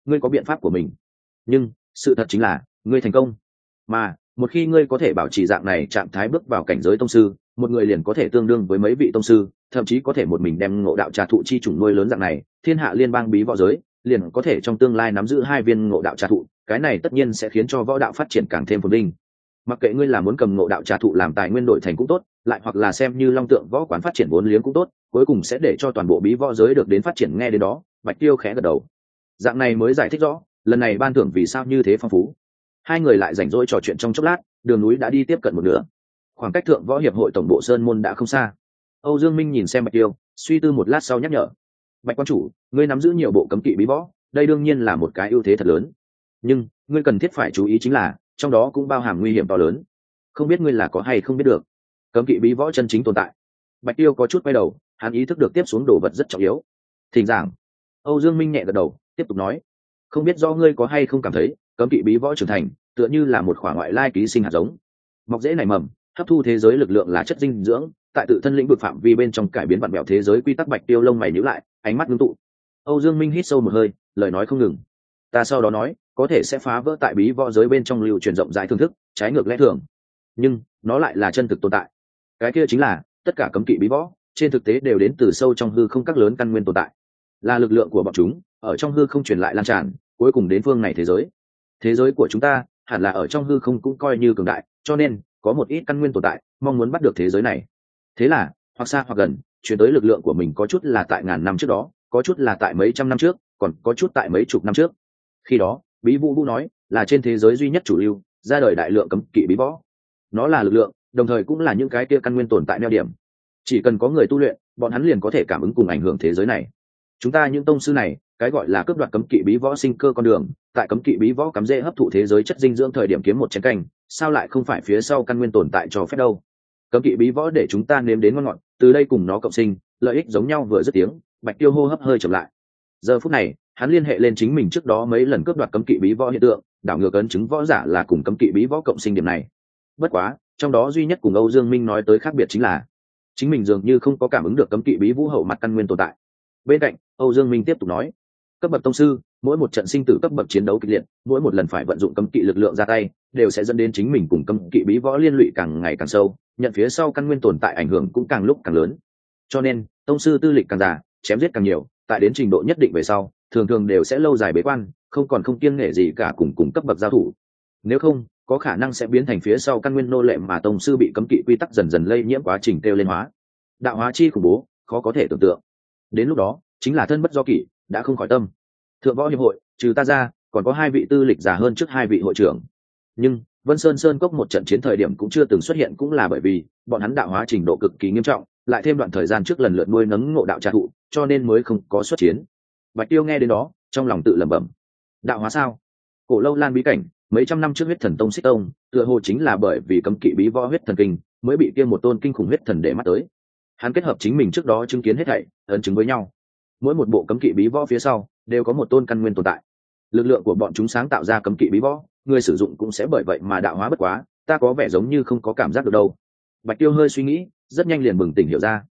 ngươi có biện pháp của mình, nhưng sự thật chính là ngươi thành công. Mà một khi ngươi có thể bảo trì dạng này trạng thái bước vào cảnh giới tông sư, một người liền có thể tương đương với mấy vị tông sư, thậm chí có thể một mình đem ngộ đạo trà thụ chi chủng nuôi lớn dạng này, thiên hạ liên bang bí võ giới liền có thể trong tương lai nắm giữ 2 viên ngộ đạo trà thụ, cái này tất nhiên sẽ khiến cho võ đạo phát triển càng thêm phồn vinh. Mặc kệ ngươi là muốn cầm ngộ đạo trà thụ làm tài nguyên đổi thành cũng tốt, lại hoặc là xem như long tượng võ quán phát triển vốn liếng cũng tốt, cuối cùng sẽ để cho toàn bộ bí võ giới được đến phát triển. Nghe đến đó, Bạch Tiêu khẽ gật đầu. Dạng này mới giải thích rõ lần này ban thưởng vì sao như thế phong phú. Hai người lại rảnh rỗi trò chuyện trong chốc lát, đường núi đã đi tiếp cận một nửa, khoảng cách thượng võ hiệp hội tổng bộ sơn môn đã không xa. Âu Dương Minh nhìn xem Bạch Tiêu, suy tư một lát sau nhắc nhở: Bạch quan chủ, ngươi nắm giữ nhiều bộ cấm kỵ bí võ, đây đương nhiên là một cái ưu thế thật lớn, nhưng ngươi cần thiết phải chú ý chính là trong đó cũng bao hàm nguy hiểm to lớn. Không biết ngươi là có hay không biết được cấm kỵ bí võ chân chính tồn tại. Bạch Tiêu có chút quay đầu, hắn ý thức được tiếp xuống đồ vật rất trọng yếu. Thỉnh giảng. Âu Dương Minh nhẹ gật đầu, tiếp tục nói: không biết do ngươi có hay không cảm thấy cấm kỵ bí võ trưởng thành tựa như là một khoảng ngoại lai ký sinh hạt giống, mọc rễ nảy mầm, hấp thu thế giới lực lượng là chất dinh dưỡng, tại tự thân lĩnh vực phạm vi bên trong cải biến vặn vẹo thế giới quy tắc. Bạch Tiêu lông mày nhíu lại, ánh mắt ngưng tụ. Âu Dương Minh hít sâu một hơi, lời nói không ngừng. Ta sau đó nói, có thể sẽ phá vỡ tại bí võ giới bên trong lưu truyền rộng rãi thưởng thức, trái ngược lẽ thường, nhưng nó lại là chân thực tồn tại. Cái kia chính là tất cả cấm kỵ bí võ trên thực tế đều đến từ sâu trong hư không các lớn căn nguyên tồn tại, là lực lượng của bọn chúng ở trong hư không truyền lại lan tràn, cuối cùng đến phương này thế giới. Thế giới của chúng ta hẳn là ở trong hư không cũng coi như cường đại, cho nên có một ít căn nguyên tồn tại mong muốn bắt được thế giới này. Thế là hoặc xa hoặc gần chuyển tới lực lượng của mình, có chút là tại ngàn năm trước đó, có chút là tại mấy trăm năm trước, còn có chút tại mấy chục năm trước. Khi đó Bí Vũ Vũ nói là trên thế giới duy nhất chủ lưu ra đời đại lượng cấm kỵ bí võ. Nó là lực lượng, đồng thời cũng là những cái kia căn nguyên tồn tại neo điểm. Chỉ cần có người tu luyện, bọn hắn liền có thể cảm ứng cùng ảnh hưởng thế giới này. Chúng ta những tông sư này, cái gọi là cướp đoạt cấm kỵ bí võ sinh cơ con đường, tại cấm kỵ bí võ cắm rễ hấp thụ thế giới chất dinh dưỡng thời điểm kiếm một chén canh, sao lại không phải phía sau căn nguyên tồn tại cho phép đâu. Cấm kỵ bí võ để chúng ta nếm đến ngon ngọt, từ đây cùng nó cộng sinh, lợi ích giống nhau. Vừa dứt tiếng, Bạch Tiêu hô hấp hơi chậm lại. Giờ phút này hắn liên hệ lên chính mình trước đó mấy lần cướp đoạt cấm kỵ bí võ hiện tượng, đảo ngược ấn chứng võ giả là cùng cấm kỵ bí võ cộng sinh điểm này. Bất quá trong đó duy nhất cùng Âu Dương Minh nói tới khác biệt chính là chính mình dường như không có cảm ứng được cấm kỵ bí vũ hậu mặt căn nguyên tồn tại. Bên cạnh Âu Dương Minh tiếp tục nói: cấp bậc tông sư, mỗi một trận sinh tử cấp bậc chiến đấu kịch liệt, mỗi một lần phải vận dụng cấm kỵ lực lượng ra tay, đều sẽ dẫn đến chính mình cùng cấm kỵ bí võ liên lụy càng ngày càng sâu, nhận phía sau căn nguyên tồn tại ảnh hưởng cũng càng lúc càng lớn. Cho nên tông sư tư lịch càng già, chém giết càng nhiều, tại đến trình độ nhất định về sau, thường thường đều sẽ lâu dài bế quan, không kiêng nể gì cả cùng cấp bậc giao thủ. Nếu không, có khả năng sẽ biến thành phía sau căn nguyên nô lệ, mà tông sư bị cấm kỵ quy tắc dần dần lây nhiễm quá trình kêu lên hóa. Đạo hóa chi khủng bố, khó có thể tưởng tượng. Đến lúc đó, chính là thân bất do kỷ, đã không khỏi tâm. Thượng võ hiệp hội, trừ ta ra, còn có 2 vị tư lịch già hơn trước 2 vị hội trưởng. Nhưng Vân Sơn cốc một trận chiến thời điểm cũng chưa từng xuất hiện, cũng là bởi vì bọn hắn đạo hóa trình độ cực kỳ nghiêm trọng, lại thêm đoạn thời gian trước lần lượt nuôi nấng ngộ đạo trà thụ, cho nên mới không có xuất chiến. Bạch Tiêu nghe đến đó, trong lòng tự lẩm bẩm: đạo hóa sao? Cổ lâu lan bí cảnh, mấy trăm năm trước huyết thần tông xích tông, tựa hồ chính là bởi vì cấm kỵ bí võ huyết thần kinh, mới bị kia một tôn kinh khủng huyết thần để mắt tới. Hắn kết hợp chính mình trước đó chứng kiến hết thảy, ấn chứng với nhau. Mỗi một bộ cấm kỵ bí võ phía sau đều có một tôn căn nguyên tồn tại. Lực lượng của bọn chúng sáng tạo ra cấm kỵ bí võ, người sử dụng cũng sẽ bởi vậy mà đạo hóa. Bất quá, ta có vẻ giống như không có cảm giác được đâu. Bạch Tiêu hơi suy nghĩ, rất nhanh liền bừng tỉnh hiểu ra.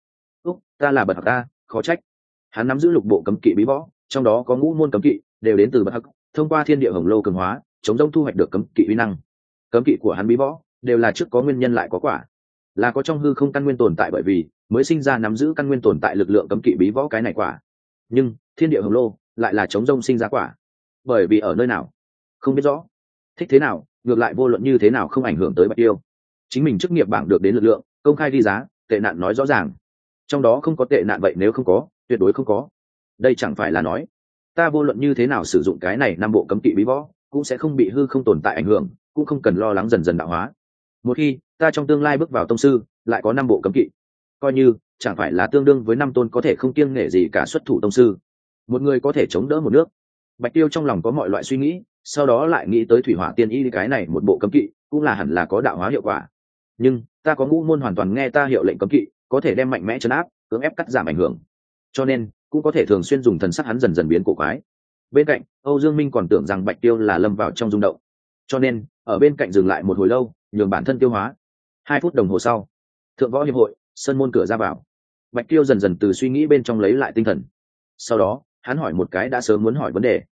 Ta là bậc học ta, khó trách. Hắn nắm giữ lục bộ cấm kỵ bí võ, trong đó có ngũ môn cấm kỵ, đều đến từ bậc học, thông qua thiên địa hồng lô cường hóa, chống rông thu hoạch được cấm kỵ uy năng. Cấm kỵ của hắn bí võ đều là trước có nguyên nhân lại có quả, là có trong hư không căn nguyên tồn tại, bởi vì mới sinh ra nắm giữ căn nguyên tồn tại lực lượng cấm kỵ bí võ cái này quả. Nhưng thiên địa hồng lô lại là chống rông sinh ra quả, bởi vì ở nơi nào không biết rõ, thích thế nào, ngược lại vô luận như thế nào không ảnh hưởng tới Bạch Tiêu. Chính mình chức nghiệp bảng được đến lực lượng, công khai ghi giá, tệ nạn nói rõ ràng, trong đó không có tệ nạn, vậy nếu không có, tuyệt đối không có. Đây chẳng phải là nói ta vô luận như thế nào sử dụng cái này 5 bộ cấm kỵ bí võ cũng sẽ không bị hư không tồn tại ảnh hưởng, cũng không cần lo lắng dần dần đạo hóa. Một khi ta trong tương lai bước vào tông sư, lại có 5 bộ cấm kỵ, coi như chẳng phải là tương đương với 5 tôn có thể không kiêng nể gì cả xuất thủ tông sư. Một người có thể chống đỡ một nước. Bạch Tiêu trong lòng có mọi loại suy nghĩ, sau đó lại nghĩ tới thủy hỏa tiên y, cái này một bộ cấm kỵ cũng là hẳn là có đạo hóa hiệu quả. Nhưng ta có ngũ môn hoàn toàn nghe ta hiệu lệnh cấm kỵ, có thể đem mạnh mẽ trấn áp, cưỡng ép cắt giảm ảnh hưởng, cho nên cũng có thể thường xuyên dùng thần sắc hắn dần dần biến cổ quái. Bên cạnh Âu Dương Minh còn tưởng rằng Bạch Tiêu là lâm vào trong rung động, cho nên ở bên cạnh dừng lại một hồi lâu, nhường bản thân tiêu hóa. 2 phút đồng hồ sau, thượng võ hiệp hội sơn môn cửa ra vào. Bạch Tiêu dần dần từ suy nghĩ bên trong lấy lại tinh thần, sau đó hắn hỏi một cái đã sớm muốn hỏi vấn đề.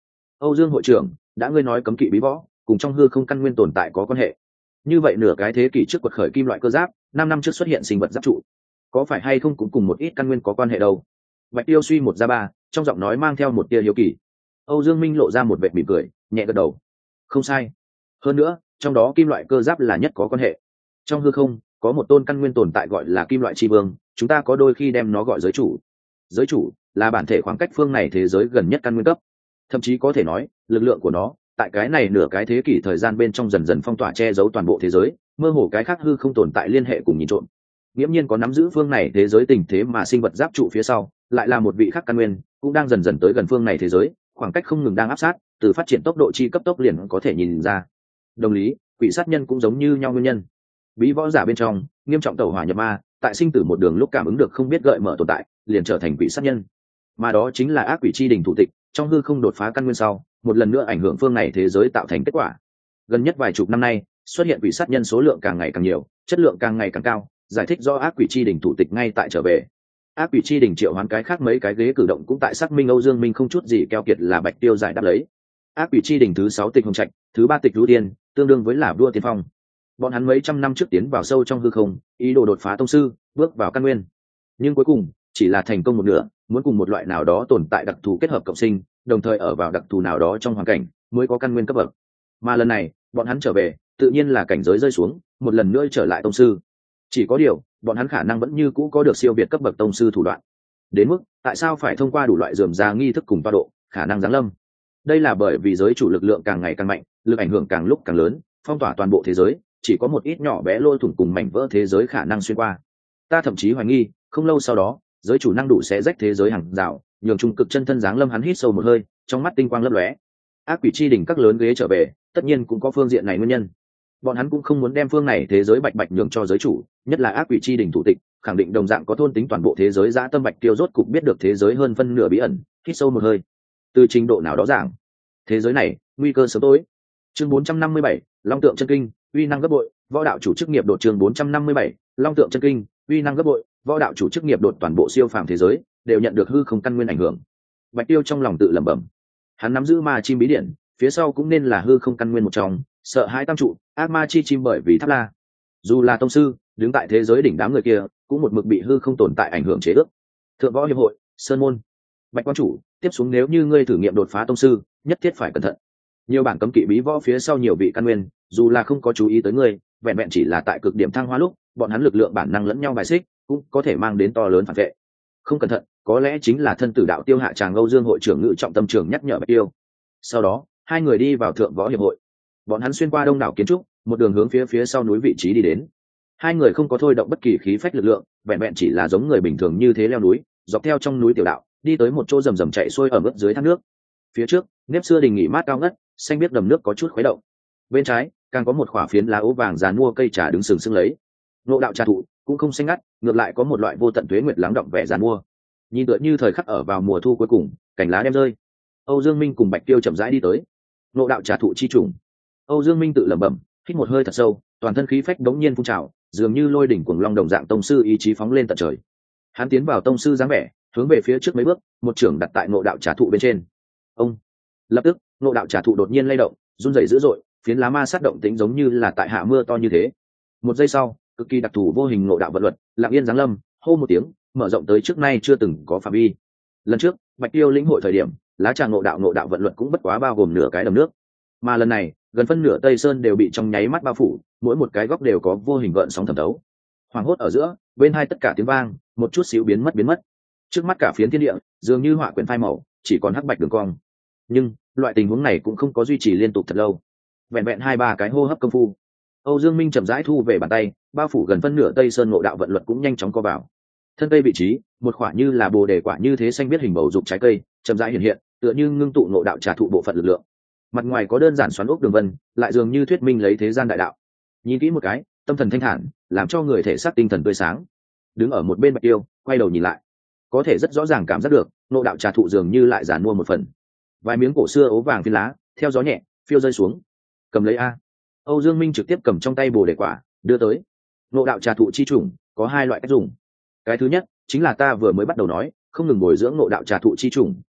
Âu Dương hội trưởng, đã ngươi nói cấm kỵ bí võ cùng trong hư không căn nguyên tồn tại có quan hệ, như vậy nửa cái thế kỷ trước quật khởi kim loại cơ giáp, 5 năm trước xuất hiện sinh vật giáp trụ, có phải hay không cũng cùng một ít căn nguyên có quan hệ đâu? Bạch Tiêu suy một ra ba, trong giọng nói mang theo một tia hiếu kỳ. Âu Dương Minh lộ ra một vệt mỉm cười, nhẹ gật đầu. Không sai. Hơn nữa, trong đó kim loại cơ giáp là nhất có quan hệ. Trong hư không có một tôn căn nguyên tồn tại gọi là kim loại tri vương, chúng ta có đôi khi đem nó gọi giới chủ. Giới chủ là bản thể khoảng cách phương này thế giới gần nhất căn nguyên cấp, thậm chí có thể nói lực lượng của nó tại cái này nửa cái thế kỷ thời gian bên trong dần dần phong tỏa che giấu toàn bộ thế giới, mơ hồ cái khác hư không tồn tại liên hệ cùng nhìn trộm. Nghiễm nhiên có nắm giữ phương này thế giới tình thế mà sinh vật giáp trụ phía sau lại là một vị khác căn nguyên, cũng đang dần dần tới gần phương này thế giới, khoảng cách không ngừng đang áp sát, từ phát triển tốc độ chi cấp tốc liền có thể nhìn ra. Đồng lý, quỷ sát nhân cũng giống như nhau nguyên nhân. Bí võ giả bên trong nghiêm trọng tẩu hỏa nhập ma, tại sinh tử một đường lúc cảm ứng được không biết gợi mở tồn tại, liền trở thành quỷ sát nhân, mà đó chính là ác quỷ chi đỉnh thủ tịch, trong hư không đột phá căn nguyên sau, một lần nữa ảnh hưởng phương này thế giới tạo thành kết quả. Gần nhất vài chục năm nay, xuất hiện quỷ sát nhân số lượng càng ngày càng nhiều, chất lượng càng ngày càng cao, giải thích do ác quỷ chi đỉnh thủ tịch ngay tại trở về. Ác quỷ chi đỉnh triệu hoán cái khác mấy cái ghế cử động cũng tại xác minh Âu Dương Minh không chút gì keo kiệt là Bạch Tiêu giải đáp lấy. Ác quỷ chi đỉnh thứ 6 tịch hồng trạch, thứ 3 tịch lưu tiên, tương đương với là vua tiên phong. Bọn hắn mấy trăm năm trước tiến vào sâu trong hư không, ý đồ đột phá tông sư, bước vào căn nguyên, nhưng cuối cùng chỉ là thành công một nửa, muốn cùng một loại nào đó tồn tại đặc thù kết hợp cộng sinh, đồng thời ở vào đặc thù nào đó trong hoàn cảnh mới có căn nguyên cấp bậc. Mà lần này bọn hắn trở về, tự nhiên là cảnh giới rơi xuống, một lần nữa trở lại tông sư. Chỉ có điều bọn hắn khả năng vẫn như cũ có được siêu việt cấp bậc tông sư thủ đoạn, đến mức tại sao phải thông qua đủ loại rườm rà nghi thức cùng toa độ khả năng giáng lâm. Đây là bởi vì giới chủ lực lượng càng ngày càng mạnh, lực ảnh hưởng càng lúc càng lớn, phong tỏa toàn bộ thế giới, chỉ có một ít nhỏ bé lôi thủng cùng mảnh vỡ thế giới khả năng xuyên qua. Ta thậm chí hoài nghi không lâu sau đó giới chủ năng đủ sẽ rách thế giới hàng rào, nhường trung cực chân thân giáng lâm. Hắn hít sâu một hơi, trong mắt tinh quang lấp lóe. Ác quỷ chi đỉnh các lớn ghế trở về, tất nhiên cũng có phương diện này nguyên nhân. Bọn hắn cũng không muốn đem phương này thế giới bạch bạch nhường cho giới chủ, nhất là ác quỷ chi đỉnh thủ tịch, khẳng định đồng dạng có thôn tính toàn bộ thế giới. Dã tâm Bạch Tiêu rốt cục biết được thế giới hơn phân nửa bí ẩn, hít sâu một hơi. Từ trình độ nào đó giảng, thế giới này nguy cơ sớm tối. Chương 457, Long tượng chân kinh, uy năng gấp bội, võ đạo chủ chức nghiệp đột. Chương 457, Long tượng chân kinh, uy năng gấp bội, võ đạo chủ chức nghiệp đột. Toàn bộ siêu phàm thế giới đều nhận được hư không căn nguyên ảnh hưởng. Bạch Tiêu trong lòng tự lẩm bẩm, hắn nắm giữ ma chim bí điển, phía sau cũng nên là hư không căn nguyên một trong, sợ hãi tam trụ, ác ma chi chim. Bởi vì Tháp La dù là tông sư, đứng tại thế giới đỉnh đám người kia cũng một mực bị hư không tồn tại ảnh hưởng chế ước. Thượng võ hiệp hội, Sơn môn. Bạch quan chủ, tiếp xuống nếu như ngươi thử nghiệm đột phá tông sư, nhất thiết phải cẩn thận. Nhiều bản cấm kỵ bí võ phía sau nhiều vị căn nguyên, dù là không có chú ý tới ngươi, vẹn vẹn chỉ là tại cực điểm thăng hoa lúc, bọn hắn lực lượng bản năng lẫn nhau bài xích, cũng có thể mang đến to lớn phản vệ. Không cẩn thận, có lẽ chính là thân tử đạo tiêu hạ tràng. Âu Dương hội trưởng ngự trọng tâm trường nhắc nhở Bạch Tiêu. Sau đó hai người đi vào thượng võ hiệp hội. Bọn hắn xuyên qua đông đảo kiến trúc, một đường hướng phía sau núi vị trí đi đến. Hai người không có thôi động bất kỳ khí phách lực lượng, vẹn vẹn chỉ là giống người bình thường như thế leo núi, dọc theo trong núi tiểu đạo, đi tới một chỗ rầm rầm chảy xuôi ở mức dưới thác nước. Phía trước nếp xưa đình nghỉ mát cao ngất, xanh biếc đầm nước có chút khuấy động. Bên trái càng có một khỏa phiến lá ố vàng dàn mua cây trà đứng sừng sững lấy. Ngộ đạo trà thụ cũng không xanh ngắt, ngược lại có một loại vô tận tuế nguyệt lắng động vẻ dàn mua, nhìn tựa như thời khắc ở vào mùa thu cuối cùng, cành lá đem rơi. Âu Dương Minh cùng Bạch Tiêu chậm rãi đi tới. Ngộ đạo trà thụ chi trùng. Âu Dương Minh tự lẩm bẩm, hít một hơi thật sâu, toàn thân khí phách đống nhiên phun trào, dường như lôi đỉnh cuồng long đồng dạng, tông sư ý chí phóng lên tận trời. Hắn tiến vào tông sư dáng vẻ, hướng về phía trước mấy bước, một trưởng đặt tại ngộ đạo trà thụ bên trên. Ông. Lập tức, ngộ đạo trà thụ đột nhiên lay động, run rẩy dữ dội, phiến lá ma sát động tĩnh giống như là tại hạ mưa to như thế. Một giây sau, cực kỳ đặc thù vô hình ngộ đạo vận luật, lặng yên giáng lâm, hô một tiếng, mở rộng tới trước nay chưa từng có phạm vi. Lần trước, Bạch Tiêu lĩnh hội thời điểm, lá trà ngộ đạo vận luật cũng bất quá bao gồm nửa cái đầm nước, mà lần này, gần phân nửa Tây Sơn đều bị trong nháy mắt bao phủ, mỗi một cái góc đều có vô hình gợn sóng thẩm thấu. Hoàng hốt ở giữa, bên hai tất cả tiếng vang, một chút xíu biến mất. Trước mắt cả phiến thiên địa, dường như họa quyển phai màu, chỉ còn hắc bạch đường cong. Nhưng, loại tình huống này cũng không có duy trì liên tục thật lâu. Vẹn vẹn 2-3 cái hô hấp công phu, Âu Dương Minh chậm rãi thu về bàn tay, bao phủ gần phân nửa Tây Sơn ngộ đạo vận luật cũng nhanh chóng co vào. Thân cây vị trí, một quả như là bồ đề quả như thế xanh biết hình bầu dục trái cây, chậm rãi hiện hiện, tựa như ngưng tụ ngộ đạo trà thụ bộ phận lực lượng. Mặt ngoài có đơn giản xoắn ốc đường vân, lại dường như thuyết minh lấy thế gian đại đạo. Nhìn kỹ một cái, tâm thần thanh thản, làm cho người thể xác tinh thần tươi sáng. Đứng ở một bên Bạch Tiêu, quay đầu nhìn lại, có thể rất rõ ràng cảm giác được, ngộ đạo trà thụ dường như lại giàn mua một phần. Vài miếng cổ xưa ố vàng phiến lá, theo gió nhẹ, phiêu rơi xuống. Cầm lấy a. Âu Dương Minh trực tiếp cầm trong tay bồ đề quả, đưa tới. Ngộ đạo trà thụ chi chủng có 2 loại cách dùng. Cái thứ nhất chính là ta vừa mới bắt đầu nói, không ngừng bồi dưỡng ngộ đạo trà thụ chi chủng,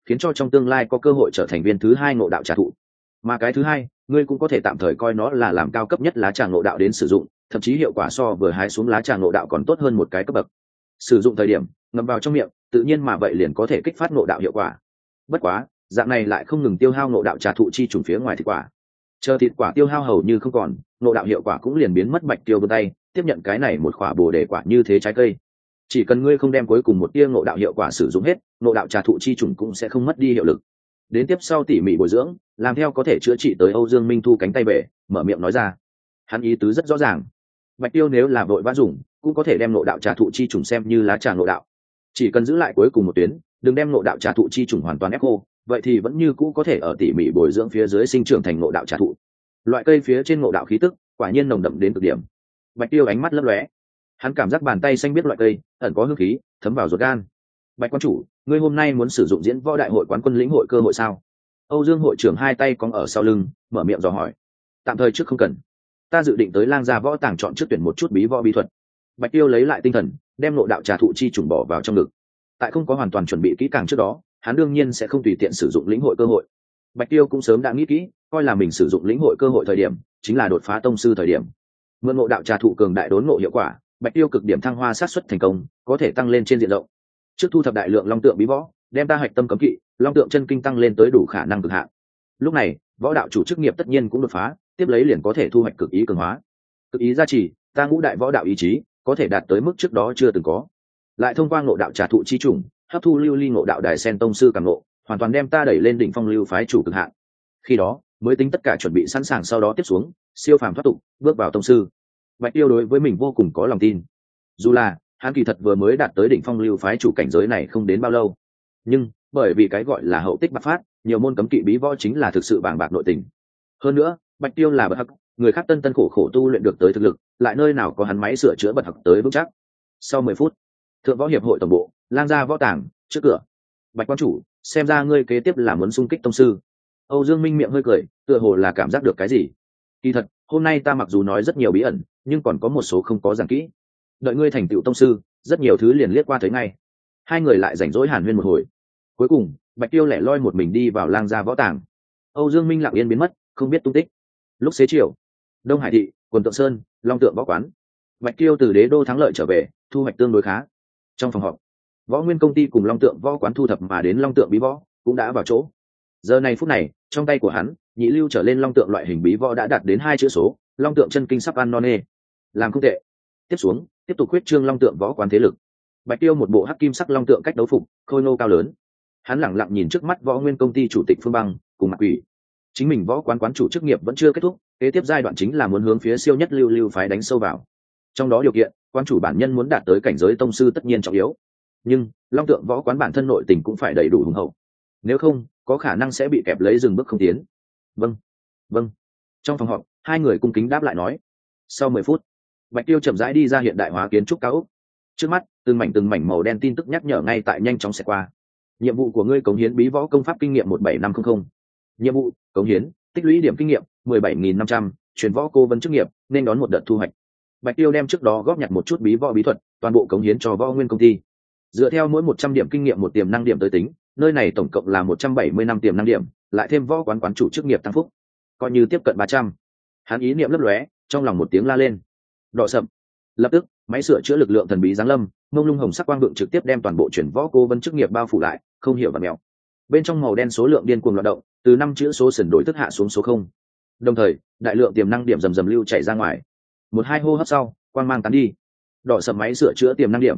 khiến cho trong tương lai có cơ hội trở thành viên thứ hai ngộ đạo trà thụ. Mà cái thứ hai, ngươi cũng có thể tạm thời coi nó là làm cao cấp nhất lá trà ngộ đạo đến sử dụng, thậm chí hiệu quả so vừa hái xuống lá trà ngộ đạo còn tốt hơn một cái cấp bậc. Sử dụng thời điểm ngậm vào trong miệng, tự nhiên mà vậy liền có thể kích phát ngộ đạo hiệu quả. Bất quá, dạng này lại không ngừng tiêu hao ngộ đạo trà thụ chi trùng phía ngoài thịt quả. Chờ thịt quả tiêu hao hầu như không còn, ngộ đạo hiệu quả cũng liền biến mất. Bạch Tiêu vươn tay tiếp nhận cái này một quả bồ đề quả như thế trái cây. Chỉ cần ngươi không đem cuối cùng một tia ngộ đạo hiệu quả sử dụng hết, ngộ đạo trà thụ chi trùng cũng sẽ không mất đi hiệu lực. Đến tiếp sau tỉ mỉ bồi dưỡng, làm theo có thể chữa trị tới. Âu Dương Minh thu cánh tay về, mở miệng nói ra. Hắn ý tứ rất rõ ràng. Bạch Tiêu nếu là vội vã dùng, cũng có thể đem ngộ đạo trà thụ chi trùng xem như lá trà ngộ đạo. Chỉ cần giữ lại cuối cùng một tuyến, đừng đem ngộ đạo trà thụ chi trùng hoàn toàn ép khô, vậy thì vẫn như cũ có thể ở tỉ mỉ bồi dưỡng phía dưới sinh trưởng thành ngộ đạo trà thụ. Loại cây phía trên ngộ đạo khí tức, quả nhiên nồng đậm đến cực điểm. Bạch Tiêu ánh mắt lấp lóe, hắn cảm giác bàn tay xanh biết loại cây ẩn có hương khí thấm vào ruột gan. Bạch quan chủ, ngươi hôm nay muốn sử dụng diễn võ đại hội quán quân lĩnh hội cơ hội sao? Âu Dương hội trưởng hai tay cong ở sau lưng, mở miệng dò hỏi. Tạm thời trước không cần, ta dự định tới Lang Gia võ tàng chọn trước tuyển một chút bí võ bí thuật. Bạch Tiêu lấy lại tinh thần, đem ngộ đạo trà thụ chi trùng bỏ vào trong ngực. Tại không có hoàn toàn chuẩn bị kỹ càng trước đó, hắn đương nhiên sẽ không tùy tiện sử dụng lĩnh hội cơ hội. Bạch Tiêu cũng sớm đã nghĩ kỹ, coi là mình sử dụng lĩnh hội cơ hội thời điểm chính là đột phá tông sư thời điểm. Mượn ngộ đạo trà thụ cường đại đốn ngộ hiệu quả, Bạch Tiêu cực điểm thăng hoa sát suất thành công có thể tăng lên trên diện rộng. Trước thu thập đại lượng long tượng bí võ, đem ta hạch tâm cấm kỵ long tượng chân kinh tăng lên tới đủ khả năng cực hạn. Lúc này võ đạo chủ chức nghiệp tất nhiên cũng đột phá, tiếp lấy liền có thể thu hoạch cực ý cường hóa. Cực ý gia trì, ta ngũ đại võ đạo ý chí có thể đạt tới mức trước đó chưa từng có. Lại thông qua ngộ đạo trà thụ chi trùng, hấp thu lưu ly ngộ đạo đài sen tông sư càng ngộ, hoàn toàn đem ta đẩy lên đỉnh phong lưu phái chủ cực hạn. Khi đó mới tính tất cả chuẩn bị sẵn sàng, sau đó tiếp xuống siêu phàm thoát tục, bước vào tông sư. Bạch Tiêu đối với mình vô cùng có lòng tin. Dù là hắn kỳ thật vừa mới đạt tới đỉnh phong lưu phái chủ cảnh giới này không đến bao lâu, nhưng bởi vì cái gọi là hậu tích bạc phát, nhiều môn cấm kỵ bí võ chính là thực sự bàng bạc nội tình. Hơn nữa Bạch Tiêu là bậc hắc, người khác tân tân khổ khổ tu luyện được tới thực lực, lại nơi nào có hắn máy sửa chữa bậc hắc tới vững chắc. Sau 10 phút, thượng võ hiệp hội tổng bộ, Lang Gia võ tàng trước cửa. Bạch quan chủ, xem ra ngươi kế tiếp là muốn xung kích tông sư. Âu Dương Minh miệng hơi cười, tựa hồ là cảm giác được cái gì. Kỳ thật hôm nay ta mặc dù nói rất nhiều bí ẩn, nhưng còn có một số không có giảng kỹ. Đợi ngươi thành tựu tông sư, rất nhiều thứ liền liếc qua thấy ngay. Hai người lại rảnh rỗi hàn huyên một hồi. Cuối cùng Bạch Tiêu lẻ loi một mình đi vào Lang Gia võ tàng. Âu Dương Minh lặng yên biến mất, không biết tung tích. Lúc xế chiều, Đông Hải thị, Quần Tượng Sơn, Long Tượng võ quán. Bạch Tiêu từ đế đô thắng lợi trở về, thu hoạch tương đối khá. Trong phòng họp, Võ Nguyên công ty cùng Long Tượng võ quán thu thập mà đến long tượng bí võ cũng đã vào chỗ. Giờ này phút này, trong tay của hắn, nhị lưu trở lên long tượng loại hình bí võ đã đạt đến 2 chữ số, long tượng chân kinh sắp ăn non nê. Làm không tệ. Tiếp xuống, tiếp tục khuyết trương long tượng võ quán thế lực. Bạch Tiêu một bộ hắc kim sắc long tượng cách đấu phục, khôi ngô cao lớn. Hắn lẳng lặng nhìn trước mắt Võ Nguyên công ty chủ tịch Phương Băng cùng Mạc Quỷ. Chính mình võ quán quán chủ chức nghiệp vẫn chưa kết thúc, kế tiếp giai đoạn chính là muốn hướng phía siêu nhất lưu phái đánh sâu vào. Trong đó điều kiện, quán chủ bản nhân muốn đạt tới cảnh giới tông sư tất nhiên trọng yếu. Nhưng long tượng võ quán bản thân nội tình cũng phải đầy đủ hùng hậu, nếu không có khả năng sẽ bị kẹp lấy dừng bước không tiến. Vâng, vâng. Trong phòng họp, hai người cung kính đáp lại nói. Sau 10 phút, Bạch Tiêu chậm rãi đi ra hiện đại hóa kiến trúc cao ốc. Trước mắt từng mảnh màu đen tin tức nhắc nhở ngay tại nhanh chóng xẹt qua. Nhiệm vụ của ngươi cống hiến bí võ công pháp kinh nghiệm 17500. Nhiệm vụ cống hiến tích lũy điểm kinh nghiệm 17.500, truyền võ cô vấn chức nghiệp nên đón một đợt thu hoạch. Bạch Tiêu đem trước đó góp nhặt một chút bí võ bí thuật toàn bộ cống hiến cho Võ Nguyên công ty. Dựa theo mỗi 100 điểm kinh nghiệm một tiềm năng điểm tới tính, nơi này tổng cộng là 170 năm tiềm năng điểm, lại thêm võ quán quán chủ chức nghiệp tăng phúc, coi như tiếp cận 300. Hắn ý niệm lấp lóe, trong lòng một tiếng la lên. Đỏ sậm. Lập tức, máy sửa chữa lực lượng thần bí giáng lâm, mông lung hồng sắc quang vượng trực tiếp đem toàn bộ chuyển võ cô vân chức nghiệp bao phủ lại, không hiểu và mèo. Bên trong màu đen số lượng điên cuồng loạn động, từ 5 chữ số sần đổi tức hạ xuống số 0. Đồng thời, đại lượng tiềm năng điểm rầm rầm lưu chảy ra ngoài. 1-2 hô hấp sau, quang mang tán đi. Đỏ sậm máy sửa chữa tiềm năng điểm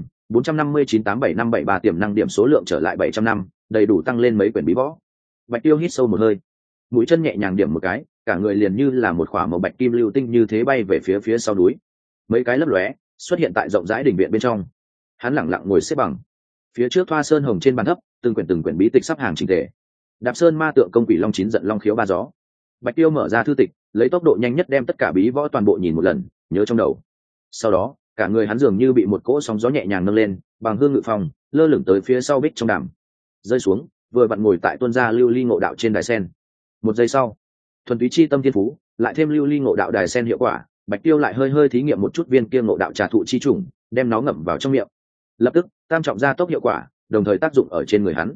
459877573 tiềm năng điểm số lượng trở lại 700 năm, đầy đủ tăng lên mấy quyển bí võ. Bạch Tiêu hít sâu một hơi, mũi chân nhẹ nhàng điểm một cái, cả người liền như là một khỏa màu bạch kim lưu tinh như thế bay về phía sau núi. Mấy cái lấp lóe xuất hiện tại rộng rãi đỉnh viện bên trong. Hắn lẳng lặng ngồi xếp bằng. Phía trước thoa sơn hồng trên bàn thấp, từng quyển bí tịch sắp hàng chỉnh tề. Đạp sơn ma tượng công quỷ long chín giận long khiếu ba gió. Bạch Tiêu mở ra thư tịch, lấy tốc độ nhanh nhất đem tất cả bí võ toàn bộ nhìn một lần, nhớ trong đầu. Sau đó, cả người hắn dường như bị một cỗ sóng gió nhẹ nhàng nâng lên, bằng hương ngự phòng, lơ lửng tới phía sau bích trong đàm. Rơi xuống, vừa vặn ngồi tại tuân gia lưu ly ngộ đạo trên đài sen. Một giây sau, thuần túy chi tâm thiên phú, lại thêm lưu ly ngộ đạo đài sen hiệu quả, Bạch Tiêu lại hơi thí nghiệm một chút viên kia ngộ đạo trà thụ chi trùng, đem nó ngậm vào trong miệng. Lập tức, tam trọng gia tốc hiệu quả, đồng thời tác dụng ở trên người hắn.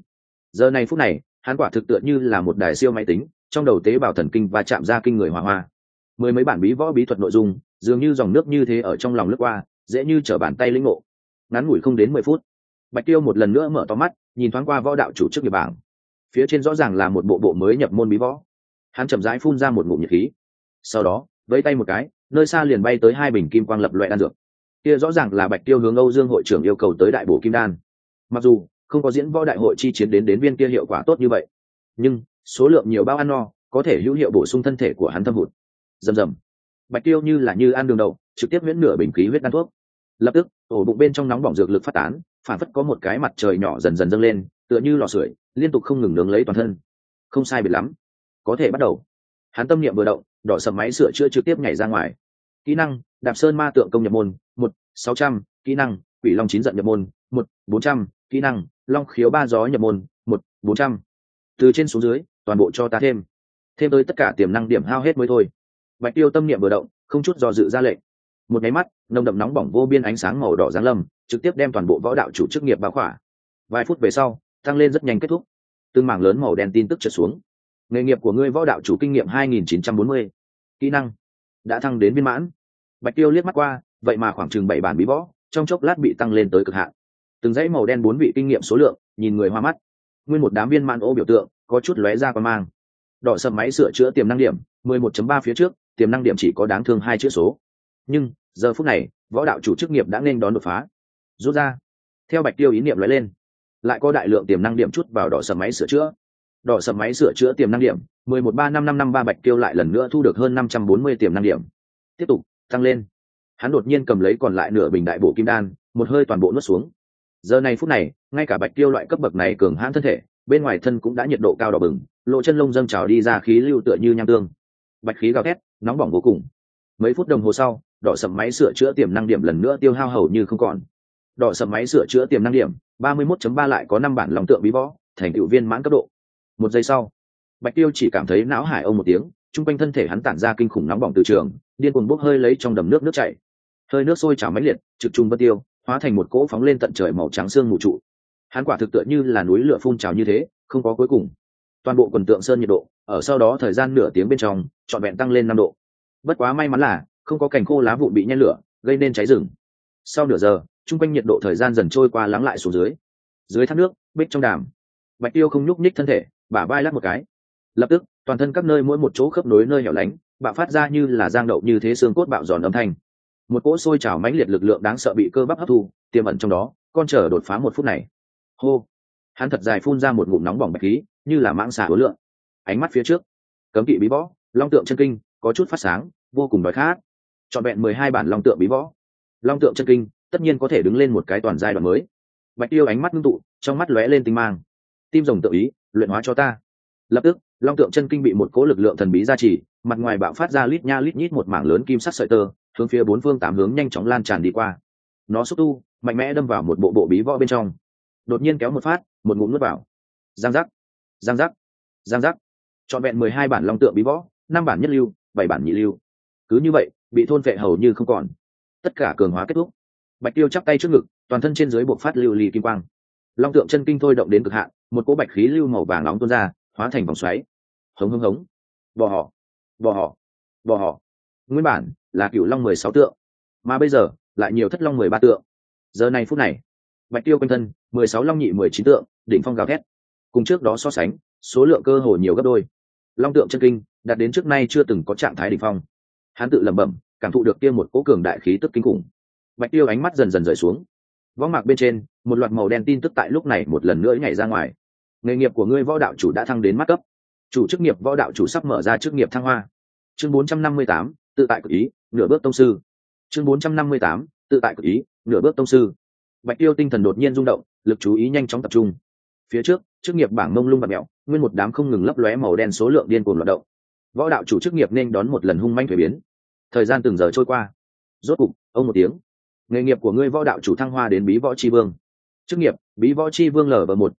Giờ này phút này hắn quả thực tựa như là một đài siêu máy tính, trong đầu tế bào thần kinh và chạm ra kinh người hỏa hoa. Mười mấy bản bí võ bí thuật nội dung dường như dòng nước như thế ở trong lòng lướt qua, dễ như trở bàn tay lĩnh ngộ. Ngắn ngủi không đến 10 phút, Bạch Tiêu một lần nữa mở to mắt, nhìn thoáng qua võ đạo chủ chức nghiệp bảng. Phía trên rõ ràng là một bộ mới nhập môn bí võ. Hắn chậm rãi phun ra một ngụm nhiệt khí, sau đó vẫy tay một cái, nơi xa liền bay tới 2 bình kim quang lập loè đan dược. Kia rõ ràng là Bạch Tiêu hướng Âu Dương hội trưởng yêu cầu tới đại bổ kim đan. Mặc dù không có diễn võ đại hội chi chiến đến viên kia hiệu quả tốt như vậy, nhưng số lượng nhiều bao ăn no, có thể hữu hiệu bổ sung thân thể của hắn thâm hụt. Rầm rầm, Bạch Tiêu như là như ăn đường đậu, trực tiếp miễn nửa bình khí huyết đan thuốc. Lập tức ổ bụng bên trong nóng bỏng dược lực phát tán, phản phất có một cái mặt trời nhỏ dần dần dâng lên, tựa như lò sưởi liên tục không ngừng nướng lấy toàn thân. Không sai biệt lắm, có thể bắt đầu. Hắn tâm niệm vừa động, đỏ sầm máy sửa chữa trực tiếp nhảy ra ngoài. Kỹ năng đạp sơn ma tượng công nhập môn 1/600, kỹ năng quỷ long chín giận nhập môn 1/400, kỹ năng long khiếu ba gió nhập môn 1/400. Từ trên xuống dưới toàn bộ cho ta thêm tới tất cả tiềm năng điểm hao hết mới thôi. Bạch Tiêu tâm niệm vừa động, không chút do dự ra lệnh. Một máy mắt nồng đậm nóng bỏng vô biên ánh sáng màu đỏ giáng lâm, trực tiếp đem toàn bộ võ đạo chủ chức nghiệp bao khỏa. Vài phút về sau tăng lên rất nhanh kết thúc. Từng mảng lớn màu đen tin tức trượt xuống. Nghề nghiệp của ngươi võ đạo chủ kinh nghiệm 2940. Kỹ năng đã thăng đến viên mãn. Bạch Tiêu liếc mắt qua, vậy mà khoảng chừng 7 bản bí võ trong chốc lát bị tăng lên tới cực hạn. Từng dãy màu đen 4 vị kinh nghiệm số lượng, nhìn người hoa mắt. Nguyên một đám viên mãn ô biểu tượng có chút lóe ra qua mang. Đỏ sầm máy sửa chữa tiềm năng điểm 11.3 phía trước, tiềm năng điểm chỉ có đáng thương 2 chữ số. Nhưng giờ phút này võ đạo chủ chức nghiệp đã nên đón đột phá. Rút ra, theo Bạch Tiêu ý niệm lóe lên, lại có đại lượng tiềm năng điểm chút vào đỏ sầm máy sửa chữa. Đỏ sầm máy sửa chữa tiềm năng điểm 11355553, Bạch Tiêu lại lần nữa thu được hơn 540 tiềm năng điểm. Tiếp tục tăng lên. Hắn đột nhiên cầm lấy còn lại nửa bình đại bổ kim đan, một hơi toàn bộ nuốt xuống. Giờ này phút này, ngay cả Bạch Tiêu loại cấp bậc này cường hãn thân thể, bên ngoài thân cũng đã nhiệt độ cao đỏ bừng, lộ chân lông dâng trào đi ra khí lưu tựa như nham tương. Bạch khí gào thét, nóng bỏng vô cùng. Mấy phút đồng hồ sau, đỏ sầm máy sửa chữa tiềm năng điểm lần nữa tiêu hao hầu như không còn. Đỏ sầm máy sửa chữa tiềm năng điểm 31.3 lại có 5 bản long tượng bí võ, thành tựu viên mãn cấp độ. Một giây sau, Bạch Tiêu chỉ cảm thấy não hải ông một tiếng, trung quanh thân thể hắn tản ra kinh khủng nóng bỏng từ trường, điên cuồng bốc hơi lấy trong đầm nước chảy. Hơi nước sôi trào mãnh liệt, trực trung vân tiêu, hóa thành một cỗ phóng lên tận trời màu trắng xương mù trụ. Hắn quả thực tựa như là núi lửa phun trào như thế, không có cuối cùng. Toàn bộ quần tượng sơn nhiệt độ ở sau đó thời gian nửa tiếng bên trong trọn vẹn tăng lên 5 độ. Bất quá may mắn là không có cành khô lá vụn bị nhen lửa gây nên cháy rừng. Sau nửa giờ, trung quanh nhiệt độ thời gian dần trôi qua lắng lại xuống dưới. Dưới thác nước, bích trong đàm, Bạch Tiêu không nhúc nhích thân thể, bả vai lắc một cái. Lập tức, toàn thân các nơi mỗi một chỗ khớp nối nơi hẻo lánh, bạo phát ra như là giang đậu như thế xương cốt bạo giòn âm thanh. Một cỗ sôi trào mãnh liệt lực lượng đáng sợ bị cơ bắp hấp thu, tiềm ẩn trong đó, con chờ đột phá 1 phút này. Hô, hắn thật dài phun ra một ngụm nóng bỏng bạch khí, như là mãng xà uốn lượn. Ánh mắt phía trước, cấm kỵ bí võ, long tượng chân kinh, có chút phát sáng, vô cùng đói khát. Trọn vẹn 12 bản long tượng bí võ, long tượng chân kinh, tất nhiên có thể đứng lên một cái toàn giai đoạn mới. Bạch Tiêu ánh mắt ngưng tụ, trong mắt lóe lên tinh mang. Tim rồng tự ý, luyện hóa cho ta. Lập tức, long tượng chân kinh bị một cỗ lực lượng thần bí gia trì, mặt ngoài bạo phát ra lít nha lít nhít một mảng lớn kim sắc sợi tơ, hướng phía 4 phương 8 hướng nhanh chóng lan tràn đi qua. Nó xúc tu mạnh mẽ đâm vào một bộ bí võ bên trong, đột nhiên kéo một phát, một ngụm nuốt vào. Giang giác, giang giác, giang giác. Trọn vẹn 12 bản long tượng bí võ, 5 bản nhất lưu, 7 bản nhị lưu, cứ như vậy bị thôn phệ hầu như không còn. Tất cả cường hóa kết thúc. Bạch Tiêu chắp tay trước ngực, toàn thân trên dưới bộc phát lưu ly kim quang. Long tượng chân kinh thôi động đến cực hạn, một cỗ bạch khí lưu màu vàng nóng tuôn ra, hóa thành vòng xoáy. Hống hống hống. Bò họ, bò họ, bò họ. Nguyên bản là cửu long 16 tượng, mà bây giờ lại nhiều thất long 13 tượng. Giờ này phút này, Bạch Tiêu quanh thân 16 long nhị 19 tượng, đỉnh phong gào thét. Cùng trước đó so sánh, số lượng cơ hồ nhiều gấp đôi. Long tượng chân kinh đạt đến trước nay chưa từng có trạng thái đỉnh phong. Hắn tự lẩm bẩm, cảm thụ được kia một cỗ cường đại khí tức kinh khủng. Bạch Tiêu ánh mắt dần dần rời xuống. Võng mạc bên trên, một loạt màu đen tin tức tại lúc này một lần nữa nhảy ra ngoài. Nghề nghiệp của ngươi võ đạo chủ đã thăng đến mắt cấp. Chủ chức nghiệp võ đạo chủ sắp mở ra chức nghiệp thăng hoa. Chương 458, tự tại cực ý, nửa bước tông sư. Chương 458, tự tại cực ý, nửa bước tông sư. Bạch Tiêu tinh thần đột nhiên rung động, lực chú ý nhanh chóng tập trung. Phía trước, chức nghiệp bảng mông lung bạt mèo, nguyên một đám không ngừng lấp lóe màu đen số lượng điên cuồng loạt động. Võ đạo chủ chức nghiệp nên đón một lần hung manh thay biến. Thời gian từng giờ trôi qua. Rốt cục, ông một tiếng. Nghề nghiệp của ngươi võ đạo chủ thăng hoa đến bí võ chi vương. Chức nghiệp, bí võ chi vương LV1,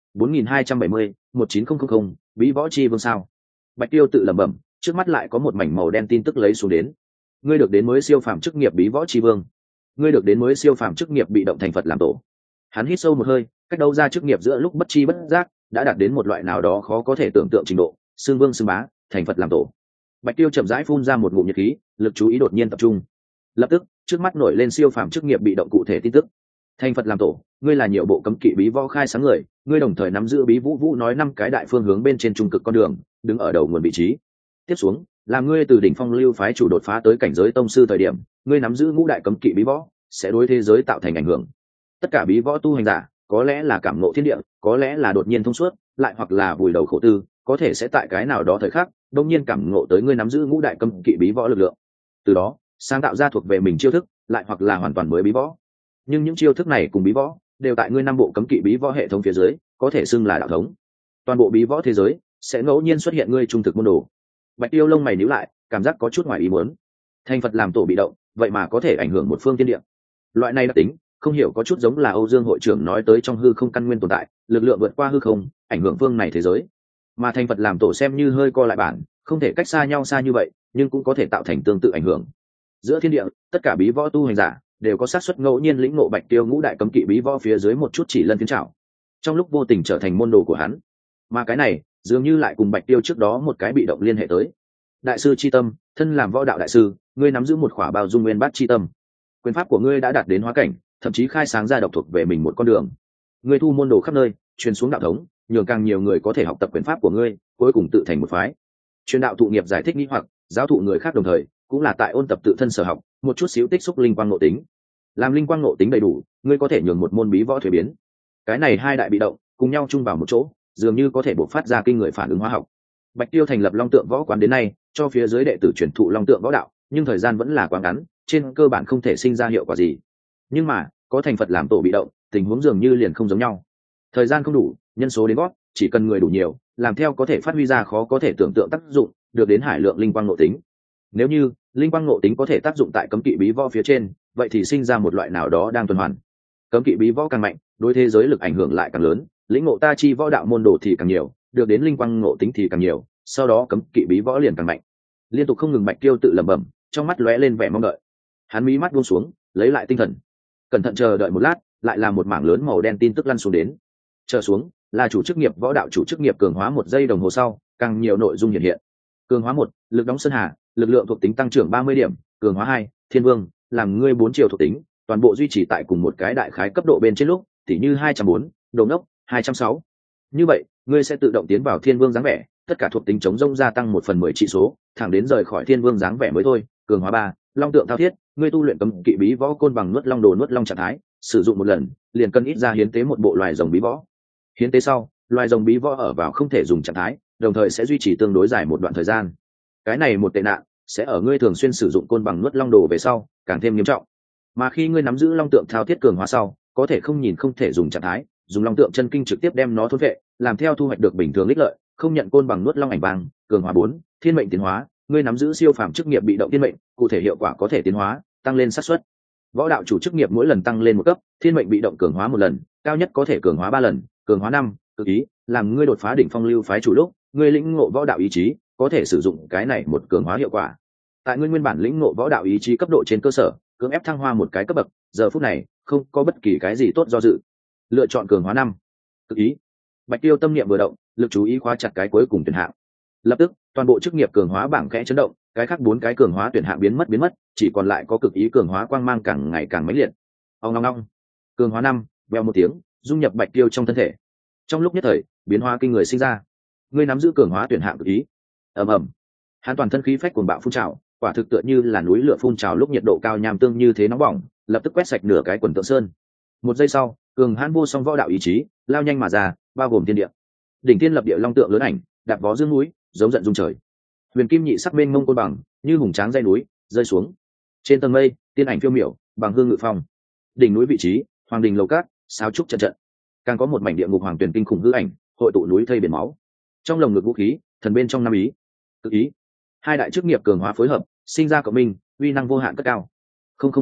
4270, 19000, bí võ chi vương sao? Bạch Tiêu tự lẩm bẩm, trước mắt lại có một mảnh màu đen tin tức lấy xuống đến. Ngươi được đến mới siêu phàm chức nghiệp bí võ chi vương. Ngươi được đến mới siêu phàm chức nghiệp bị động thành Phật làm tổ. Hắn hít sâu một hơi, cách đấu ra chức nghiệp giữa lúc bất chi bất giác, đã đạt đến một loại nào đó khó có thể tưởng tượng trình độ, xưng vương xưng bá, thành Phật làm tổ. Bạch Tiêu chậm rãi phun ra một ngụm nhiệt khí, lực chú ý đột nhiên tập trung. Lập tức, trước mắt nổi lên siêu phàm chức nghiệp bị động cụ thể tin tức. Thành Phật làm tổ, ngươi là nhiều bộ cấm kỵ bí võ khai sáng người, ngươi đồng thời nắm giữ bí vũ vũ nói 5 cái đại phương hướng bên trên trung cực con đường, đứng ở đầu nguồn vị trí. Tiếp xuống, là ngươi từ đỉnh phong lưu phái chủ đột phá tới cảnh giới tông sư thời điểm, ngươi nắm giữ ngũ đại cấm kỵ bí võ, sẽ đối thế giới tạo thành ảnh hưởng. Tất cả bí võ tu hành giả, có lẽ là cảm ngộ thiên địa, có lẽ là đột nhiên thông suốt, lại hoặc là vùi đầu khổ tư, có thể sẽ tại cái nào đó thời khắc, đột nhiên cảm ngộ tới ngươi nắm giữ ngũ đại cấm kỵ bí võ lực lượng. Từ đó, sáng tạo ra thuộc về mình chiêu thức, lại hoặc là hoàn toàn mới bí võ. Nhưng những chiêu thức này cùng bí võ đều tại ngươi 5 bộ cấm kỵ bí võ hệ thống phía dưới, có thể xưng là đạo thống. Toàn bộ bí võ thế giới sẽ ngẫu nhiên xuất hiện ngươi trung thực môn đồ. Bạch Tiêu lông mày nhíu lại, cảm giác có chút ngoài ý muốn. Thành Phật làm tổ bị động, vậy mà có thể ảnh hưởng một phương thiên địa. Loại này đặc tính, không hiểu có chút giống là Âu Dương hội trưởng nói tới trong hư không căn nguyên tồn tại, lực lượng vượt qua hư không, ảnh hưởng phương này thế giới. Mà Thành Phật làm tổ xem như hơi co lại bản, không thể cách xa nhau xa như vậy, nhưng cũng có thể tạo thành tương tự ảnh hưởng. Giữa thiên địa, tất cả bí võ tu hành giả đều có xác suất ngẫu nhiên lĩnh ngộ Bạch Tiêu ngũ đại cấm kỵ bí võ phía dưới một chút chỉ lân phiến trảo, trong lúc vô tình trở thành môn đồ của hắn. Mà cái này dường như lại cùng Bạch Tiêu trước đó một cái bị động liên hệ tới. Đại sư chi tâm, thân làm võ đạo đại sư, ngươi nắm giữ một khỏa bao dung nguyên bát chi tâm. Quyền pháp của ngươi đã đạt đến hóa cảnh, thậm chí khai sáng ra độc thuộc về mình một con đường. Ngươi thu môn đồ khắp nơi, truyền xuống đạo thống, nhường càng nhiều người có thể học tập quyền pháp của ngươi, cuối cùng tự thành một phái. Truyền đạo thụ nghiệp giải thích nghi hoặc, giáo thụ người khác đồng thời, cũng là tại ôn tập tự thân sở học, một chút xíu tích xúc linh quang ngộ tính. Làm linh quang ngộ tính đầy đủ, ngươi có thể nhường một môn bí võ thuế biến. Cái này hai đại bị động cùng nhau chung vào một chỗ, dường như có thể bộc phát ra kinh người phản ứng hóa học. Bạch Tiêu thành lập Long Tượng Võ quán đến nay, cho phía dưới đệ tử truyền thụ Long Tượng Võ đạo, nhưng thời gian vẫn là quá ngắn, trên cơ bản không thể sinh ra hiệu quả gì. Nhưng mà, có Thành Phật làm tổ bị động, tình huống dường như liền không giống nhau. Thời gian không đủ, nhân số đến gót, chỉ cần người đủ nhiều, làm theo có thể phát huy ra khó có thể tưởng tượng tác dụng, được đến hải lượng linh quang ngộ tính. Nếu như linh quang ngộ tính có thể tác dụng tại cấm kỵ bí võ phía trên, vậy thì sinh ra một loại nào đó đang tuần hoàn. Cấm kỵ bí võ càng mạnh, đối thế giới lực ảnh hưởng lại càng lớn, lĩnh ngộ ta chi võ đạo môn đồ thì càng nhiều, được đến linh quang ngộ tính thì càng nhiều, sau đó cấm kỵ bí võ liền càng mạnh. Liên tục không ngừng Bạch Tiêu tự lẩm bẩm, trong mắt lóe lên vẻ mong đợi. Hắn mí mắt buông xuống, lấy lại tinh thần, cẩn thận chờ đợi một lát, lại là một mảng lớn màu đen tin tức lăn xuống đến. Chờ xuống là chủ chức nghiệp võ đạo chủ chức nghiệp cường hóa 1 giây đồng hồ sau, càng nhiều nội dung hiện hiện. Cường hóa 1, lực đóng sơn hà, lực lượng thuộc tính tăng trưởng 30 điểm. Cường hóa 2, thiên vương, làm ngươi 4 chiều thuộc tính, toàn bộ duy trì tại cùng một cái đại khái cấp độ bên trên lúc, tỉ như 204, đồ ngốc 206. Như vậy, ngươi sẽ tự động tiến vào thiên vương dáng vẻ, tất cả thuộc tính chống rông gia tăng 1/10 trị số, thẳng đến rời khỏi thiên vương dáng vẻ mới thôi. Cường hóa 3, long tượng thao thiết, ngươi tu luyện cấm kỵ bí võ côn bằng nuốt long đồ nuốt long trạng thái, sử dụng một lần, liền cần ít ra hiến tế một bộ loài rồng bí võ. Hiến tế sau, loài rồng bí võ ở vào không thể dùng trạng thái, đồng thời sẽ duy trì tương đối dài một đoạn thời gian. Cái này một tệ nạn sẽ ở ngươi thường xuyên sử dụng côn bằng nuốt long đồ về sau càng thêm nghiêm trọng. Mà khi ngươi nắm giữ long tượng thao thiết cường hóa sau, có thể không nhìn không thể dùng trạng thái, dùng long tượng chân kinh trực tiếp đem nó thôn vệ, làm theo thu hoạch được bình thường ích lợi, không nhận côn bằng nuốt long ảnh vàng. Cường hóa 4, thiên mệnh tiến hóa, ngươi nắm giữ siêu phàm chức nghiệp bị động thiên mệnh, cụ thể hiệu quả có thể tiến hóa, tăng lên xác suất. Võ đạo chủ chức nghiệp mỗi lần tăng lên một cấp, thiên mệnh bị động cường hóa một lần, cao nhất có thể cường hóa 3 lần. Cường hóa 5, cực ý, làm ngươi đột phá đỉnh phong lưu phái chủ lúc, ngươi lĩnh ngộ võ đạo ý chí, có thể sử dụng cái này một cường hóa hiệu quả. Tại ngươi nguyên bản lĩnh ngộ võ đạo ý chí cấp độ trên cơ sở, cưỡng ép thăng hoa một cái cấp bậc, giờ phút này không có bất kỳ cái gì tốt do dự. Lựa chọn cường hóa 5, cực ý. Bạch Tiêu tâm niệm vừa động, lực chú ý khóa chặt cái cuối cùng tuyển hạng. Lập tức, toàn bộ chức nghiệp cường hóa bảng khẽ chấn động, cái khác 4 cái cường hóa tuyển hạng biến mất, chỉ còn lại có cực ý cường hóa quang mang càng ngày càng mãnh liệt. Ong ong ong. Cường hóa 5, vèo một tiếng, dung nhập Bạch Tiêu trong thân thể. Trong lúc nhất thời, biến hóa kinh người sinh ra. Ngươi nắm giữ cường hóa tuyển hạng cực ý. Ầm ầm. Hắn toàn thân khí phách cuồng bạo phun trào, quả thực tựa như là núi lửa phun trào lúc nhiệt độ cao nham tương như thế nóng bỏng, lập tức quét sạch nửa cái quần tượng sơn. Một giây sau, cường hãn vô song võ đạo ý chí lao nhanh mà ra, bao gồm thiên địa. Đỉnh thiên lập địa long tượng lớn ảnh, đạp vó dương núi, giống giận dung trời. Huyền kim nhị sắc bên mông côn bằng, như hùng tráng dây núi, rơi xuống. Trên tầng mây, tiên ảnh phiêu miểu, bằng hương ngự phong. Đỉnh núi vị trí, hoàng đình lầu cát, sáo trúc trận trận. Càng có một mảnh địa ngục hoàng tuyển kinh khủng hư ảnh, hội tụ núi thây biển máu. Trong lồng ngực vũ khí, thần bên trong năm ý, cực ý. Hai đại chức nghiệp cường hóa phối hợp, sinh ra cộng minh, uy năng vô hạn cất cao. Không.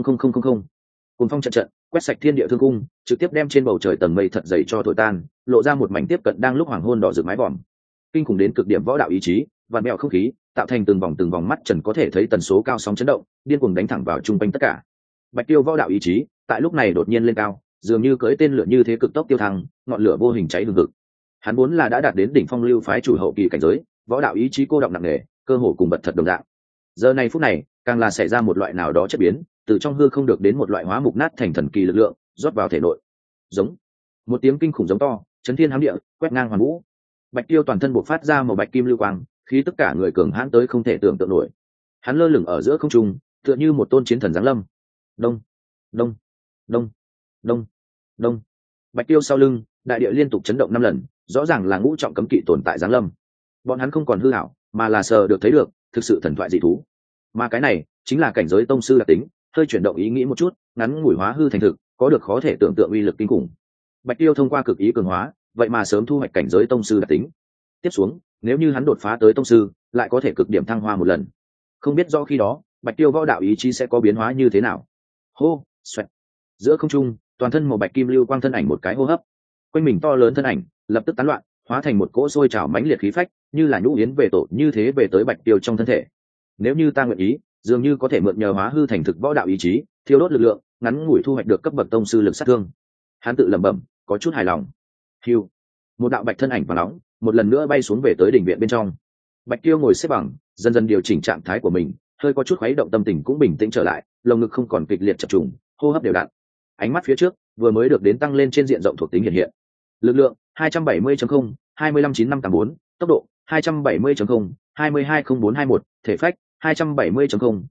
Cuồng phong trận trận, quét sạch thiên địa thương cung, trực tiếp đem trên bầu trời tầng mây thật dày cho thổi tan, lộ ra một mảnh tiếp cận đang lúc hoàng hôn đỏ rực mái vòm. Kinh khủng đến cực điểm võ đạo ý chí, vạn mèo không khí, tạo thành từng vòng mắt trần có thể thấy tần số cao sóng chấn động, điên cuồng đánh thẳng vào trung quanh tất cả. Bạch Tiêu võ đạo ý chí, tại lúc này đột nhiên lên cao, dường như cưỡi tên lửa như thế cực tốc tiêu thăng, ngọn lửa vô hình cháy hừng hực. Hắn vốn là đã đạt đến đỉnh phong lưu phái chủ hậu kỳ cảnh giới, võ đạo ý chí cô động nặng nề, cơ hồ cùng bật thật đồng dạng. Giờ này phút này càng là xảy ra một loại nào đó chất biến, từ trong hư không được đến một loại hóa mục nát thành thần kỳ lực lượng rót vào thể nội. Giống một tiếng kinh khủng giống to, chấn thiên hám địa, quét ngang hoàn vũ. Bạch Tiêu toàn thân bộc phát ra màu bạch kim lưu quang, khí tất cả người cường hãn tới không thể tưởng tượng nổi. Hắn lơ lửng ở giữa không trung, tựa như một tôn chiến thần giáng lâm. Đông, đông, đông, đông, đông. Bạch Tiêu sau lưng, đại địa liên tục chấn động 5 lần, rõ ràng là ngũ trọng cấm kỵ tồn tại giáng lâm. Bọn hắn không còn hư ảo, mà là sờ được thấy được, thực sự thần thoại dị thú. Mà cái này chính là cảnh giới tông sư đặc tính, hơi chuyển động ý nghĩ một chút, ngắn ngủi hóa hư thành thực, có được khó thể tưởng tượng uy lực kinh khủng. Bạch Tiêu thông qua cực ý cường hóa, vậy mà sớm thu hoạch cảnh giới tông sư đặc tính. Tiếp xuống, nếu như hắn đột phá tới tông sư, lại có thể cực điểm thăng hoa một lần. Không biết rõ khi đó, Bạch Tiêu võ đạo ý chí sẽ có biến hóa như thế nào. Hô, xoẹt. Giữa không trung, toàn thân màu bạch kim lưu quang thân ảnh một cái hô hấp. Quanh mình to lớn thân ảnh, lập tức tán loạn, hóa thành một cỗ sôi trào mãnh liệt khí phách, như là nhũ yến về tổ như thế về tới Bạch Tiêu trong thân thể. Nếu như ta nguyện ý, dường như có thể mượn nhờ hóa hư thành thực võ đạo ý chí, thiêu đốt lực lượng, ngắn ngủi thu hoạch được cấp bậc tông sư lực sát thương. Hắn tự lẩm bẩm, có chút hài lòng. Hưu, một đạo bạch thân ảnh vàng nóng, một lần nữa bay xuống về tới đỉnh viện bên trong. Bạch Tiêu ngồi xếp bằng, dần dần điều chỉnh trạng thái của mình, hơi có chút khuấy động, tâm tình cũng bình tĩnh trở lại, lồng ngực không còn kịch liệt chập trùng, hô hấp đều đặn. Ánh mắt phía trước vừa mới được đến tăng lên trên diện rộng thuộc tính hiện hiện. Lực lượng 270.0, 259584, tốc độ 270.0, 220421, thể phách 270.0,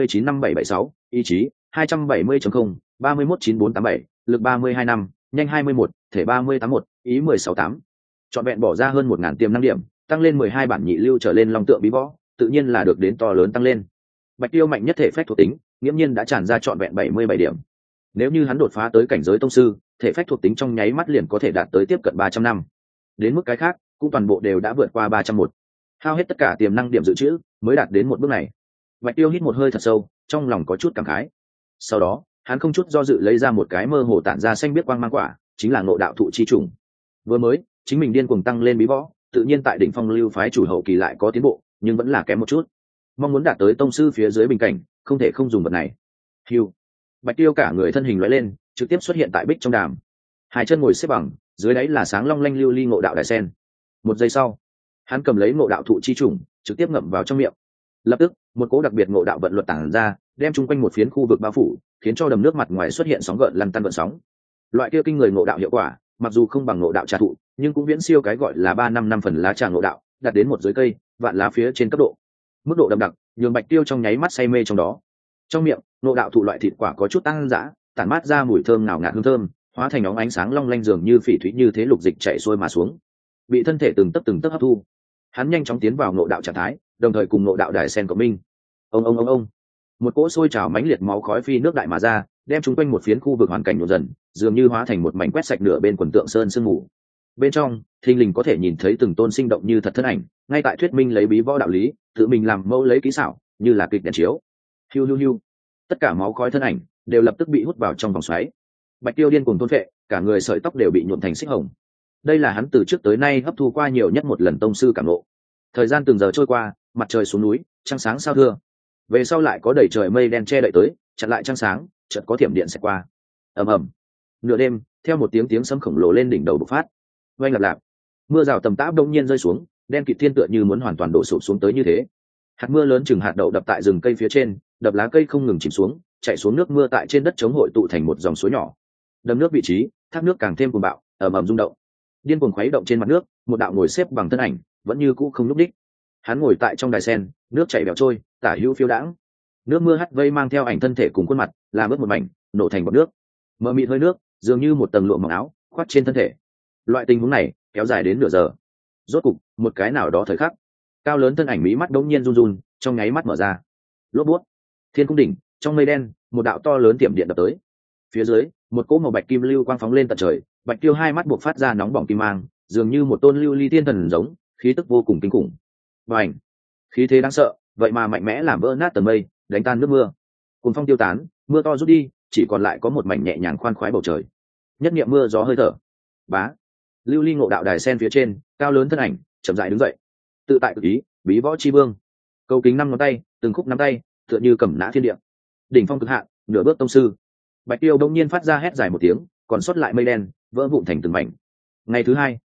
395776, ý chí 270.0, 319487, lực 32 năm, nhanh 21, thể 381, ý 168. Chọn vẹn bỏ ra hơn 1000 tiềm năng điểm, tăng lên 12 bản nhị lưu trở lên long tượng bí võ, tự nhiên là được đến to lớn tăng lên. Bạch Tiêu mạnh nhất thể phách thuộc tính, nghiễm nhiên đã tràn ra chọn vẹn 77 điểm. Nếu như hắn đột phá tới cảnh giới tông sư, thể phách thuộc tính trong nháy mắt liền có thể đạt tới tiếp cận 300 năm. Đến mức cái khác, cũng toàn bộ đều đã vượt qua 301. Hao hết tất cả tiềm năng điểm dự trữ, mới đạt đến một bước này. Bạch Tiêu hít một hơi thật sâu, trong lòng có chút cảm khái. Sau đó, hắn không chút do dự lấy ra một cái mơ hồ tản ra xanh biếc quang mang quả, chính là ngộ đạo thụ chi trùng. Vừa mới, chính mình điên cuồng tăng lên bí võ, tự nhiên tại đỉnh phong lưu phái chủ hậu kỳ lại có tiến bộ, nhưng vẫn là kém một chút. Mong muốn đạt tới tông sư phía dưới bình cảnh, không thể không dùng vật này. Hưu. Bạch Tiêu cả người thân hình lóe lên, trực tiếp xuất hiện tại bích trong đàm. Hai chân ngồi xếp bằng, dưới đáy là sáng long lanh lưu ly ngộ đạo đại sen. Một giây sau, hắn cầm lấy ngộ đạo thụ chi trùng, trực tiếp ngậm vào trong miệng. Lập tức, một cỗ đặc biệt ngộ đạo vận luật tản ra, đem chung quanh một phiến khu vực bao phủ, khiến cho đầm nước mặt ngoài xuất hiện sóng gợn lăn tăn gợn sóng. Loại kia kinh người ngộ đạo hiệu quả, mặc dù không bằng ngộ đạo trà thụ, nhưng cũng viễn siêu cái gọi là 355 phần lá trà ngộ đạo, đạt đến một dưới cây, vạn lá phía trên cấp độ. Mức độ đậm đặc, nhường Bạch Tiêu trong nháy mắt say mê trong đó. Trong miệng, ngộ đạo thụ loại thịt quả có chút tăng dã, tản mát ra mùi thơm ngào ngạt hương thơm, hóa thành óng ánh sáng long lanh dường như phỉ thúy như thế lục dịch chảy xuôi mà xuống, bị thân thể từng tấc hấp thu. Hắn nhanh chóng tiến vào ngộ đạo trạng thái, đồng thời cùng ngộ đạo đại sen của minh. Ông. Một cỗ sôi trào mãnh liệt máu khói phi nước đại mà ra, đem chúng quanh một phiến khu vực hoàn cảnh nhộn dần, dường như hóa thành một mảnh quét sạch nửa bên quần tượng sơn sương mù. Bên trong, thình lình có thể nhìn thấy từng tôn sinh động như thật thân ảnh, ngay tại thuyết minh lấy bí võ đạo lý, tự mình làm mẫu lấy kỹ xảo, như là kịch đèn chiếu. Hiu. Tất cả máu khói thân ảnh đều lập tức bị hút vào trong vòng xoáy. Bạch Tiêu điên cuồng thôn phệ, cả người sợi tóc đều bị nhuộm thành xích hồng. Đây là hắn từ trước tới nay hấp thu qua nhiều nhất một lần tông sư cảm ngộ. Thời gian từng giờ trôi qua, mặt trời xuống núi, trăng sáng sao thưa. Về sau lại có đầy trời mây đen che đậy tới, chặn lại trăng sáng, chợt có thiểm điện xẹt qua. Ầm. Nửa đêm, theo một tiếng sấm khổng lồ lên đỉnh đầu bộc phát. Oanh lạp lạp. Mưa rào tầm tã đông nhiên rơi xuống, đen kịt thiên tựa như muốn hoàn toàn đổ sụp xuống tới như thế. Hạt mưa lớn chừng hạt đậu đập tại rừng cây phía trên, đập lá cây không ngừng chìm xuống, chảy xuống nước mưa tại trên đất chống hội tụ thành một dòng suối nhỏ. Đầm nước vị trí, thác nước càng thêm cuồng bạo, ầm rung động. Điên cuồng khuấy động trên mặt nước, một đạo ngồi xếp bằng thân ảnh, vẫn như cũ không lúc đích. Hắn ngồi tại trong đài sen, nước chảy bèo trôi, tả hữu phiêu đãng. Nước mưa hắt vây mang theo ảnh thân thể cùng khuôn mặt, làm ướt một mảnh, nổ thành bọt nước. Mờ mịt hơi nước, dường như một tầng lụa mỏng áo khoác trên thân thể. Loại tình huống này kéo dài đến nửa giờ. Rốt cục, một cái nào đó thời khắc, cao lớn thân ảnh mí mắt đống nhiên run run, trong nháy mắt mở ra. Lốp bút. Thiên cung đỉnh, trong mây đen, một đạo to lớn tiệm điện đập tới. Phía dưới, một cỗ màu bạch kim lưu quang phóng lên tận trời, Bạch Tiêu hai mắt buộc phát ra nóng bỏng kim mang, dường như một tôn lưu ly tiên thần giống, khí tức vô cùng kinh khủng. Bành! Khí thế đáng sợ, vậy mà mạnh mẽ làm vỡ nát tầng mây, đánh tan nước mưa. Cùng phong tiêu tán, mưa to rút đi, chỉ còn lại có một mảnh nhẹ nhàng khoan khoái bầu trời. Nhất niệm mưa gió hơi thở. Bá! Lưu ly ngộ đạo đài sen phía trên, cao lớn thân ảnh chậm rãi đứng dậy. Tự tại cực ý, bí võ chi vương. Câu kính 5 ngón tay, từng khúc nắm tay, tựa như cầm nã thiên địa. Đỉnh phong cực hạn, nửa bước tông sư. Bạch Tiêu đông nhiên phát ra hét dài một tiếng, còn sót lại mây đen vỡ vụn thành từng mảnh. Ngày thứ hai,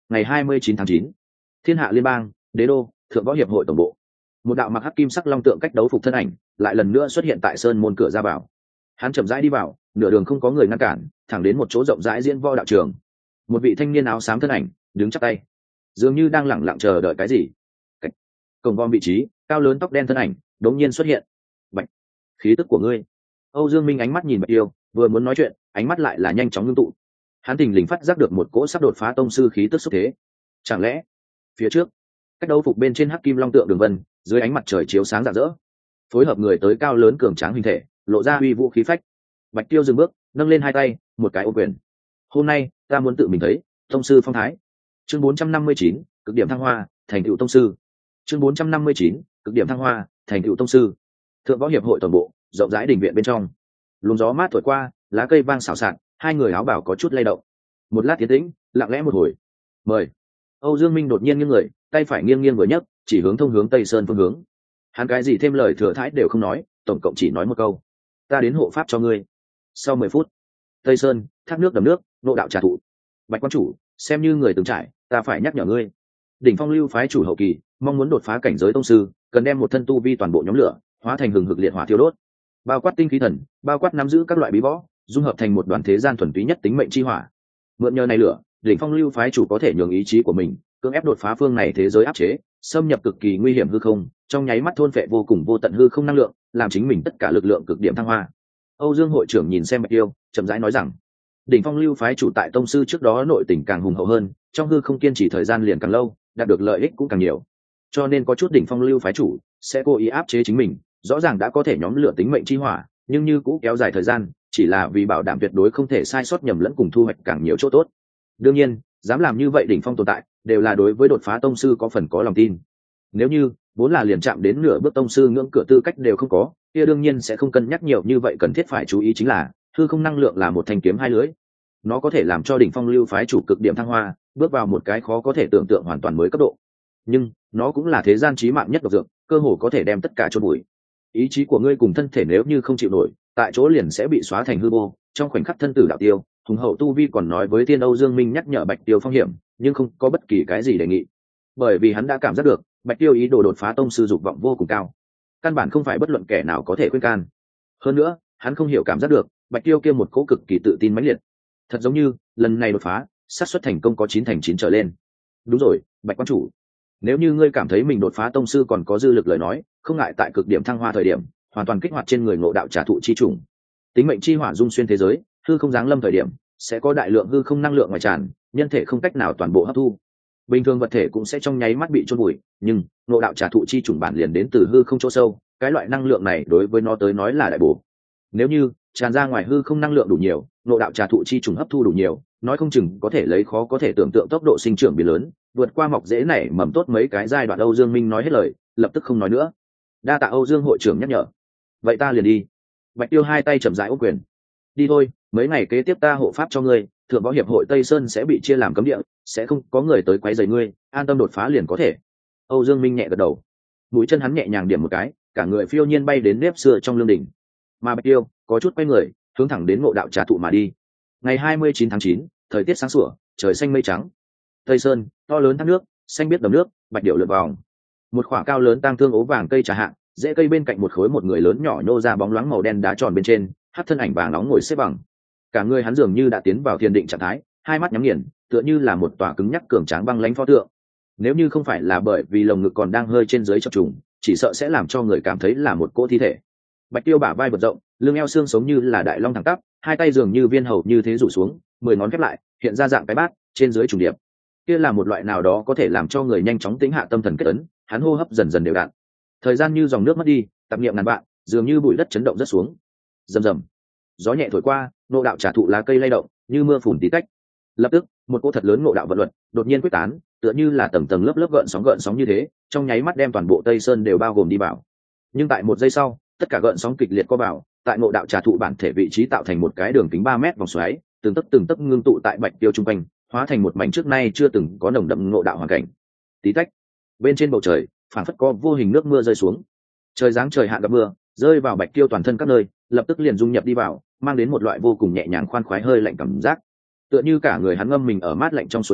ngày 29/9, Thiên Hạ Liên bang, Đế đô, Thượng võ hiệp hội tổng bộ. Một đạo mặc hắc kim sắc long tượng cách đấu phục thân ảnh lại lần nữa xuất hiện tại sơn môn cửa ra vào. Hắn chậm rãi đi vào, nửa đường không có người ngăn cản, thẳng đến một chỗ rộng rãi diễn võ đạo trường. Một vị thanh niên áo xám thân ảnh đứng chắp tay, dường như đang lẳng lặng chờ đợi cái gì. Cổng vòm vị trí, cao lớn tóc đen thân ảnh đột nhiên xuất hiện. Bạch, khí tức của ngươi. Âu Dương Minh ánh mắt nhìn Bạch Tiêu, vừa muốn nói chuyện, ánh mắt lại là nhanh chóng ngưng tụ. Hắn thình lình phát giác được một cỗ sắp đột phá tông sư khí tức xúc thế. Chẳng lẽ phía trước, cách đấu phục bên trên hắc kim long tượng đường vân, dưới ánh mặt trời chiếu sáng rạng rỡ, phối hợp người tới cao lớn cường tráng hình thể, lộ ra uy vũ khí phách. Bạch Tiêu dừng bước, nâng lên hai tay, một cái ô quyền. Hôm nay, ta muốn tự mình thấy tông sư phong thái. Chương 459, cực điểm thăng hoa, thành tựu tông sư. Chương 459, cực điểm thăng hoa, thành tựu tông sư. Thượng võ hiệp hội toàn bộ, rộng rãi đình viện bên trong. Luồng gió mát thổi qua, lá cây vang xào xạc, hai người áo bảo có chút lay động. Một lát tiến tĩnh, lặng lẽ một hồi. Mời. Âu Dương Minh đột nhiên nghiêng người, tay phải nghiêng nghiêng vừa nhấc, chỉ hướng thông hướng Tây Sơn phương hướng. Hắn cái gì thêm lời thừa thãi đều không nói, tổng cộng chỉ nói một câu: ta đến hộ pháp cho ngươi. Sau 10 phút, Tây Sơn, thác nước đầm nước, nộ đạo trà thụ. Bạch quan chủ, xem như người từng trải, ta phải nhắc nhở ngươi. Đỉnh Phong Lưu phái chủ hậu kỳ, mong muốn đột phá cảnh giới tông sư, cần đem một thân tu vi toàn bộ nhóm lửa, hóa thành hừng hực liệt hỏa thiêu đốt. Bao quát tinh khí thần, bao quát nắm giữ các loại bí võ, dung hợp thành một đoàn thế gian thuần túy nhất tính mệnh chi hỏa. Mượn nhờ này lửa, Đỉnh Phong Lưu phái chủ có thể nhường ý chí của mình, cưỡng ép đột phá phương này thế giới áp chế, xâm nhập cực kỳ nguy hiểm hư không, trong nháy mắt thôn phệ vô cùng vô tận hư không năng lượng, làm chính mình tất cả lực lượng cực điểm thăng hoa. Âu Dương hội trưởng nhìn xem Bạch Tiêu, chậm rãi nói rằng: Đỉnh Phong Lưu phái chủ tại tông sư trước đó nội tình càng hùng hậu hơn, trong hư không kiên trì thời gian liền càng lâu, đạt được lợi ích cũng càng nhiều. Cho nên có chút Đỉnh Phong Lưu phái chủ sẽ cố ý áp chế chính mình, rõ ràng đã có thể nhóm lửa tính mệnh chi hỏa, nhưng như cũ kéo dài thời gian, chỉ là vì bảo đảm tuyệt đối không thể sai sót nhầm lẫn cùng thu hoạch càng nhiều chỗ tốt. Đương nhiên, dám làm như vậy đỉnh phong tồn tại, đều là đối với đột phá tông sư có phần có lòng tin. Nếu như vốn là liền chạm đến nửa bước tông sư ngưỡng cửa tư cách đều không có, kia đương nhiên sẽ không cân nhắc nhiều như vậy. Cần thiết phải chú ý chính là hư không năng lượng là một thanh kiếm hai lưỡi, nó có thể làm cho Đỉnh Phong Lưu phái chủ cực điểm thăng hoa, bước vào một cái khó có thể tưởng tượng hoàn toàn mới cấp độ. Nhưng nó cũng là thế gian chí mạng nhất độc dược, cơ hồ có thể đem tất cả chôn bụi. Ý chí của ngươi cùng thân thể nếu như không chịu nổi, tại chỗ liền sẽ bị xóa thành hư vô, trong khoảnh khắc thân tử đạo tiêu. Hùng hậu tu vi còn nói với Tiên Âu Dương Minh nhắc nhở Bạch Tiêu phong hiểm, nhưng không có bất kỳ cái gì đề nghị, bởi vì hắn đã cảm giác được Bạch Tiêu ý đồ đột phá tông sư dục vọng vô cùng cao, căn bản không phải bất luận kẻ nào có thể khuyên can. Hơn nữa, hắn không hiểu cảm giác được Bạch Tiêu kia một cỗ cực kỳ tự tin mãnh liệt, thật giống như lần này đột phá xác suất thành công có 9/9 trở lên. Đúng rồi, Bạch quan chủ, nếu như ngươi cảm thấy mình đột phá tông sư còn có dư lực lời nói, không ngại tại cực điểm thăng hoa thời điểm hoàn toàn kích hoạt trên người ngộ đạo trà thụ chi trùng, tính mệnh chi hỏa dung xuyên thế giới, hư không giáng lâm thời điểm sẽ có đại lượng hư không năng lượng ngoài tràn, nhân thể không cách nào toàn bộ hấp thu, bình thường vật thể cũng sẽ trong nháy mắt bị chôn bụi. Nhưng ngộ đạo trà thụ chi chủng bản liền đến từ hư không chỗ sâu, cái loại năng lượng này đối với nó tới nói là đại bổ. Nếu như tràn ra ngoài hư không năng lượng đủ nhiều, ngộ đạo trà thụ chi chủng hấp thu đủ nhiều, nói không chừng có thể lấy khó có thể tưởng tượng tốc độ sinh trưởng biến lớn, vượt qua mọc rễ nảy mầm tốt mấy cái giai đoạn. Âu Dương Minh nói hết lời, lập tức không nói nữa. Đa tạ Âu Dương hội trưởng nhắc nhở. Vậy ta liền đi. Bạch Tiêu hai tay chậm rãi ôm quyền. Đi thôi, mấy ngày kế tiếp ta hộ pháp cho ngươi. Thượng võ hiệp hội Tây Sơn sẽ bị chia làm cấm địa, sẽ không có người tới quấy rầy ngươi, an tâm đột phá liền có thể. Âu Dương Minh nhẹ gật đầu, mũi chân hắn nhẹ nhàng điểm một cái, cả người phiêu nhiên bay đến nếp xưa trong lương đỉnh. Mà Bạch Tiêu có chút quay người, hướng thẳng đến ngộ đạo trà thụ mà đi. Ngày 29/9, thời tiết sáng sủa, trời xanh mây trắng. Tây Sơn, to lớn thác nước, xanh biếc đầm nước, bạch điểu lượn vòng. Một khoảng cao lớn tang thương ố vàng cây trà hạng, rễ cây bên cạnh một khối một người lớn nhỏ nhô ra bóng loáng màu đen đá tròn bên trên, hắt thân ảnh vàng nóng ngồi xếp bằng. Cả người hắn dường như đã tiến vào thiền định trạng thái, hai mắt nhắm nghiền, tựa như là một tòa cứng nhắc cường tráng băng lãnh pho tượng. Nếu như không phải là bởi vì lồng ngực còn đang hơi trên dưới chập trùng, chỉ sợ sẽ làm cho người cảm thấy là một cỗ thi thể. Bạch Tiêu bả vai vật rộng, lưng eo xương sống như là đại long thẳng tắp, hai tay dường như viên hầu như thế rủ xuống, 10 ngón khép lại, hiện ra dạng cái bát, trên dưới trùng điệp. Kia là một loại nào đó có thể làm cho người nhanh chóng tĩnh hạ tâm thần kết ấn, hắn hô hấp dần dần đều đặn. Thời gian như dòng nước mất đi, tạp niệm ngàn vạn, dường như bụi đất chấn động rất xuống. Rầm rầm. Gió nhẹ thổi qua, ngộ đạo trà thụ lá cây lay động, như mưa phùn tí tách. Lập tức, một cỗ thật lớn ngộ đạo vận luật đột nhiên quyết tán, tựa như là tầng tầng lớp lớp gợn sóng như thế, trong nháy mắt đem toàn bộ Tây Sơn đều bao gồm đi vào. Nhưng tại một giây sau, tất cả gợn sóng kịch liệt co vào, tại ngộ đạo trà thụ bản thể vị trí tạo thành một cái đường kính 3 mét vòng xoáy, từng tấc ngưng tụ tại Bạch Tiêu trung quanh, hóa thành một mảnh trước nay chưa từng có nồng đậm ngộ đạo hoàn cảnh. Tí tách. Bên trên bầu trời, phảng phất có vô hình nước mưa rơi xuống. Trời giáng trời hạn gặp mưa, rơi vào Bạch Tiêu toàn thân các nơi, lập tức liền dung nhập đi vào, mang đến một loại vô cùng nhẹ nhàng khoan khoái hơi lạnh cảm giác, tựa như cả người hắn ngâm mình ở mát lạnh trong suối nước,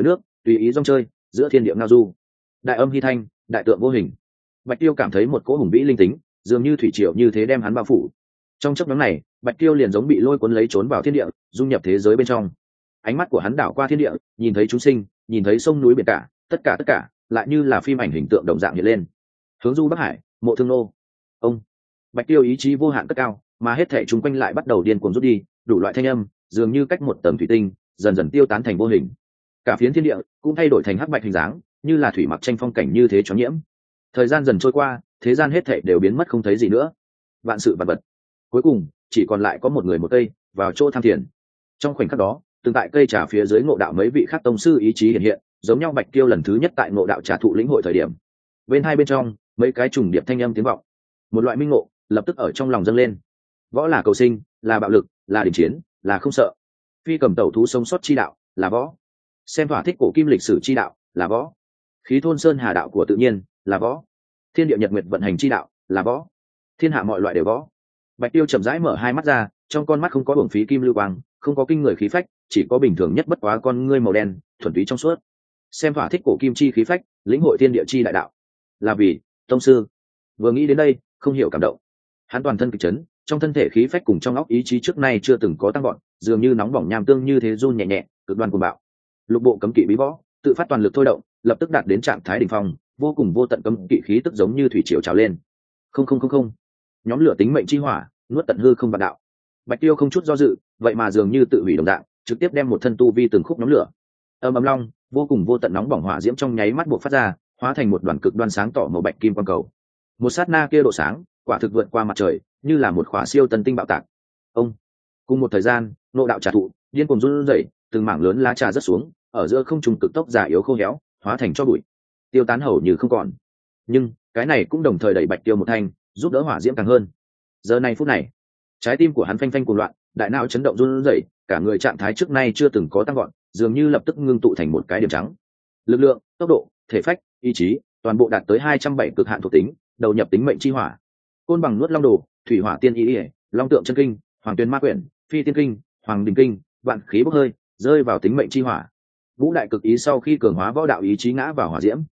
tùy ý rong chơi giữa thiên địa ngao du. Đại âm hy thanh, đại tượng vô hình. Bạch Tiêu cảm thấy một cỗ hùng vĩ linh tính dường như thủy triều như thế đem hắn bao phủ. Trong chốc ngắn này, Bạch Tiêu liền giống bị lôi cuốn lấy trốn vào thiên địa, dung nhập thế giới bên trong. Ánh mắt của hắn đảo qua thiên địa, nhìn thấy chúng sinh, nhìn thấy sông núi biển cả, tất cả lại như là phim ảnh hình tượng đồng dạng hiện lên. Hướng du Bắc Hải, Mộ Thương Nô. Ông. Bạch Tiêu ý chí vô hạn cất cao, mà hết thảy chúng quanh lại bắt đầu điên cuồng rút đi, đủ loại thanh âm, dường như cách một tầng thủy tinh, dần dần tiêu tán thành vô hình. Cả phiến thiên địa cũng thay đổi thành hắc bạch hình dáng, như là thủy mặc tranh phong cảnh như thế chó nhiễm. Thời gian dần trôi qua, thế gian hết thảy đều biến mất không thấy gì nữa. Vạn sự vạn vật. Cuối cùng, chỉ còn lại có một người một cây, vào chỗ tham thiền. Trong khoảnh khắc đó, từng tại cây trà phía dưới ngộ đạo mấy vị khác tông sư ý chí hiện hiện, giống nhau Bạch Tiêu lần thứ nhất tại ngộ đạo trà thụ lĩnh hội thời điểm. Bên hai bên trong, mấy cái trùng điệp thanh âm tiếng vọng. Một loại minh ngộ lập tức ở trong lòng dâng lên. Võ là cầu sinh, là bạo lực, là đình chiến, là không sợ. Phi cầm tẩu thú sống sót chi đạo, là võ. Xem thỏa thích cổ kim lịch sử chi đạo, là võ. Khí thôn sơn hà đạo của tự nhiên, là võ. Thiên địa nhật nguyệt vận hành chi đạo, là võ. Thiên hạ mọi loại đều võ. Bạch Tiêu chậm rãi mở hai mắt ra, trong con mắt không có uổng phí kim lưu quang, không có kinh người khí phách, chỉ có bình thường nhất bất quá con ngươi màu đen, thuần túy trong suốt. Xem thỏa thích cổ kim chi khí phách, lĩnh hội thiên địa chi đại đạo. Là vì tông sư. Vừa nghĩ đến đây, không hiểu cảm động. Hắn toàn thân kịch chấn, trong thân thể khí phách cùng trong óc ý chí trước nay chưa từng có tăng gọn, dường như nóng bỏng nham tương như thế run nhẹ nhẹ, cực đoan cuồng bạo. Lục bộ cấm kỵ bí võ, tự phát toàn lực thôi động, lập tức đạt đến trạng thái đỉnh phong, vô cùng vô tận cấm kỵ khí tức giống như thủy triều trào lên. Không. Nhóm lửa tính mệnh chi hỏa, nuốt tận hư không vạn đạo. Bạch Tiêu không chút do dự, vậy mà dường như tự hủy đồng dạng, trực tiếp đem một thân tu vi từng khúc nhóm lửa. Ầm long, vô cùng vô tận nóng bỏng hỏa diễm trong nháy mắt bộc phát ra, hóa thành một đoàn cực đoan sáng tỏ màu bạch kim quang cầu. Một sát na kia độ sáng, quả thực vượt qua mặt trời, như là một khỏa siêu tân tinh bạo tạc. Ông. Cùng một thời gian, nộ đạo trà thụ điên cuồng run rẩy, từng mảng lớn lá trà rớt xuống, ở giữa không trung cực tốc già yếu khô héo, hóa thành cho bụi, tiêu tán hầu như không còn. Nhưng cái này cũng đồng thời đẩy Bạch Tiêu một thanh, giúp đỡ hỏa diễm càng hơn. Giờ này phút này, trái tim của hắn phanh phanh cuồng loạn, đại não chấn động run rẩy, cả người trạng thái trước nay chưa từng có tăng gọn, dường như lập tức ngưng tụ thành một cái điểm trắng. Lực lượng, tốc độ, thể phách, ý chí, toàn bộ đạt tới 207 cực hạn thuộc tính, đầu nhập tính mệnh chi hỏa. Côn bằng nuốt long đồ, thủy hỏa tiên ý, long tượng chân kinh, hoàng tuyên ma quyển, phi tiên kinh, hoàng đình kinh, vạn khí bốc hơi, rơi vào tính mệnh chi hỏa. Vũ đại cực ý sau khi cường hóa võ đạo ý chí ngã vào hỏa diễm.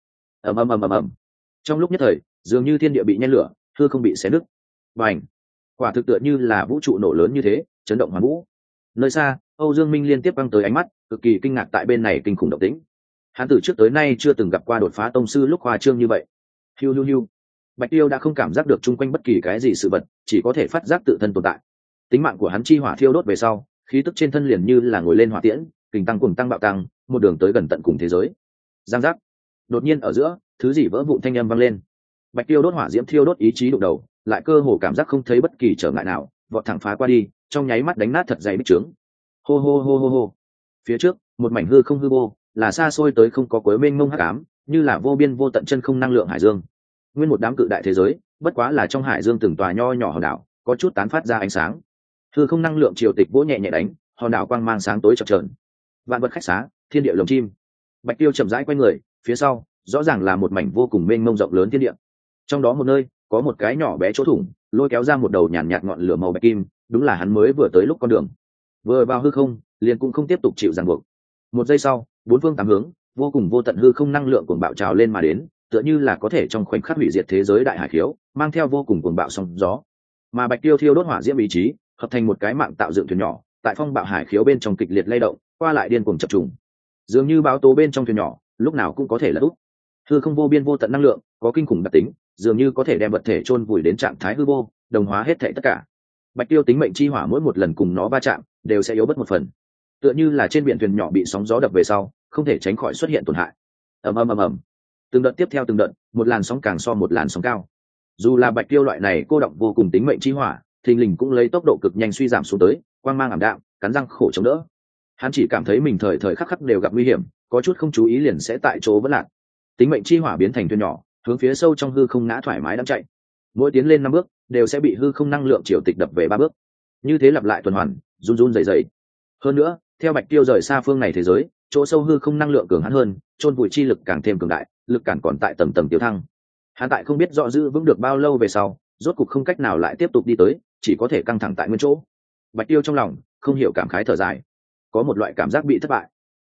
Ầm. Trong lúc nhất thời, dường như thiên địa bị nhen lửa, hư không bị xé nứt. Bành! Quả thực tựa như là vũ trụ nổ lớn như thế, chấn động hoàn vũ. Nơi xa, Âu Dương Minh liên tiếp băng tới ánh mắt, cực kỳ kinh ngạc tại bên này kinh khủng động tĩnh. Hắn từ trước tới nay chưa từng gặp qua đột phá tông sư lúc khoa trương như vậy. Hiu. Bạch Tiêu đã không cảm giác được chung quanh bất kỳ cái gì sự vật, chỉ có thể phát giác tự thân tồn tại. Tính mạng của hắn chi hỏa thiêu đốt về sau, khí tức trên thân liền như là ngồi lên hỏa tiễn, kình tăng cùng tăng bạo tăng, một đường tới gần tận cùng thế giới. Giang giác. Đột nhiên ở giữa, thứ gì vỡ vụn thanh âm vang lên. Bạch Tiêu đốt hỏa diễm thiêu đốt ý chí đụng đầu, lại cơ hồ cảm giác không thấy bất kỳ trở ngại nào, vọt thẳng phá qua đi, trong nháy mắt đánh nát thật dày bích trướng. Hô. Phía trước, một mảnh hư không hư vô, là xa xôi tới không có cuối mênh mông hắc ám, như là vô biên vô tận chân không năng lượng hải dương. Nguyên một đám cự đại thế giới, bất quá là trong hải dương từng tòa nho nhỏ hòn đảo, có chút tán phát ra ánh sáng. Hư không năng lượng triều tịch vỗ nhẹ nhẹ đánh, hòn đảo quang mang sáng tối chập chờn. Vạn vật khách xá, thiên địa lồng chim. Bạch Tiêu chậm rãi quay người, phía sau, rõ ràng là một mảnh vô cùng mênh mông rộng lớn thiên địa. Trong đó một nơi, có một cái nhỏ bé chỗ thủng, lôi kéo ra một đầu nhàn nhạt ngọn lửa màu bạch kim, đúng là hắn mới vừa tới lúc con đường. Vừa vào hư không, liền cũng không tiếp tục chịu ràng buộc. Một giây sau, bốn phương tám hướng, vô cùng vô tận hư không năng lượng cuồng bạo trào lên mà đến, tựa như là có thể trong khoảnh khắc hủy diệt thế giới đại hải khiếu, mang theo vô cùng cuồng bạo sóng gió. Mà Bạch Tiêu thiêu đốt hỏa diễm ý chí, hợp thành một cái mạng tạo dựng thuyền nhỏ, tại phong bạo hải khiếu bên trong kịch liệt lay động, qua lại điên cuồng chập trùng. Dường như báo tố bên trong thuyền nhỏ, lúc nào cũng có thể lật úp. Hư không vô biên vô tận năng lượng, có kinh khủng đặc tính, dường như có thể đem vật thể chôn vùi đến trạng thái hư vô, đồng hóa hết thảy tất cả. Bạch Tiêu tính mệnh chi hỏa mỗi một lần cùng nó va chạm, đều sẽ yếu bớt một phần. Tựa như là trên biển thuyền nhỏ bị sóng gió đập về sau, không thể tránh khỏi xuất hiện tổn hại. Ầm. Từng đợt tiếp theo từng đợt, một làn sóng càng so một làn sóng cao. Dù là Bạch Tiêu loại này cô đọng vô cùng tính mệnh chi hỏa, thình lình cũng lấy tốc độ cực nhanh suy giảm xuống tới, quang mang ảm đạm, cắn răng khổ chống đỡ. Hắn chỉ cảm thấy mình thời thời khắc khắc đều gặp nguy hiểm, có chút không chú ý liền sẽ tại chỗ vỡ lạc. Tính mệnh chi hỏa biến thành thuyền nhỏ, hướng phía sâu trong hư không ngã thoải mái đang chạy. Mỗi tiến lên 5 bước, đều sẽ bị hư không năng lượng triều tịch đập về 3 bước. Như thế lặp lại tuần hoàn, run rẩy. Hơn nữa, theo Bạch Tiêu rời xa phương này thế giới, chỗ sâu hư không năng lượng cường hãn hơn, chôn vùi chi lực càng thêm cường đại, lực cản còn tại tầng tiêu thăng. Hắn tại không biết rõ giữ vững được bao lâu về sau, rốt cục không cách nào lại tiếp tục đi tới, chỉ có thể căng thẳng tại nguyên chỗ. Bạch Tiêu trong lòng không hiểu cảm khái thở dài, có một loại cảm giác bị thất bại.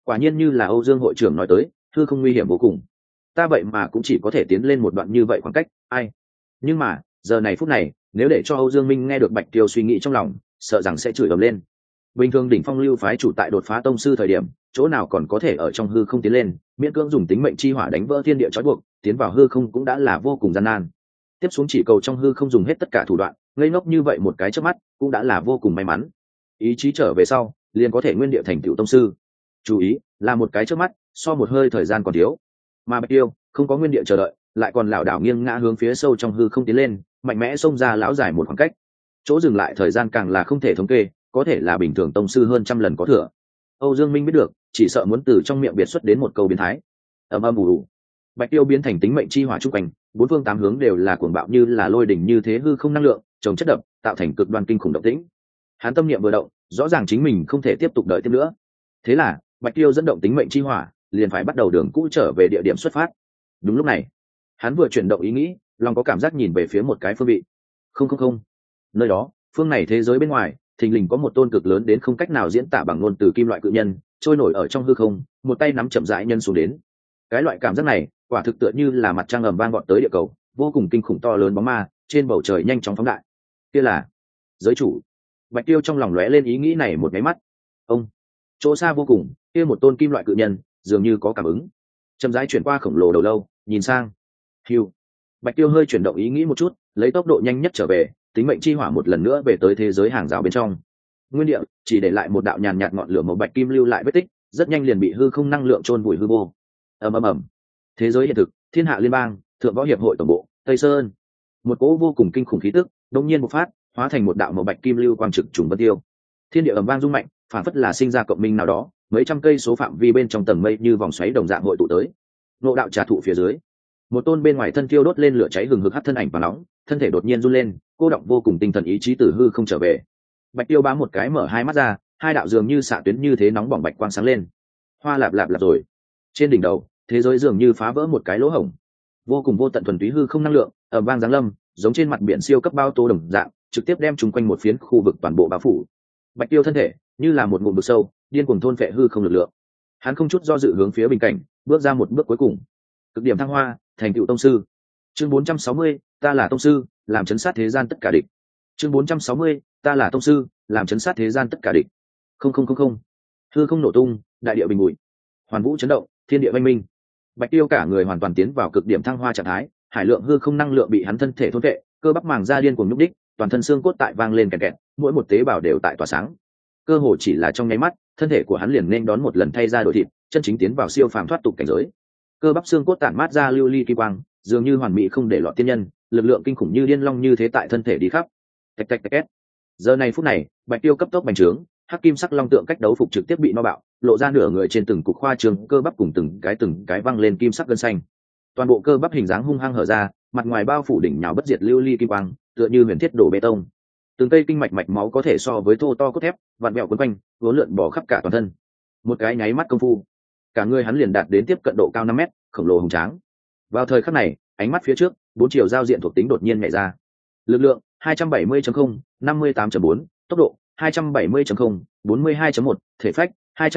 Quả nhiên như là Âu Dương hội trưởng nói tới, hư không nguy hiểm vô cùng. Ta vậy mà cũng chỉ có thể tiến lên một đoạn như vậy khoảng cách, ai. Nhưng mà giờ này phút này, nếu để cho Âu Dương Minh nghe được Bạch Tiêu suy nghĩ trong lòng, sợ rằng sẽ chửi ầm lên. Bình thường đỉnh phong lưu phái chủ tại đột phá tông sư thời điểm, chỗ nào còn có thể ở trong hư không tiến lên, miễn cưỡng dùng tính mệnh chi hỏa đánh vỡ thiên địa trói buộc, tiến vào hư không cũng đã là vô cùng gian nan. Tiếp xuống chỉ cầu trong hư không dùng hết tất cả thủ đoạn, ngây ngốc như vậy một cái chớp mắt, cũng đã là vô cùng may mắn. Ý chí trở về sau, liền có thể nguyên địa thành tựu tông sư. Chú ý, là một cái chớp mắt, so một hơi thời gian còn thiếu. Mà Bạch Tiêu không có nguyên địa chờ đợi, lại còn lảo đảo nghiêng ngã hướng phía sâu trong hư không tiến lên, mạnh mẽ xông ra lão dài một khoảng cách. Chỗ dừng lại thời gian càng là không thể thống kê, có thể là bình thường tông sư hơn trăm lần có thừa. Âu Dương Minh biết được, chỉ sợ muốn từ trong miệng biệt xuất đến một câu biến thái. Ầm ầm ù ù. Bạch Tiêu biến thành tính mệnh chi hỏa trung quanh, bốn phương tám hướng đều là cuồng bạo như là lôi đỉnh như thế hư không năng lượng, chồng chất đập, tạo thành cực đoan kinh khủng động tĩnh. Hắn tâm niệm vừa động, rõ ràng chính mình không thể tiếp tục đợi tiếp nữa. Thế là, Bạch Tiêu dẫn động tính mệnh chi hỏa, liền phải bắt đầu đường cũ trở về địa điểm xuất phát. Đúng lúc này, hắn vừa chuyển động ý nghĩ, lòng có cảm giác nhìn về phía một cái phương vị. Không. Nơi đó, phương này thế giới bên ngoài, thình lình có một tôn cực lớn đến không cách nào diễn tả bằng ngôn từ kim loại cự nhân, trôi nổi ở trong hư không, một tay nắm chậm rãi nhân xuống đến. Cái loại cảm giác này, quả thực tựa như là mặt trăng ầm vang vọt tới địa cầu, vô cùng kinh khủng to lớn bóng ma, trên bầu trời nhanh chóng phóng đại. Kia là giới chủ. Bạch Tiêu trong lòng lóe lên ý nghĩ này một cái mắt. Ông, chỗ xa vô cùng, kia một tôn kim loại cự nhân, dường như có cảm ứng. Chậm rãi chuyển qua khổng lồ đầu lâu, nhìn sang. Hưu. Bạch Tiêu hơi chuyển động ý nghĩ một chút, lấy tốc độ nhanh nhất trở về, tính mệnh chi hỏa một lần nữa về tới thế giới hàng rào bên trong. Nguyên địa chỉ để lại một đạo nhàn nhạt ngọn lửa màu bạch kim lưu lại vết tích, rất nhanh liền bị hư không năng lượng chôn vùi hư vô. Ầm. Thế giới hiện thực, Thiên Hạ Liên bang, Thượng Võ Hiệp hội tổng bộ, Tây Sơn. Một cỗ vô cùng kinh khủng khí tức, đột nhiên bộc phát, hóa thành một đạo màu bạch kim lưu quang trực trùng vân tiêu. Thiên địa ầm vang rung mạnh, phản phất là sinh ra cộng minh nào đó, mấy trăm cây số phạm vi bên trong tầng mây như vòng xoáy đồng dạng hội tụ tới. Ngộ đạo trà thụ phía dưới, một tôn bên ngoài thân tiêu đốt lên lửa cháy hừng hực hắt thân ảnh và nóng, thân thể đột nhiên run lên, cô động vô cùng tinh thần ý chí từ hư không trở về. Bạch Tiêu bám một cái mở hai mắt ra, hai đạo dường như xạ tuyến như thế nóng bỏng bạch quang sáng lên. Hoa lạp lạp rồi. Trên đỉnh đầu, thế giới dường như phá vỡ một cái lỗ hổng. Vô cùng vô tận thuần túy hư không năng lượng, ầm vang giáng lâm, giống trên mặt biển siêu cấp bao tô đồng dạng, trực tiếp đem chung quanh một phiến khu vực toàn bộ bao phủ. Bạch Tiêu thân thể, như là một ngụm vực sâu, điên cuồng thôn phệ hư không lực lượng. Hắn không chút do dự hướng phía bình cảnh, bước ra một bước cuối cùng. Cực điểm thăng hoa, thành tựu tông sư. Chương 460, ta là tông sư, làm chấn sát thế gian tất cả địch. Chương 460, ta là tông sư, làm chấn sát thế gian tất cả địch. Không. Hư không nổ tung, đại địa bình bụi, hoàn vũ chấn động, thiên địa oanh minh. Bạch Tiêu cả người hoàn toàn tiến vào cực điểm thăng hoa trạng thái, hải lượng hư không năng lượng bị hắn thân thể thôn vệ, cơ bắp màng da điên cuồng nhúc đích, toàn thân xương cốt tại vang lên kẹt kẹt, mỗi một tế bào đều tại tỏa sáng. Cơ hồ chỉ là trong nháy mắt, thân thể của hắn liền nên đón một lần thay ra đổi thịt, chân chính tiến vào siêu phàm thoát tục cảnh giới. Cơ bắp xương cốt tản mát ra lưu ly kỳ quang, dường như hoàn mỹ không để lọt tiên nhân, lực lượng kinh khủng như điên long như thế tại thân thể đi khắp. Tạch. Giờ này phút này, Bạch Tiêu cấp tốc bành trướng, hắc kim sắc long tượng cách đấu phục trực tiếp bị no bạo, lộ ra nửa người trên từng cục khoa trương cơ bắp cùng từng cái văng lên kim sắc gân xanh. Toàn bộ cơ bắp hình dáng hung hăng hở ra, mặt ngoài bao phủ đỉnh nhào bất diệt lưu ly kim quang, tựa như huyền thiết đổ bê tông. Từng cây kinh mạch mạch máu có thể so với thô to cốt thép, vặn vẹo quấn quanh, uốn lượn bò khắp cả toàn thân. Một cái nháy mắt công phu, cả người hắn liền đạt đến tiếp cận độ cao 5 mét, khổng lồ hùng tráng. Vào thời khắc này, ánh mắt phía trước, bốn chiều giao diện thuộc tính đột nhiên nhảy ra. Lực lượng 270.0, 58.4, tốc độ 270.0, 42.1, thể phách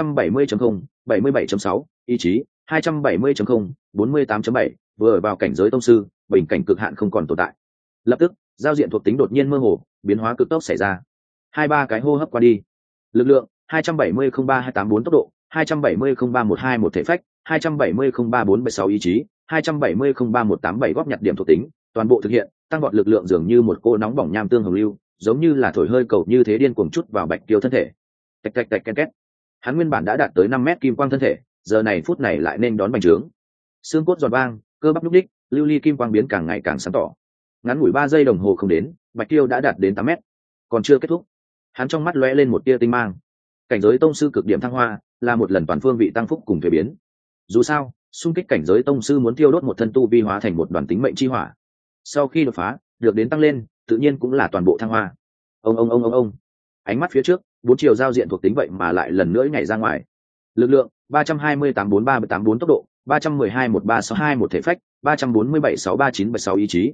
270.0, 77.6, ý chí 270.0, 48.7, vừa vào cảnh giới tông sư, bình cảnh cực hạn không còn tồn tại. Lập tức, giao diện thuộc tính đột nhiên mơ hồ, biến hóa cực tốc xảy ra. 2-3 cái hô hấp qua đi. Lực lượng 270.03284 tốc độ 270.03121 thể phách 270.03476 ý chí 270.03187 góp nhặt điểm thuộc tính, toàn bộ thực hiện tăng vọt lực lượng dường như một cô nóng bỏng nham tương hồng lưu, giống như là thổi hơi cầu như thế điên cuồng chút vào Bạch Tiêu thân thể. Tạch ken két. Hắn nguyên bản đã đạt tới 5 mét kim quang thân thể, giờ này phút này lại nên đón bành trướng. Xương cốt giòn vang, cơ bắp nhúc nhích, lưu ly kim quang biến càng ngày càng sáng tỏ. Ngắn ngủi 3 giây đồng hồ không đến, Bạch Tiêu đã đạt đến 8 mét. Còn chưa kết thúc, hắn trong mắt lóe lên một tia tinh mang. Cảnh giới tông sư cực điểm thăng hoa, là một lần toàn phương vị tăng phúc cùng thay biến. Dù sao, xung kích cảnh giới tông sư muốn tiêu đốt một thân tu vi hóa thành một đoàn tính mệnh chi hỏa. Sau khi đột phá, được đến tăng lên, tự nhiên cũng là toàn bộ thăng hoa. Ông. Ánh mắt phía trước, bốn chiều giao diện thuộc tính vậy mà lại lần nữa nhảy ra ngoài. Lực lượng 328-438-4 tốc độ 312-13621 thể phách 347-63976 ý chí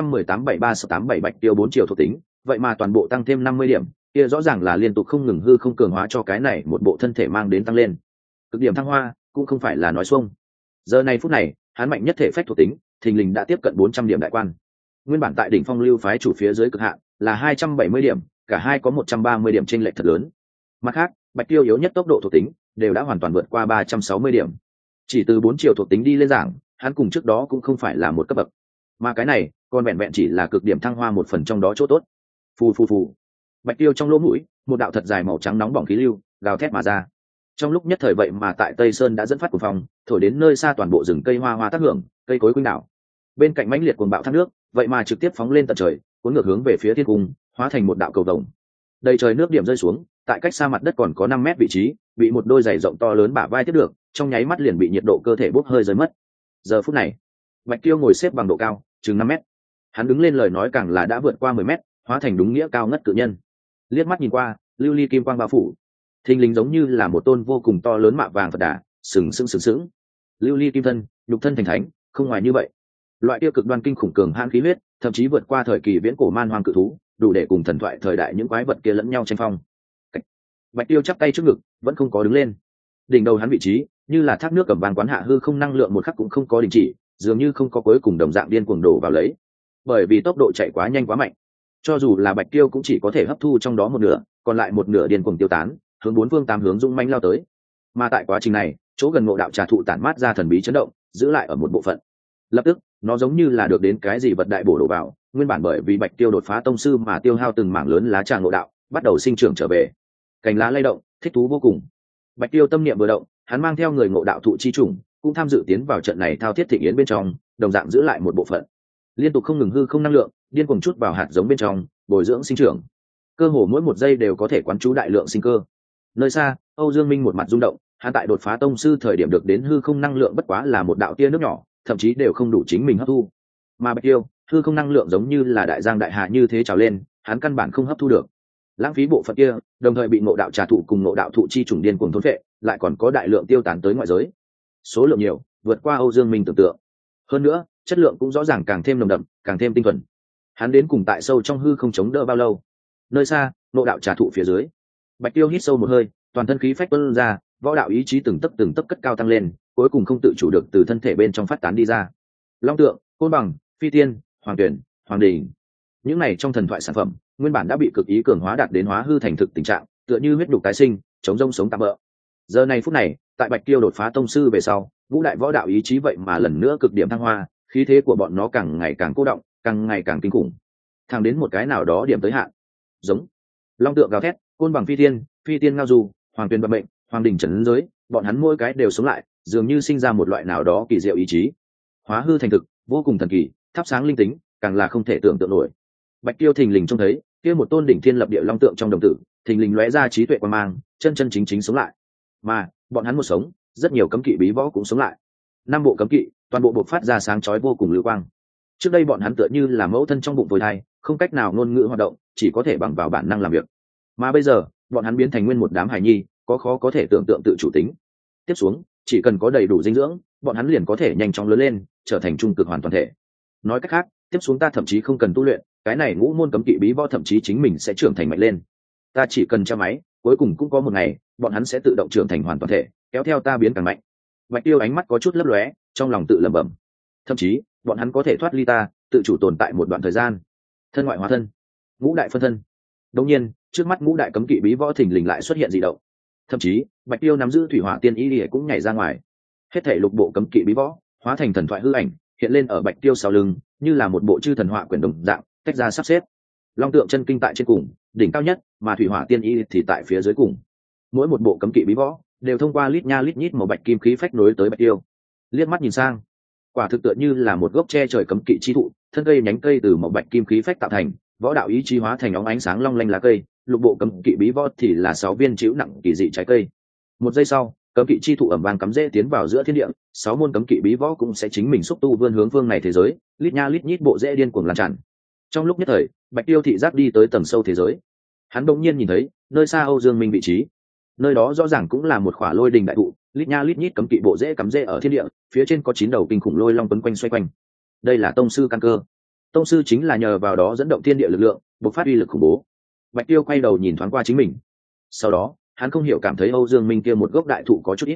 318-73687 Bạch Tiêu bốn chiều thuộc tính, vậy mà toàn bộ tăng thêm 50 điểm, kia rõ ràng là liên tục không ngừng hư không cường hóa cho cái này một bộ thân thể mang đến tăng lên. cực điểm thăng hoa cũng không phải là nói xuông. Giờ này phút này hắn mạnh nhất thể phách thuộc tính thình lình đã tiếp cận 400 điểm đại quan. Nguyên bản tại đỉnh phong lưu phái chủ phía dưới cực hạn là 270 điểm, cả hai có 130 điểm chênh lệch thật lớn. Mặt khác, Bạch Tiêu yếu nhất tốc độ thuộc tính đều đã hoàn toàn vượt qua 360 điểm. Chỉ từ 4 triệu thuộc tính đi lên giảng, hắn cùng trước đó cũng không phải là một cấp bậc. Mà cái này, còn vẹn vẹn chỉ là cực điểm thăng hoa một phần trong đó chỗ tốt. Phù phù phù. Bạch Tiêu trong lỗ mũi, một đạo thật dài màu trắng nóng bỏng khí lưu gào thét mà ra. Trong lúc nhất thời vậy mà tại Tây Sơn đã dẫn phát cuồng phong, thổi đến nơi xa toàn bộ rừng cây hoa hoa tác hưởng, cây cối quanh đảo. Bên cạnh mãnh liệt cuồng bạo thác nước, vậy mà trực tiếp phóng lên tận trời, cuốn ngược hướng về phía thiên cung, hóa thành một đạo cầu vồng. Đầy trời nước điểm rơi xuống, tại cách xa mặt đất còn có 5 mét vị trí, bị một đôi giày rộng to lớn bả vai tiếp được, trong nháy mắt liền bị nhiệt độ cơ thể bốc hơi rơi mất. Giờ phút này, Bạch Tiêu ngồi xếp bằng độ cao, chừng 5 mét. Hắn đứng lên lời nói càng là đã vượt qua 10 mét, hóa thành đúng nghĩa cao ngất cự nhân. Liếc mắt nhìn qua, lưu ly kim quang bao phủ, thình lình giống như là một tôn vô cùng to lớn mạ vàng Phật đà, sừng sững. Lưu ly kim thân, nhục thân thành thánh, không ngoài như vậy. Loại tiêu cực đoan kinh khủng cường hãn khí huyết, thậm chí vượt qua thời kỳ viễn cổ man hoang cự thú, đủ để cùng thần thoại thời đại những quái vật kia lẫn nhau tranh phong. Bạch Tiêu chắp tay trước ngực, vẫn không có đứng lên. Đỉnh đầu hắn vị trí, như là thác nước cầm vàng quán hạ hư không năng lượng một khắc cũng không có đình chỉ, dường như không có cuối cùng đồng dạng điên cuồng đổ vào lấy. Bởi vì tốc độ chạy quá nhanh quá mạnh, cho dù là Bạch Tiêu cũng chỉ có thể hấp thu trong đó một nửa, còn lại một nửa điên cuồng tiêu tán, hướng bốn phương tám hướng dũng mãnh lao tới. Mà tại quá trình này, chỗ gần ngộ đạo trà thụ tản mát ra thần bí chấn động, giữ lại ở một bộ phận. Lập tức, nó giống như là được đến cái gì vật đại bổ đổ vào, nguyên bản bởi vì Bạch Tiêu đột phá tông sư mà tiêu hao từng mảng lớn lá trà ngộ đạo, bắt đầu sinh trưởng trở về. Cành lá lay động, thích thú vô cùng. Bạch Tiêu tâm niệm vừa động, hắn mang theo người ngộ đạo thụ chi chủng, cũng tham dự tiến vào trận này thao thiết thịnh yến bên trong, đồng dạng giữ lại một bộ phận. Liên tục không ngừng hư không năng lượng, điên cuồng chút vào hạt giống bên trong, bồi dưỡng sinh trưởng. Cơ hồ mỗi một giây đều có thể quán trú đại lượng sinh cơ. Nơi xa, Âu Dương Minh một mặt rung động, hắn tại đột phá tông sư thời điểm được đến hư không năng lượng bất quá là một đạo tia nước nhỏ, thậm chí đều không đủ chính mình hấp thu. Mà Bạch Tiêu, hư không năng lượng giống như là đại giang đại hà như thế trào lên, hắn căn bản không hấp thu được. Lãng phí bộ phận kia, đồng thời bị ngộ đạo trà thụ cùng ngộ đạo thụ chi trùng điên cuồng thôn phệ, lại còn có đại lượng tiêu tán tới ngoại giới. Số lượng nhiều, vượt qua Âu Dương Minh tưởng tượng. Hơn nữa, chất lượng cũng rõ ràng càng thêm nồng đậm, càng thêm tinh thuần. Hắn đến cùng tại sâu trong hư không chống đỡ bao lâu? Nơi xa, ngộ đạo trà thụ phía dưới. Bạch Tiêu hít sâu một hơi, toàn thân khí phách tuôn ra, võ đạo ý chí từng tấc cất cao tăng lên, cuối cùng không tự chủ được từ thân thể bên trong phát tán đi ra. Long tượng, côn bằng, phi tiên, hoàng tuyển, hoàng đình, những này trong thần thoại sản phẩm nguyên bản đã bị cực ý cường hóa đạt đến hóa hư thành thực tình trạng, tựa như huyết nhục tái sinh, chống rông sống tạm bỡ. Giờ này phút này, tại Bạch Tiêu đột phá tông sư về sau, ngũ đại võ đạo ý chí vậy mà lần nữa cực điểm thăng hoa, khí thế của bọn nó càng ngày càng cô động, càng ngày càng kinh khủng, thẳng đến một cái nào đó điểm tới hạn. Giống long tượng gào thét, côn bằng phi tiên ngao du, hoàng tuyền bập mệnh, hoàng đình trấn giới, bọn hắn mỗi cái đều sống lại, dường như sinh ra một loại nào đó kỳ diệu ý chí, hóa hư thành thực, vô cùng thần kỳ, thắp sáng linh tính, càng là không thể tưởng tượng nổi. Bạch Tiêu thình lình trông thấy kia một tôn đỉnh thiên lập địa long tượng trong đồng tử, thình lình lóe ra trí tuệ quan mang, chân chính sống lại. Mà bọn hắn một sống, rất nhiều cấm kỵ bí võ cũng sống lại. 5 bộ cấm kỵ, toàn bộ bộc phát ra sáng chói vô cùng lưu quang. Trước đây bọn hắn tựa như là mẫu thân trong bụng phôi thai, không cách nào ngôn ngữ hoạt động, chỉ có thể bằng vào bản năng làm việc. Mà bây giờ, bọn hắn biến thành nguyên một đám hài nhi, có khó có thể tưởng tượng tự chủ tính. Tiếp xuống, chỉ cần có đầy đủ dinh dưỡng, bọn hắn liền có thể nhanh chóng lớn lên, trở thành trung cực hoàn toàn thể. Nói cách khác, tiếp xuống ta thậm chí không cần tu luyện, cái này ngũ môn cấm kỵ bí võ thậm chí chính mình sẽ trưởng thành mạnh lên. Ta chỉ cần tra máy, cuối cùng cũng có một ngày, bọn hắn sẽ tự động trưởng thành hoàn toàn thể, kéo theo ta biến càng mạnh. Bạch Tiêu ánh mắt có chút lấp lóe, trong lòng tự lẩm bẩm. Thậm chí, bọn hắn có thể thoát ly ta, tự chủ tồn tại một đoạn thời gian. Thân ngoại hóa thân, ngũ đại phân thân. Đương nhiên, trước mắt ngũ đại cấm kỵ bí võ thình lình lại xuất hiện dị động. Thậm chí, Bạch Tiêu nắm giữ thủy hỏa tiên ý liễu cũng nhảy ra ngoài. Hết thảy lục bộ cấm kỵ bí võ, hóa thành thần thoại hư ảnh, hiện lên ở Bạch Tiêu sau lưng, như là một bộ chư thần họa quyển đồng dạng, tách ra sắp xếp. Long tượng chân kinh tại trên cùng, đỉnh cao nhất, mà thủy hỏa tiên ý thì tại phía dưới cùng. Mỗi một bộ cấm kỵ bí võ đều thông qua lít nha lít nhít màu bạch kim khí phách nối tới Bạch Tiêu. Liếc mắt nhìn sang, quả thực tựa như là một gốc tre trời cấm kỵ chi thụ, thân cây nhánh cây từ màu bạch kim khí phách tạo thành, võ đạo ý chí hóa thành óng ánh sáng long lanh lá cây, lục bộ cấm kỵ bí võ thì là 6 viên chịu nặng kỳ dị trái cây. Một giây sau, cấm kỵ chi thụ ẩm vang cắm rễ tiến vào giữa thiên địa, 6 môn cấm kỵ bí võ cũng sẽ chính mình xúc tu vươn hướng phương này thế giới, lít nha lít nhít bộ rễ điên cuồng lan tràn. Trong lúc nhất thời, Bạch Tiêu thị giác đi tới tầng sâu thế giới. Hắn bỗng nhiên nhìn thấy, nơi xa Âu Dương Minh vị trí. Nơi đó rõ ràng cũng là một khỏa lôi đình đại thụ, lít nha lít nhít cấm kỵ bộ rễ cắm rễ ở thiên địa, phía trên có 9 đầu kinh khủng lôi long quấn quanh xoay quanh. Đây là tông sư căn cơ. Tông sư chính là nhờ vào đó dẫn động thiên địa lực lượng, bộc phát uy lực khủng bố. Bạch Tiêu quay đầu nhìn thoáng qua chính mình. Sau đó, hắn không hiểu cảm thấy Âu Dương Minh kia một gốc đại thụ có chút ít.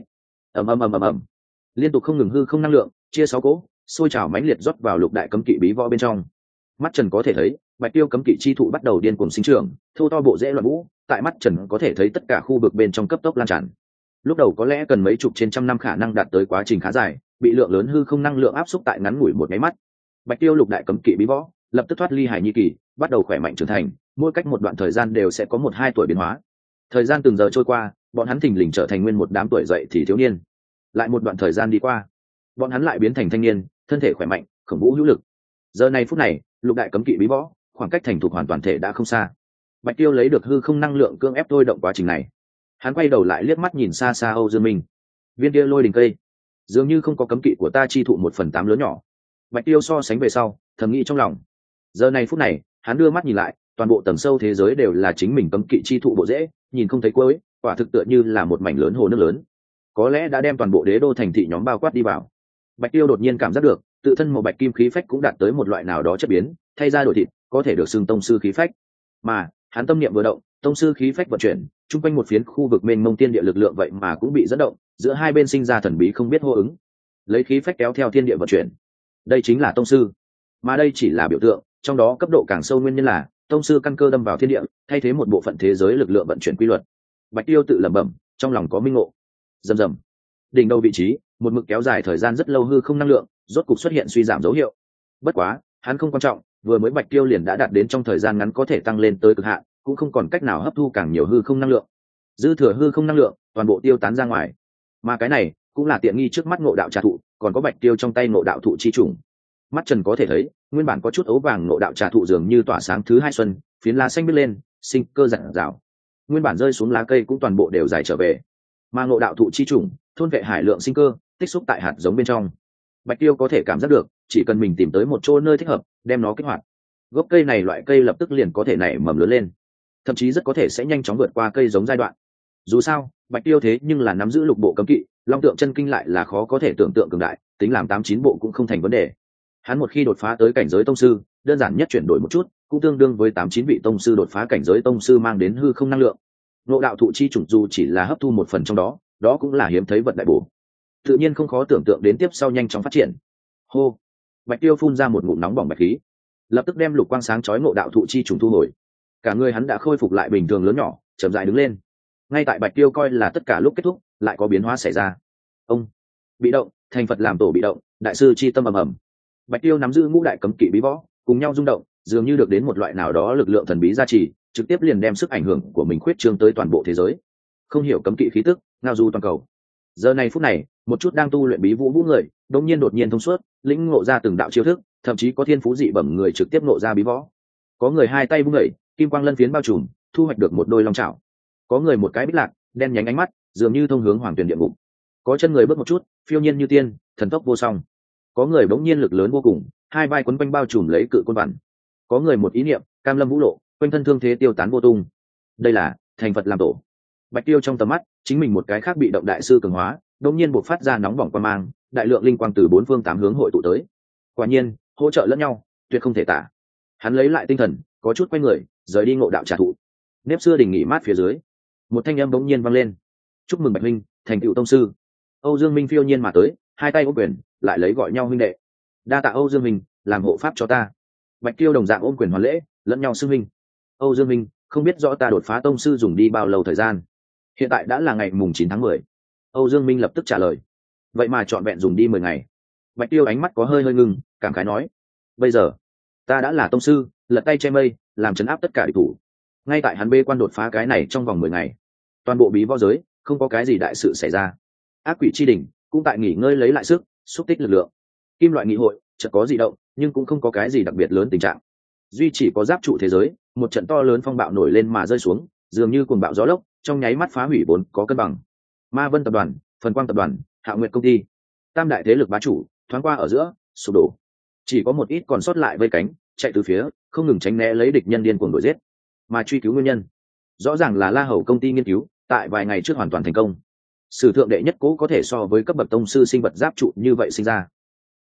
ầm, liên tục không ngừng hư không năng lượng chia 6 cỗ sôi trào mãnh liệt rót vào lục đại cấm kỵ bí võ bên trong. Mắt trần có thể thấy bạch tiêu cấm kỵ chi thụ bắt đầu điên cuồng sinh trưởng, thô to bộ rễ loạn vũ, tại mắt trần có thể thấy tất cả khu vực bên trong cấp tốc lan tràn. Lúc đầu có lẽ cần mấy chục trên trăm năm khả năng đạt tới quá trình khá dài, bị lượng lớn hư không năng lượng áp xúc tại ngắn ngủi một cái mắt. Bạch tiêu lục đại cấm kỵ bí võ lập tức thoát ly hải nhi kỳ, bắt đầu khỏe mạnh trưởng thành, mỗi cách một đoạn thời gian đều sẽ có 1-2 tuổi biến hóa. Thời gian từng giờ trôi qua, bọn hắn thình lình trở thành nguyên một đám tuổi dậy thì thiếu niên. Lại một đoạn thời gian đi qua, bọn hắn lại biến thành thanh niên, thân thể khỏe mạnh, khổng vũ hữu lực. Giờ này phút này, lục đại cấm kỵ bí võ khoảng cách thành thục hoàn toàn thể đã không xa. Bạch tiêu lấy được hư không năng lượng cưỡng ép thôi động quá trình này. Hắn quay đầu lại liếc mắt nhìn xa xa Âu Dương Minh. Viên kia lôi đình cây dường như không có cấm kỵ của ta chi thụ 1/8 lớn nhỏ. Bạch tiêu so sánh về sau thầm nghĩ trong lòng. Giờ này phút này hắn đưa mắt nhìn lại, toàn bộ tầng sâu thế giới đều là chính mình cấm kỵ chi thụ bộ rễ, nhìn không thấy cuối, quả thực tựa như là một mảnh lớn hồ nước lớn, có lẽ đã đem toàn bộ đế đô thành thị nhóm bao quát đi vào. Bạch tiêu đột nhiên cảm giác được tự thân một bạch kim khí phách cũng đạt tới một loại nào đó chất biến, thay ra đổi thịt, có thể được xưng tông sư khí phách. Mà hắn tâm niệm vừa động, tông sư khí phách vận chuyển, chung quanh một phiến khu vực mênh mông tiên địa lực lượng vậy mà cũng bị dẫn động, giữa hai bên sinh ra thần bí không biết hô ứng, lấy khí phách kéo theo thiên địa vận chuyển. Đây chính là tông sư, mà đây chỉ là biểu tượng, trong đó cấp độ càng sâu nguyên nhân là tông sư căn cơ đâm vào thiên địa, thay thế một bộ phận thế giới lực lượng vận chuyển quy luật. Bạch tiêu tự lẩm bẩm, trong lòng có minh ngộ. Rầm rầm, đỉnh đầu vị trí một mực kéo dài thời gian rất lâu hư không năng lượng rốt cục xuất hiện suy giảm dấu hiệu. Bất quá hắn không quan trọng, vừa mới bạch tiêu liền đã đạt đến trong thời gian ngắn có thể tăng lên tới cực hạn, cũng không còn cách nào hấp thu càng nhiều hư không năng lượng. Dư thừa hư không năng lượng toàn bộ tiêu tán ra ngoài, mà cái này cũng là tiện nghi trước mắt ngộ đạo trà thụ, còn có bạch tiêu trong tay ngộ đạo thụ chi trùng. Mắt trần có thể thấy nguyên bản có chút ấu vàng ngộ đạo trà thụ dường như tỏa sáng thứ hai xuân, phiến lá xanh biết lên, sinh cơ rạng rào, nguyên bản rơi xuống lá cây cũng toàn bộ đều dài trở về. Mà ngộ đạo thụ chi trùng thôn vệ hải lượng sinh cơ tích xúc tại hạt giống bên trong. Bạch tiêu có thể cảm giác được, chỉ cần mình tìm tới một chỗ nơi thích hợp, đem nó kích hoạt, gốc cây này loại cây lập tức liền có thể nảy mầm lớn lên, thậm chí rất có thể sẽ nhanh chóng vượt qua cây giống giai đoạn. Dù sao bạch tiêu thế nhưng là nắm giữ lục bộ cấm kỵ, long tượng chân kinh lại là khó có thể tưởng tượng cường đại, tính làm 8-9 bộ cũng không thành vấn đề. Hắn một khi đột phá tới cảnh giới tông sư, đơn giản nhất chuyển đổi một chút cũng tương đương với 8-9 vị tông sư đột phá cảnh giới tông sư mang đến hư không năng lượng. Ngộ đạo thụ chi chủng dù chỉ là hấp thu một phần trong đó, đó cũng là hiếm thấy vật đại bổ, tự nhiên không khó tưởng tượng đến tiếp sau nhanh chóng phát triển. Hô, bạch tiêu phun ra một ngụm nóng bỏng bạch khí, lập tức đem lục quang sáng chói ngộ đạo thụ chi trùng thu hồi. Cả người hắn đã khôi phục lại bình thường lớn nhỏ, chậm rãi đứng lên. Ngay tại bạch tiêu coi là tất cả lúc kết thúc, lại có biến hóa xảy ra. Ông bị động thành Phật làm tổ bị động, đại sư chi tâm ầm ầm. Bạch tiêu nắm giữ ngũ đại cấm kỵ bí võ cùng nhau rung động, dường như được đến một loại nào đó lực lượng thần bí gia trì, trực tiếp liền đem sức ảnh hưởng của mình khuyết trương tới toàn bộ thế giới. Không hiểu cấm kỵ khí tức ngao du toàn cầu. Giờ này phút này, một chút đang tu luyện bí vũ người đột nhiên thông suốt, lĩnh ngộ ra từng đạo chiêu thức, thậm chí có thiên phú dị bẩm người trực tiếp ngộ ra bí võ. Có người hai tay vung đẩy, kim quang lân phiến bao trùm, thu hoạch được một đôi long chảo. Có người một cái bích lạc, đen nhánh ánh mắt, dường như thông hướng hoàng tuyển địa ngục. Có chân người bước một chút, phiêu nhiên như tiên, thần tốc vô song. Có người bỗng nhiên lực lớn vô cùng, hai vai quấn quanh bao trùm lấy cự côn vằn. Có người một ý niệm, cam lâm vũ lộ, quanh thân thương thế tiêu tán vô tung. Đây là thành Phật làm tổ. Bạch tiêu trong tầm mắt chính mình một cái khác bị động đại sư cường hóa, đột nhiên bộc phát ra nóng bỏng quang mang, đại lượng linh quang từ 4 phương 8 hướng hội tụ tới. Quả nhiên hỗ trợ lẫn nhau, tuyệt không thể tả. Hắn lấy lại tinh thần, có chút quay người rời đi ngộ đạo trà thụ. Nếp xưa đình nghỉ mát phía dưới, một thanh âm bỗng nhiên vang lên: chúc mừng bạch huynh thành tựu tông sư. Âu Dương Minh phiêu nhiên mà tới, hai tay ôm quyền lại lấy gọi nhau huynh đệ. Đa tạ Âu Dương Minh làm hộ pháp cho ta. Bạch tiêu đồng dạng ôm quyền hoàn lễ, lẫn nhau xưng huynh. Âu Dương Minh, không biết rõ ta đột phá tông sư dùng đi bao lâu thời gian? Hiện tại đã là ngày mùng 9 tháng 10. Âu Dương Minh lập tức trả lời. Vậy mà trọn vẹn dùng đi 10 ngày. Bạch tiêu ánh mắt có hơi ngưng, cảm khái nói: bây giờ ta đã là tông sư, lật tay che mây, làm trấn áp tất cả địch thủ. Ngay tại hắn bê quan đột phá cái này trong vòng 10 ngày, toàn bộ bí võ giới không có cái gì đại sự xảy ra. Ác quỷ chi đỉnh cũng tại nghỉ ngơi lấy lại sức, xúc tích lực lượng. Kim loại nghị hội chợt có dị động, nhưng cũng không có cái gì đặc biệt lớn tình trạng. Duy chỉ có giáp trụ thế giới, một trận to lớn phong bạo nổi lên mà rơi xuống, dường như cuồng bạo gió lốc, trong nháy mắt phá hủy vốn có cân bằng. Ma Vân tập đoàn, Phần Quang tập đoàn, Hạo Nguyệt công ty, tam đại thế lực bá chủ thoáng qua ở giữa sụp đổ, chỉ có một ít còn sót lại vây cánh chạy từ phía, không ngừng tránh né lấy địch nhân điên cuồng đuổi giết. Mà truy cứu nguyên nhân, rõ ràng là La Hầu công ty nghiên cứu tại vài ngày trước hoàn toàn thành công. Sử thượng đệ nhất cố có thể so với cấp bậc tông sư sinh vật giáp trụ như vậy sinh ra.